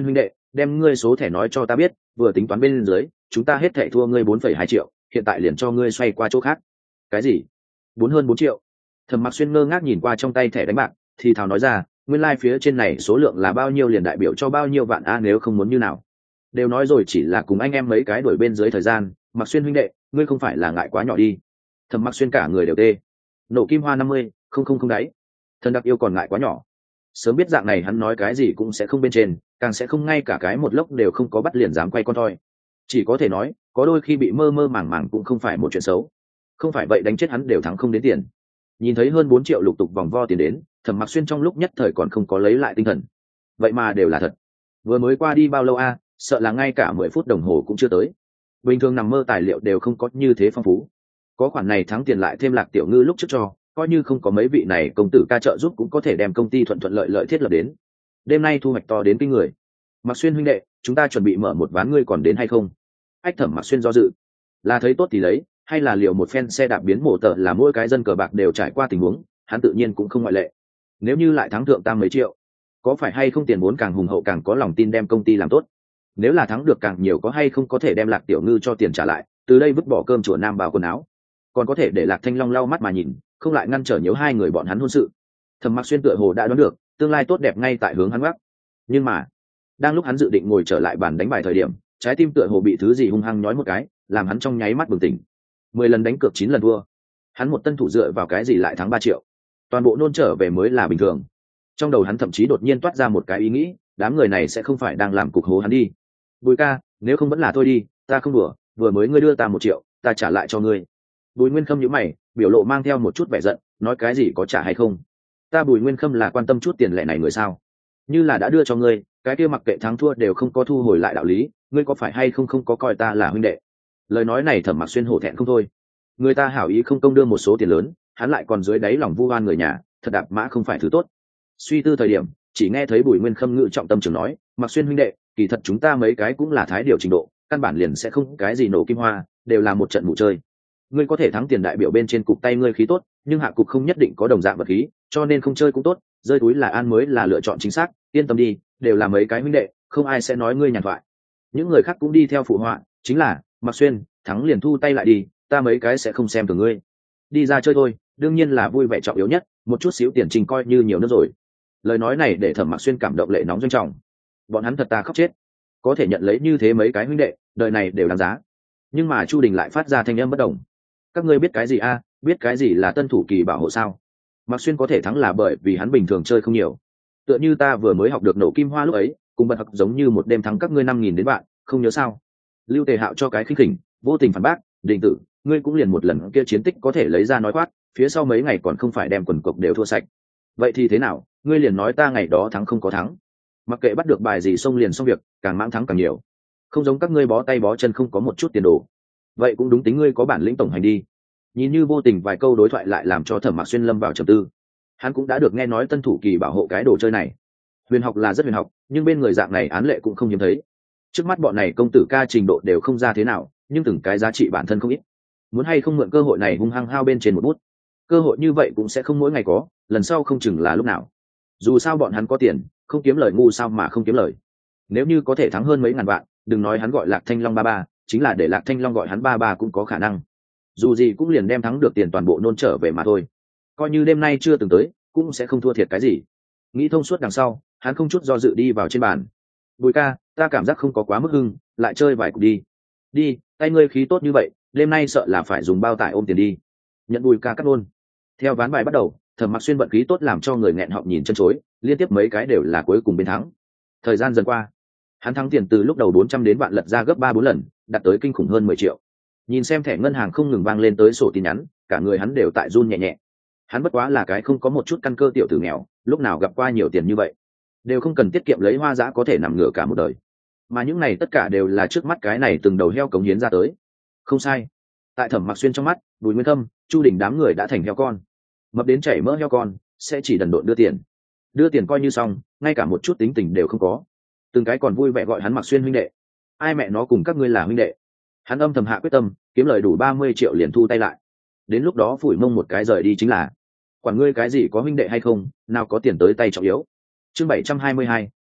đem ngươi số thẻ nói cho ta biết, vừa tính toán bên dưới chúng ta hết thẻ thua ngươi bốn phẩy hai triệu, hiện tại liền cho ngươi xoay qua chỗ khác. Cái gì? Bốn hơn bốn triệu? Thẩm Mặc Xuyên ngơ ngác nhìn qua trong tay thẻ đánh bạc, thì thào nói ra, nguyên lai phía trên này số lượng là bao nhiêu liền đại biểu cho bao nhiêu vạn a, nếu không muốn như nào. Đều nói rồi chỉ là cùng anh em mấy cái đuổi bên dưới thời gian, Mặc Xuyên huynh đệ, ngươi không phải là ngại quá nhỏ đi. Thẩm Mặc Xuyên cả người đều tê. Nổ kim hoa năm mươi, không không không đáy. Thần đặc yêu còn ngại quá nhỏ. Sớm biết dạng này hắn nói cái gì cũng sẽ không bên trên, càng sẽ không ngay cả cái một lốc đều không có bắt liền dám quay con thoi. Chỉ có thể nói, có đôi khi bị mơ mơ màng màng cũng không phải một chuyện xấu. Không phải vậy đánh chết hắn đều thắng không đến tiền. Nhìn thấy hơn bốn triệu lục tục vòng vo tiền đến, Thẩm Mặc Xuyên trong lúc nhất thời còn không có lấy lại tinh thần. Vậy mà đều là thật. Vừa mới qua đi bao lâu a, sợ là ngay cả mười phút đồng hồ cũng chưa tới. Bình thường nằm mơ tài liệu đều không có như thế phong phú. Có khoản này thắng tiền lại thêm Lạc Tiểu Ngư lúc trước cho, coi như không có mấy vị này công tử ca trợ giúp cũng có thể đem công ty thuận thuận lợi lợi thiết lập đến. Đêm nay thu hoạch to đến kinh người. Mặc Xuyên huynh đệ, chúng ta chuẩn bị mở một ván, ngươi còn đến hay không? Ách Thẩm Mặc Xuyên do dự, là thấy tốt thì lấy, hay là liều một phen xe đạp biến mổ tờ, là mỗi cái dân cờ bạc đều trải qua tình huống, hắn tự nhiên cũng không ngoại lệ. Nếu như lại thắng thượng tam mấy triệu, có phải hay không tiền vốn càng hùng hậu càng có lòng tin đem công ty làm tốt? Nếu là thắng được càng nhiều, có hay không có thể đem Lạc Tiểu Ngư cho tiền trả lại, từ đây vứt bỏ cơm chùa nam vào quần áo, còn có thể để Lạc Thanh Long lau mắt mà nhìn, không lại ngăn trở nhiễu hai người bọn hắn hôn sự. Thẩm Mặc Xuyên tựa hồ đã đoán được tương lai tốt đẹp ngay tại hướng hắn gác, nhưng mà đang lúc hắn dự định ngồi trở lại bàn đánh bài thời điểm, trái tim tựa hồ bị thứ gì hung hăng nhói một cái, làm hắn trong nháy mắt bừng tỉnh. Mười lần đánh cược chín lần thua, hắn một tân thủ dựa vào cái gì lại thắng ba triệu? Toàn bộ nôn trở về mới là bình thường. Trong đầu hắn thậm chí đột nhiên toát ra một cái ý nghĩ, đám người này sẽ không phải đang làm cục hố hắn đi. Bùi ca, nếu không vẫn là thôi đi, ta không đùa, vừa mới ngươi đưa ta một triệu, ta trả lại cho ngươi. Bùi Nguyên Khâm nhíu mày, biểu lộ mang theo một chút vẻ giận, nói cái gì có trả hay không? Ta Bùi Nguyên Khâm là quan tâm chút tiền lệ này người sao? Như là đã đưa cho ngươi, cái kia mặc kệ thắng thua đều không có thu hồi lại đạo lý, ngươi có phải hay không không có coi ta là huynh đệ? Lời nói này Thẩm Mặc Xuyên hổ thẹn không thôi. Người ta hảo ý không công đưa một số tiền lớn, hắn lại còn dưới đáy lòng vu oan người nhà, thật đạp mã không phải thứ tốt. Suy tư thời điểm, chỉ nghe thấy Bùi Nguyên Khâm ngự trọng tâm trường nói, Mặc Xuyên huynh đệ, kỳ thật chúng ta mấy cái cũng là thái điều trình độ, căn bản liền sẽ không cái gì nổ kim hoa, đều là một trận mù chơi. Ngươi có thể thắng tiền đại biểu bên trên cục tay ngươi khí tốt, nhưng hạ cục không nhất định có đồng dạng vật khí, cho nên không chơi cũng tốt, rơi túi là an mới là lựa chọn chính xác, yên tâm đi, đều là mấy cái huynh đệ, không ai sẽ nói ngươi nhàn thoại. Những người khác cũng đi theo phụ họa, chính là, Mặc Xuyên, thắng liền thu tay lại đi, ta mấy cái sẽ không xem thường ngươi. Đi ra chơi thôi, đương nhiên là vui vẻ trọng yếu nhất, một chút xíu tiền trình coi như nhiều nữa rồi. Lời nói này để Thẩm Mặc Xuyên cảm động lệ nóng doanh trọng. Bọn hắn thật ta khóc chết, có thể nhận lấy như thế mấy cái huynh đệ, đời này đều đáng giá. Nhưng mà Chu Đình lại phát ra thanh âm bất đồng. Các ngươi biết cái gì a? Biết cái gì là tân thủ kỳ bảo hộ sao? Mặc Xuyên có thể thắng là bởi vì hắn bình thường chơi không nhiều. Tựa như ta vừa mới học được nổ kim hoa lúc ấy, cùng bật học giống như một đêm thắng các ngươi năm nghìn đến bạn, không nhớ sao? Lưu Tề Hạo cho cái khinh khỉnh, vô tình phản bác, Đình Tử, ngươi cũng liền một lần kia chiến tích có thể lấy ra nói khoác, phía sau mấy ngày còn không phải đem quần cục đều thua sạch. Vậy thì thế nào, ngươi liền nói ta ngày đó thắng không có thắng. Mặc kệ bắt được bài gì xông liền xong việc, càng mãng thắng càng nhiều. Không giống các ngươi bó tay bó chân không có một chút tiền đồ. Vậy cũng đúng tính ngươi có bản lĩnh tổng hành đi. Nhìn như vô tình vài câu đối thoại lại làm cho Thẩm Mặc Xuyên lâm vào trầm tư. Hắn cũng đã được nghe nói tân thủ kỳ bảo hộ cái đồ chơi này. Huyền học là rất huyền học, nhưng bên người dạng này án lệ cũng không hiếm thấy. Trước mắt bọn này công tử ca trình độ đều không ra thế nào, nhưng từng cái giá trị bản thân không ít. Muốn hay không mượn cơ hội này hung hăng hao bên trên một bút. Cơ hội như vậy cũng sẽ không mỗi ngày có, lần sau không chừng là lúc nào. Dù sao bọn hắn có tiền, không kiếm lời ngu sao mà không kiếm lời. Nếu như có thể thắng hơn mấy ngàn vạn, đừng nói hắn gọi Lạc Thanh Long ba ba, chính là để Lạc Thanh Long gọi hắn ba ba cũng có khả năng. Dù gì cũng liền đem thắng được tiền toàn bộ nôn trở về mà thôi. Coi như đêm nay chưa từng tới, cũng sẽ không thua thiệt cái gì. Nghĩ thông suốt đằng sau, hắn không chút do dự đi vào trên bàn. Bùi ca, ta cảm giác không có quá mức hưng, lại chơi vài cục đi. Đi, tay ngươi khí tốt như vậy, đêm nay sợ là phải dùng bao tải ôm tiền đi. Nhận Bùi ca cắt luôn. Theo ván bài bắt đầu, Thẩm Mặc Xuyên vận khí tốt làm cho người nghẹn họng nhìn chân chối, liên tiếp mấy cái đều là cuối cùng bên thắng. Thời gian dần qua, hắn thắng tiền từ lúc đầu bốn trăm đến vạn lật ra gấp ba bốn lần, đạt tới kinh khủng hơn mười triệu. Nhìn xem thẻ ngân hàng không ngừng vang lên tới sổ tin nhắn, cả người hắn đều tại run nhẹ nhẹ. Hắn bất quá là cái không có một chút căn cơ tiểu tử nghèo, lúc nào gặp qua nhiều tiền như vậy, đều không cần tiết kiệm lấy hoa dã có thể nằm ngửa cả một đời. Mà những này tất cả đều là trước mắt cái này từng đầu heo cống hiến ra tới. Không sai, tại Thẩm Mặc Xuyên trong mắt, Bùi Nguyên Thâm, Chu Đình đám người đã thành heo con. Mập đến chảy mỡ heo con, sẽ chỉ đần độn đưa tiền. Đưa tiền coi như xong, ngay cả một chút tính tình đều không có. Từng cái còn vui vẻ gọi hắn Mặc Xuyên huynh đệ. Ai mẹ nó cùng các ngươi là huynh đệ. Hắn âm thầm hạ quyết tâm, kiếm lời đủ ba mươi triệu liền thu tay lại. Đến lúc đó phủi mông một cái rời đi chính là. Quản ngươi cái gì có huynh đệ hay không, nào có tiền tới tay trọng yếu. Chương bảy trăm hai mươi hai,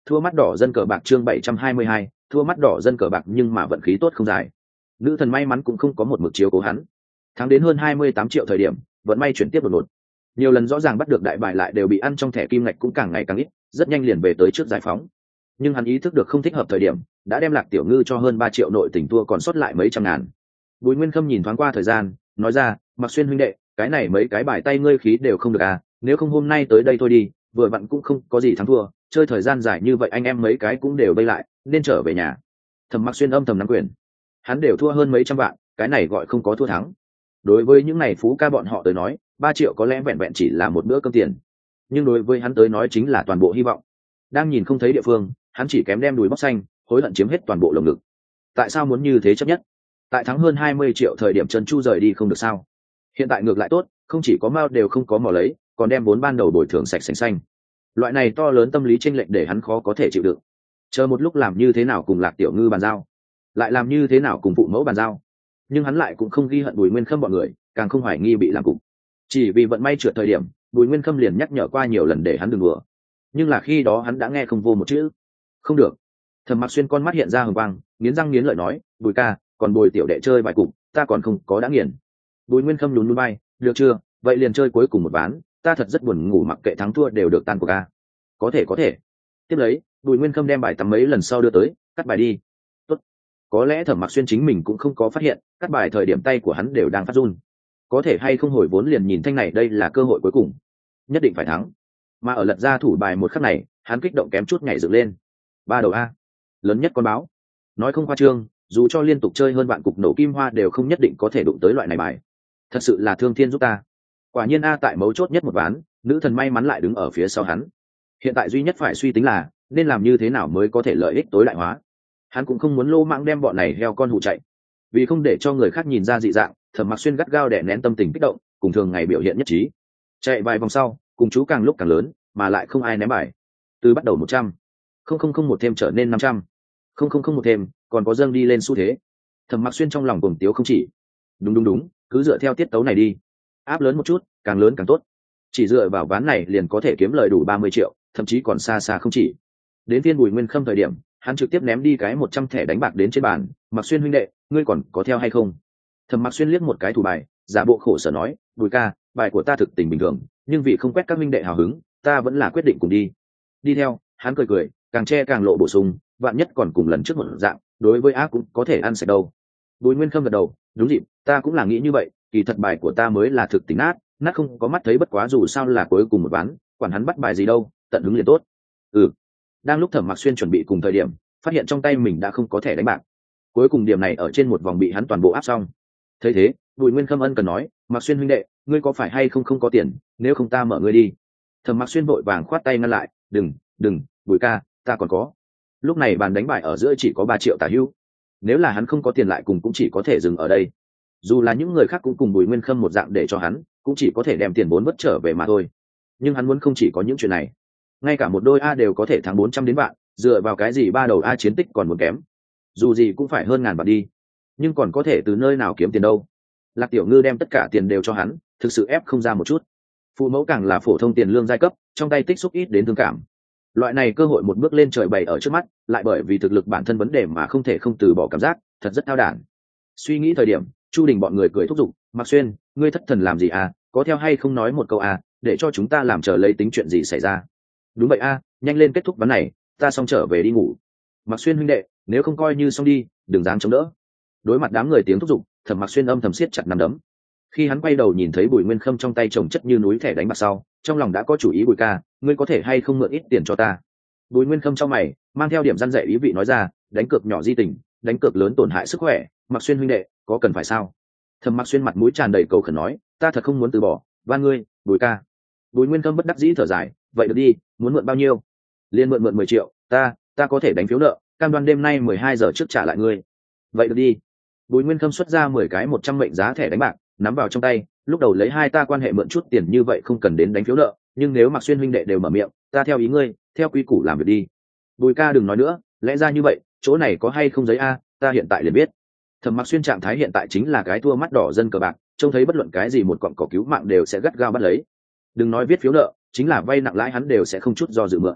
Thua mắt đỏ dân cờ bạc chương bảy trăm hai mươi hai, thua mắt đỏ dân cờ bạc nhưng mà vận khí tốt không dài. Nữ thần may mắn cũng không có một mực chiếu cố hắn. Tháng đến hơn hai mươi tám triệu thời điểm, vận may chuyển tiếp đột ngột. Nhiều lần rõ ràng bắt được đại bài lại đều bị ăn trong thẻ kim ngạch cũng càng ngày càng ít, rất nhanh liền về tới trước giải phóng. Nhưng hắn ý thức được không thích hợp thời điểm, đã đem Lạc Tiểu Ngư cho hơn ba triệu nội tình thua còn sót lại mấy trăm ngàn. Bùi Nguyên Khâm nhìn thoáng qua thời gian, nói ra, Mạc Xuyên huynh đệ, cái này mấy cái bài tay ngươi khí đều không được à, nếu không hôm nay tới đây thôi đi, vừa vặn cũng không có gì thắng thua, chơi thời gian dài như vậy anh em mấy cái cũng đều vây lại, nên trở về nhà. Thẩm Mạc Xuyên âm thầm nắm quyền. Hắn đều thua hơn mấy trăm vạn, cái này gọi không có thua thắng. Đối với những này phú ca bọn họ tới nói, ba triệu có lẽ vẹn vẹn chỉ là một bữa cơm tiền, nhưng đối với hắn tới nói chính là toàn bộ hy vọng. Đang nhìn không thấy địa phương, hắn chỉ kém đem đùi bóc xanh, hối hận chiếm hết toàn bộ lồng ngực. Tại sao muốn như thế chấp nhất? Tại thắng hơn hai mươi triệu thời điểm Trần Chu rời đi không được sao? Hiện tại ngược lại tốt, không chỉ có mao đều không có mò lấy, còn đem vốn ban đầu bồi thường sạch sành xanh. Loại này to lớn tâm lý chênh lệch để hắn khó có thể chịu đựng. Chờ một lúc làm như thế nào cùng Lạc Tiểu Ngư bàn giao, lại làm như thế nào cùng phụ mẫu bàn giao. Nhưng hắn lại cũng không ghi hận Bùi Nguyên Khâm bọn người, càng không hoài nghi bị làm cục. Chỉ vì vận may trượt thời điểm, Bùi Nguyên Khâm liền nhắc nhở qua nhiều lần để hắn đừng đùa. Nhưng là khi đó hắn đã nghe không vô một chữ. Không được. Thẩm Mạc Xuyên con mắt hiện ra hừng quang, nghiến răng nghiến lợi nói, Bùi ca, còn Bùi tiểu đệ chơi bài cục, ta còn không có đã nghiền. Bùi Nguyên Khâm lún lún bay, được chưa, vậy liền chơi cuối cùng một ván, ta thật rất buồn ngủ mặc kệ thắng thua đều được tan của ca. Có thể có thể. Tiếp lấy, Bùi Nguyên Khâm đem bài tắm mấy lần sau đưa tới, cắt bài đi. Tốt. Có lẽ Thẩm Mạc Xuyên chính mình cũng không có phát hiện, cắt bài thời điểm tay của hắn đều đang phát run. Có thể hay không hồi vốn liền nhìn thanh này đây là cơ hội cuối cùng, nhất định phải thắng. Mà ở lật ra thủ bài một khắc này, hắn kích động kém chút nhảy dựng lên. Ba đầu a, lớn nhất con báo. Nói không khoa trương, dù cho liên tục chơi hơn vạn cục nổ kim hoa đều không nhất định có thể đụng tới loại này bài. Thật sự là thương thiên giúp ta. Quả nhiên a, tại mấu chốt nhất một ván, nữ thần may mắn lại đứng ở phía sau hắn. Hiện tại duy nhất phải suy tính là nên làm như thế nào mới có thể lợi ích tối đại hóa. Hắn cũng không muốn lô mạng đem bọn này heo con hụ chạy, vì không để cho người khác nhìn ra dị dạng. Thẩm Mạc Xuyên gắt gao đè nén tâm tình kích động, cùng thường ngày biểu hiện nhất trí. Chạy vài vòng sau, cùng chú càng lúc càng lớn, mà lại không ai ném bài. Từ bắt đầu một trăm, không không không một thêm trở nên năm trăm, không không không một thêm, còn có dâng đi lên xu thế. Thẩm Mạc Xuyên trong lòng cuồng tiếu không chỉ. Đúng đúng đúng, cứ dựa theo tiết tấu này đi, áp lớn một chút, càng lớn càng tốt. Chỉ dựa vào ván này liền có thể kiếm lời đủ ba mươi triệu, thậm chí còn xa xa không chỉ. Đến phiên Bùi Nguyên Khâm thời điểm, hắn trực tiếp ném đi cái một trăm thẻ đánh bạc đến trên bàn. Mạc Xuyên huynh đệ, ngươi còn có theo hay không? Thẩm Mạc Xuyên liếc một cái thủ bài, giả bộ khổ sở nói, Bùi ca, bài của ta thực tình bình thường, nhưng vì không quét các minh đệ hào hứng, ta vẫn là quyết định cùng đi. Đi theo, hắn cười cười, càng che càng lộ bổ sung, vạn nhất còn cùng lần trước một dạng, đối với ác cũng có thể ăn sạch đâu. Bùi Nguyên Khâm gật đầu, đúng dịp, ta cũng là nghĩ như vậy, kỳ thật bài của ta mới là thực tình nát, nát không có mắt thấy bất quá dù sao là cuối cùng một ván, quản hắn bắt bài gì đâu, tận hứng liền tốt. Ừ. Đang lúc Thẩm Mạc Xuyên chuẩn bị cùng thời điểm, phát hiện trong tay mình đã không có thẻ đánh bạc. Cuối cùng điểm này ở trên một vòng bị hắn toàn bộ áp xong. Thấy thế, Bùi Nguyên Khâm ân cần nói, Mạc Xuyên huynh đệ, ngươi có phải hay không không có tiền, nếu không ta mở ngươi đi. Thẩm Mạc Xuyên vội vàng khoát tay ngăn lại, đừng, đừng, Bùi ca, ta còn có. Lúc này bàn đánh bài ở giữa chỉ có ba triệu tả hữu. Nếu là hắn không có tiền lại cùng cũng chỉ có thể dừng ở đây. Dù là những người khác cũng cùng Bùi Nguyên Khâm một dạng để cho hắn, cũng chỉ có thể đem tiền vốn mất trở về mà thôi. Nhưng hắn muốn không chỉ có những chuyện này, ngay cả một đôi a đều có thể thắng bốn trăm đến vạn, dựa vào cái gì ba đầu a chiến tích còn muốn kém. Dù gì cũng phải hơn ngàn vạn đi, nhưng còn có thể từ nơi nào kiếm tiền đâu. Lạc Tiểu Ngư đem tất cả tiền đều cho hắn, thực sự ép không ra một chút. Phụ mẫu càng là phổ thông tiền lương giai cấp, trong tay tích xúc ít đến thương cảm. Loại này cơ hội một bước lên trời bày ở trước mắt, lại bởi vì thực lực bản thân vấn đề mà không thể không từ bỏ cảm giác, thật rất thao đản. Suy nghĩ thời điểm, Chu Đình bọn người cười thúc giục, Mạc Xuyên, ngươi thất thần làm gì à, có theo hay không nói một câu à, để cho chúng ta làm chờ lấy tính chuyện gì xảy ra. Đúng vậy a, nhanh lên kết thúc ván này, ta xong trở về đi ngủ. Mạc Xuyên huynh đệ, nếu không coi như xong đi, đừng dáng chống đỡ. Đối mặt đám người tiếng thúc giục, Thẩm Mạc Xuyên âm thầm siết chặt nắm đấm. Khi hắn quay đầu nhìn thấy Bùi Nguyên Khâm trong tay chồng chất như núi thẻ đánh bạc sau, trong lòng đã có chủ ý. Bùi ca, ngươi có thể hay không mượn ít tiền cho ta? Bùi Nguyên Khâm trong mày mang theo điểm răn dạy ý vị nói ra, đánh cược nhỏ di tình, đánh cược lớn tổn hại sức khỏe. Mạc Xuyên huynh đệ, có cần phải sao? Thẩm Mạc Xuyên mặt mũi tràn đầy cầu khẩn nói, ta thật không muốn từ bỏ, van ngươi, Bùi ca. Bùi Nguyên Khâm bất đắc dĩ thở dài, vậy được đi, muốn mượn bao nhiêu? Liên mượn mượn mười triệu, ta, ta có thể đánh phiếu nợ, cam đoan đêm nay mười hai giờ trước trả lại ngươi. Vậy được đi. Bùi Nguyên Khâm xuất ra mười cái một trăm mệnh giá thẻ đánh bạc, nắm vào trong tay, lúc đầu lấy hai ta quan hệ mượn chút tiền như vậy không cần đến đánh phiếu nợ, nhưng nếu Mạc Xuyên huynh đệ đều mở miệng, ta theo ý ngươi, theo quy củ làm việc đi. Bùi ca đừng nói nữa, lẽ ra như vậy, chỗ này có hay không giấy a, ta hiện tại liền biết. Thẩm Mạc Xuyên trạng thái hiện tại chính là cái thua mắt đỏ dân cờ bạc, trông thấy bất luận cái gì một cọng cỏ cứu mạng đều sẽ gắt gao bắt lấy. Đừng nói viết phiếu nợ, chính là vay nặng lãi hắn đều sẽ không chút do dự mượn.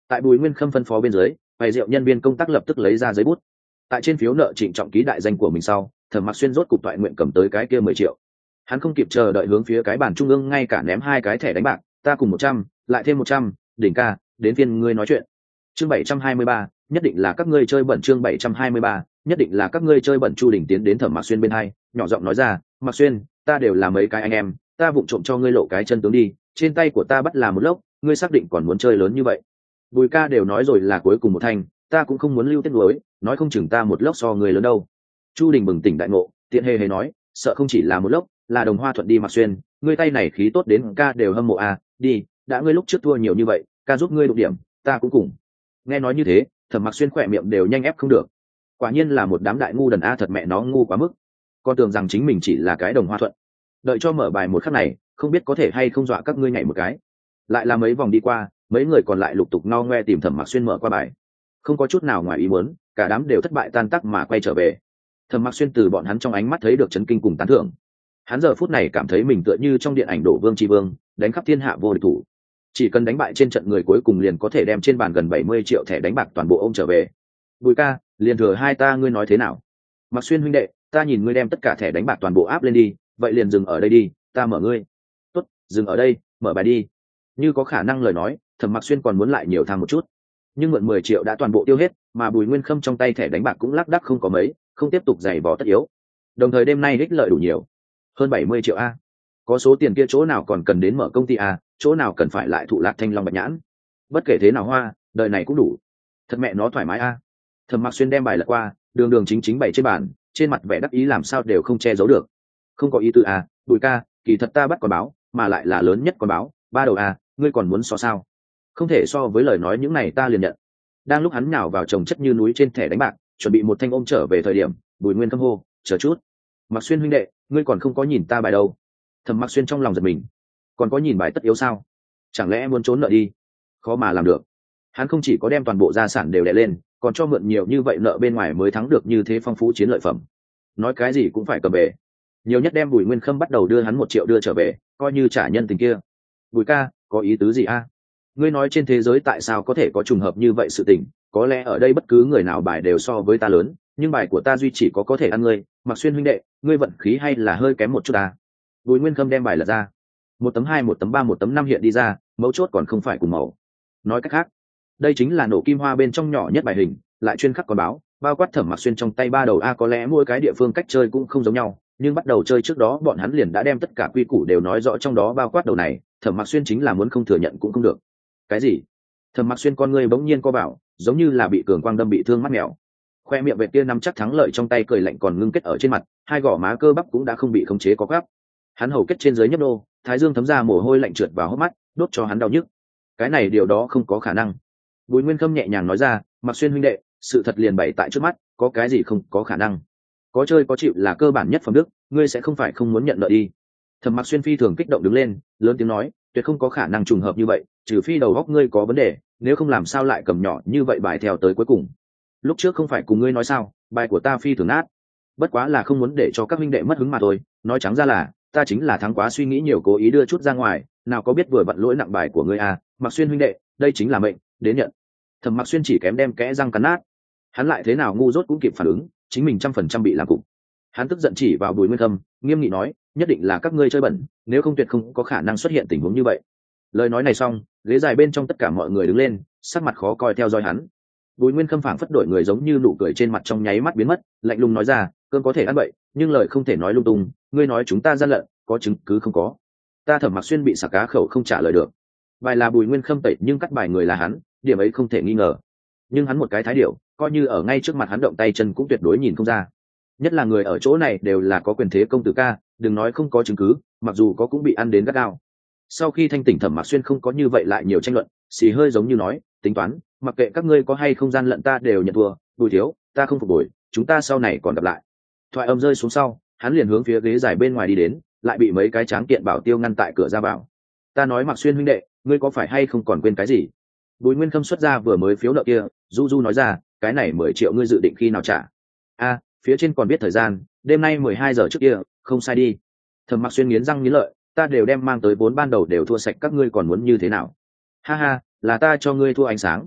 Tại Bùi Nguyên Khâm phân phó bên dưới, bày rượu nhân viên công tác lập tức lấy ra giấy bút. Tại trên phiếu nợ trịnh trọng ký đại danh của mình sau, Thẩm Mặc Xuyên rốt cục toại nguyện cầm tới cái kia mười triệu. Hắn không kịp chờ đợi hướng phía cái bàn trung ương ngay cả ném hai cái thẻ đánh bạc, ta cùng một trăm, lại thêm một trăm, đỉnh ca, đến phiên ngươi nói chuyện. Chương bảy trăm hai mươi ba, nhất định là các ngươi chơi bẩn. Chương bảy trăm hai mươi ba, nhất định là các ngươi chơi bẩn. Chu Đình tiến đến Thẩm Mặc Xuyên bên hai, nhỏ giọng nói ra, Mặc Xuyên, ta đều là mấy cái anh em, ta vụng trộm cho ngươi lộ cái chân tướng đi, trên tay của ta bắt là một lốc, ngươi xác định còn muốn chơi lớn như vậy? Bùi ca đều nói rồi là cuối cùng một thanh, ta cũng không muốn lưu tiết nuối, nói không chừng ta một lốc so người lớn đâu. Chu Đình bừng tỉnh đại ngộ, tiện hề hề nói, sợ không chỉ là một lốc, là đồng hoa thuận đi. Mặc Xuyên, ngươi tay này khí tốt đến ca đều hâm mộ à, đi, đã ngươi lúc trước thua nhiều như vậy, ca giúp ngươi đụng điểm, ta cũng cùng. Nghe nói như thế, Thẩm Mặc Xuyên khỏe miệng đều nhanh ép không được. Quả nhiên là một đám đại ngu đần a, thật mẹ nó ngu quá mức. Con tưởng rằng chính mình chỉ là cái đồng hoa thuận. Đợi cho mở bài một khắc này, không biết có thể hay không dọa các ngươi nhảy một cái. Lại là mấy vòng đi qua, mấy người còn lại lục tục no ngoe tìm Thẩm Mặc Xuyên mở qua bài. Không có chút nào ngoài ý muốn, cả đám đều thất bại tan tác mà quay trở về. Thẩm Mặc Xuyên từ bọn hắn trong ánh mắt thấy được chấn kinh cùng tán thưởng. Hắn giờ phút này cảm thấy mình tựa như trong điện ảnh Đổ Vương Tri Vương, đánh khắp thiên hạ vô địch thủ. Chỉ cần đánh bại trên trận người cuối cùng liền có thể đem trên bàn gần bảy mươi triệu thẻ đánh bạc toàn bộ ôm trở về. Bùi ca, liền thừa hai ta, ngươi nói thế nào? Mặc Xuyên huynh đệ, ta nhìn ngươi đem tất cả thẻ đánh bạc toàn bộ áp lên đi, vậy liền dừng ở đây đi, ta mở ngươi. Tốt, dừng ở đây, mở bài đi. Như có khả năng lời nói, Thẩm Mặc Xuyên còn muốn lại nhiều tham một chút. Nhưng mượn mười triệu đã toàn bộ tiêu hết, mà Bùi Nguyên Khâm trong tay thẻ đánh bạc cũng lác đác không có mấy, không tiếp tục giày vò tất yếu. Đồng thời đêm nay ích lợi đủ nhiều, hơn bảy mươi triệu a. Có số tiền kia chỗ nào còn cần đến mở công ty a, chỗ nào cần phải lại thụ lạc thanh long bạch nhãn. Bất kể thế nào hoa, đời này cũng đủ. Thật mẹ nó thoải mái a. Thẩm Mặc Xuyên đem bài lật qua, đường đường chính chính bày trên bàn, trên mặt vẻ đắc ý làm sao đều không che giấu được. Không có ý tư a, Bùi ca, kỳ thật ta bắt con báo, mà lại là lớn nhất con báo, ba đầu a, ngươi còn muốn so sao? Không thể so với lời nói những này ta liền nhận. Đang lúc hắn nhào vào chồng chất như núi trên thẻ đánh bạc, chuẩn bị một thanh ôm trở về thời điểm, Bùi Nguyên Khâm hô, chờ chút. Mặc Xuyên huynh đệ, ngươi còn không có nhìn ta bài đâu. Thẩm Mặc Xuyên trong lòng giật mình, còn có nhìn bài tất yếu sao? Chẳng lẽ muốn trốn nợ đi? Khó mà làm được. Hắn không chỉ có đem toàn bộ gia sản đều đè lên, còn cho mượn nhiều như vậy nợ bên ngoài mới thắng được như thế phong phú chiến lợi phẩm. Nói cái gì cũng phải cầm về. Nhiều nhất đem Bùi Nguyên Khâm bắt đầu đưa hắn một triệu đưa trở về, coi như trả nhân tình kia. Bùi ca, có ý tứ gì a? Ngươi nói trên thế giới tại sao có thể có trùng hợp như vậy sự tình? Có lẽ ở đây bất cứ người nào bài đều so với ta lớn, nhưng bài của ta duy chỉ có có thể ăn ngươi. Mặc Xuyên huynh đệ, ngươi vận khí hay là hơi kém một chút à? Bùi Nguyên Khâm đem bài lật ra, một tấm hai, một tấm ba, một tấm năm hiện đi ra, mấu chốt còn không phải cùng màu. Nói cách khác, đây chính là nổ kim hoa bên trong nhỏ nhất bài hình, lại chuyên khắc con báo, bao quát Thẩm Mặc Xuyên trong tay ba đầu a. Có lẽ mỗi cái địa phương cách chơi cũng không giống nhau, nhưng bắt đầu chơi trước đó bọn hắn liền đã đem tất cả quy củ đều nói rõ, trong đó bao quát đầu này, Thẩm Mặc Xuyên chính là muốn không thừa nhận cũng không được. Cái gì? Thẩm Mặc Xuyên con ngươi bỗng nhiên co bảo, giống như là bị cường quang đâm bị thương mắt mèo. Khoe miệng vệt kia nắm chắc thắng lợi trong tay cười lạnh còn ngưng kết ở trên mặt, hai gò má cơ bắp cũng đã không bị khống chế có gắp. Hắn hầu kết trên dưới nhấp nô, thái dương thấm ra mồ hôi lạnh trượt vào hốc mắt, đốt cho hắn đau nhức. Cái này điều đó không có khả năng. Bùi Nguyên Khâm nhẹ nhàng nói ra, Mặc Xuyên huynh đệ, sự thật liền bày tại trước mắt, có cái gì không có khả năng? Có chơi có chịu là cơ bản nhất phẩm đức, ngươi sẽ không phải không muốn nhận nợ đi. Thẩm Mặc Xuyên phi thường kích động đứng lên, lớn tiếng nói, tuyệt không có khả năng trùng hợp như vậy, trừ phi đầu óc ngươi có vấn đề, nếu không làm sao lại cầm nhỏ như vậy bài theo tới cuối cùng. Lúc trước không phải cùng ngươi nói sao, bài của ta phi thường nát, bất quá là không muốn để cho các huynh đệ mất hứng mà thôi. Nói trắng ra là ta chính là thắng quá suy nghĩ nhiều, cố ý đưa chút ra ngoài, nào có biết vừa vặn lỗi nặng bài của ngươi à. Mặc Xuyên huynh đệ, đây chính là mệnh, đến nhận. Thẩm Mặc Xuyên chỉ kém đem kẽ răng cắn nát. Hắn lại thế nào ngu dốt cũng kịp phản ứng, chính mình trăm phần trăm bị làm cục. Hắn tức giận chỉ vào Bùi Nguyên Khâm, nghiêm nghị nói, nhất định là các ngươi chơi bẩn, nếu không tuyệt không có khả năng xuất hiện tình huống như vậy. Lời nói này xong, ghế dài bên trong tất cả mọi người đứng lên, sắc mặt khó coi theo dõi hắn. Bùi Nguyên Khâm phảng phất đổi người, giống như nụ cười trên mặt trong nháy mắt biến mất, lạnh lùng nói ra, cơm có thể ăn bậy, nhưng lời không thể nói lung tung, ngươi nói chúng ta gian lận, có chứng cứ không có? Ta Thẩm Mặc Xuyên bị sặc cá khẩu không trả lời được. Bài là Bùi Nguyên Khâm tẩy, nhưng cắt bài người là hắn, điểm ấy không thể nghi ngờ. Nhưng hắn một cái thái điệu, coi như ở ngay trước mặt hắn động tay chân cũng tuyệt đối nhìn không ra. Nhất là người ở chỗ này đều là có quyền thế công tử ca, đừng nói không có chứng cứ, mặc dù có cũng bị ăn đến gắt gao. Sau khi thanh tỉnh, Thẩm Mặc Xuyên không có như vậy lại nhiều tranh luận, xì hơi giống như nói, tính toán, mặc kệ các ngươi có hay không gian lận, ta đều nhận thua. Bùi thiếu, ta không phục bồi, chúng ta sau này còn gặp lại. Thoại âm rơi xuống sau, hắn liền hướng phía ghế dài bên ngoài đi đến, lại bị mấy cái tráng kiện bảo tiêu ngăn tại cửa ra vào. Ta nói Mặc Xuyên huynh đệ, ngươi có phải hay không còn quên cái gì? Bùi Nguyên Khâm xuất ra vừa mới phiếu nợ kia, du du nói ra, cái này mười triệu ngươi dự định khi nào trả? A, phía trên còn biết thời gian, đêm nay mười hai giờ trước kia, không sai đi. Thẩm Mặc Xuyên nghiến răng nghiến lợi, ta đều đem mang tới vốn ban đầu đều thua sạch, các ngươi còn muốn như thế nào? Ha ha, là ta cho ngươi thua ánh sáng.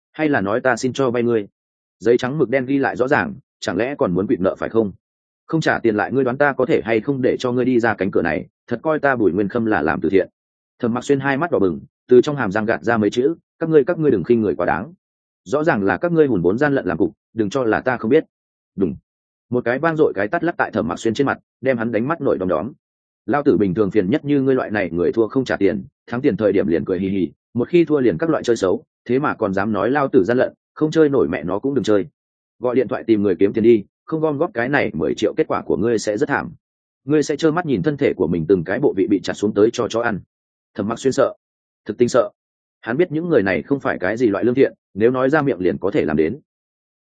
hay là nói ta xin cho vay ngươi? Giấy trắng mực đen ghi lại rõ ràng, chẳng lẽ còn muốn quỵt nợ phải không? Không trả tiền lại, ngươi đoán ta có thể hay không để cho ngươi đi ra cánh cửa này? Thật coi ta Bùi Nguyên Khâm là làm từ thiện? Thẩm Mặc Xuyên hai mắt đỏ bừng, từ trong hàm răng gạt ra mấy chữ: các ngươi các ngươi đừng khinh người quá đáng. Rõ ràng là các ngươi hùn vốn gian lận làm cục, đừng cho là ta không biết. Đúng. Một cái vang dội cái tát lắc tại Thẩm Mặc Xuyên trên mặt, đem hắn đánh mắt nổi đom đóm. Lao tử bình thường phiền nhất như ngươi loại này người thua không trả tiền, thắng tiền thời điểm liền cười hì hì, một khi thua liền các loại chơi xấu, thế mà còn dám nói lao tử gian lận, không chơi nổi mẹ nó cũng đừng chơi. Gọi điện thoại tìm người kiếm tiền đi, không gom góp cái này mười triệu kết quả của ngươi sẽ rất thảm. Ngươi sẽ trơ mắt nhìn thân thể của mình từng cái bộ vị bị chặt xuống tới cho chó ăn. Thẩm Mặc Xuyên sợ, thực tinh sợ. Hắn biết những người này không phải cái gì loại lương thiện, nếu nói ra miệng liền có thể làm đến.